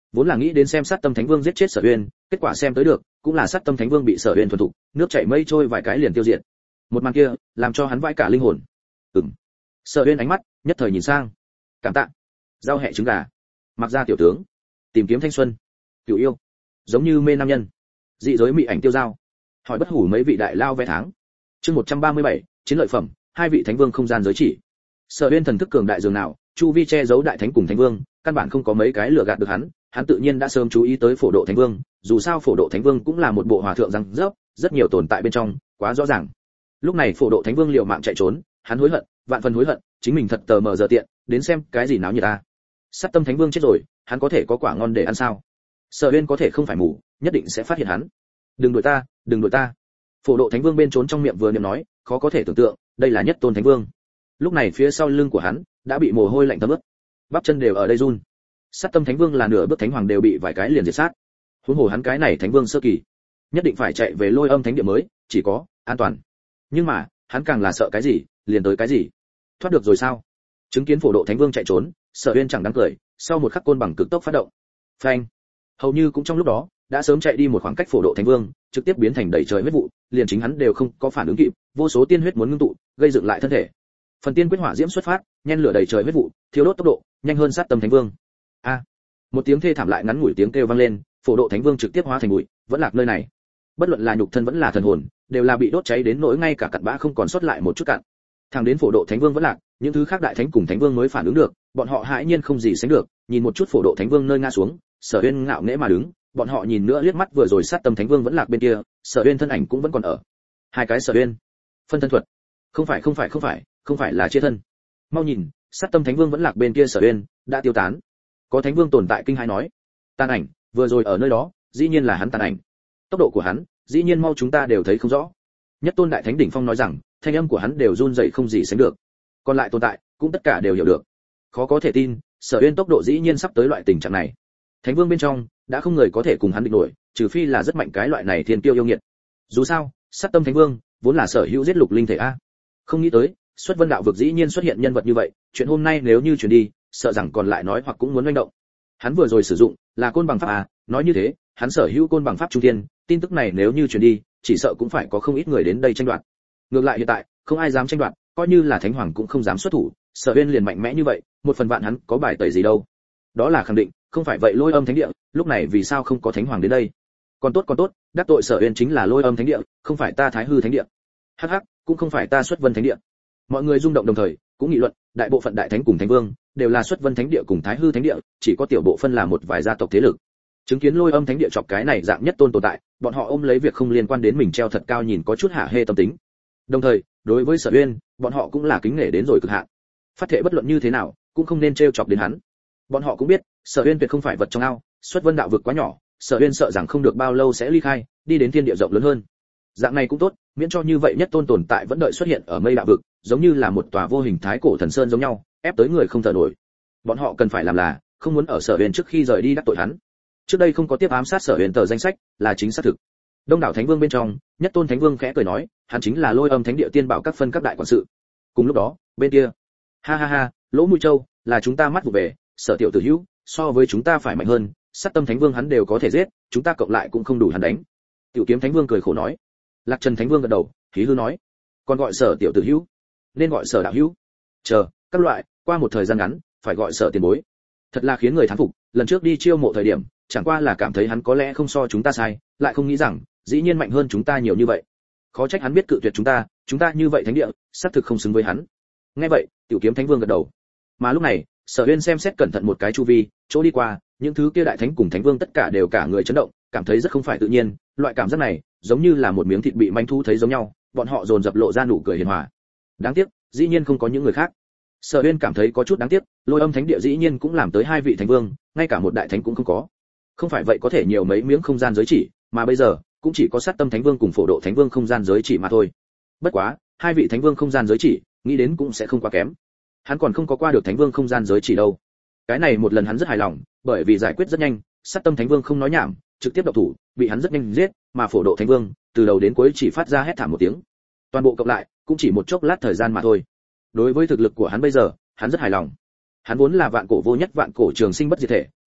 Vốn là nghĩ đến xem sát tâm thánh vương giết chết Sở Uyên, kết quả xem tới được, cũng là sát tâm thánh vương bị Sở Uyên thuần thục, nước chảy mây trôi vài cái liền tiêu diệt. Một màn kia, làm cho hắn vãi cả linh hồn. Ừm. Sở Uyên ánh mắt nhất thời nhìn sang. Cảm tạ. Rau hẹ trứng gà. Mặc ra tiểu tướng. Tìm kiếm thanh xuân. Cửu yêu. Giống như mê nam nhân. Dị giới mị ảnh tiêu dao. Hỏi bất hủ mấy vị đại lao vé tháng. Chương một trăm ba mươi bảy, chiến lợi phẩm, hai vị thánh vương không gian giới chỉ. Sở Uyên thần thức cường đại dường nào, chu vi che giấu đại thánh cùng thánh vương, căn bản không có mấy cái lừa gạt được hắn, hắn tự nhiên đã sớm chú ý tới phổ độ thánh vương, dù sao phổ độ thánh vương cũng là một bộ hòa thượng răng rớp, rất nhiều tồn tại bên trong, quá rõ ràng. Lúc này phổ độ thánh vương liều mạng chạy trốn, hắn hối hận, vạn phần hối hận, chính mình thật tờ mờ giờ tiện, đến xem cái gì náo nhiệt ta. Sát tâm thánh vương chết rồi, hắn có thể có quả ngon để ăn sao? Sở Uyên có thể không phải mù, nhất định sẽ phát hiện hắn. Đừng đuổi ta, đừng đuổi ta. Phổ độ thánh vương bên trốn trong miệng vừa niệm nói, khó có thể tưởng tượng, đây là nhất tôn thánh vương. Lúc này phía sau lưng của hắn đã bị mồ hôi lạnh thấm ướt, bắp chân đều ở đây run. Sát tâm thánh vương là nửa bước thánh hoàng đều bị vài cái liền diệt sát. Huống hồ hắn cái này thánh vương sơ kỳ, nhất định phải chạy về Lôi Âm thánh địa mới, chỉ có an toàn. Nhưng mà, hắn càng là sợ cái gì, liền tới cái gì. Thoát được rồi sao? Chứng kiến phổ độ thánh vương chạy trốn, Sở Uyên chẳng đáng cười, sau một khắc côn bằng cực tốc phát động. Phanh! Hầu như cũng trong lúc đó, đã sớm chạy đi một khoảng cách phổ độ thánh vương, trực tiếp biến thành đầy trời huyết vụ, liền chính hắn đều không có phản ứng kịp, vô số tiên huyết muốn ngưng tụ, gây dựng lại thân thể. Phần tiên quyết hỏa diễm xuất phát, nhen lửa đầy trời huyết vụ, thiếu đốt tốc độ, nhanh hơn sát tâm thánh vương. A! Một tiếng thê thảm lại ngắn ngủi tiếng kêu vang lên, phổ độ thánh vương trực tiếp hóa thành bụi, vẫn lạc nơi này. Bất luận là nhục thân vẫn là thần hồn, đều là bị đốt cháy đến nỗi ngay cả cặn bã không còn sót lại một chút cặn. Thẳng đến phổ độ thánh vương vẫn lạc, những thứ khác đại thánh cùng thánh vương mới phản ứng được, bọn họ hãi nhiên không gì sánh được, nhìn một chút phổ độ thánh vương nơi ngã xuống, Sở Uyên ngạo nghễ mà đứng, bọn họ nhìn nữa liếc mắt vừa rồi sát tâm thánh vương vẫn lạc bên kia, Sở Uyên thân ảnh cũng vẫn còn ở. Hai cái Sở Uyên, phân thân thuật. Không phải không phải không phải, không phải là chia thân. Mau nhìn, sát tâm thánh vương vẫn lạc bên kia Sở Uyên đã tiêu tán. Có thánh vương tồn tại kinh hãi nói, tàn ảnh, vừa rồi ở nơi đó, dĩ nhiên là hắn tàn ảnh. Tốc độ của hắn, dĩ nhiên mau chúng ta đều thấy không rõ. Nhất tôn đại thánh đỉnh phong nói rằng, thanh âm của hắn đều run rẩy không gì sánh được. Còn lại tồn tại, cũng tất cả đều hiểu được. Khó có thể tin, Sở Uyên tốc độ dĩ nhiên sắp tới loại tình trạng này. Thánh vương bên trong, đã không người có thể cùng hắn địch nổi, trừ phi là rất mạnh cái loại này thiên tiêu yêu nghiệt. Dù sao, sát tâm thánh vương vốn là sở hữu giết lục linh thể a. Không nghĩ tới, xuất vân đạo vực dĩ nhiên xuất hiện nhân vật như vậy, chuyện hôm nay nếu như truyền đi, sợ rằng còn lại nói hoặc cũng muốn manh động. Hắn vừa rồi sử dụng là côn bằng pháp a, nói như thế, hắn sở hữu côn bằng pháp trung thiên, tin tức này nếu như truyền đi, chỉ sợ cũng phải có không ít người đến đây tranh đoạt. Ngược lại hiện tại, không ai dám tranh đoạt, coi như là thánh hoàng cũng không dám xuất thủ, Sở Uyên liền mạnh mẽ như vậy, một phần vạn hắn có bài tẩy gì đâu. Đó là khẳng định, không phải vậy Lôi Âm thánh địa, lúc này vì sao không có thánh hoàng đến đây? Còn tốt còn tốt, đắc tội Sở Uyên chính là Lôi Âm thánh địa, không phải ta Thái Hư thánh địa. Hắc hắc, cũng không phải ta Xuất Vân thánh địa. Mọi người rung động đồng thời, cũng nghị luận, đại bộ phận đại thánh cùng thánh vương đều là Xuất Vân thánh địa cùng Thái Hư thánh địa, chỉ có tiểu bộ phân là một vài gia tộc thế lực. Chứng kiến Lôi Âm thánh địa chọc cái này dạng nhất tôn tồn tại, bọn họ ôm lấy việc không liên quan đến mình treo thật cao nhìn có chút hạ hê tâm tính. Đồng thời, đối với Sở Uyên, bọn họ cũng là kính nể đến rồi cực hạn. Phát thệ bất luận như thế nào, cũng không nên treo chọc đến hắn. Bọn họ cũng biết, Sở Uyên tuyệt không phải vật trong ao, Xuất Vân đạo vực quá nhỏ, Sở Uyên sợ rằng không được bao lâu sẽ ly khai, đi đến thiên địa rộng lớn hơn. Dạng này cũng tốt, miễn cho như vậy nhất tôn tồn tại vẫn đợi xuất hiện ở mây đạo vực, giống như là một tòa vô hình thái cổ thần sơn giống nhau, ép tới người không thở nổi. Bọn họ cần phải làm là, không muốn ở Sở Uyên trước khi rời đi đắc tội hắn. Trước đây không có tiếp ám sát Sở Uyên tờ danh sách, là chính xác thực. Đông đảo thánh vương bên trong, nhất tôn thánh vương khẽ cười nói, hắn chính là Lôi Âm thánh địa tiên bảo các phân các đại quản sự. Cùng lúc đó, bên kia, ha ha ha, Lỗ Mũi Châu, là chúng ta mắt vụ về, Sở tiểu tử hữu, so với chúng ta phải mạnh hơn, sát tâm thánh vương hắn đều có thể giết, chúng ta cộng lại cũng không đủ hắn đánh. Tiểu Kiếm thánh vương cười khổ nói. Lạc Trần thánh vương gật đầu, khí hư nói, còn gọi Sở tiểu tử hữu, nên gọi Sở đạo hữu. Chờ, các loại, qua một thời gian ngắn, phải gọi Sở tiền bối. Thật là khiến người thán phục, lần trước đi chiêu mộ thời điểm, chẳng qua là cảm thấy hắn có lẽ không so chúng ta sai, lại không nghĩ rằng, dĩ nhiên mạnh hơn chúng ta nhiều như vậy. Khó trách hắn biết cự tuyệt chúng ta, chúng ta như vậy thánh địa, xác thực không xứng với hắn. Nghe vậy, Tiểu Kiếm thánh vương gật đầu. Mà lúc này, Sở Uyên xem xét cẩn thận một cái chu vi, chỗ đi qua, những thứ kia đại thánh cùng thánh vương tất cả đều cả người chấn động, cảm thấy rất không phải tự nhiên, loại cảm giác này, giống như là một miếng thịt bị manh thu thấy giống nhau, bọn họ dồn dập lộ ra nụ cười hiền hòa. Đáng tiếc, dĩ nhiên không có những người khác. Sở Uyên cảm thấy có chút đáng tiếc, Lôi Âm thánh địa dĩ nhiên cũng làm tới hai vị thánh vương, ngay cả một đại thánh cũng không có. Không phải vậy có thể nhiều mấy miếng không gian giới chỉ, mà bây giờ, cũng chỉ có sát tâm thánh vương cùng phổ độ thánh vương không gian giới chỉ mà thôi. Bất quá, hai vị thánh vương không gian giới chỉ, nghĩ đến cũng sẽ không quá kém. Hắn còn không có qua được thánh vương không gian giới chỉ đâu. Cái này một lần hắn rất hài lòng, bởi vì giải quyết rất nhanh, sát tâm thánh vương không nói nhảm, trực tiếp động thủ, bị hắn rất nhanh giết, mà phổ độ thánh vương, từ đầu đến cuối chỉ phát ra hét thảm một tiếng. Toàn bộ cộng lại, cũng chỉ một chốc lát thời gian mà thôi. Đối với thực lực của hắn bây giờ, hắn rất hài lòng. Hắn vốn là vạn cổ vô nhất vạn cổ trường sinh bất diệt thể,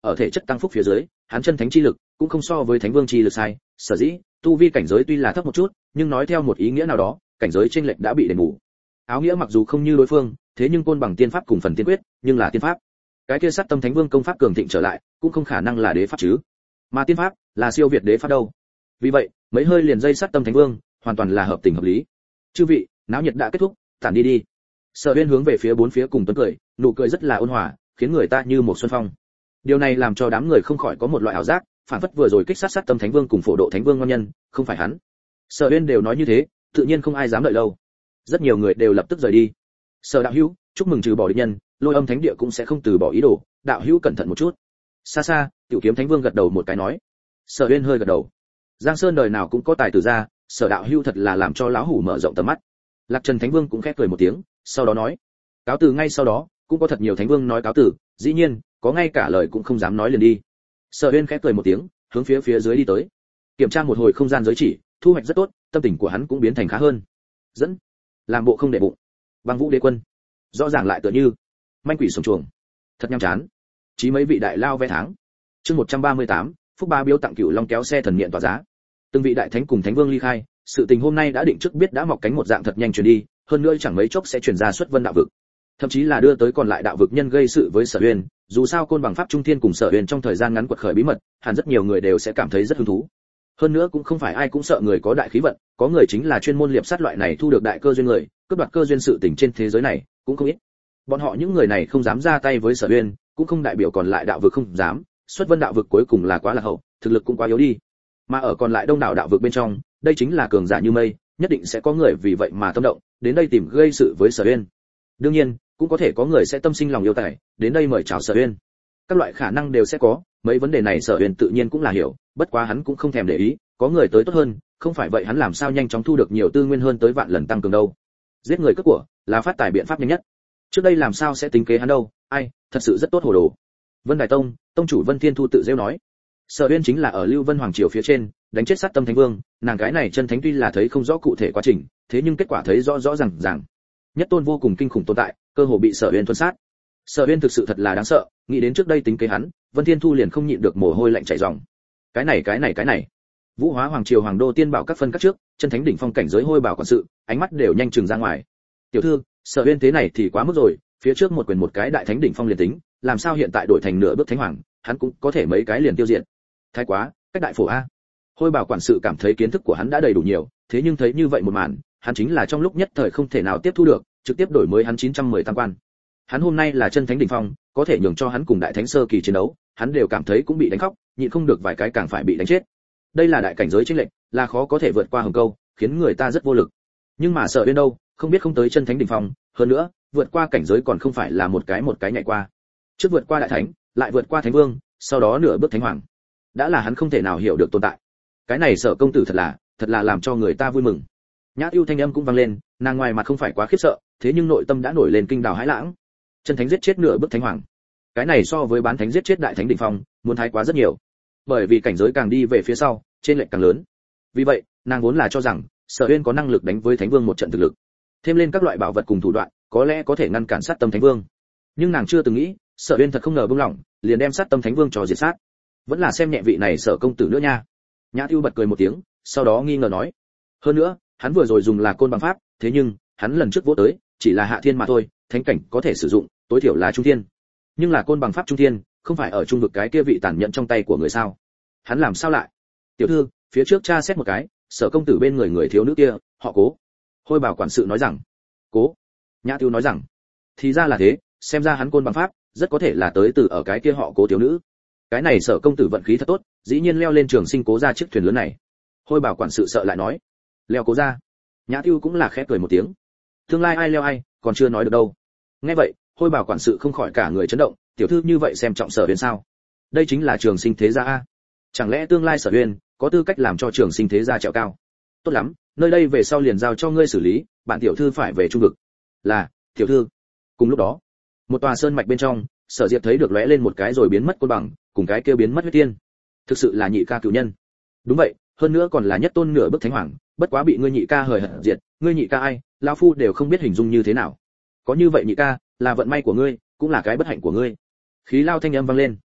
ở thể chất tăng phúc phía dưới, hắn chân thánh chi lực cũng không so với thánh vương chi lực sai, sở dĩ tu vi cảnh giới tuy là thấp một chút, nhưng nói theo một ý nghĩa nào đó, cảnh giới chênh lệch đã bị đền bù. Áo nghĩa mặc dù không như đối phương, thế nhưng côn bằng tiên pháp cùng phần tiên quyết, nhưng là tiên pháp. Cái kia sát tâm thánh vương công pháp cường thịnh trở lại, cũng không khả năng là đế pháp chứ. Mà tiên pháp là siêu việt đế pháp đâu. Vì vậy, mấy hơi liền dây sát tâm thánh vương, hoàn toàn là hợp tình hợp lý. Chư vị, náo nhiệt đã kết thúc, tản đi đi. Sở Uyên hướng về phía bốn phía cùng tuấn cười, nụ cười rất là ôn hòa, khiến người ta như một xuân phong. Điều này làm cho đám người không khỏi có một loại ảo giác, phản phất vừa rồi kích sát sát tâm thánh vương cùng phổ độ thánh vương ngon nhân, không phải hắn. Sở Uyên đều nói như thế, tự nhiên không ai dám đợi lâu. Rất nhiều người đều lập tức rời đi. Sở đạo hữu, chúc mừng trừ bỏ địch nhân, Lôi Âm Thánh Địa cũng sẽ không từ bỏ ý đồ, đạo hữu cẩn thận một chút. Xa xa, Tiểu Kiếm Thánh Vương gật đầu một cái nói. Sở Uyên hơi gật đầu. Giang Sơn đời nào cũng có tài tử ra, Sở đạo hữu thật là làm cho lão hủ mở rộng tầm mắt. Lạc Trần Thánh Vương cũng khẽ cười một tiếng, sau đó nói, cáo từ. Ngay sau đó, cũng có thật nhiều thánh vương nói cáo từ, dĩ nhiên, có ngay cả lời cũng không dám nói liền đi. Sở Uyên khẽ cười một tiếng, hướng phía phía dưới đi tới. Kiểm tra một hồi không gian giới chỉ, thu hoạch rất tốt, tâm tình của hắn cũng biến thành khá hơn. Dẫn, làm bộ không để bụng. Băng Vũ Đế Quân, rõ ràng lại tựa như manh quỷ sống chuồng, thật nham chán. Chí mấy vị đại lao ve tháng. Chương một trăm ba mươi tám, Phúc Ba biếu tặng Cửu Long kéo xe thần niệm tỏa giá. Từng vị đại thánh cùng thánh vương ly khai, sự tình hôm nay đã định trước biết đã mọc cánh một dạng thật nhanh truyền đi, hơn nữa chẳng mấy chốc sẽ truyền ra xuất vân đạo vực. Thậm chí là đưa tới còn lại đạo vực nhân gây sự với Sở Uyên, dù sao côn bằng pháp trung thiên cùng Sở Uyên trong thời gian ngắn quật khởi bí mật, hẳn rất nhiều người đều sẽ cảm thấy rất hứng thú. Hơn nữa cũng không phải ai cũng sợ người có đại khí vận, có người chính là chuyên môn liệp sát loại này thu được đại cơ duyên người, cướp đoạt cơ duyên sự tình trên thế giới này cũng không ít. Bọn họ những người này không dám ra tay với Sở Uyên, cũng không đại biểu còn lại đạo vực không dám, xuất vân đạo vực cuối cùng là quá là hậu, thực lực cũng quá yếu đi. Mà ở còn lại đông đảo đạo vực bên trong, đây chính là cường giả như mây, nhất định sẽ có người vì vậy mà tâm động, đến đây tìm gây sự với Sở Uyên. Đương nhiên, cũng có thể có người sẽ tâm sinh lòng yêu tài, đến đây mời chào Sở Uyên. Các loại khả năng đều sẽ có, mấy vấn đề này Sở Uyên tự nhiên cũng là hiểu, bất quá hắn cũng không thèm để ý, có người tới tốt hơn, không phải vậy hắn làm sao nhanh chóng thu được nhiều tư nguyên hơn tới vạn lần tăng cường đâu. Giết người cướp của là phát tài biện pháp nhanh nhất. Trước đây làm sao sẽ tính kế hắn đâu, ai, thật sự rất tốt hồ đồ. Vân Đài Tông, tông chủ Vân Thiên Thu tự rêu nói. Sở Uyên chính là ở Lưu Vân Hoàng triều phía trên, đánh chết sát tâm thánh vương, nàng cái này chân thánh tuy là thấy không rõ cụ thể quá trình, thế nhưng kết quả thấy rõ rõ ràng ràng. Nhất tôn vô cùng kinh khủng tồn tại, cơ hồ bị Sở Uyên tuân sát. Sở Uyên thực sự thật là đáng sợ, nghĩ đến trước đây tính kế hắn, Vân Thiên Thu liền không nhịn được mồ hôi lạnh chảy ròng. Cái này cái này cái này. Vũ Hóa Hoàng triều hoàng đô tiên bảo các phân các trước, chân thánh đỉnh phong cảnh giới hôi bảo quản sự, ánh mắt đều nhanh chừng ra ngoài. Tiểu thư, Sở Uyên thế này thì quá mức rồi, phía trước một quyền một cái đại thánh đỉnh phong liền tính, làm sao hiện tại đổi thành nửa bước thánh hoàng, hắn cũng có thể mấy cái liền tiêu diệt. Thái quá, cách đại phổ a. Hôi bảo quản sự cảm thấy kiến thức của hắn đã đầy đủ nhiều, thế nhưng thấy như vậy một màn, hắn chính là trong lúc nhất thời không thể nào tiếp thu được, trực tiếp đổi mới hắn chín trăm mười tam quan. Hắn hôm nay là chân thánh đỉnh phong, có thể nhường cho hắn cùng đại thánh sơ kỳ chiến đấu, hắn đều cảm thấy cũng bị đánh khóc, nhịn không được vài cái càng phải bị đánh chết. Đây là đại cảnh giới chênh lệch, là khó có thể vượt qua hừng câu, khiến người ta rất vô lực. Nhưng mà Sở Uyên đâu, không biết không tới chân thánh đỉnh phong, hơn nữa, vượt qua cảnh giới còn không phải là một cái một cái nhảy qua. Trước vượt qua đại thánh, lại vượt qua thánh vương, sau đó nửa bước thánh hoàng. Đã là hắn không thể nào hiểu được tồn tại. Cái này Sở công tử thật là, thật là làm cho người ta vui mừng. Nhã Tiêu thanh âm cũng vang lên, nàng ngoài mặt không phải quá khiếp sợ, thế nhưng nội tâm đã nổi lên kinh đào hãi lãng. Chân thánh giết chết nửa bước thánh hoàng. Cái này so với bán thánh giết chết đại thánh đỉnh phong, muốn thái quá rất nhiều. Bởi vì cảnh giới càng đi về phía sau, trên lệch càng lớn. Vì vậy, nàng vốn là cho rằng Sở Uyên có năng lực đánh với thánh vương một trận thực lực. Thêm lên các loại bảo vật cùng thủ đoạn, có lẽ có thể ngăn cản sát tâm thánh vương. Nhưng nàng chưa từng nghĩ, Sở Uyên thật không ngờ buông lỏng, liền đem sát tâm thánh vương cho diệt sát. Vẫn là xem nhẹ vị này Sở công tử nữa nha. Nhã Tiêu bật cười một tiếng, sau đó nghi ngờ nói: hơn nữa, hắn vừa rồi dùng là côn bằng pháp, thế nhưng hắn lần trước vỗ tới chỉ là hạ thiên mà thôi, thánh cảnh có thể sử dụng, tối thiểu là trung thiên. Nhưng là côn bằng pháp trung thiên, không phải ở trung vực cái kia vị tàn nhẫn trong tay của người sao? Hắn làm sao lại? Tiểu thư, phía trước tra xét một cái, Sở công tử bên người người thiếu nữ kia, họ Cố. Hôi bảo quản sự nói rằng. Cố? Nhã Tiêu nói rằng. Thì ra là thế, xem ra hắn côn bằng pháp, rất có thể là tới từ ở cái kia họ Cố thiếu nữ. Cái này Sở công tử vận khí thật tốt, dĩ nhiên leo lên Trường Sinh Cố gia chiếc thuyền lớn này. Hôi bảo quản sự sợ lại nói. Leo Cố gia? Nhã Tiêu cũng là khẽ cười một tiếng. Tương lai ai leo ai, còn chưa nói được đâu. Nghe vậy, Hôi bảo quản sự không khỏi cả người chấn động, tiểu thư như vậy xem trọng Sở Uyên sao? Đây chính là Trường Sinh thế gia a. Chẳng lẽ tương lai Sở Uyên có tư cách làm cho Trường Sinh thế gia trèo cao? Tốt lắm, nơi đây về sau liền giao cho ngươi xử lý, bạn tiểu thư phải về trung vực. Là, tiểu thư. Cùng lúc đó, một tòa sơn mạch bên trong, Sở Diệp thấy được lóe lên một cái rồi biến mất côn bằng, cùng cái kia biến mất huyết tiên. Thực sự là nhị ca cửu nhân. Đúng vậy, hơn nữa còn là nhất tôn nửa bước thánh hoàng, bất quá bị ngươi nhị ca hời hợt diệt, ngươi nhị ca ai, lão phu đều không biết hình dung như thế nào. Có như vậy nhị ca, là vận may của ngươi, cũng là cái bất hạnh của ngươi. Khí lao thanh âm vang lên.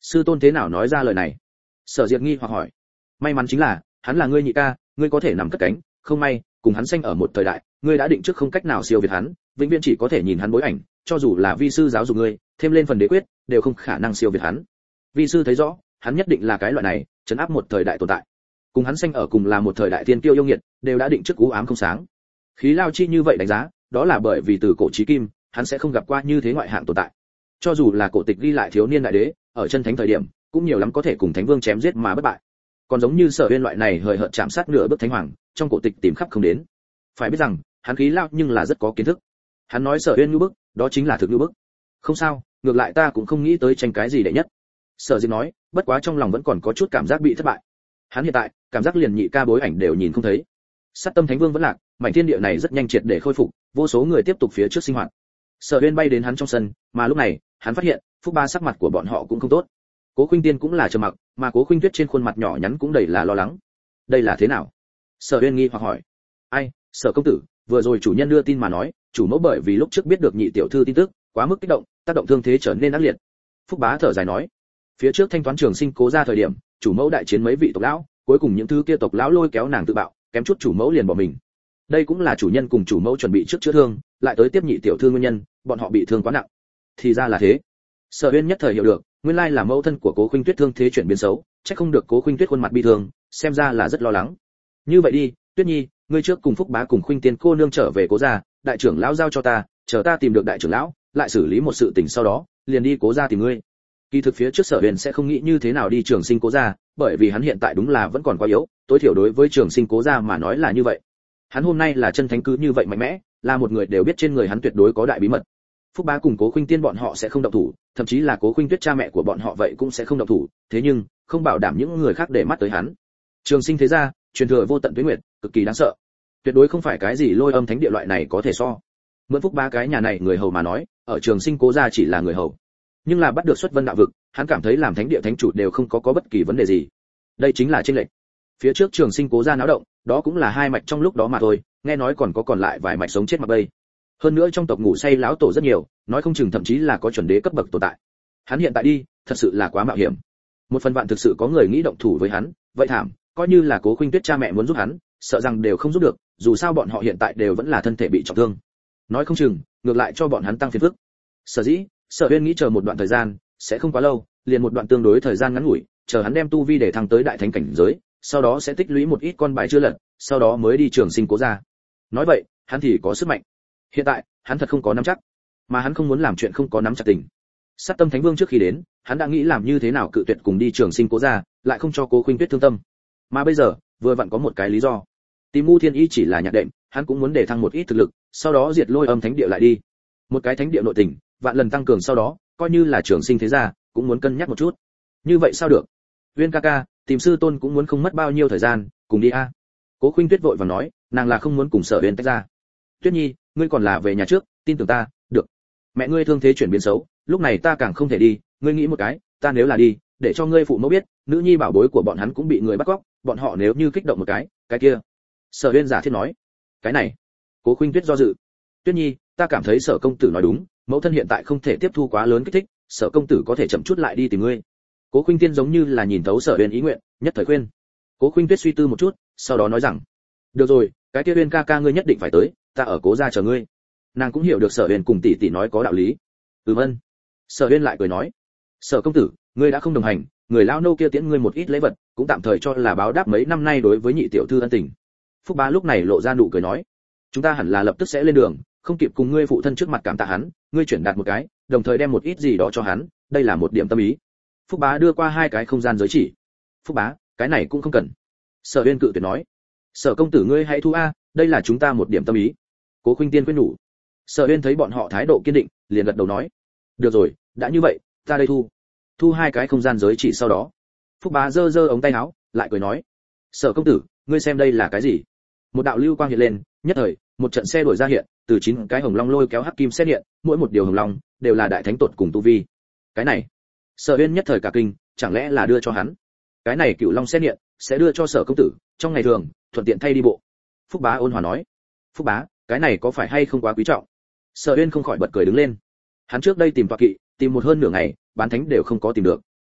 Sư tôn thế nào nói ra lời này? Sở Diệp nghi hoặc hỏi. May mắn chính là hắn là ngươi nhị ca, ngươi có thể nằm cất cánh, không may cùng hắn sanh ở một thời đại, ngươi đã định trước không cách nào siêu việt hắn, vĩnh viễn chỉ có thể nhìn hắn bối ảnh, cho dù là vi sư giáo dục ngươi, thêm lên phần đế quyết, đều không khả năng siêu việt hắn. Vi sư thấy rõ, hắn nhất định là cái loại này, trấn áp một thời đại tồn tại. Cùng hắn sanh ở cùng là một thời đại tiên tiêu yêu nghiệt, đều đã định trước u ám không sáng. Khí Lao Chi như vậy đánh giá, đó là bởi vì từ cổ chí kim, hắn sẽ không gặp qua như thế ngoại hạng tồn tại. Cho dù là cổ tịch ghi lại thiếu niên đại đế, ở chân thánh thời điểm, cũng nhiều lắm có thể cùng thánh vương chém giết mà bất bại. Còn giống như Sở Uyên loại này hời hợt chạm sát nửa bước thánh hoàng, trong cổ tịch tìm khắp không đến. Phải biết rằng, hắn khí lao nhưng là rất có kiến thức. Hắn nói Sở Uyên nhu bức, đó chính là thực nhu bức. Không sao, ngược lại ta cũng không nghĩ tới tranh cái gì đệ nhất. Sở Diệp nói, bất quá trong lòng vẫn còn có chút cảm giác bị thất bại. Hắn hiện tại, cảm giác liền nhị ca bối ảnh đều nhìn không thấy. Sát tâm thánh vương vẫn lạc, mảnh thiên địa này rất nhanh triệt để khôi phục, vô số người tiếp tục phía trước sinh hoạt. Sở Uyên bay đến hắn trong sân, mà lúc này, hắn phát hiện, Phúc Ba sắc mặt của bọn họ cũng không tốt. Cố Khuynh Tiên cũng là trầm mặc, mà Cố Khuynh Tuyết trên khuôn mặt nhỏ nhắn cũng đầy là lo lắng. Đây là thế nào? Sở Uyên nghi hoặc hỏi. Ai, Sở công tử, vừa rồi chủ nhân đưa tin mà nói, chủ mẫu bởi vì lúc trước biết được nhị tiểu thư tin tức, quá mức kích động, tác động thương thế trở nên ác liệt. Phúc Bá thở dài nói, phía trước thanh toán trường sinh cố ra thời điểm, chủ mẫu đại chiến mấy vị tộc lão, cuối cùng những thứ kia tộc lão lôi kéo nàng tự bạo, kém chút chủ mẫu liền bỏ mình. Đây cũng là chủ nhân cùng chủ mẫu chuẩn bị trước chữa thương, lại tới tiếp nhị tiểu thư nguyên nhân, bọn họ bị thương quá nặng. Thì ra là thế. Sở Uyên nhất thời hiểu được, nguyên lai là mẫu thân của Cố Khuynh Tuyết thương thế chuyển biến xấu, chắc không được Cố Khuynh Tuyết khuôn mặt bi thương, xem ra là rất lo lắng. Như vậy đi, Tuyết Nhi, ngươi trước cùng Phúc Bá cùng Khuynh Tiên cô nương trở về Cố gia, đại trưởng lão giao cho ta, chờ ta tìm được đại trưởng lão, lại xử lý một sự tình sau đó, liền đi Cố gia tìm ngươi. Kỳ thực phía trước Sở Uyên sẽ không nghĩ như thế nào đi Trường Sinh Cố gia, bởi vì hắn hiện tại đúng là vẫn còn quá yếu, tối thiểu đối với Trường Sinh Cố gia mà nói là như vậy. Hắn hôm nay là chân thánh cứ như vậy mạnh mẽ, là một người đều biết trên người hắn tuyệt đối có đại bí mật. Phúc Bá cùng Cố Khuynh Tiên bọn họ sẽ không động thủ, thậm chí là Cố Khuynh Tuyết cha mẹ của bọn họ vậy cũng sẽ không động thủ, thế nhưng không bảo đảm những người khác để mắt tới hắn. Trường Sinh thế gia, truyền thừa vô tận tuế nguyệt, cực kỳ đáng sợ. Tuyệt đối không phải cái gì lôi âm thánh địa loại này có thể so. Mượn Phúc Bá cái nhà này người hầu mà nói, ở Trường Sinh Cố gia chỉ là người hầu. Nhưng là bắt được xuất vân đạo vực, hắn cảm thấy làm thánh địa thánh chủ đều không có có bất kỳ vấn đề gì. Đây chính là chênh lệch. Phía trước Trường Sinh Cố gia náo động, đó cũng là hai mạch trong lúc đó mà thôi, nghe nói còn có còn lại vài mạch sống chết mặc bay. Hơn nữa trong tộc ngủ say lão tổ rất nhiều, nói không chừng thậm chí là có chuẩn đế cấp bậc tồn tại. Hắn hiện tại đi, thật sự là quá mạo hiểm. Một phần vạn thực sự có người nghĩ động thủ với hắn, vậy thảm, coi như là Cố Khuynh Tuyết cha mẹ muốn giúp hắn, sợ rằng đều không giúp được, dù sao bọn họ hiện tại đều vẫn là thân thể bị trọng thương. Nói không chừng, ngược lại cho bọn hắn tăng phiền phức. Sở dĩ, Sở Uyên nghĩ chờ một đoạn thời gian, sẽ không quá lâu, liền một đoạn tương đối thời gian ngắn ngủi, chờ hắn đem tu vi để thăng tới đại thánh cảnh giới, sau đó sẽ tích lũy một ít con bài chưa lật, sau đó mới đi Trường Sinh Cố gia. Nói vậy, hắn thì có sức mạnh. Hiện tại, hắn thật không có nắm chắc, mà hắn không muốn làm chuyện không có nắm chặt tình. Sát tâm thánh vương trước khi đến, hắn đã nghĩ làm như thế nào cự tuyệt cùng đi Trường Sinh Cố gia, lại không cho Cố Khuynh Tuyết thương tâm. Mà bây giờ, vừa vặn có một cái lý do. Tìm Ngu Thiên Y chỉ là nhạc đệm, hắn cũng muốn để thăng một ít thực lực, sau đó diệt lôi âm thánh địa lại đi. Một cái thánh địa nội tình, vạn lần tăng cường sau đó, coi như là Trường Sinh thế gia, cũng muốn cân nhắc một chút. Như vậy sao được? Uyên ca ca, tìm sư tôn cũng muốn không mất bao nhiêu thời gian, cùng đi a. Cố Khuynh Tuyết vội vàng nói, nàng là không muốn cùng Sở Uyên tách ra. Tuyết Nhi, ngươi còn là về nhà trước, tin tưởng ta, được. Mẹ ngươi thương thế chuyển biến xấu, lúc này ta càng không thể đi, ngươi nghĩ một cái, ta nếu là đi, để cho ngươi phụ mẫu biết, nữ nhi bảo bối của bọn hắn cũng bị người bắt cóc, bọn họ nếu như kích động một cái, cái kia. Sở Uyên giả thiết nói, cái này. Cố Khuynh Tuyết do dự. Tuyết Nhi, ta cảm thấy Sở công tử nói đúng, mẫu thân hiện tại không thể tiếp thu quá lớn kích thích, Sở công tử có thể chậm chút lại đi tìm ngươi. Cố Khuynh Tiên giống như là nhìn thấu Sở Uyên ý nguyện, nhất thời khuyên. Cố Khuynh Tuyết suy tư một chút, sau đó nói rằng, được rồi, cái kia Uyên ca ca ngươi nhất định phải tới, ta ở Cố gia chờ ngươi. Nàng cũng hiểu được Sở Uyên cùng tỷ tỷ nói có đạo lý. Ừm ân. Sở Uyên lại cười nói, Sở công tử, ngươi đã không đồng hành, người lão nô kia tiễn ngươi một ít lễ vật, cũng tạm thời cho là báo đáp mấy năm nay đối với nhị tiểu thư ân tình. Phúc Bá lúc này lộ ra nụ cười nói, chúng ta hẳn là lập tức sẽ lên đường, không kịp cùng ngươi phụ thân trước mặt cảm tạ hắn, ngươi chuyển đạt một cái, đồng thời đem một ít gì đó cho hắn, đây là một điểm tâm ý. Phúc Bá đưa qua hai cái không gian giới chỉ. Phúc Bá, cái này cũng không cần. Sở Uyên cự tuyệt nói, Sở công tử ngươi hãy thu a, đây là chúng ta một điểm tâm ý. Cố Khuynh Tiên khuyên nhủ. Sở Uyên thấy bọn họ thái độ kiên định, liền gật đầu nói, được rồi, đã như vậy, ta đây thu. Thu hai cái không gian giới chỉ sau đó, Phúc Bá giơ giơ ống tay áo, lại cười nói, Sở công tử, ngươi xem đây là cái gì? Một đạo lưu quang hiện lên, nhất thời, một trận xe đuổi ra hiện, từ chín cái hồng long lôi kéo hắc kim xét điện, mỗi một điều hồng long đều là đại thánh tột cùng tu vi. Cái này, Sở Uyên nhất thời cả kinh, chẳng lẽ là đưa cho hắn? Cái này cựu long xét điện sẽ đưa cho Sở công tử, trong ngày thường, thuận tiện thay đi bộ. Phúc Bá ôn hòa nói, Phúc Bá, cái này có phải hay không quá quý trọng? Sở Uyên không khỏi bật cười đứng lên. Hắn trước đây tìm tọa kỵ, tìm một hơn nửa ngày, bán thánh đều không có tìm được.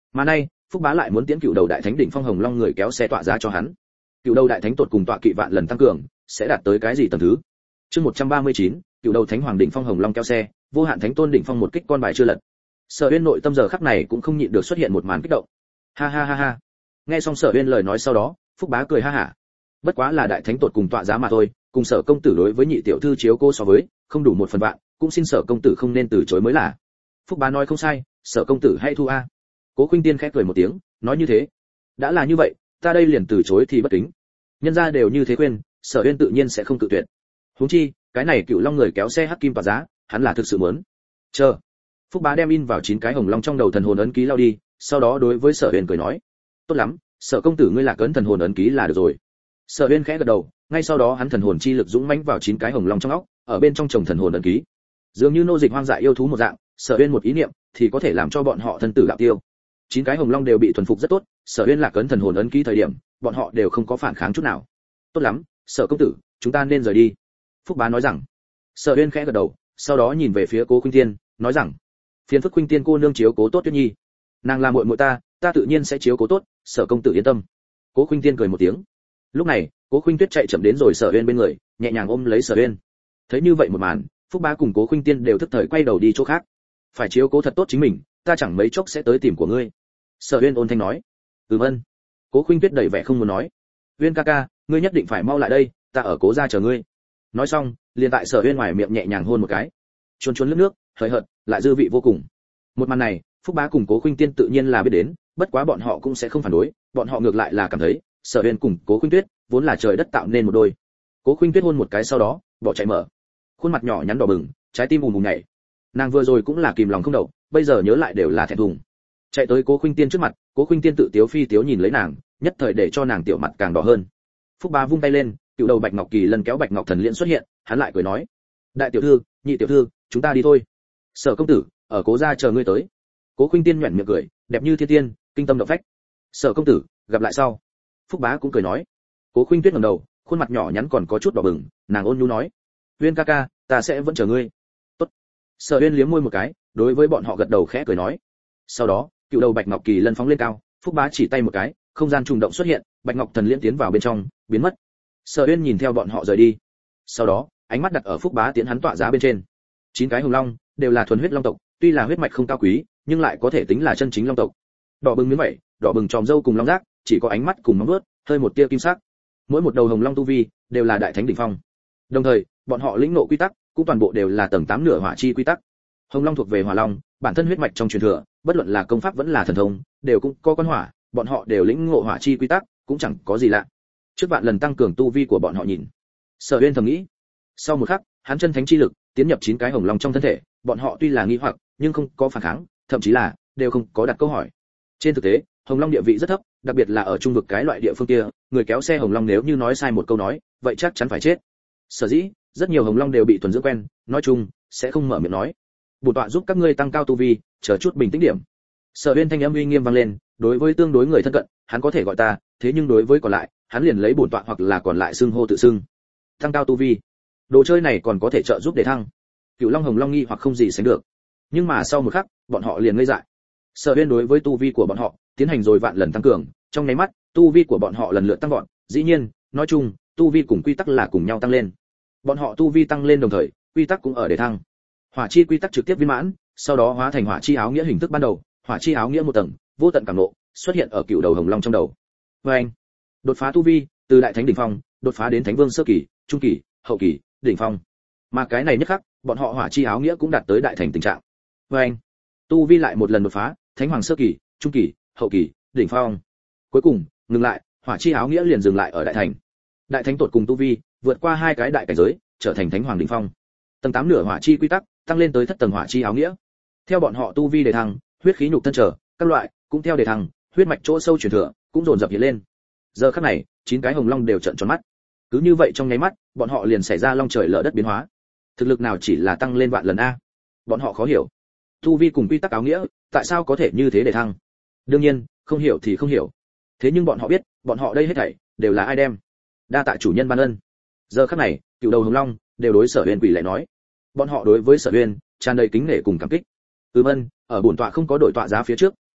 Mà nay, Phúc Bá lại muốn tiễn cựu đầu đại thánh đỉnh phong hồng long người kéo xe tọa giá cho hắn. Cựu đầu đại thánh tột cùng tọa kỵ vạn lần tăng cường, sẽ đạt tới cái gì tầng thứ? Chương một trăm ba mươi chín, cựu đầu thánh hoàng đỉnh phong hồng long kéo xe, vô hạn thánh tôn đỉnh phong một kích con bài chưa lật. Sở Uyên nội tâm giờ khắc này cũng không nhịn được xuất hiện một màn kích động. Ha ha ha ha. Nghe xong Sở Uyên lời nói sau đó, Phúc Bá cười ha hả. Bất quá là đại thánh tột cùng tọa giá mà thôi, cùng Sở công tử đối với nhị tiểu thư chiếu cô so với, không đủ một phần vạn, cũng xin Sở công tử không nên từ chối mới là. Phúc Bá nói không sai, Sở công tử hãy thu a. Cố Khuynh Tiên khẽ cười một tiếng, nói như thế. Đã là như vậy, ta đây liền từ chối thì bất kính. Nhân gia đều như thế khuyên, Sở Uyên tự nhiên sẽ không tự tuyệt. Huống chi, cái này cựu long người kéo xe hắc kim tọa giá, hắn là thực sự muốn. Chờ. Phúc Bá đem in vào chín cái hồng long trong đầu thần hồn ấn ký lao đi, sau đó đối với Sở Uyên cười nói, tốt lắm, Sở công tử ngươi lạc ấn thần hồn ấn ký là được rồi. Sở Uyên khẽ gật đầu, ngay sau đó hắn thần hồn chi lực dũng mãnh vào chín cái hồng long trong óc, ở bên trong chồng thần hồn ấn ký. Dường như nô dịch hoang dại yêu thú một dạng, Sở Uyên một ý niệm thì có thể làm cho bọn họ thân tử đạo tiêu. Chín cái hồng long đều bị thuần phục rất tốt, Sở Uyên lạc ấn thần hồn ấn ký thời điểm, bọn họ đều không có phản kháng chút nào. Tốt lắm, Sở công tử, chúng ta nên rời đi. Phúc Bá nói rằng. Sở Uyên khẽ gật đầu, sau đó nhìn về phía Cố Khuynh Tiên, nói rằng, phiền phức Khuynh Tiên cô nương chiếu cố tốt Tuyết Nhi. Nàng là muội muội ta, ta tự nhiên sẽ chiếu cố tốt, Sở công tử yên tâm. Cố Khuynh Tiên cười một tiếng. Lúc này, Cố Khuynh Tuyết chạy chậm đến rồi Sở Uyên bên người, nhẹ nhàng ôm lấy Sở Uyên. Thấy như vậy một màn, Phúc Bá cùng Cố Khuynh Tiên đều thức thời quay đầu đi chỗ khác. Phải chiếu cố thật tốt chính mình, ta chẳng mấy chốc sẽ tới tìm của ngươi. Sở Uyên ôn thanh nói. Ừm ân. Cố Khuynh Tuyết đầy vẻ không muốn nói. Uyên ca ca, ngươi nhất định phải mau lại đây, ta ở Cố gia chờ ngươi. Nói xong, liền tại Sở Uyên ngoài miệng nhẹ nhàng hôn một cái. Chuồn chuồn lướt nước, hời hợt, lại dư vị vô cùng. Một màn này, Phúc Bá cùng Cố Khuynh Tiên tự nhiên là biết đến, bất quá bọn họ cũng sẽ không phản đối, bọn họ ngược lại là cảm thấy, Sở Uyên cùng Cố Khuynh Tuyết, vốn là trời đất tạo nên một đôi. Cố Khuynh Tuyết hôn một cái sau đó, bỏ chạy mở. Khuôn mặt nhỏ nhắn đỏ bừng, trái tim ùm ùm nhảy. Nàng vừa rồi cũng là kìm lòng không đậu, bây giờ nhớ lại đều là thẹn thùng. Chạy tới Cố Khuynh Tiên trước mặt, Cố Khuynh Tiên tự tiếu phi tiếu nhìn lấy nàng, nhất thời để cho nàng tiểu mặt càng đỏ hơn. Phúc Bá vung tay lên, cựu đầu Bạch Ngọc Kỳ lần kéo Bạch Ngọc Thần Liên xuất hiện, hắn lại cười nói: "Đại tiểu thư, nhị tiểu thư, chúng ta đi thôi. Sở công tử, ở Cố gia chờ ngươi tới." Cố Khuynh Tiên nhuyễn miệng cười, đẹp như thiên tiên, kinh tâm động phách. "Sở công tử, gặp lại sau." Phúc Bá cũng cười nói. Cố Khuynh Tuyết ngẩng đầu, khuôn mặt nhỏ nhắn còn có chút đỏ bừng, nàng ôn nhu nói: "Uyên ca ca, ta sẽ vẫn chờ ngươi." "Tốt." Sở Uyên liếm môi một cái, đối với bọn họ gật đầu khẽ cười nói. Sau đó, cựu đầu Bạch Ngọc Kỳ lân phóng lên cao, Phúc Bá chỉ tay một cái, không gian trùng động xuất hiện, Bạch Ngọc Thần Liên tiến vào bên trong, biến mất. Sở Uyên nhìn theo bọn họ rời đi. Sau đó, ánh mắt đặt ở Phúc Bá tiến hắn tọa giá bên trên. Chín cái hồng long đều là thuần huyết long tộc, tuy là huyết mạch không cao quý, nhưng lại có thể tính là chân chính long tộc. Đỏ bừng miếng vảy, đỏ bừng tròm râu cùng long giác, chỉ có ánh mắt cùng móng vuốt, hơi một tia kim sắc. Mỗi một đầu hồng long tu vi đều là đại thánh đỉnh phong. Đồng thời, bọn họ lĩnh ngộ quy tắc, cũng toàn bộ đều là tầng tám nửa hỏa chi quy tắc. Hồng long thuộc về hỏa long, bản thân huyết mạch trong truyền thừa, bất luận là công pháp vẫn là thần thông, đều cũng có con hỏa, bọn họ đều lĩnh ngộ hỏa chi quy tắc, cũng chẳng có gì lạ. Trước vạn lần tăng cường tu vi của bọn họ nhìn. Sở Uyên thầm nghĩ. Sau một khắc, hắn chân thánh chi lực tiến nhập chín cái hồng long trong thân thể, bọn họ tuy là nghi hoặc, nhưng không có phản kháng, thậm chí là đều không có đặt câu hỏi. Trên thực tế, hồng long địa vị rất thấp, đặc biệt là ở trung vực cái loại địa phương kia, người kéo xe hồng long nếu như nói sai một câu nói, vậy chắc chắn phải chết. Sở dĩ, rất nhiều hồng long đều bị thuần dưỡng quen, nói chung sẽ không mở miệng nói. Bổn tọa giúp các ngươi tăng cao tu vi, chờ chút bình tĩnh điểm. Sở Uyên thanh âm uy nghiêm vang lên, đối với tương đối người thân cận, hắn có thể gọi ta, thế nhưng đối với còn lại, hắn liền lấy bổn tọa hoặc là còn lại xưng hô tự xưng. Tăng cao tu vi, đồ chơi này còn có thể trợ giúp để thăng. Cựu Long Hồng Long nghi hoặc không gì sánh được. Nhưng mà sau một khắc, bọn họ liền ngây dại. Sở Uyên đối với tu vi của bọn họ tiến hành rồi vạn lần tăng cường, trong nháy mắt, tu vi của bọn họ lần lượt tăng vọt, dĩ nhiên, nói chung, tu vi cùng quy tắc là cùng nhau tăng lên. Bọn họ tu vi tăng lên đồng thời, quy tắc cũng ở để thăng. Hỏa chi quy tắc trực tiếp viên mãn, sau đó hóa thành hỏa chi áo nghĩa hình thức ban đầu, hỏa chi áo nghĩa một tầng, vô tận cảm nộ, xuất hiện ở cựu đầu hồng long trong đầu. Và anh, đột phá tu vi, từ đại thánh đỉnh phong, đột phá đến thánh vương sơ kỳ, trung kỳ, hậu kỳ, đỉnh phong. Mà cái này nhất khắc, bọn họ hỏa chi áo nghĩa cũng đạt tới đại thành tình trạng. Và anh, tu vi lại một lần đột phá, thánh hoàng sơ kỳ, trung kỳ, hậu kỳ, đỉnh phong. Cuối cùng, ngừng lại, hỏa chi áo nghĩa liền dừng lại ở đại thành. Đại thánh tột cùng tu vi, vượt qua hai cái đại cảnh giới, trở thành thánh hoàng đỉnh phong. Tầng tám nửa hỏa chi quy tắc, tăng lên tới thất tầng hỏa chi áo nghĩa. Theo bọn họ tu vi đề thăng, huyết khí nhục thân trở, các loại cũng theo đề thăng, huyết mạch chỗ sâu truyền thừa cũng dồn dập hiện lên. Giờ khắc này, chín cái hồng long đều trợn tròn mắt. Cứ như vậy trong nháy mắt, bọn họ liền xảy ra long trời lở đất biến hóa. Thực lực nào chỉ là tăng lên vạn lần a? Bọn họ khó hiểu. Tu vi cùng quy tắc áo nghĩa, tại sao có thể như thế để thăng? Đương nhiên, không hiểu thì không hiểu. Thế nhưng bọn họ biết, bọn họ đây hết thảy đều là ai đem. Đa tạ chủ nhân ban ân. Giờ khắc này, cựu đầu hồng long đều đối Sở Uyên quỳ lại nói. Bọn họ đối với Sở Uyên tràn đầy kính nể cùng cảm kích. Ừm ân, ở bổn tọa không có đổi tọa giá phía trước,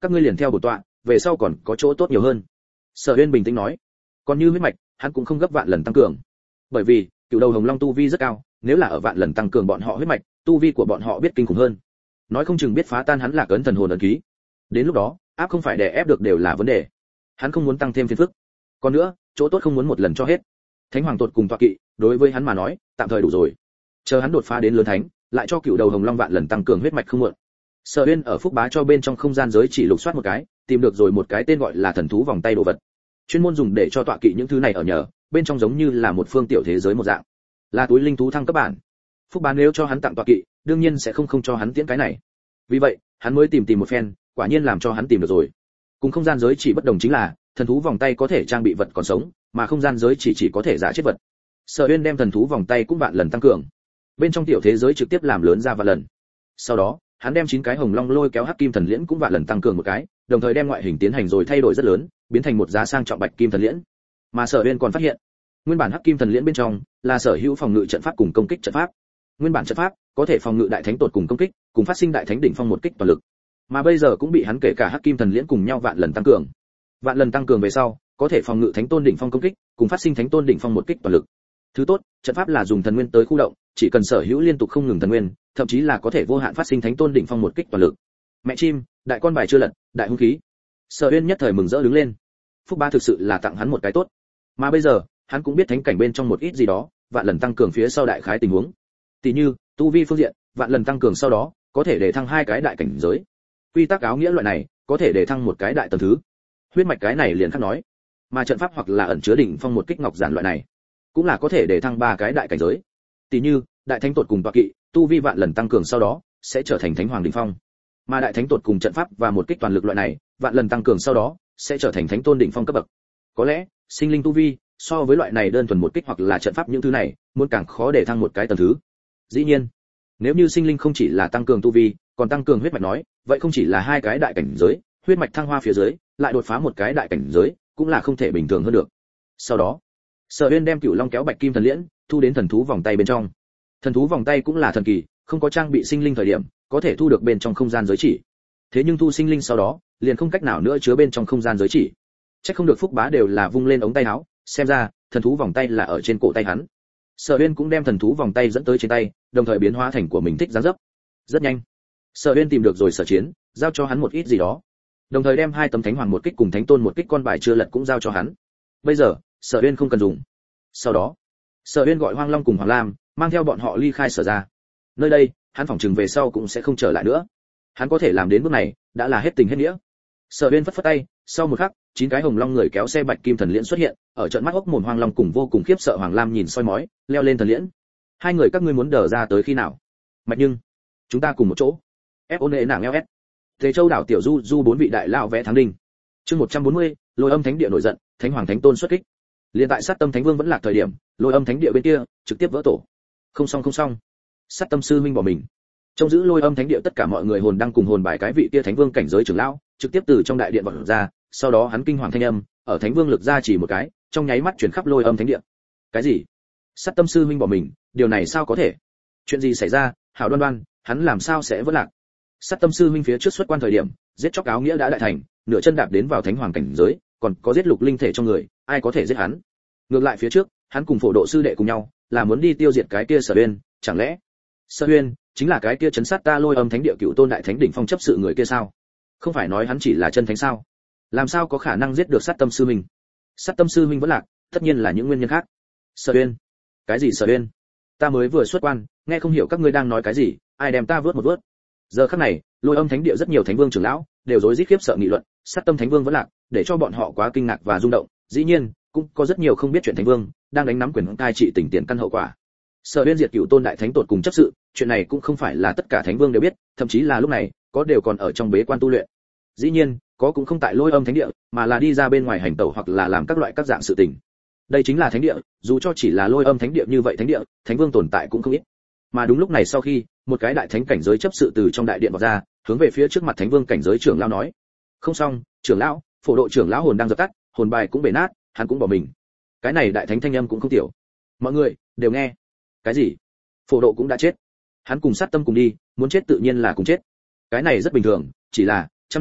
các ngươi liền theo bổn tọa, về sau còn có chỗ tốt nhiều hơn. Sở Uyên bình tĩnh nói. Còn như huyết mạch, hắn cũng không gấp vạn lần tăng cường, bởi vì cựu đầu hồng long tu vi rất cao, nếu là ở vạn lần tăng cường bọn họ huyết mạch, tu vi của bọn họ biết kinh khủng hơn, nói không chừng biết phá tan hắn Lạc Ấn thần hồn ấn ký. Đến lúc đó, áp không phải đè ép được đều là vấn đề. Hắn không muốn tăng thêm phiền phức. Còn nữa, chỗ tốt không muốn một lần cho hết. Thánh hoàng tột cùng tọa kỵ, đối với hắn mà nói, tạm thời đủ rồi. Chờ hắn đột phá đến lớn thánh, lại cho cựu đầu hồng long vạn lần tăng cường huyết mạch không muộn. Sở Uyên ở Phúc Bá cho bên trong không gian giới chỉ lục soát một cái, tìm được rồi một cái tên gọi là thần thú vòng tay đồ vật. Chuyên môn dùng để cho tọa kỵ những thứ này ở nhờ, bên trong giống như là một phương tiểu thế giới một dạng. Là túi linh thú thăng cấp bản. Phúc Bá nếu cho hắn tặng tọa kỵ, đương nhiên sẽ không không cho hắn tiễn cái này. Vì vậy, hắn mới tìm tìm một phen, quả nhiên làm cho hắn tìm được rồi. Cùng không gian giới chỉ bất đồng chính là, thần thú vòng tay có thể trang bị vật còn sống, mà không gian giới chỉ chỉ có thể giả chết vật. Sở Uyên đem thần thú vòng tay cũng vạn lần tăng cường. Bên trong tiểu thế giới trực tiếp làm lớn ra vạn lần. Sau đó, hắn đem chín cái hồng long lôi kéo hắc kim thần liễn cũng vạn lần tăng cường một cái, đồng thời đem ngoại hình tiến hành rồi thay đổi rất lớn, biến thành một giá sang trọng bạch kim thần liễn. Mà Sở Uyên còn phát hiện, nguyên bản hắc kim thần liễn bên trong là sở hữu phòng ngự trận pháp cùng công kích trận pháp. Nguyên bản trận pháp có thể phòng ngự đại thánh tột cùng công kích, cùng phát sinh đại thánh đỉnh phong một kích toàn lực. Mà bây giờ cũng bị hắn kể cả hắc kim thần liễn cùng nhau vạn lần tăng cường. Vạn lần tăng cường về sau, có thể phòng ngự thánh tôn đỉnh phong công kích, cùng phát sinh thánh tôn đỉnh phong một kích toàn lực. Thứ tốt, trận pháp là dùng thần nguyên tới khu động, chỉ cần sở hữu liên tục không ngừng thần nguyên, thậm chí là có thể vô hạn phát sinh thánh tôn đỉnh phong một kích toàn lực. Mẹ chim, đại con bài chưa lật, đại hung khí. Sở Uyên nhất thời mừng rỡ đứng lên. Phúc Ba thực sự là tặng hắn một cái tốt. Mà bây giờ, hắn cũng biết thánh cảnh bên trong một ít gì đó, vạn lần tăng cường phía sau đại khái tình huống. Tỷ như, tu vi phương diện, vạn lần tăng cường sau đó, có thể để thăng hai cái đại cảnh giới. Quy tắc áo nghĩa loại này, có thể để thăng một cái đại tầng thứ. Huyết mạch cái này liền khác nói. Mà trận pháp hoặc là ẩn chứa đỉnh phong một kích ngọc giản loại này, cũng là có thể để thăng ba cái đại cảnh giới. Tỷ như, đại thánh tột cùng tọa kỵ, tu vi vạn lần tăng cường sau đó, sẽ trở thành thánh hoàng đỉnh phong. Mà đại thánh tột cùng trận pháp và một kích toàn lực loại này, vạn lần tăng cường sau đó, sẽ trở thành thánh tôn đỉnh phong cấp bậc. Có lẽ, sinh linh tu vi, so với loại này đơn thuần một kích hoặc là trận pháp những thứ này, muốn càng khó để thăng một cái tầng thứ. Dĩ nhiên, nếu như sinh linh không chỉ là tăng cường tu vi, còn tăng cường huyết mạch nói, vậy không chỉ là hai cái đại cảnh giới, huyết mạch thăng hoa phía dưới, lại đột phá một cái đại cảnh giới, cũng là không thể bình thường hơn được. Sau đó, Sở Uyên đem Cửu Long kéo bạch kim thần liễn, thu đến thần thú vòng tay bên trong. Thần thú vòng tay cũng là thần kỳ, không có trang bị sinh linh thời điểm, có thể thu được bên trong không gian giới chỉ. Thế nhưng thu sinh linh sau đó, liền không cách nào nữa chứa bên trong không gian giới chỉ. Chắc không được Phúc Bá đều là vung lên ống tay áo, xem ra, thần thú vòng tay là ở trên cổ tay hắn. Sở Uyên cũng đem thần thú vòng tay dẫn tới trên tay, đồng thời biến hóa thành của mình thích dáng dấp. Rất nhanh, Sở Uyên tìm được rồi Sở Chiến, giao cho hắn một ít gì đó. Đồng thời đem hai tấm thánh hoàng một kích cùng thánh tôn một kích con bài chưa lật cũng giao cho hắn. Bây giờ, Sở Uyên không cần dùng. Sau đó, Sở Uyên gọi Hoang Long cùng Hoàng Lam, mang theo bọn họ ly khai Sở gia. Nơi đây, hắn phỏng chừng về sau cũng sẽ không trở lại nữa. Hắn có thể làm đến bước này, đã là hết tình hết nghĩa. Sở Uyên phất phất tay, sau một khắc, chín cái hồng long người kéo xe bạch kim thần liễn xuất hiện, ở trận mắt ốc mồm Hoang Long cùng vô cùng khiếp sợ Hoàng Lam nhìn soi mói, leo lên thần liễn. Hai người các ngươi muốn đờ ra tới khi nào? Mạch Nhưng, chúng ta cùng một chỗ. ép ôn nàng eo ét. Thế Châu đảo tiểu du du bốn vị đại lão vẽ thắng đinh. Chương một trăm bốn mươi, Lôi Âm Thánh Địa nổi giận, Thánh Hoàng Thánh Tôn xuất kích. Liên tại Sát Tâm Thánh Vương vẫn lạc thời điểm, Lôi Âm Thánh Địa bên kia trực tiếp vỡ tổ. Không xong không xong. Sát Tâm sư huynh bỏ mình. Trong giữ Lôi Âm Thánh Địa tất cả mọi người hồn đang cùng hồn bài cái vị kia Thánh Vương cảnh giới trưởng lão, trực tiếp từ trong đại điện vọt ra, sau đó hắn kinh hoàng thanh âm, ở Thánh Vương lực ra chỉ một cái, trong nháy mắt truyền khắp Lôi Âm Thánh Địa. Cái gì? Sát Tâm sư huynh bỏ mình, điều này sao có thể? Chuyện gì xảy ra? Hảo Đoan Đoan, hắn làm sao sẽ vỡ lạc? Sát Tâm sư huynh phía trước xuất quan thời điểm, giết chóc áo nghĩa đã đại thành, nửa chân đạp đến vào thánh hoàng cảnh giới, còn có giết lục linh thể trong người, ai có thể giết hắn? Ngược lại phía trước, hắn cùng phổ độ sư đệ cùng nhau, là muốn đi tiêu diệt cái kia Sở Uyên, chẳng lẽ Sở Uyên chính là cái kia chấn sát ta Lôi Âm Thánh Địa cựu tôn đại thánh đỉnh phong chấp sự người kia sao? Không phải nói hắn chỉ là chân thánh sao? Làm sao có khả năng giết được Sát Tâm sư huynh? Sát Tâm sư huynh vẫn lạc, tất nhiên là những nguyên nhân khác. Sở Uyên? Cái gì Sở Uyên? Ta mới vừa xuất quan, nghe không hiểu các ngươi đang nói cái gì, ai đem ta vớt một vớt. Giờ khắc này, Lôi Âm Thánh Địa rất nhiều thánh vương trưởng lão đều rối rít khiếp sợ nghị luận, Sát Tâm Thánh Vương vẫn lạc, để cho bọn họ quá kinh ngạc và rung động. Dĩ nhiên, cũng có rất nhiều không biết chuyện thánh vương đang đánh nắm quyền cai trị tình tiền căn hậu quả. Sở Uyên diệt cựu tôn đại thánh tột cùng chấp sự, chuyện này cũng không phải là tất cả thánh vương đều biết, thậm chí là lúc này, có đều còn ở trong bế quan tu luyện. Dĩ nhiên, có cũng không tại Lôi Âm Thánh Địa, mà là đi ra bên ngoài hành tẩu hoặc là làm các loại các dạng sự tình. Đây chính là thánh địa, dù cho chỉ là Lôi Âm Thánh Địa như vậy thánh địa, thánh vương tồn tại cũng không ít. Mà đúng lúc này sau khi, một cái đại thánh cảnh giới chấp sự từ trong đại điện vọt ra, hướng về phía trước mặt thánh vương cảnh giới trưởng lão nói: "Không xong, trưởng lão, phổ độ trưởng lão hồn đang dập tắt, hồn bài cũng bể nát, hắn cũng bỏ mình." Cái này đại thánh thanh âm cũng không tiểu. Mọi người đều nghe. Cái gì? Phổ độ cũng đã chết? Hắn cùng Sát Tâm cùng đi, muốn chết tự nhiên là cùng chết. Cái này rất bình thường, chỉ là trăm năm,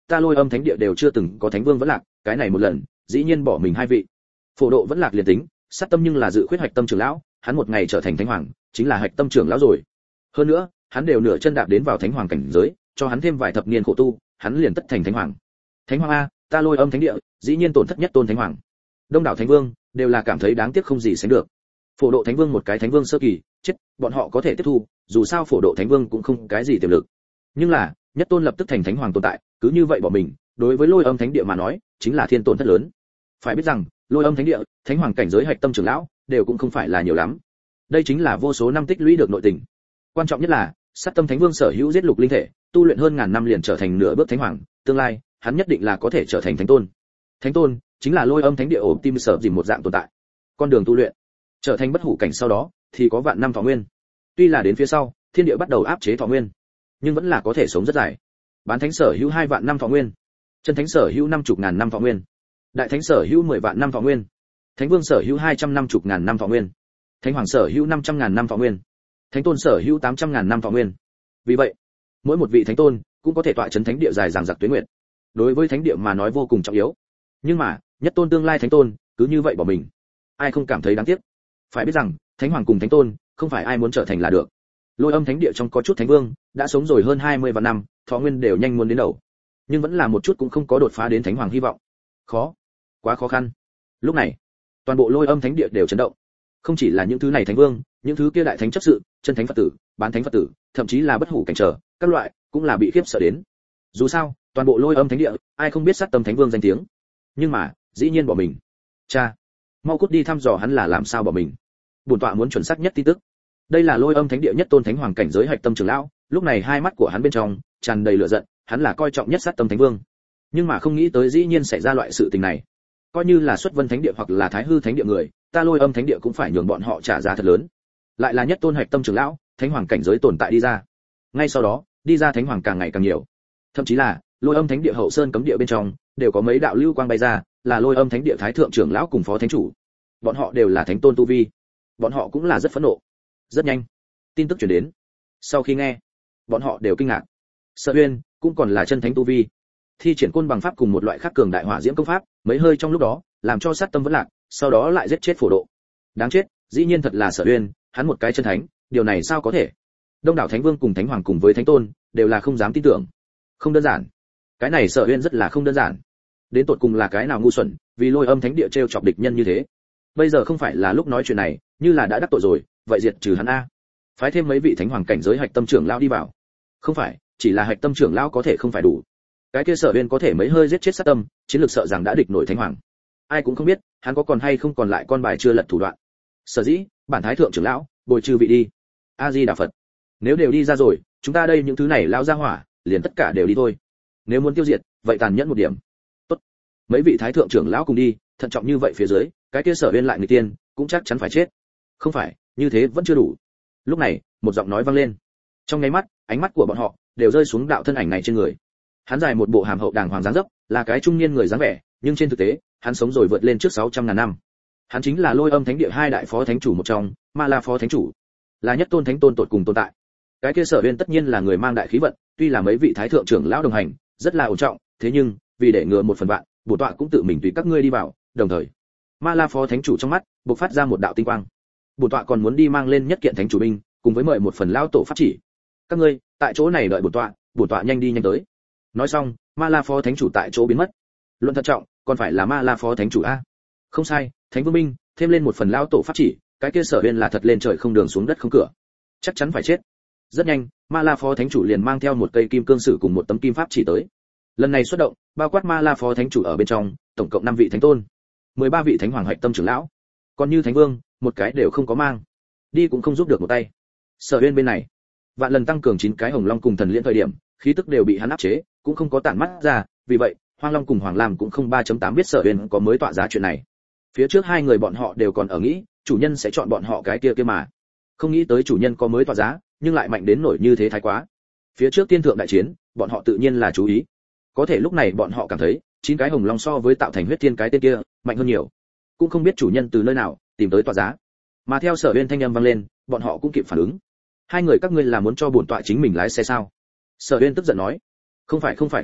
ta Lôi Âm Thánh Địa đều chưa từng có thánh vương vẫn lạc, cái này một lần, dĩ nhiên bỏ mình hai vị. Phổ Độ vẫn lạc liền tính, Sát Tâm nhưng là dự khuyết Hạch Tâm trưởng lão, hắn một ngày trở thành thánh hoàng, chính là Hạch Tâm trưởng lão rồi. Hơn nữa, hắn đều nửa chân đạp đến vào thánh hoàng cảnh giới, cho hắn thêm vài thập niên khổ tu, hắn liền tất thành thánh hoàng. Thánh hoàng a, ta Lôi Âm Thánh Địa, dĩ nhiên tổn thất nhất tôn thánh hoàng. Đông đảo thánh vương đều là cảm thấy đáng tiếc không gì sánh được. Phổ Độ thánh vương một cái thánh vương sơ kỳ, chết, bọn họ có thể tiếp thu, dù sao Phổ Độ thánh vương cũng không cái gì tiềm lực. Nhưng là, nhất tôn lập tức thành thánh hoàng tồn tại, cứ như vậy bỏ mình, đối với Lôi Âm Thánh Địa mà nói, chính là thiên tổn thất lớn. Phải biết rằng, Lôi Âm Thánh Địa, thánh hoàng cảnh giới Hạch Tâm trưởng lão, đều cũng không phải là nhiều lắm. Đây chính là vô số năm tích lũy được nội tình. Quan trọng nhất là, Sát Tâm Thánh Vương sở hữu giết lục linh thể, tu luyện hơn ngàn năm liền trở thành nửa bước thánh hoàng, tương lai, hắn nhất định là có thể trở thành thánh tôn. Thánh tôn chính là Lôi Âm Thánh Địa ổm tim sở dìm một dạng tồn tại. Con đường tu luyện, trở thành bất hủ cảnh sau đó, thì có vạn năm thọ nguyên. Tuy là đến phía sau, thiên địa bắt đầu áp chế thọ nguyên, nhưng vẫn là có thể sống rất dài. Bán thánh sở hữu hai vạn năm thọ nguyên, chân thánh sở hữu năm chục ngàn năm thọ nguyên, đại thánh sở hữu mười vạn năm thọ nguyên, thánh vương sở hữu hai trăm năm chục ngàn năm thọ nguyên, thánh hoàng sở hữu năm trăm ngàn năm thọ nguyên, thánh tôn sở hữu tám trăm ngàn năm thọ nguyên. Vì vậy, mỗi một vị thánh tôn cũng có thể tọa chấn thánh địa dài dằng dặc tuế nguyệt. Đối với thánh địa mà nói vô cùng trọng yếu. Nhưng mà, nhất tôn tương lai thánh tôn, cứ như vậy bỏ mình. Ai không cảm thấy đáng tiếc? Phải biết rằng, thánh hoàng cùng thánh tôn, không phải ai muốn trở thành là được. Lôi Âm Thánh Địa trong có chút thánh vương, đã sống rồi hơn hai mươi vạn năm, thọ nguyên đều nhanh muốn đến đầu. Nhưng vẫn là một chút cũng không có đột phá đến thánh hoàng hy vọng. Khó, quá khó khăn. Lúc này, toàn bộ Lôi Âm Thánh Địa đều chấn động. Không chỉ là những thứ này thánh vương, những thứ kia đại thánh chấp sự, chân thánh Phật tử, bán thánh Phật tử, thậm chí là bất hủ cảnh trở, các loại, cũng là bị khiếp sợ đến. Dù sao, toàn bộ Lôi Âm Thánh Địa, ai không biết Sát Tâm Thánh Vương danh tiếng. Nhưng mà, dĩ nhiên bỏ mình. Cha, mau cút đi thăm dò hắn là làm sao bỏ mình. Bổn tọa muốn chuẩn xác nhất tin tức. Đây là Lôi Âm Thánh Địa nhất tôn thánh hoàng cảnh giới Hạch Tâm trưởng lão, lúc này hai mắt của hắn bên trong tràn đầy lửa giận, hắn là coi trọng nhất Sát Tâm Thánh Vương, nhưng mà không nghĩ tới dĩ nhiên xảy ra loại sự tình này. Coi như là Xuất Vân Thánh Địa hoặc là Thái Hư Thánh Địa người, ta Lôi Âm Thánh Địa cũng phải nhường bọn họ trả giá thật lớn. Lại là nhất tôn Hạch Tâm trưởng lão, thánh hoàng cảnh giới tồn tại đi ra. Ngay sau đó, đi ra thánh hoàng càng ngày càng nhiều. Thậm chí là Lôi Âm Thánh Địa hậu sơn cấm địa bên trong, đều có mấy đạo lưu quang bay ra, là Lôi Âm Thánh Địa thái thượng trưởng lão cùng phó thánh chủ. Bọn họ đều là thánh tôn tu vi. Bọn họ cũng là rất phẫn nộ. Rất nhanh, tin tức truyền đến. Sau khi nghe, bọn họ đều kinh ngạc. Sở Uyên cũng còn là chân thánh tu vi, thi triển côn bằng pháp cùng một loại khác cường đại hỏa diễm công pháp, mấy hơi trong lúc đó, làm cho Sát Tâm vẫn lạc, sau đó lại giết chết Phổ Độ. Đáng chết, dĩ nhiên thật là Sở Uyên, hắn một cái chân thánh, điều này sao có thể? Đông đảo thánh vương cùng thánh hoàng cùng với thánh tôn, đều là không dám tin tưởng. Không đơn giản. Cái này Sở Uyên rất là không đơn giản. Đến tột cùng là cái nào ngu xuẩn, vì Lôi Âm Thánh Địa trêu chọc địch nhân như thế. Bây giờ không phải là lúc nói chuyện này, như là đã đắc tội rồi, vậy diệt trừ hắn a. Phái thêm mấy vị thánh hoàng cảnh giới Hạch Tâm trưởng lão đi vào. Không phải, chỉ là Hạch Tâm trưởng lão có thể không phải đủ. Cái kia Sở Uyên có thể mấy hơi giết chết Sát Tâm, chiến lược sợ rằng đã địch nổi thánh hoàng. Ai cũng không biết, hắn có còn hay không còn lại con bài chưa lật thủ đoạn. Sở dĩ, bản thái thượng trưởng lão, bồi trừ vị đi. A Di Đà Phật. Nếu đều đi ra rồi, chúng ta đây những thứ này lao ra hỏa, liền tất cả đều đi thôi. Nếu muốn tiêu diệt, vậy tàn nhẫn một điểm. Tốt. Mấy vị thái thượng trưởng lão cùng đi, thận trọng như vậy phía dưới, cái kia Sở Uyên lại người tiên, cũng chắc chắn phải chết. Không phải, như thế vẫn chưa đủ. Lúc này, một giọng nói vang lên. Trong nháy mắt, ánh mắt của bọn họ đều rơi xuống đạo thân ảnh này trên người. Hắn dài một bộ hàm hậu đàng hoàng dáng dấp, là cái trung niên người dáng vẻ, nhưng trên thực tế, hắn sống rồi vượt lên trước sáu trăm ngàn năm. Hắn chính là Lôi Âm Thánh Địa hai đại phó thánh chủ một trong, Ma La phó thánh chủ, là nhất tôn thánh tôn tột cùng tồn tại. Cái kia Sở Uyên tất nhiên là người mang đại khí vận, tuy là mấy vị thái thượng trưởng lão đồng hành, rất là ổn trọng, thế nhưng, vì để ngừa một phần vạn, bổn tọa cũng tự mình tùy các ngươi đi vào, đồng thời, Ma La phó thánh chủ trong mắt bộc phát ra một đạo tinh quang. Bổn tọa còn muốn đi mang lên nhất kiện thánh chủ binh, cùng với mời một phần lão tổ pháp chỉ. Các ngươi, tại chỗ này đợi bổn tọa, bổn tọa nhanh đi nhanh tới. Nói xong, Ma La phó thánh chủ tại chỗ biến mất. Luận thận trọng, còn phải là Ma La phó thánh chủ a. Không sai, thánh vương binh, thêm lên một phần lão tổ pháp chỉ, cái kia Sở Uyên là thật lên trời không đường xuống đất không cửa, chắc chắn phải chết. Rất nhanh, Ma La phó thánh chủ liền mang theo một cây kim cương sử cùng một tấm kim pháp chỉ tới. Lần này xuất động, bao quát Ma La phó thánh chủ ở bên trong, tổng cộng năm vị thánh tôn, mười ba vị thánh hoàng Hạch Tâm trưởng lão, còn như thánh vương, một cái đều không có mang, đi cũng không giúp được một tay. Sở Uyên bên này, vạn lần tăng cường chín cái hồng long cùng thần liên thời điểm, khí tức đều bị hắn áp chế, cũng không có tản mắt ra, vì vậy, Hoang Long cùng Hoàng Lam cũng không ba chấm tám biết Sở Uyên có mới tọa giá chuyện này. Phía trước hai người bọn họ đều còn ở nghĩ, chủ nhân sẽ chọn bọn họ cái kia kia mà. Không nghĩ tới chủ nhân có mới tọa giá, nhưng lại mạnh đến nổi như thế thái quá. Phía trước tiên thượng đại chiến, bọn họ tự nhiên là chú ý. Có thể lúc này bọn họ cảm thấy, chín cái hồng long so với tạo thành huyết thiên cái tên kia, mạnh hơn nhiều. Cũng không biết chủ nhân từ nơi nào tìm tới tọa giá. Mà theo Sở Uyên thanh âm vang lên, bọn họ cũng kịp phản ứng. Hai người các ngươi là muốn cho bổn tọa chính mình lái xe sao? Sở Uyên tức giận nói. Không phải không phải không phải,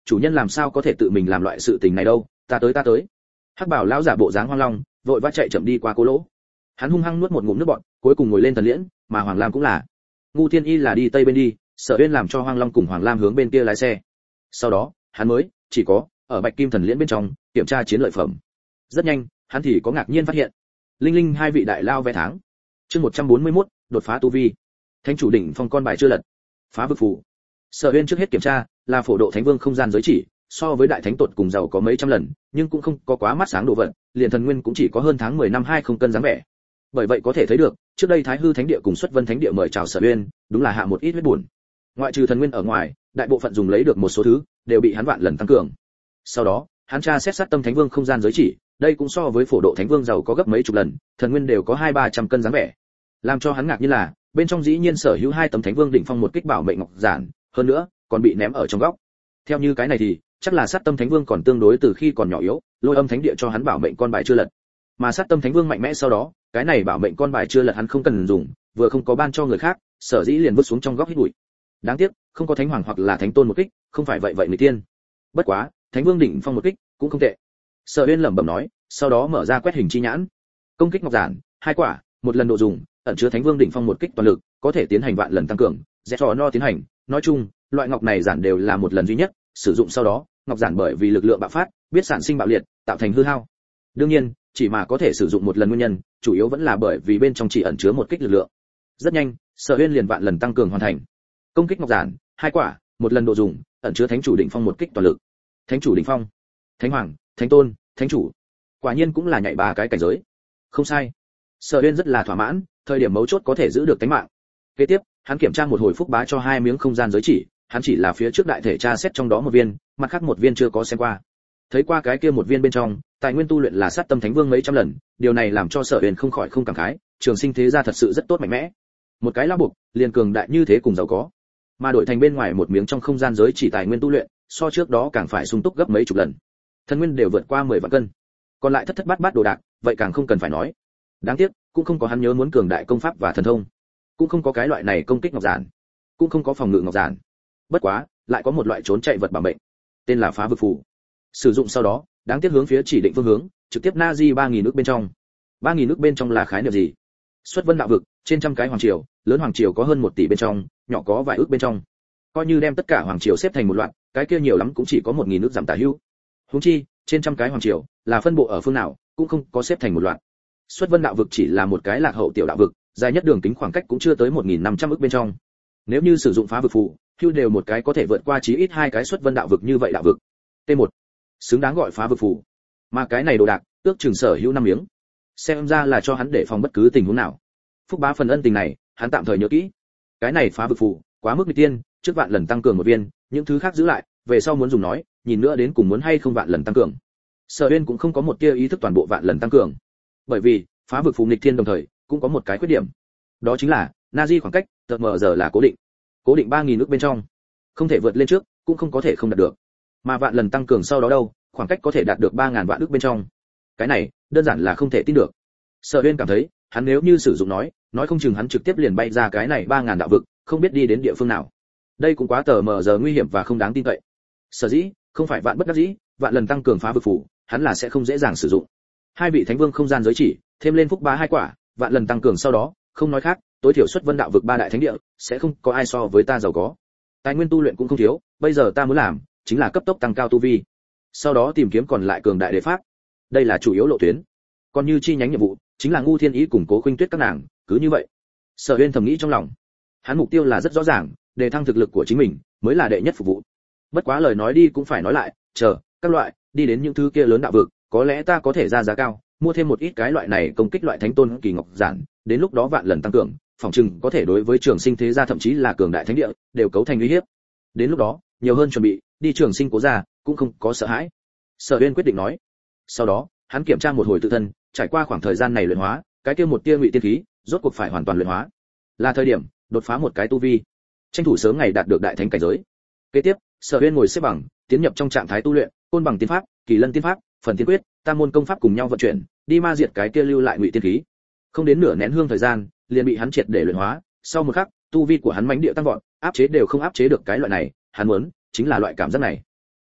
chủ nhân làm sao có thể tự mình làm loại sự tình này đâu, ta tới ta tới. Hắc Bảo lão giả bộ dáng hoang long, vội vã chạy chậm đi qua cô lỗ. Hắn hung hăng nuốt một ngụm nước bọt, cuối cùng ngồi lên thần liễn, mà Hoàng Lam cũng là. Ngu Thiên Y là đi tây bên đi, Sở Uyên làm cho Hoang Long cùng Hoàng Lam hướng bên kia lái xe. Sau đó, hắn mới chỉ có ở Bạch Kim Thần Liễn bên trong kiểm tra chiến lợi phẩm. Rất nhanh, hắn thì có ngạc nhiên phát hiện, linh linh hai vị đại lao vé tháng. Chương một trăm bốn mươi mốt, đột phá tu vi. Thánh chủ đỉnh phong con bài chưa lật. Phá vực phù. Sở Uyên trước hết kiểm tra, là phổ độ thánh vương không gian giới chỉ, so với đại thánh tột cùng giàu có mấy trăm lần, nhưng cũng không có quá mắt sáng đồ vật, liền thần nguyên cũng chỉ có hơn tháng mười năm hai không cân dáng vẻ. Bởi vậy có thể thấy được, trước đây Thái Hư Thánh Địa cùng Xuất Vân Thánh Địa mời chào Sở Uyên, đúng là hạ một ít huyết buồn. Ngoại trừ thần nguyên ở ngoài, đại bộ phận dùng lấy được một số thứ, đều bị hắn vạn lần tăng cường. Sau đó, hắn tra xét sát tâm thánh vương không gian giới chỉ, đây cũng so với phổ độ thánh vương giàu có gấp mấy chục lần, thần nguyên đều có hai ba trăm cân dáng vẻ. Làm cho hắn ngạc như là, bên trong dĩ nhiên sở hữu hai tấm thánh vương đỉnh phong một kích bảo mệnh ngọc giản, hơn nữa, còn bị ném ở trong góc. Theo như cái này thì, chắc là sát tâm thánh vương còn tương đối từ khi còn nhỏ yếu, lôi âm thánh địa cho hắn bảo mệnh con bài chưa lật. Mà sát tâm thánh vương mạnh mẽ sau đó, cái này bảo mệnh con bài chưa lật hắn không cần dùng, vừa không có ban cho người khác, sở dĩ liền vứt xuống trong góc hít bụi. Đáng tiếc, không có thánh hoàng hoặc là thánh tôn một kích, không phải vậy vậy người tiên. Bất quá, thánh vương đỉnh phong một kích, cũng không tệ. Sở Uyên lẩm bẩm nói, sau đó mở ra quét hình chi nhãn. Công kích ngọc giản, hai quả, một lần độ dùng, ẩn chứa thánh vương đỉnh phong một kích toàn lực, có thể tiến hành vạn lần tăng cường, dẹp trò no tiến hành. Nói chung, loại ngọc này giản đều là một lần duy nhất, sử dụng sau đó, ngọc giản bởi vì lực lượng bạo phát, biết sản sinh bạo liệt, tạo thành hư hao. Đương nhiên, chỉ mà có thể sử dụng một lần nguyên nhân, chủ yếu vẫn là bởi vì bên trong chỉ ẩn chứa một kích lực lượng. Rất nhanh, Sở Uyên liền vạn lần tăng cường hoàn thành. Công kích ngọc giản, hai quả, một lần độ dùng, ẩn chứa thánh chủ đỉnh phong một kích toàn lực. Thánh chủ đỉnh phong, thánh hoàng, thánh tôn, thánh chủ. Quả nhiên cũng là nhảy ba cái cảnh giới. Không sai. Sở Uyên rất là thỏa mãn, thời điểm mấu chốt có thể giữ được tính mạng. Kế tiếp, hắn kiểm tra một hồi phúc bá cho hai miếng không gian giới chỉ, hắn chỉ là phía trước đại thể tra xét trong đó một viên, mặt khác một viên chưa có xem qua. Thấy qua cái kia một viên bên trong, tài nguyên tu luyện là sát tâm thánh vương mấy trăm lần, điều này làm cho Sở Uyên không khỏi không cảm khái, trường sinh thế gia thật sự rất tốt mạnh mẽ. Một cái lao buộc, liền cường đại như thế cùng giàu có. Mà đổi thành bên ngoài một miếng trong không gian giới chỉ tài nguyên tu luyện, so trước đó càng phải sung túc gấp mấy chục lần. Thần nguyên đều vượt qua mười vạn cân. Còn lại thất thất bát bát đồ đạc, vậy càng không cần phải nói. Đáng tiếc, cũng không có hắn nhớ muốn cường đại công pháp và thần thông, cũng không có cái loại này công kích ngọc giản, cũng không có phòng ngự ngọc giản. Bất quá, lại có một loại trốn chạy vật bảo mệnh, tên là phá vực phù. Sử dụng sau đó, đáng tiếc hướng phía chỉ định phương hướng, trực tiếp na di ba nghìn nước bên trong. ba nghìn nước bên trong là khái niệm gì? Xuất Vân đạo vực, trên trăm cái hoàng triều, lớn hoàng triều có hơn một tỷ bên trong, nhỏ có vài ước bên trong. Coi như đem tất cả hoàng triều xếp thành một loạt, cái kia nhiều lắm cũng chỉ có một nghìn nước giảm tả hữu. Huống chi, trên trăm cái hoàng triều, là phân bộ ở phương nào, cũng không có xếp thành một loạt. Xuất Vân đạo vực chỉ là một cái lạc hậu tiểu đạo vực, dài nhất đường kính khoảng cách cũng chưa tới một nghìn năm trăm ức bên trong. Nếu như sử dụng phá vực phù, hưu đều một cái có thể vượt qua chí ít hai cái Xuất Vân đạo vực như vậy đạo vực. T một, xứng đáng gọi phá vực phù. Mà cái này đồ đạc, ước chừng sở hữu năm miếng. Xem ra là cho hắn để phòng bất cứ tình huống nào. Phúc bá phần ân tình này, hắn tạm thời nhớ kỹ. Cái này phá vực phù, quá mức nghịch tiên, trước vạn lần tăng cường một viên, những thứ khác giữ lại, về sau muốn dùng nói, nhìn nữa đến cùng muốn hay không vạn lần tăng cường. Sở Uyên cũng không có một tia ý thức toàn bộ vạn lần tăng cường. Bởi vì, phá vực phù nghịch thiên đồng thời, cũng có một cái khuyết điểm. Đó chính là, Nazi khoảng cách, tờ mờ giờ là cố định. Cố định ba nghìn nước bên trong. Không thể vượt lên trước, cũng không có thể không đạt được. Mà vạn lần tăng cường sau đó đâu, khoảng cách có thể đạt được ba nghìn vạn nước bên trong. Cái này, đơn giản là không thể tin được. Sở Uyên cảm thấy, hắn nếu như sử dụng nói, nói không chừng hắn trực tiếp liền bay ra cái này ba nghìn đạo vực, không biết đi đến địa phương nào. Đây cũng quá tờ mờ giờ nguy hiểm và không đáng tin cậy. Sở dĩ, không phải vạn bất đắc dĩ, vạn lần tăng cường phá vực phù, hắn là sẽ không dễ dàng sử dụng. Hai vị thánh vương không gian giới chỉ, thêm lên phúc bá hai quả, vạn lần tăng cường sau đó, không nói khác, tối thiểu Xuất Vân đạo vực ba đại thánh địa, sẽ không có ai so với ta giàu có. Tài nguyên tu luyện cũng không thiếu, bây giờ ta muốn làm, chính là cấp tốc tăng cao tu vi. Sau đó tìm kiếm còn lại cường đại đế pháp. Đây là chủ yếu lộ tuyến. Còn như chi nhánh nhiệm vụ, chính là Ngu Thiên Ý cùng Cố Khuynh Tuyết các nàng, cứ như vậy. Sở Uyên thầm nghĩ trong lòng. Hắn mục tiêu là rất rõ ràng, đề thăng thực lực của chính mình, mới là đệ nhất phục vụ. Bất quá lời nói đi cũng phải nói lại, chờ, các loại, đi đến những thứ kia lớn đạo vực, có lẽ ta có thể ra giá cao, mua thêm một ít cái loại này công kích loại thánh tôn kỳ ngọc giản, đến lúc đó vạn lần tăng cường, phòng trừng có thể đối với trường sinh thế gia thậm chí là cường đại thánh địa, đều cấu thành uy hiếp. Đến lúc đó, nhiều hơn chuẩn bị, đi trường sinh cố gia, cũng không có sợ hãi. Sở Uyên quyết định nói. Sau đó, hắn kiểm tra một hồi tự thân, trải qua khoảng thời gian này luyện hóa, cái kia một tia ngụy tiên khí, rốt cuộc phải hoàn toàn luyện hóa. Là thời điểm đột phá một cái tu vi, tranh thủ sớm ngày đạt được đại thánh cảnh giới. Kế tiếp, Sở Uyên ngồi xếp bằng, tiến nhập trong trạng thái tu luyện, côn bằng tiên pháp, kỳ lân tiên pháp, phần tiên quyết, tam môn công pháp cùng nhau vận chuyển, đi ma diệt cái kia lưu lại ngụy tiên khí. Không đến nửa nén hương thời gian, liền bị hắn triệt để luyện hóa. Sau một khắc, tu vi của hắn mãnh địa tăng vọt, áp chế đều không áp chế được cái loại này, hắn muốn chính là loại cảm giác này.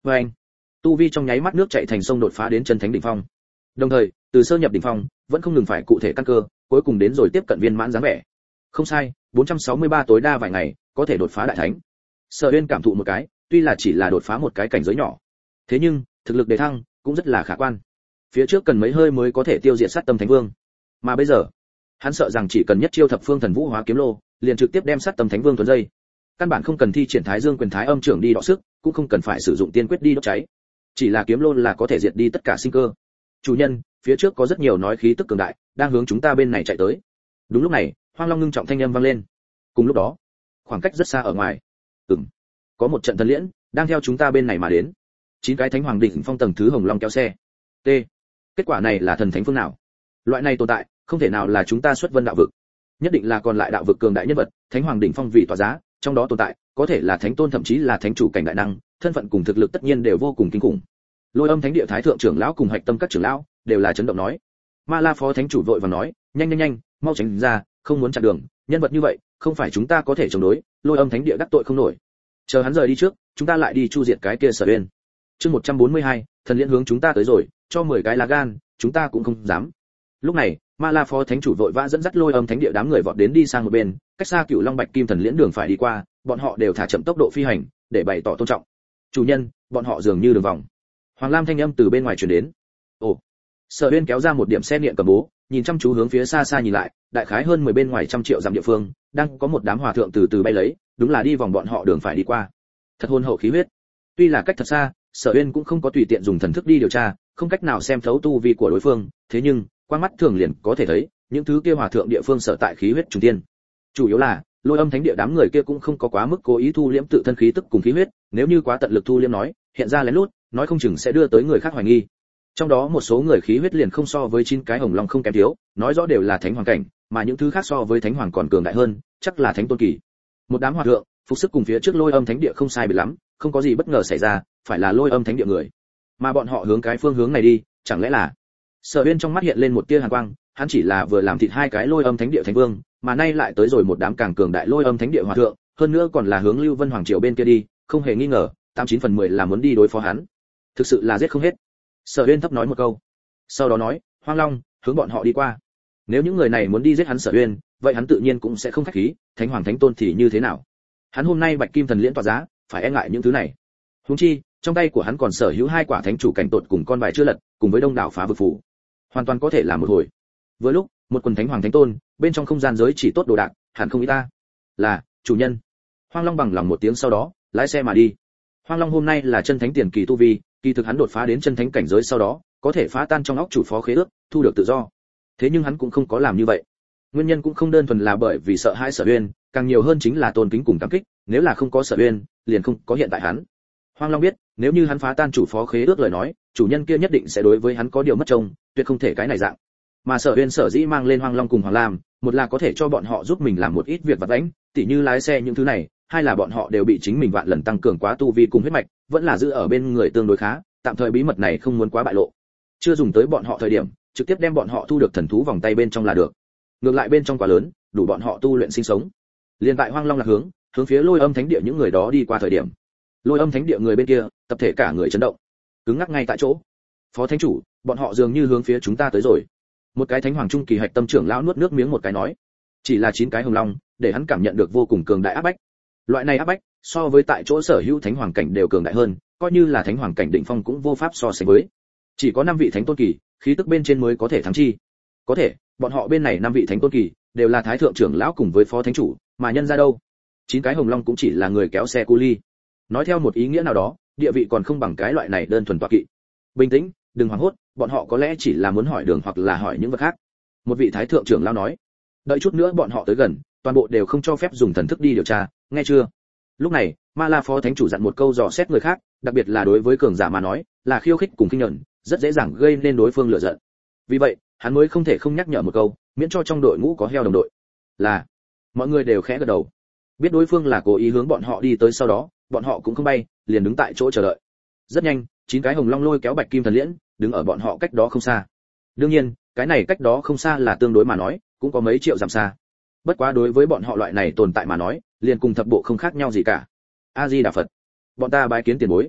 Và anh, tu vi trong nháy mắt nước chảy thành sông đột phá đến chân thánh đỉnh phong. Đồng thời, từ sơ nhập đỉnh phong, vẫn không ngừng phải cụ thể căn cơ, cuối cùng đến rồi tiếp cận viên mãn dáng vẻ. Không sai, bốn trăm sáu mươi ba tối đa vài ngày, có thể đột phá đại thánh. Sở Uyên cảm thụ một cái, tuy là chỉ là đột phá một cái cảnh giới nhỏ, thế nhưng thực lực đề thăng cũng rất là khả quan. Phía trước cần mấy hơi mới có thể tiêu diệt sát tâm thánh vương, mà bây giờ, hắn sợ rằng chỉ cần nhất chiêu thập phương thần vũ hóa kiếm lô, liền trực tiếp đem sát tâm thánh vương tuấn dây. Căn bản không cần thi triển Thái Dương quyền Thái Âm trưởng đi đọ sức, cũng không cần phải sử dụng tiên quyết đi đốt cháy. Chỉ là kiếm lô là có thể diệt đi tất cả sinh cơ. Chủ nhân, phía trước có rất nhiều nói khí tức cường đại, đang hướng chúng ta bên này chạy tới. Đúng lúc này, Hoang Long ngưng trọng thanh âm vang lên. Cùng lúc đó, khoảng cách rất xa ở ngoài, ừm, có một trận thần liễn đang theo chúng ta bên này mà đến. Chín cái thánh hoàng đỉnh phong tầng thứ hồng long kéo xe. T. Kết quả này là thần thánh phương nào? Loại này tồn tại, không thể nào là chúng ta xuất vân đạo vực. Nhất định là còn lại đạo vực cường đại nhân vật, thánh hoàng đỉnh phong vị tỏa giá, trong đó tồn tại, có thể là thánh tôn thậm chí là thánh chủ cảnh đại năng, thân phận cùng thực lực tất nhiên đều vô cùng kinh khủng. Lôi Âm Thánh Địa thái thượng trưởng lão cùng hạch tâm các trưởng lão đều là chấn động nói. Ma La phó thánh chủ vội vàng nói, nhanh nhanh nhanh, mau tránh ra, không muốn chặn đường, nhân vật như vậy, không phải chúng ta có thể chống đối, Lôi Âm Thánh Địa đắc tội không nổi. Chờ hắn rời đi trước, chúng ta lại đi chu diệt cái kia Sở Uyên. Chương một trăm bốn mươi hai, thần liên hướng chúng ta tới rồi, cho mười cái lá gan, chúng ta cũng không dám. Lúc này, Ma La phó thánh chủ vội vã dẫn dắt Lôi Âm Thánh Địa đám người vọt đến đi sang một bên, cách xa Cửu Long Bạch Kim thần liễn đường phải đi qua, bọn họ đều thả chậm tốc độ phi hành, để bày tỏ tôn trọng. Chủ nhân, bọn họ dường như đường vòng. Hoàng Lam thanh âm từ bên ngoài truyền đến. Ồ. Sở Uyên kéo ra một điểm xe điện cầm bố, nhìn chăm chú hướng phía xa xa nhìn lại, đại khái hơn mười bên ngoài trăm triệu dặm địa phương, đang có một đám hòa thượng từ từ bay lấy, đúng là đi vòng bọn họ đường phải đi qua. Thật hồn hậu khí huyết. Tuy là cách thật xa, Sở Uyên cũng không có tùy tiện dùng thần thức đi điều tra, không cách nào xem thấu tu vi của đối phương, thế nhưng, qua mắt thường liền có thể thấy, những thứ kia hòa thượng địa phương sở tại khí huyết trùng tiên. Chủ yếu là, Lôi Âm Thánh Địa đám người kia cũng không có quá mức cố ý thu liễm tự thân khí tức cùng khí huyết, nếu như quá tận lực thu liễm nói, hiện ra lén lút, nói không chừng sẽ đưa tới người khác hoài nghi. Trong đó một số người khí huyết liền không so với chín cái hồng long không kém thiếu, nói rõ đều là thánh hoàng cảnh, mà những thứ khác so với thánh hoàng còn cường đại hơn, chắc là thánh tôn kỳ. Một đám hòa thượng, phục sức cùng phía trước Lôi Âm Thánh Địa không sai biệt lắm, không có gì bất ngờ xảy ra, phải là Lôi Âm Thánh Địa người. Mà bọn họ hướng cái phương hướng này đi, chẳng lẽ là? Sở Uyên trong mắt hiện lên một tia hàn quang, hắn chỉ là vừa làm thịt hai cái Lôi Âm Thánh Địa thánh vương, mà nay lại tới rồi một đám càng cường đại Lôi Âm Thánh Địa hòa thượng, hơn nữa còn là hướng Lưu Vân Hoàng triều bên kia đi, không hề nghi ngờ, tám chín phần mười là muốn đi đối phó hắn. Thực sự là giết không hết. Sở Uyên thấp nói một câu, sau đó nói, Hoang Long, hướng bọn họ đi qua. Nếu những người này muốn đi giết hắn Sở Uyên, vậy hắn tự nhiên cũng sẽ không khách khí, thánh hoàng thánh tôn thì như thế nào? Hắn hôm nay Bạch Kim thần liễn tỏa giá, phải e ngại những thứ này. Huống chi, trong tay của hắn còn sở hữu hai quả thánh chủ cảnh tột cùng con bài chưa lật, cùng với đông đảo phá vực phủ, hoàn toàn có thể làm một hồi. Vừa lúc, một quần thánh hoàng thánh tôn, bên trong không gian giới chỉ tốt đồ đạc, hẳn không ý ta. Là, chủ nhân. Hoang Long bằng lòng một tiếng sau đó, lái xe mà đi. Hoang Long hôm nay là chân thánh tiền kỳ tu vi, kỳ thực hắn đột phá đến chân thánh cảnh giới sau đó, có thể phá tan trong óc chủ phó khế ước, thu được tự do. Thế nhưng hắn cũng không có làm như vậy. Nguyên nhân cũng không đơn thuần là bởi vì sợ hãi Sở Uyên, càng nhiều hơn chính là tôn kính cùng cảm kích, nếu là không có Sở Uyên, liền không có hiện tại hắn. Hoang Long biết, nếu như hắn phá tan chủ phó khế ước lời nói, chủ nhân kia nhất định sẽ đối với hắn có điều mất trông, tuyệt không thể cái này dạng. Mà Sở Uyên sở dĩ mang lên Hoang Long cùng Hoàng Lam, một là có thể cho bọn họ giúp mình làm một ít việc vặt vãnh, tỉ như lái xe những thứ này, hai là bọn họ đều bị chính mình vạn lần tăng cường quá tu vi cùng huyết mạch, vẫn là giữ ở bên người tương đối khá, tạm thời bí mật này không muốn quá bại lộ. Chưa dùng tới bọn họ thời điểm, trực tiếp đem bọn họ thu được thần thú vòng tay bên trong là được. Ngược lại bên trong quá lớn, đủ bọn họ tu luyện sinh sống. Liên tại Hoang Long là hướng, hướng phía Lôi Âm Thánh Địa những người đó đi qua thời điểm. Lôi Âm Thánh Địa người bên kia, tập thể cả người chấn động, cứng ngắc ngay tại chỗ. Phó thánh chủ, bọn họ dường như hướng phía chúng ta tới rồi. Một cái thánh hoàng trung kỳ hạch tâm trưởng lão nuốt nước miếng một cái nói, chỉ là chín cái hồng long, để hắn cảm nhận được vô cùng cường đại áp bách. Loại này áp bách, so với tại chỗ sở hữu thánh hoàng cảnh đều cường đại hơn, coi như là thánh hoàng cảnh đỉnh phong cũng vô pháp so sánh với. Chỉ có năm vị thánh tôn kỳ, khí tức bên trên mới có thể thắng chi. Có thể, bọn họ bên này năm vị thánh tôn kỳ đều là thái thượng trưởng lão cùng với phó thánh chủ, mà nhân ra đâu? Chín cái hồng long cũng chỉ là người kéo xe cu ly. Nói theo một ý nghĩa nào đó, địa vị còn không bằng cái loại này đơn thuần tọa kỵ. Bình tĩnh, đừng hoảng hốt, bọn họ có lẽ chỉ là muốn hỏi đường hoặc là hỏi những vật khác. Một vị thái thượng trưởng lão nói. Đợi chút nữa bọn họ tới gần, toàn bộ đều không cho phép dùng thần thức đi điều tra, nghe chưa? Lúc này, Ma La phó thánh chủ dặn một câu dò xét người khác, đặc biệt là đối với cường giả mà nói, là khiêu khích cùng khinh nhẫn, rất dễ dàng gây nên đối phương lửa giận. Vì vậy, hắn mới không thể không nhắc nhở một câu, miễn cho trong đội ngũ có heo đồng đội. Là, mọi người đều khẽ gật đầu. Biết đối phương là cố ý hướng bọn họ đi tới sau đó, bọn họ cũng không bay, liền đứng tại chỗ chờ đợi. Rất nhanh, chín cái hồng long lôi kéo Bạch Kim thần liễn, đứng ở bọn họ cách đó không xa. Đương nhiên, cái này cách đó không xa là tương đối mà nói, cũng có mấy triệu dặm xa. Bất quá đối với bọn họ loại này tồn tại mà nói, liền cùng thập bộ không khác nhau gì cả. A Di Đà Phật. Bọn ta bái kiến tiền bối.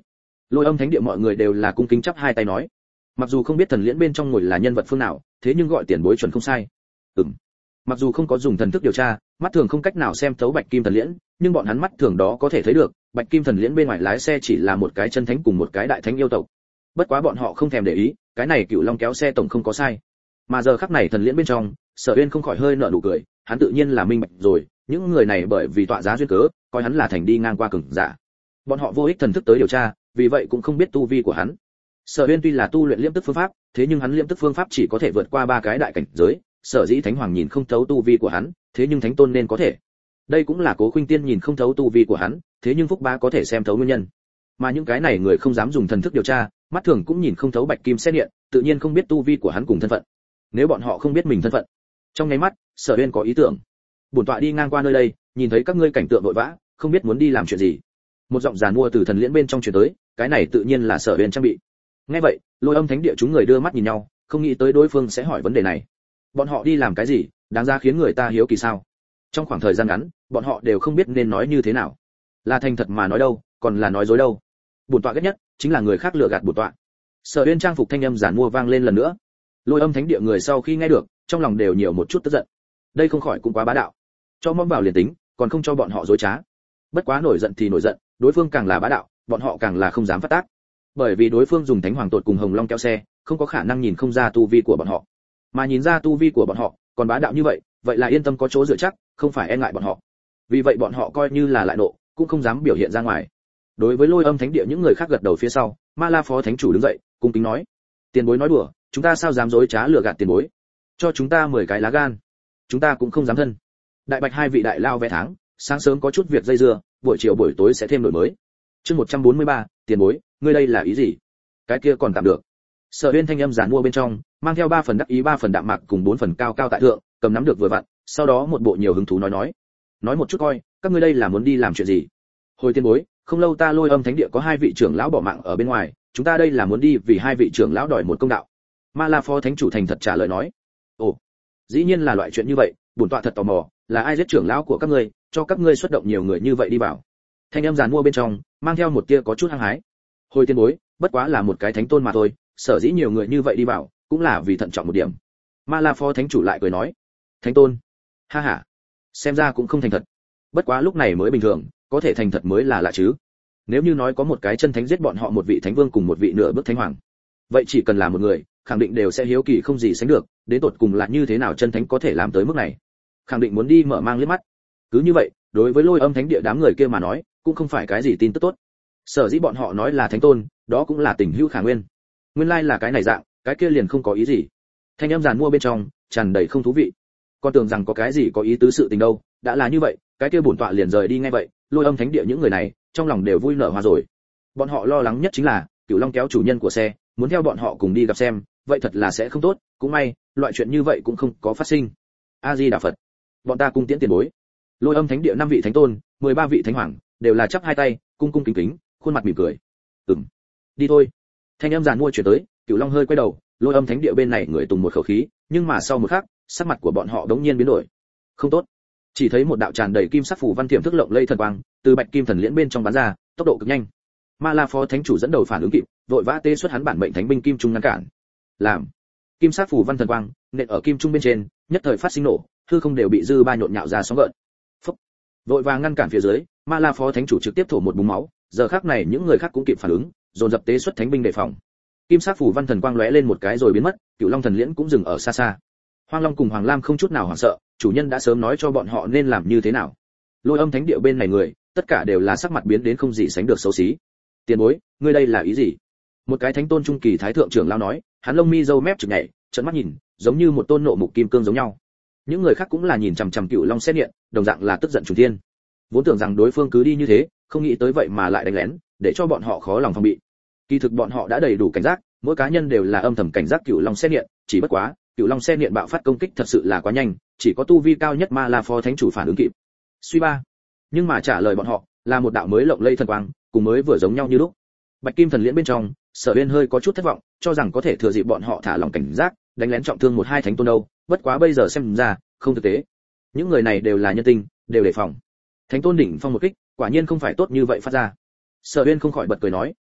Lôi Âm Thánh Địa mọi người đều là cung kính chắp hai tay nói, mặc dù không biết thần liễn bên trong ngồi là nhân vật phương nào, thế nhưng gọi tiền bối chuẩn không sai. Ừm. Mặc dù không có dùng thần thức điều tra, mắt thường không cách nào xem thấu Bạch Kim Thần Liễn, nhưng bọn hắn mắt thường đó có thể thấy được, Bạch Kim Thần Liễn bên ngoài lái xe chỉ là một cái chân thánh cùng một cái đại thánh yêu tộc. Bất quá bọn họ không thèm để ý, cái này Cửu Long kéo xe tổng không có sai. Mà giờ khắc này thần liễn bên trong, Sở Uyên không khỏi hơi nở nụ cười, hắn tự nhiên là minh bạch rồi, những người này bởi vì tọa giá duyên cớ, coi hắn là thành đi ngang qua cường giả. Bọn họ vô ích thần thức tới điều tra, vì vậy cũng không biết tu vi của hắn. Sở Uyên tuy là tu luyện liễm tức phương pháp, thế nhưng hắn liễm tức phương pháp chỉ có thể vượt qua ba cái đại cảnh giới, sở dĩ Thánh Hoàng nhìn không thấu tu vi của hắn, thế nhưng Thánh Tôn nên có thể. Đây cũng là Cố Khuynh Tiên nhìn không thấu tu vi của hắn, thế nhưng Phúc Bá có thể xem thấu nguyên nhân. Mà những cái này người không dám dùng thần thức điều tra, mắt thường cũng nhìn không thấu Bạch Kim xét nghiệm, tự nhiên không biết tu vi của hắn cùng thân phận. Nếu bọn họ không biết mình thân phận, trong nháy mắt, Sở Uyên có ý tưởng. Bổn tọa đi ngang qua nơi đây, nhìn thấy các ngươi cảnh tượng vội vã, không biết muốn đi làm chuyện gì. Một giọng giàn mua từ thần liễn bên trong truyền tới, cái này tự nhiên là Sở Uyên trang bị. Nghe vậy, Lôi Âm Thánh Địa chúng người đưa mắt nhìn nhau, không nghĩ tới đối phương sẽ hỏi vấn đề này. Bọn họ đi làm cái gì, đáng ra khiến người ta hiếu kỳ sao? Trong khoảng thời gian ngắn, bọn họ đều không biết nên nói như thế nào. Là thành thật mà nói đâu, còn là nói dối đâu? Bổn tọa ghét nhất chính là người khác lừa gạt bổn tọa. Sở Uyên trang phục thanh âm giản mua vang lên lần nữa. Lôi Âm Thánh Địa người sau khi nghe được, trong lòng đều nhiều một chút tức giận. Đây không khỏi cũng quá bá đạo. Cho mõm vào liền tính, còn không cho bọn họ dối trá. Bất quá nổi giận thì nổi giận, đối phương càng là bá đạo, bọn họ càng là không dám phát tác. Bởi vì đối phương dùng Thánh Hoàng tột cùng Hồng Long kéo xe, không có khả năng nhìn không ra tu vi của bọn họ. Mà nhìn ra tu vi của bọn họ, còn bá đạo như vậy, vậy là yên tâm có chỗ dựa chắc, không phải e ngại bọn họ. Vì vậy bọn họ coi như là lại nộ, cũng không dám biểu hiện ra ngoài. Đối với Lôi Âm Thánh Địa những người khác gật đầu phía sau, Ma La Phó Thánh chủ đứng dậy, cung kính nói: "Tiền bối nói đùa, chúng ta sao dám dối trá lừa gạt tiền bối? Cho chúng ta mười cái lá gan, chúng ta cũng không dám thân." Đại Bạch hai vị đại lao vé tháng, sáng sớm có chút việc dây dưa, buổi chiều buổi tối sẽ thêm đổi mới. Chương một trăm bốn mươi ba, tiền bối, ngươi đây là ý gì? Cái kia còn tạm được. Sở Uyên thanh âm giản mua bên trong, mang theo ba phần đắc ý ba phần đạm mạc cùng bốn phần cao cao tại thượng, cầm nắm được vừa vặn, sau đó một bộ nhiều hứng thú nói nói: "Nói một chút coi, các ngươi đây là muốn đi làm chuyện gì?" "Hồi tiền bối, không lâu ta Lôi Âm Thánh Địa có hai vị trưởng lão bỏ mạng ở bên ngoài, chúng ta đây là muốn đi vì hai vị trưởng lão đòi một công đạo." Ma La Phó Thánh chủ thành thật trả lời nói. "Ồ, dĩ nhiên là loại chuyện như vậy, bổn tọa thật tò mò, là ai giết trưởng lão của các ngươi, cho các ngươi xuất động nhiều người như vậy đi vào?" Thanh âm giàn mua bên trong, mang theo một tia có chút hăng hái. "Hồi tiên bối, bất quá là một cái thánh tôn mà thôi, sở dĩ nhiều người như vậy đi vào, cũng là vì thận trọng một điểm." Ma La Phó Thánh chủ lại cười nói. "Thánh tôn? Ha ha, xem ra cũng không thành thật. Bất quá lúc này mới bình thường, có thể thành thật mới là lạ chứ. Nếu như nói có một cái chân thánh giết bọn họ một vị thánh vương cùng một vị nửa bước thánh hoàng, vậy chỉ cần là một người, khẳng định đều sẽ hiếu kỳ không gì sánh được, đến tột cùng là như thế nào chân thánh có thể làm tới mức này, khẳng định muốn đi mở mang liếc mắt. Cứ như vậy, đối với Lôi Âm Thánh Địa đám người kia mà nói, cũng không phải cái gì tin tức tốt. Sở dĩ bọn họ nói là thánh tôn, đó cũng là tình hữu khả nguyên. Nguyên lai là cái này dạng, cái kia liền không có ý gì. Thanh âm giàn mua bên trong, tràn đầy không thú vị. Con tưởng rằng có cái gì có ý tứ sự tình đâu, đã là như vậy, cái kia bổn tọa liền rời đi ngay vậy. Lôi Âm Thánh Địa những người này, trong lòng đều vui nở hoa rồi. Bọn họ lo lắng nhất chính là Cửu Long kéo chủ nhân của xe, muốn theo bọn họ cùng đi gặp xem, vậy thật là sẽ không tốt, cũng may, loại chuyện như vậy cũng không có phát sinh. A Di Đà Phật. Bọn ta cung tiễn tiền bối. Lôi Âm Thánh Địa năm vị thánh tôn, mười ba vị thánh hoàng, đều là chắp hai tay, cung cung kính kính, khuôn mặt mỉm cười. "Ừm, đi thôi." Thanh âm giàn mua truyền tới, Cửu Long hơi quay đầu, Lôi Âm Thánh Địa bên này người tùng một khẩu khí, nhưng mà sau một khắc, sắc mặt của bọn họ đống nhiên biến đổi. Không tốt. Chỉ thấy một đạo tràn đầy kim sắc phủ văn tiềm thức lộng lây thần quang, từ Bạch Kim Thần Liễn bên trong bắn ra, tốc độ cực nhanh. Ma La Phó Thánh chủ dẫn đầu phản ứng kịp, vội vã tế xuất hắn bản mệnh thánh binh kim trung ngăn cản. Làm. Kim sắc phủ văn thần quang, nện ở kim trung bên trên, nhất thời phát sinh nổ, hư không đều bị dư ba nhộn nhạo ra sóng gợn. Phốc. Vội vàng ngăn cản phía dưới, Ma La Phó Thánh chủ trực tiếp thổ một búng máu, giờ khắc này những người khác cũng kịp phản ứng, dồn dập tế xuất thánh binh đề phòng. Kim sắc phủ văn thần quang lóe lên một cái rồi biến mất, Cửu Long Thần Liễn cũng dừng ở xa xa. Hoang Long cùng Hoàng Lam không chút nào hoảng sợ, chủ nhân đã sớm nói cho bọn họ nên làm như thế nào. Lôi Âm Thánh Địa bên này người, tất cả đều là sắc mặt biến đến không gì sánh được xấu xí. "Tiền bối, ngươi đây là ý gì?" Một cái thánh tôn trung kỳ thái thượng trưởng lão nói, hắn lông mi râu mép trực nhảy, trợn mắt nhìn, giống như một tôn nộ mục kim cương giống nhau. Những người khác cũng là nhìn chằm chằm Cửu Long xét nghiệm, đồng dạng là tức giận trùng thiên. Vốn tưởng rằng đối phương cứ đi như thế, không nghĩ tới vậy mà lại đánh lén, để cho bọn họ khó lòng phòng bị. Kỳ thực bọn họ đã đầy đủ cảnh giác, mỗi cá nhân đều là âm thầm cảnh giác Cửu Long xét nghiệm, chỉ bất quá, Cửu Long xe điện bạo phát công kích thật sự là quá nhanh, chỉ có tu vi cao nhất Ma La Phó Thánh chủ phản ứng kịp. Suy ba. Nhưng mà trả lời bọn họ là một đạo mới lộng lây thần quang, cùng mới vừa giống nhau như lúc. Bạch Kim Thần Liễn bên trong, Sở Uyên hơi có chút thất vọng, cho rằng có thể thừa dịp bọn họ thả lòng cảnh giác, đánh lén trọng thương một hai thánh tôn đâu, bất quá bây giờ xem ra, không thực tế. Những người này đều là nhân tinh, đều đề phòng. Thánh tôn đỉnh phong một kích, quả nhiên không phải tốt như vậy phát ra. Sở Uyên không khỏi bật cười nói,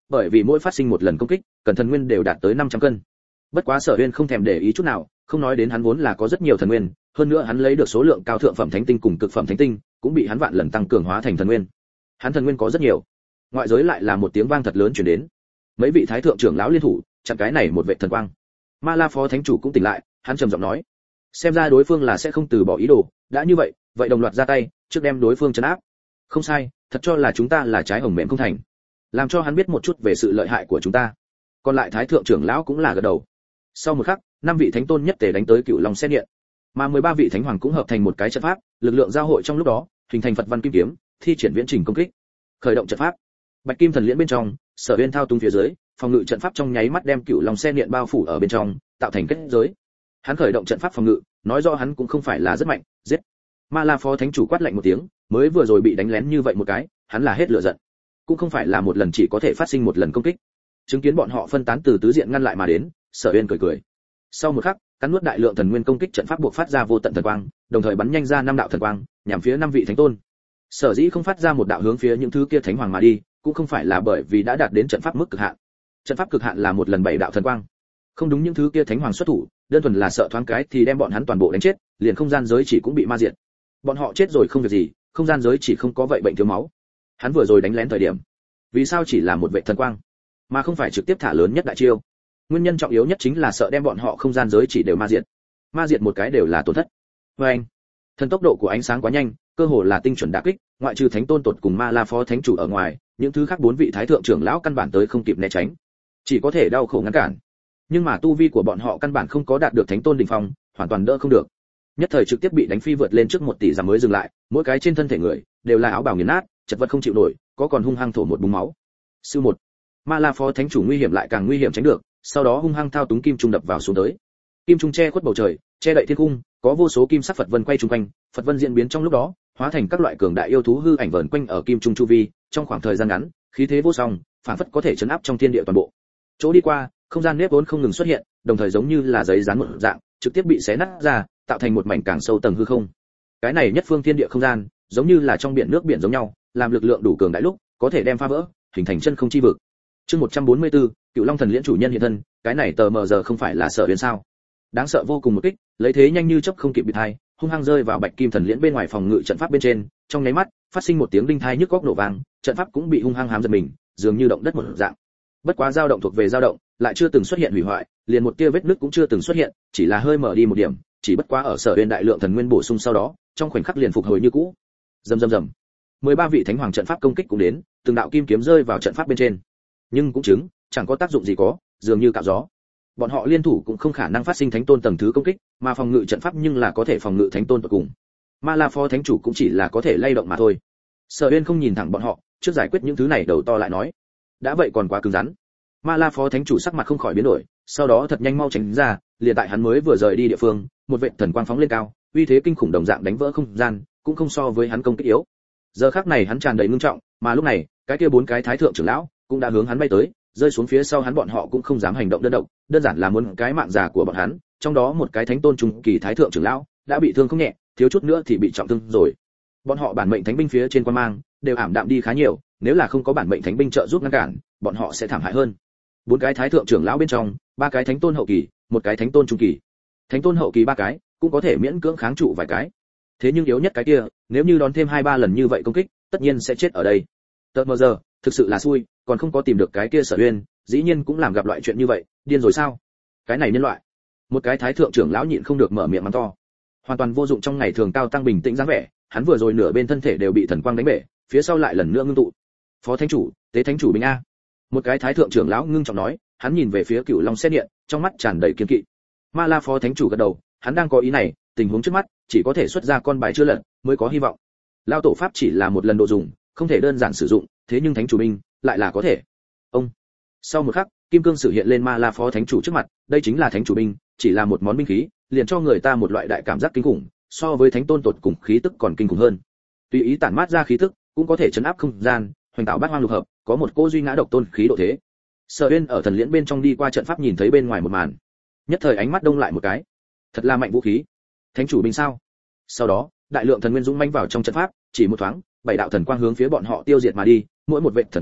bởi vì mỗi phát sinh một lần công kích cần thần nguyên đều đạt tới năm trăm cân. Bất quá Sở Uyên không thèm để ý chút nào, không nói đến hắn vốn là có rất nhiều thần nguyên, hơn nữa hắn lấy được số lượng cao thượng phẩm thánh tinh cùng cực phẩm thánh tinh, cũng bị hắn vạn lần tăng cường hóa thành thần nguyên. Hắn thần nguyên có rất nhiều. Ngoại giới lại là một tiếng vang thật lớn truyền đến. Mấy vị thái thượng trưởng lão liên thủ, chặn cái này một vệ thần quang. Ma La phó thánh chủ cũng tỉnh lại, hắn trầm giọng nói: "Xem ra đối phương là sẽ không từ bỏ ý đồ, đã như vậy, vậy đồng loạt ra tay, trước đem đối phương trấn áp." "Không sai, thật cho là chúng ta là trái hồng mềm không thành." Làm cho hắn biết một chút về sự lợi hại của chúng ta. Còn lại thái thượng trưởng lão cũng là gật đầu. Sau một khắc, năm vị thánh tôn nhất tề đánh tới Cửu Long Xe Điện, mà mười ba vị thánh hoàng cũng hợp thành một cái trận pháp, lực lượng giao hội trong lúc đó, hình thành Phật văn kim kiếm, thi triển viễn trình công kích. Khởi động trận pháp. Bạch kim thần liễn bên trong, Sở Uyên thao túng phía dưới, phòng ngự trận pháp trong nháy mắt đem Cửu Long Xe Điện bao phủ ở bên trong, tạo thành kết giới. Hắn khởi động trận pháp phòng ngự, nói rõ hắn cũng không phải là rất mạnh, giết. Ma La phó thánh chủ quát lạnh một tiếng, mới vừa rồi bị đánh lén như vậy một cái, hắn là hết lửa giận. Cũng không phải là một lần chỉ có thể phát sinh một lần công kích. Chứng kiến bọn họ phân tán từ tứ diện ngăn lại mà đến, Sở Uyên cười cười. Sau một khắc, cắn nuốt đại lượng thần nguyên công kích trận pháp buộc phát ra vô tận thần quang, đồng thời bắn nhanh ra năm đạo thần quang, nhằm phía năm vị thánh tôn. Sở dĩ không phát ra một đạo hướng phía những thứ kia thánh hoàng mà đi, cũng không phải là bởi vì đã đạt đến trận pháp mức cực hạn. Trận pháp cực hạn là một lần bảy đạo thần quang. Không đúng những thứ kia thánh hoàng xuất thủ, đơn thuần là sợ thoáng cái thì đem bọn hắn toàn bộ đánh chết, liền không gian giới chỉ cũng bị ma diệt. Bọn họ chết rồi không việc gì, không gian giới chỉ không có vậy bệnh thiếu máu. Hắn vừa rồi đánh lén thời điểm, vì sao chỉ là một vệ thần quang, mà không phải trực tiếp thả lớn nhất đại chiêu? Nguyên nhân trọng yếu nhất chính là sợ đem bọn họ không gian giới chỉ đều ma diệt. Ma diệt một cái đều là tổn thất. Với anh, thần tốc độ của ánh sáng quá nhanh, cơ hồ là tinh chuẩn đả kích, ngoại trừ thánh tôn tột cùng Ma La phó thánh chủ ở ngoài, những thứ khác bốn vị thái thượng trưởng lão căn bản tới không kịp né tránh, chỉ có thể đau khổ ngăn cản. Nhưng mà tu vi của bọn họ căn bản không có đạt được thánh tôn đỉnh phong, hoàn toàn đỡ không được. Nhất thời trực tiếp bị đánh phi vượt lên trước một tỷ giảm mới dừng lại, mỗi cái trên thân thể người đều là áo bào nghiền nát, chật vật không chịu nổi, có còn hung hăng thổ một búng máu. Sư một, Ma La phó thánh chủ nguy hiểm lại càng nguy hiểm tránh được, sau đó hung hăng thao túng kim trung đập vào xuống tới. Kim trung che khuất bầu trời, che đậy thiên cung, có vô số kim sắc Phật vân quay trung quanh, Phật vân diễn biến trong lúc đó, hóa thành các loại cường đại yêu thú hư ảnh vờn quanh ở kim trung chu vi, trong khoảng thời gian ngắn, khí thế vô song, phản phất có thể chấn áp trong thiên địa toàn bộ. Chỗ đi qua, không gian nếp vốn không ngừng xuất hiện, đồng thời giống như là giấy dán một dạng, trực tiếp bị xé nát ra, tạo thành một mảnh càng sâu tầng hư không. Cái này nhất phương thiên địa không gian, giống như là trong biển nước biển giống nhau, làm lực lượng đủ cường đại lúc, có thể đem phá vỡ, hình thành chân không chi vực. Chương một trăm bốn mươi tư, Cựu Long Thần Liễn chủ nhân hiện thân, cái này tờ mờ giờ không phải là Sở Uyên sao? Đáng sợ vô cùng một kích, lấy thế nhanh như chớp không kịp bị thai, hung hăng rơi vào Bạch Kim Thần Liễn bên ngoài phòng ngự trận pháp bên trên, trong nháy mắt, phát sinh một tiếng đinh thai nhức óc nổ vang, trận pháp cũng bị hung hăng hám giật mình, dường như động đất một dạng. Bất quá dao động thuộc về dao động, lại chưa từng xuất hiện hủy hoại, liền một tia vết nứt cũng chưa từng xuất hiện, chỉ là hơi mở đi một điểm, chỉ bất quá ở Sở Uyên đại lượng thần nguyên bổ sung sau đó, trong khoảnh khắc liền phục hồi như cũ. Rầm rầm rầm. mười ba vị thánh hoàng trận pháp công kích cũng đến, từng đạo kim kiếm rơi vào trận pháp bên trên. Nhưng cũng chứng, chẳng có tác dụng gì có, dường như cạo gió. Bọn họ liên thủ cũng không khả năng phát sinh thánh tôn tầng thứ công kích, mà phòng ngự trận pháp nhưng là có thể phòng ngự thánh tôn tột cùng. Ma La phó thánh chủ cũng chỉ là có thể lay động mà thôi. Sở Uyên không nhìn thẳng bọn họ, trước giải quyết những thứ này đầu to lại nói. Đã vậy còn quá cứng rắn. Ma La phó thánh chủ sắc mặt không khỏi biến đổi, sau đó thật nhanh mau tránh ra, liền tại hắn mới vừa rời đi địa phương, một vệt thần quang phóng lên cao, uy thế kinh khủng đồng dạng đánh vỡ không gian, cũng không so với hắn công kích yếu. Giờ khắc này hắn tràn đầy ngưng trọng, mà lúc này, cái kia bốn cái thái thượng trưởng lão cũng đã hướng hắn bay tới, rơi xuống phía sau hắn, bọn họ cũng không dám hành động đơn độc, đơn giản là muốn cái mạng già của bọn hắn, trong đó một cái thánh tôn trung kỳ thái thượng trưởng lão đã bị thương không nhẹ, thiếu chút nữa thì bị trọng thương rồi. Bọn họ bản mệnh thánh binh phía trên quan mang đều ảm đạm đi khá nhiều, nếu là không có bản mệnh thánh binh trợ giúp ngăn cản, bọn họ sẽ thảm hại hơn. Bốn cái thái thượng trưởng lão bên trong, ba cái thánh tôn hậu kỳ, một cái thánh tôn trung kỳ. Thánh tôn hậu kỳ ba cái, cũng có thể miễn cưỡng kháng trụ vài cái. Thế nhưng yếu nhất cái kia, nếu như đón thêm hai ba lần như vậy công kích, tất nhiên sẽ chết ở đây. Tợt mờ giờ, thực sự là xui, còn không có tìm được cái kia Sở Uyên, dĩ nhiên cũng làm gặp loại chuyện như vậy, điên rồi sao? Cái này nhân loại. Một cái thái thượng trưởng lão nhịn không được mở miệng mắng to. Hoàn toàn vô dụng trong ngày thường cao tăng bình tĩnh dáng vẻ, hắn vừa rồi nửa bên thân thể đều bị thần quang đánh bể, phía sau lại lần nữa ngưng tụ. Phó thánh chủ, tế thánh chủ bình a. Một cái thái thượng trưởng lão ngưng trọng nói, hắn nhìn về phía Cửu Long Xét Điện, trong mắt tràn đầy kiên kỵ. Ma La phó thánh chủ gật đầu, hắn đang có ý này, tình huống trước mắt, chỉ có thể xuất ra con bài chưa lật, mới có hy vọng. Lao tổ pháp chỉ là một lần độ dùng, không thể đơn giản sử dụng, thế nhưng thánh chủ binh lại là có thể. Ông. Sau một khắc, kim cương sử hiện lên Ma La phó thánh chủ trước mặt, đây chính là thánh chủ binh, chỉ là một món binh khí, liền cho người ta một loại đại cảm giác kinh khủng, so với thánh tôn tột cùng khí tức còn kinh khủng hơn. Tùy ý tản mát ra khí tức, cũng có thể chấn áp không gian, hoành tạo bát hoang lục hợp, có một cô duy ngã độc tôn khí độ thế. Sở Uyên ở thần liễn bên trong đi qua trận pháp nhìn thấy bên ngoài một màn, nhất thời ánh mắt đông lại một cái. Thật là mạnh vũ khí. Thánh chủ binh sao? Sau đó, đại lượng thần nguyên dũng mãnh vào trong trận pháp, chỉ một thoáng, bảy đạo thần quang hướng phía bọn họ tiêu diệt mà đi, mỗi một vệt thần quang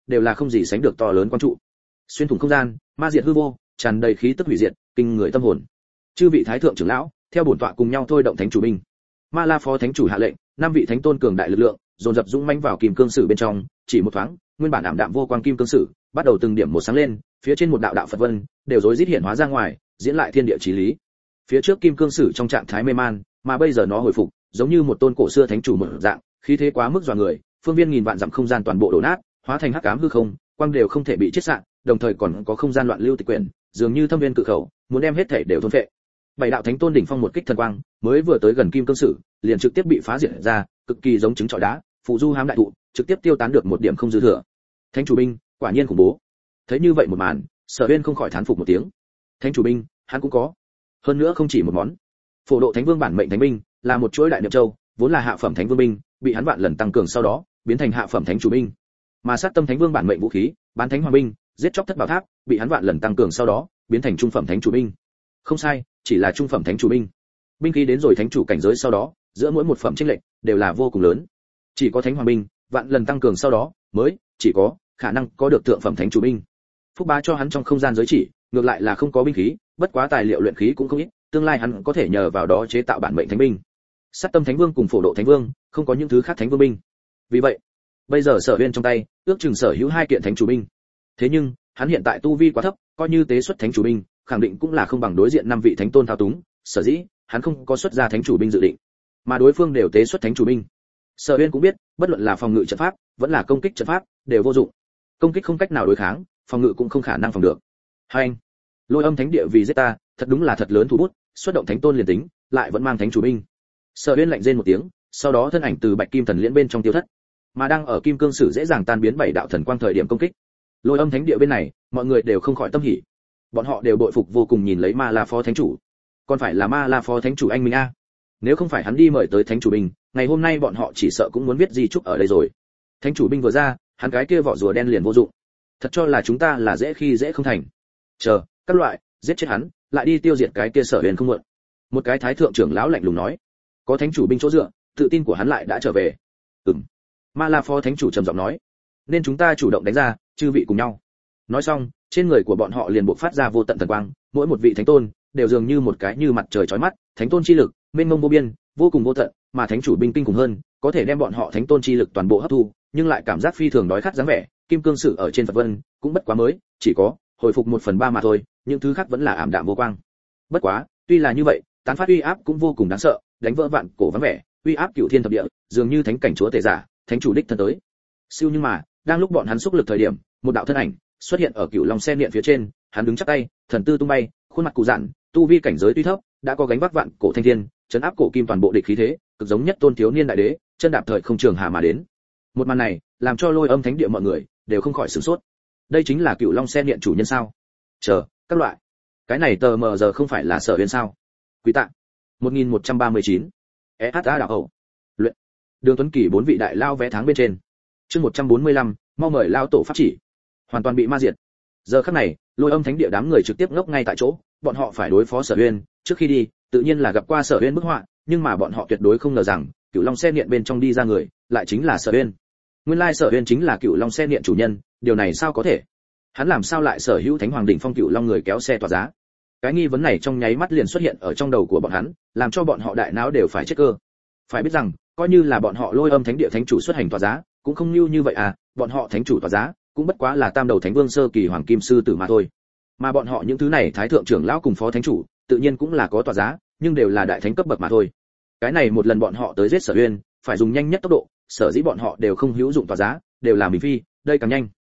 đều là không gì sánh được to lớn quan trụ. Xuyên thủng không gian, ma diệt hư vô, tràn đầy khí tức hủy diệt, kinh người tâm hồn. Chư vị thái thượng trưởng lão, theo bổn tọa cùng nhau thôi động thánh chủ binh. Ma La phó thánh chủ hạ lệnh, năm vị thánh tôn cường đại lực lượng, dồn dập dũng mãnh vào kim cương sử bên trong, chỉ một thoáng, nguyên bản ảm đạm vô quang kim cương sử, bắt đầu từng điểm một sáng lên, phía trên một đạo đạo Phật vân, đều rối rít hiện hóa ra ngoài, diễn lại thiên địa chí lý. Phía trước kim cương sử trong trạng thái mê man, mà bây giờ nó hồi phục, giống như một tôn cổ xưa thánh chủ một dạng, khí thế quá mức dọa người, phương viên nghìn vạn dặm không gian toàn bộ đổ nát, hóa thành hắc ám hư không, quang đều không thể bị chết sạn, đồng thời còn có không gian loạn lưu tịch quyển, dường như thâm viên cự khẩu, muốn đem hết thể đều thôn phệ. Bảy đạo thánh tôn đỉnh phong một kích thần quang, mới vừa tới gần kim cương sử, liền trực tiếp bị phá diệt ra, cực kỳ giống trứng trọi đá, phụ du hám đại thụ, trực tiếp tiêu tán được một điểm không dư thừa. Thánh chủ binh, quả nhiên khủng bố. Thấy như vậy một màn, Sở Uyên không khỏi thán phục một tiếng. Thánh chủ binh, hắn cũng có. Hơn nữa không chỉ một món. Phổ độ thánh vương bản mệnh thánh binh, là một chuỗi đại niệm châu, vốn là hạ phẩm thánh vương binh, bị hắn vạn lần tăng cường sau đó, biến thành hạ phẩm thánh chủ binh. Mà sát tâm thánh vương bản mệnh vũ khí, bán thánh hoàng binh, giết chóc thất bảo tháp, bị hắn vạn lần tăng cường sau đó, biến thành trung phẩm thánh chủ binh. Không sai, chỉ là trung phẩm thánh chủ binh. Binh khí đến rồi thánh chủ cảnh giới sau đó, giữa mỗi một phẩm chênh lệch đều là vô cùng lớn. Chỉ có thánh hoàng binh, vạn lần tăng cường sau đó, mới chỉ có khả năng có được thượng phẩm thánh chủ binh. Phúc bá cho hắn trong không gian giới chỉ, ngược lại là không có binh khí, bất quá tài liệu luyện khí cũng không ít, tương lai hắn có thể nhờ vào đó chế tạo bản mệnh thánh binh. Sát tâm thánh vương cùng phổ độ thánh vương, không có những thứ khác thánh vương binh. Vì vậy, bây giờ Sở Uyên trong tay, ước chừng sở hữu hai kiện thánh chủ binh. Thế nhưng, hắn hiện tại tu vi quá thấp, coi như tế xuất thánh chủ binh, khẳng định cũng là không bằng đối diện năm vị thánh tôn thao túng, sở dĩ, hắn không có xuất ra thánh chủ binh dự định, mà đối phương đều tế xuất thánh chủ binh. Sở Uyên cũng biết, bất luận là phòng ngự trận pháp, vẫn là công kích trận pháp, đều vô dụng. Công kích không cách nào đối kháng, phòng ngự cũng không khả năng phòng được. Hai anh, Lôi Âm Thánh Địa vì giết ta, thật đúng là thật lớn thủ bút, xuất động thánh tôn liền tính, lại vẫn mang thánh chủ binh. Sở Uyên lạnh rên một tiếng, sau đó thân ảnh từ Bạch Kim Thần Liễn bên trong tiêu thất, mà đang ở kim cương sử dễ dàng tan biến bảy đạo thần quang thời điểm công kích. Lôi Âm Thánh Địa bên này, mọi người đều không khỏi tâm hỉ. Bọn họ đều bội phục vô cùng nhìn lấy Ma La phó thánh chủ. Còn phải là Ma La phó thánh chủ anh minh a. Nếu không phải hắn đi mời tới thánh chủ binh, ngày hôm nay bọn họ chỉ sợ cũng muốn viết di chúc ở đây rồi. Thánh chủ binh vừa ra, hắn cái kia vỏ rùa đen liền vô dụng. Thật cho là chúng ta là dễ khi dễ không thành. Chờ, các loại, giết chết hắn, lại đi tiêu diệt cái kia Sở Uyên không muộn. Một cái thái thượng trưởng lão lạnh lùng nói. Có thánh chủ binh chỗ dựa, tự tin của hắn lại đã trở về. Ừm. Ma La phó thánh chủ trầm giọng nói. Nên chúng ta chủ động đánh ra, chư vị cùng nhau. Nói xong, trên người của bọn họ liền bộc phát ra vô tận thần quang, mỗi một vị thánh tôn đều dường như một cái như mặt trời chói mắt, thánh tôn chi lực, mênh mông vô biên, vô cùng vô tận, mà thánh chủ binh kinh cùng hơn, có thể đem bọn họ thánh tôn chi lực toàn bộ hấp thu, nhưng lại cảm giác phi thường đói khát dáng vẻ, kim cương sử ở trên Phật Vân, cũng bất quá mới, chỉ có hồi phục một phần ba mà thôi, những thứ khác vẫn là ảm đạm vô quang. Bất quá, tuy là như vậy, tán phát uy áp cũng vô cùng đáng sợ, đánh vỡ vạn cổ vắng vẻ, uy áp cửu thiên thập địa, dường như thánh cảnh chúa tể giả, thánh chủ đích thân tới. Siêu nhưng mà, đang lúc bọn hắn xúc lực thời điểm, một đạo thân ảnh xuất hiện ở cửu long xe điện phía trên, hắn đứng chắp tay, thần tư tung bay, khuôn mặt cụ dặn, tu vi cảnh giới tuy thấp, đã có gánh vác vạn cổ thanh thiên, chấn áp cổ kim toàn bộ địch khí thế, cực giống nhất tôn thiếu niên đại đế, chân đạp thời không trường hà mà đến. Một màn này, làm cho Lôi Âm Thánh Địa mọi người đều không khỏi sửng sốt. Đây chính là cửu long xe điện chủ nhân sao? Chờ, các loại, cái này tờ mờ giờ không phải là Sở Uyên sao? Quý tạ. một nghìn một trăm ba mươi chín. ét hát a đạo hậu. Luyện. Đường Tuấn Kỳ bốn vị đại lao vé tháng bên trên. Chương một trăm bốn mươi lăm, mau mời lao tổ pháp chỉ. Hoàn toàn bị ma diệt. Giờ khắc này, Lôi Âm Thánh Địa đám người trực tiếp ngốc ngay tại chỗ, bọn họ phải đối phó Sở Uyên, trước khi đi, tự nhiên là gặp qua Sở Uyên bức họa, nhưng mà bọn họ tuyệt đối không ngờ rằng, Cửu Long xe điện bên trong đi ra người, lại chính là Sở Uyên. Nguyên lai Sở Uyên chính là Cửu Long xe điện chủ nhân, điều này sao có thể? Hắn làm sao lại sở hữu Thánh Hoàng đỉnh phong Cửu Long người kéo xe tỏa giá? Cái nghi vấn này trong nháy mắt liền xuất hiện ở trong đầu của bọn hắn, làm cho bọn họ đại não đều phải chết cơ. Phải biết rằng, coi như là bọn họ Lôi Âm Thánh Địa thánh chủ xuất hành tỏa giá, cũng không như như vậy à, bọn họ thánh chủ tỏa giá, cũng bất quá là tam đầu thánh vương sơ kỳ hoàng kim sư tử mà thôi. Mà bọn họ những thứ này thái thượng trưởng lão cùng phó thánh chủ, tự nhiên cũng là có tỏa giá, nhưng đều là đại thánh cấp bậc mà thôi. Cái này một lần bọn họ tới giết Sở Uyên, phải dùng nhanh nhất tốc độ, sở dĩ bọn họ đều không hữu dụng tỏa giá, đều là mình phi, đây càng nhanh.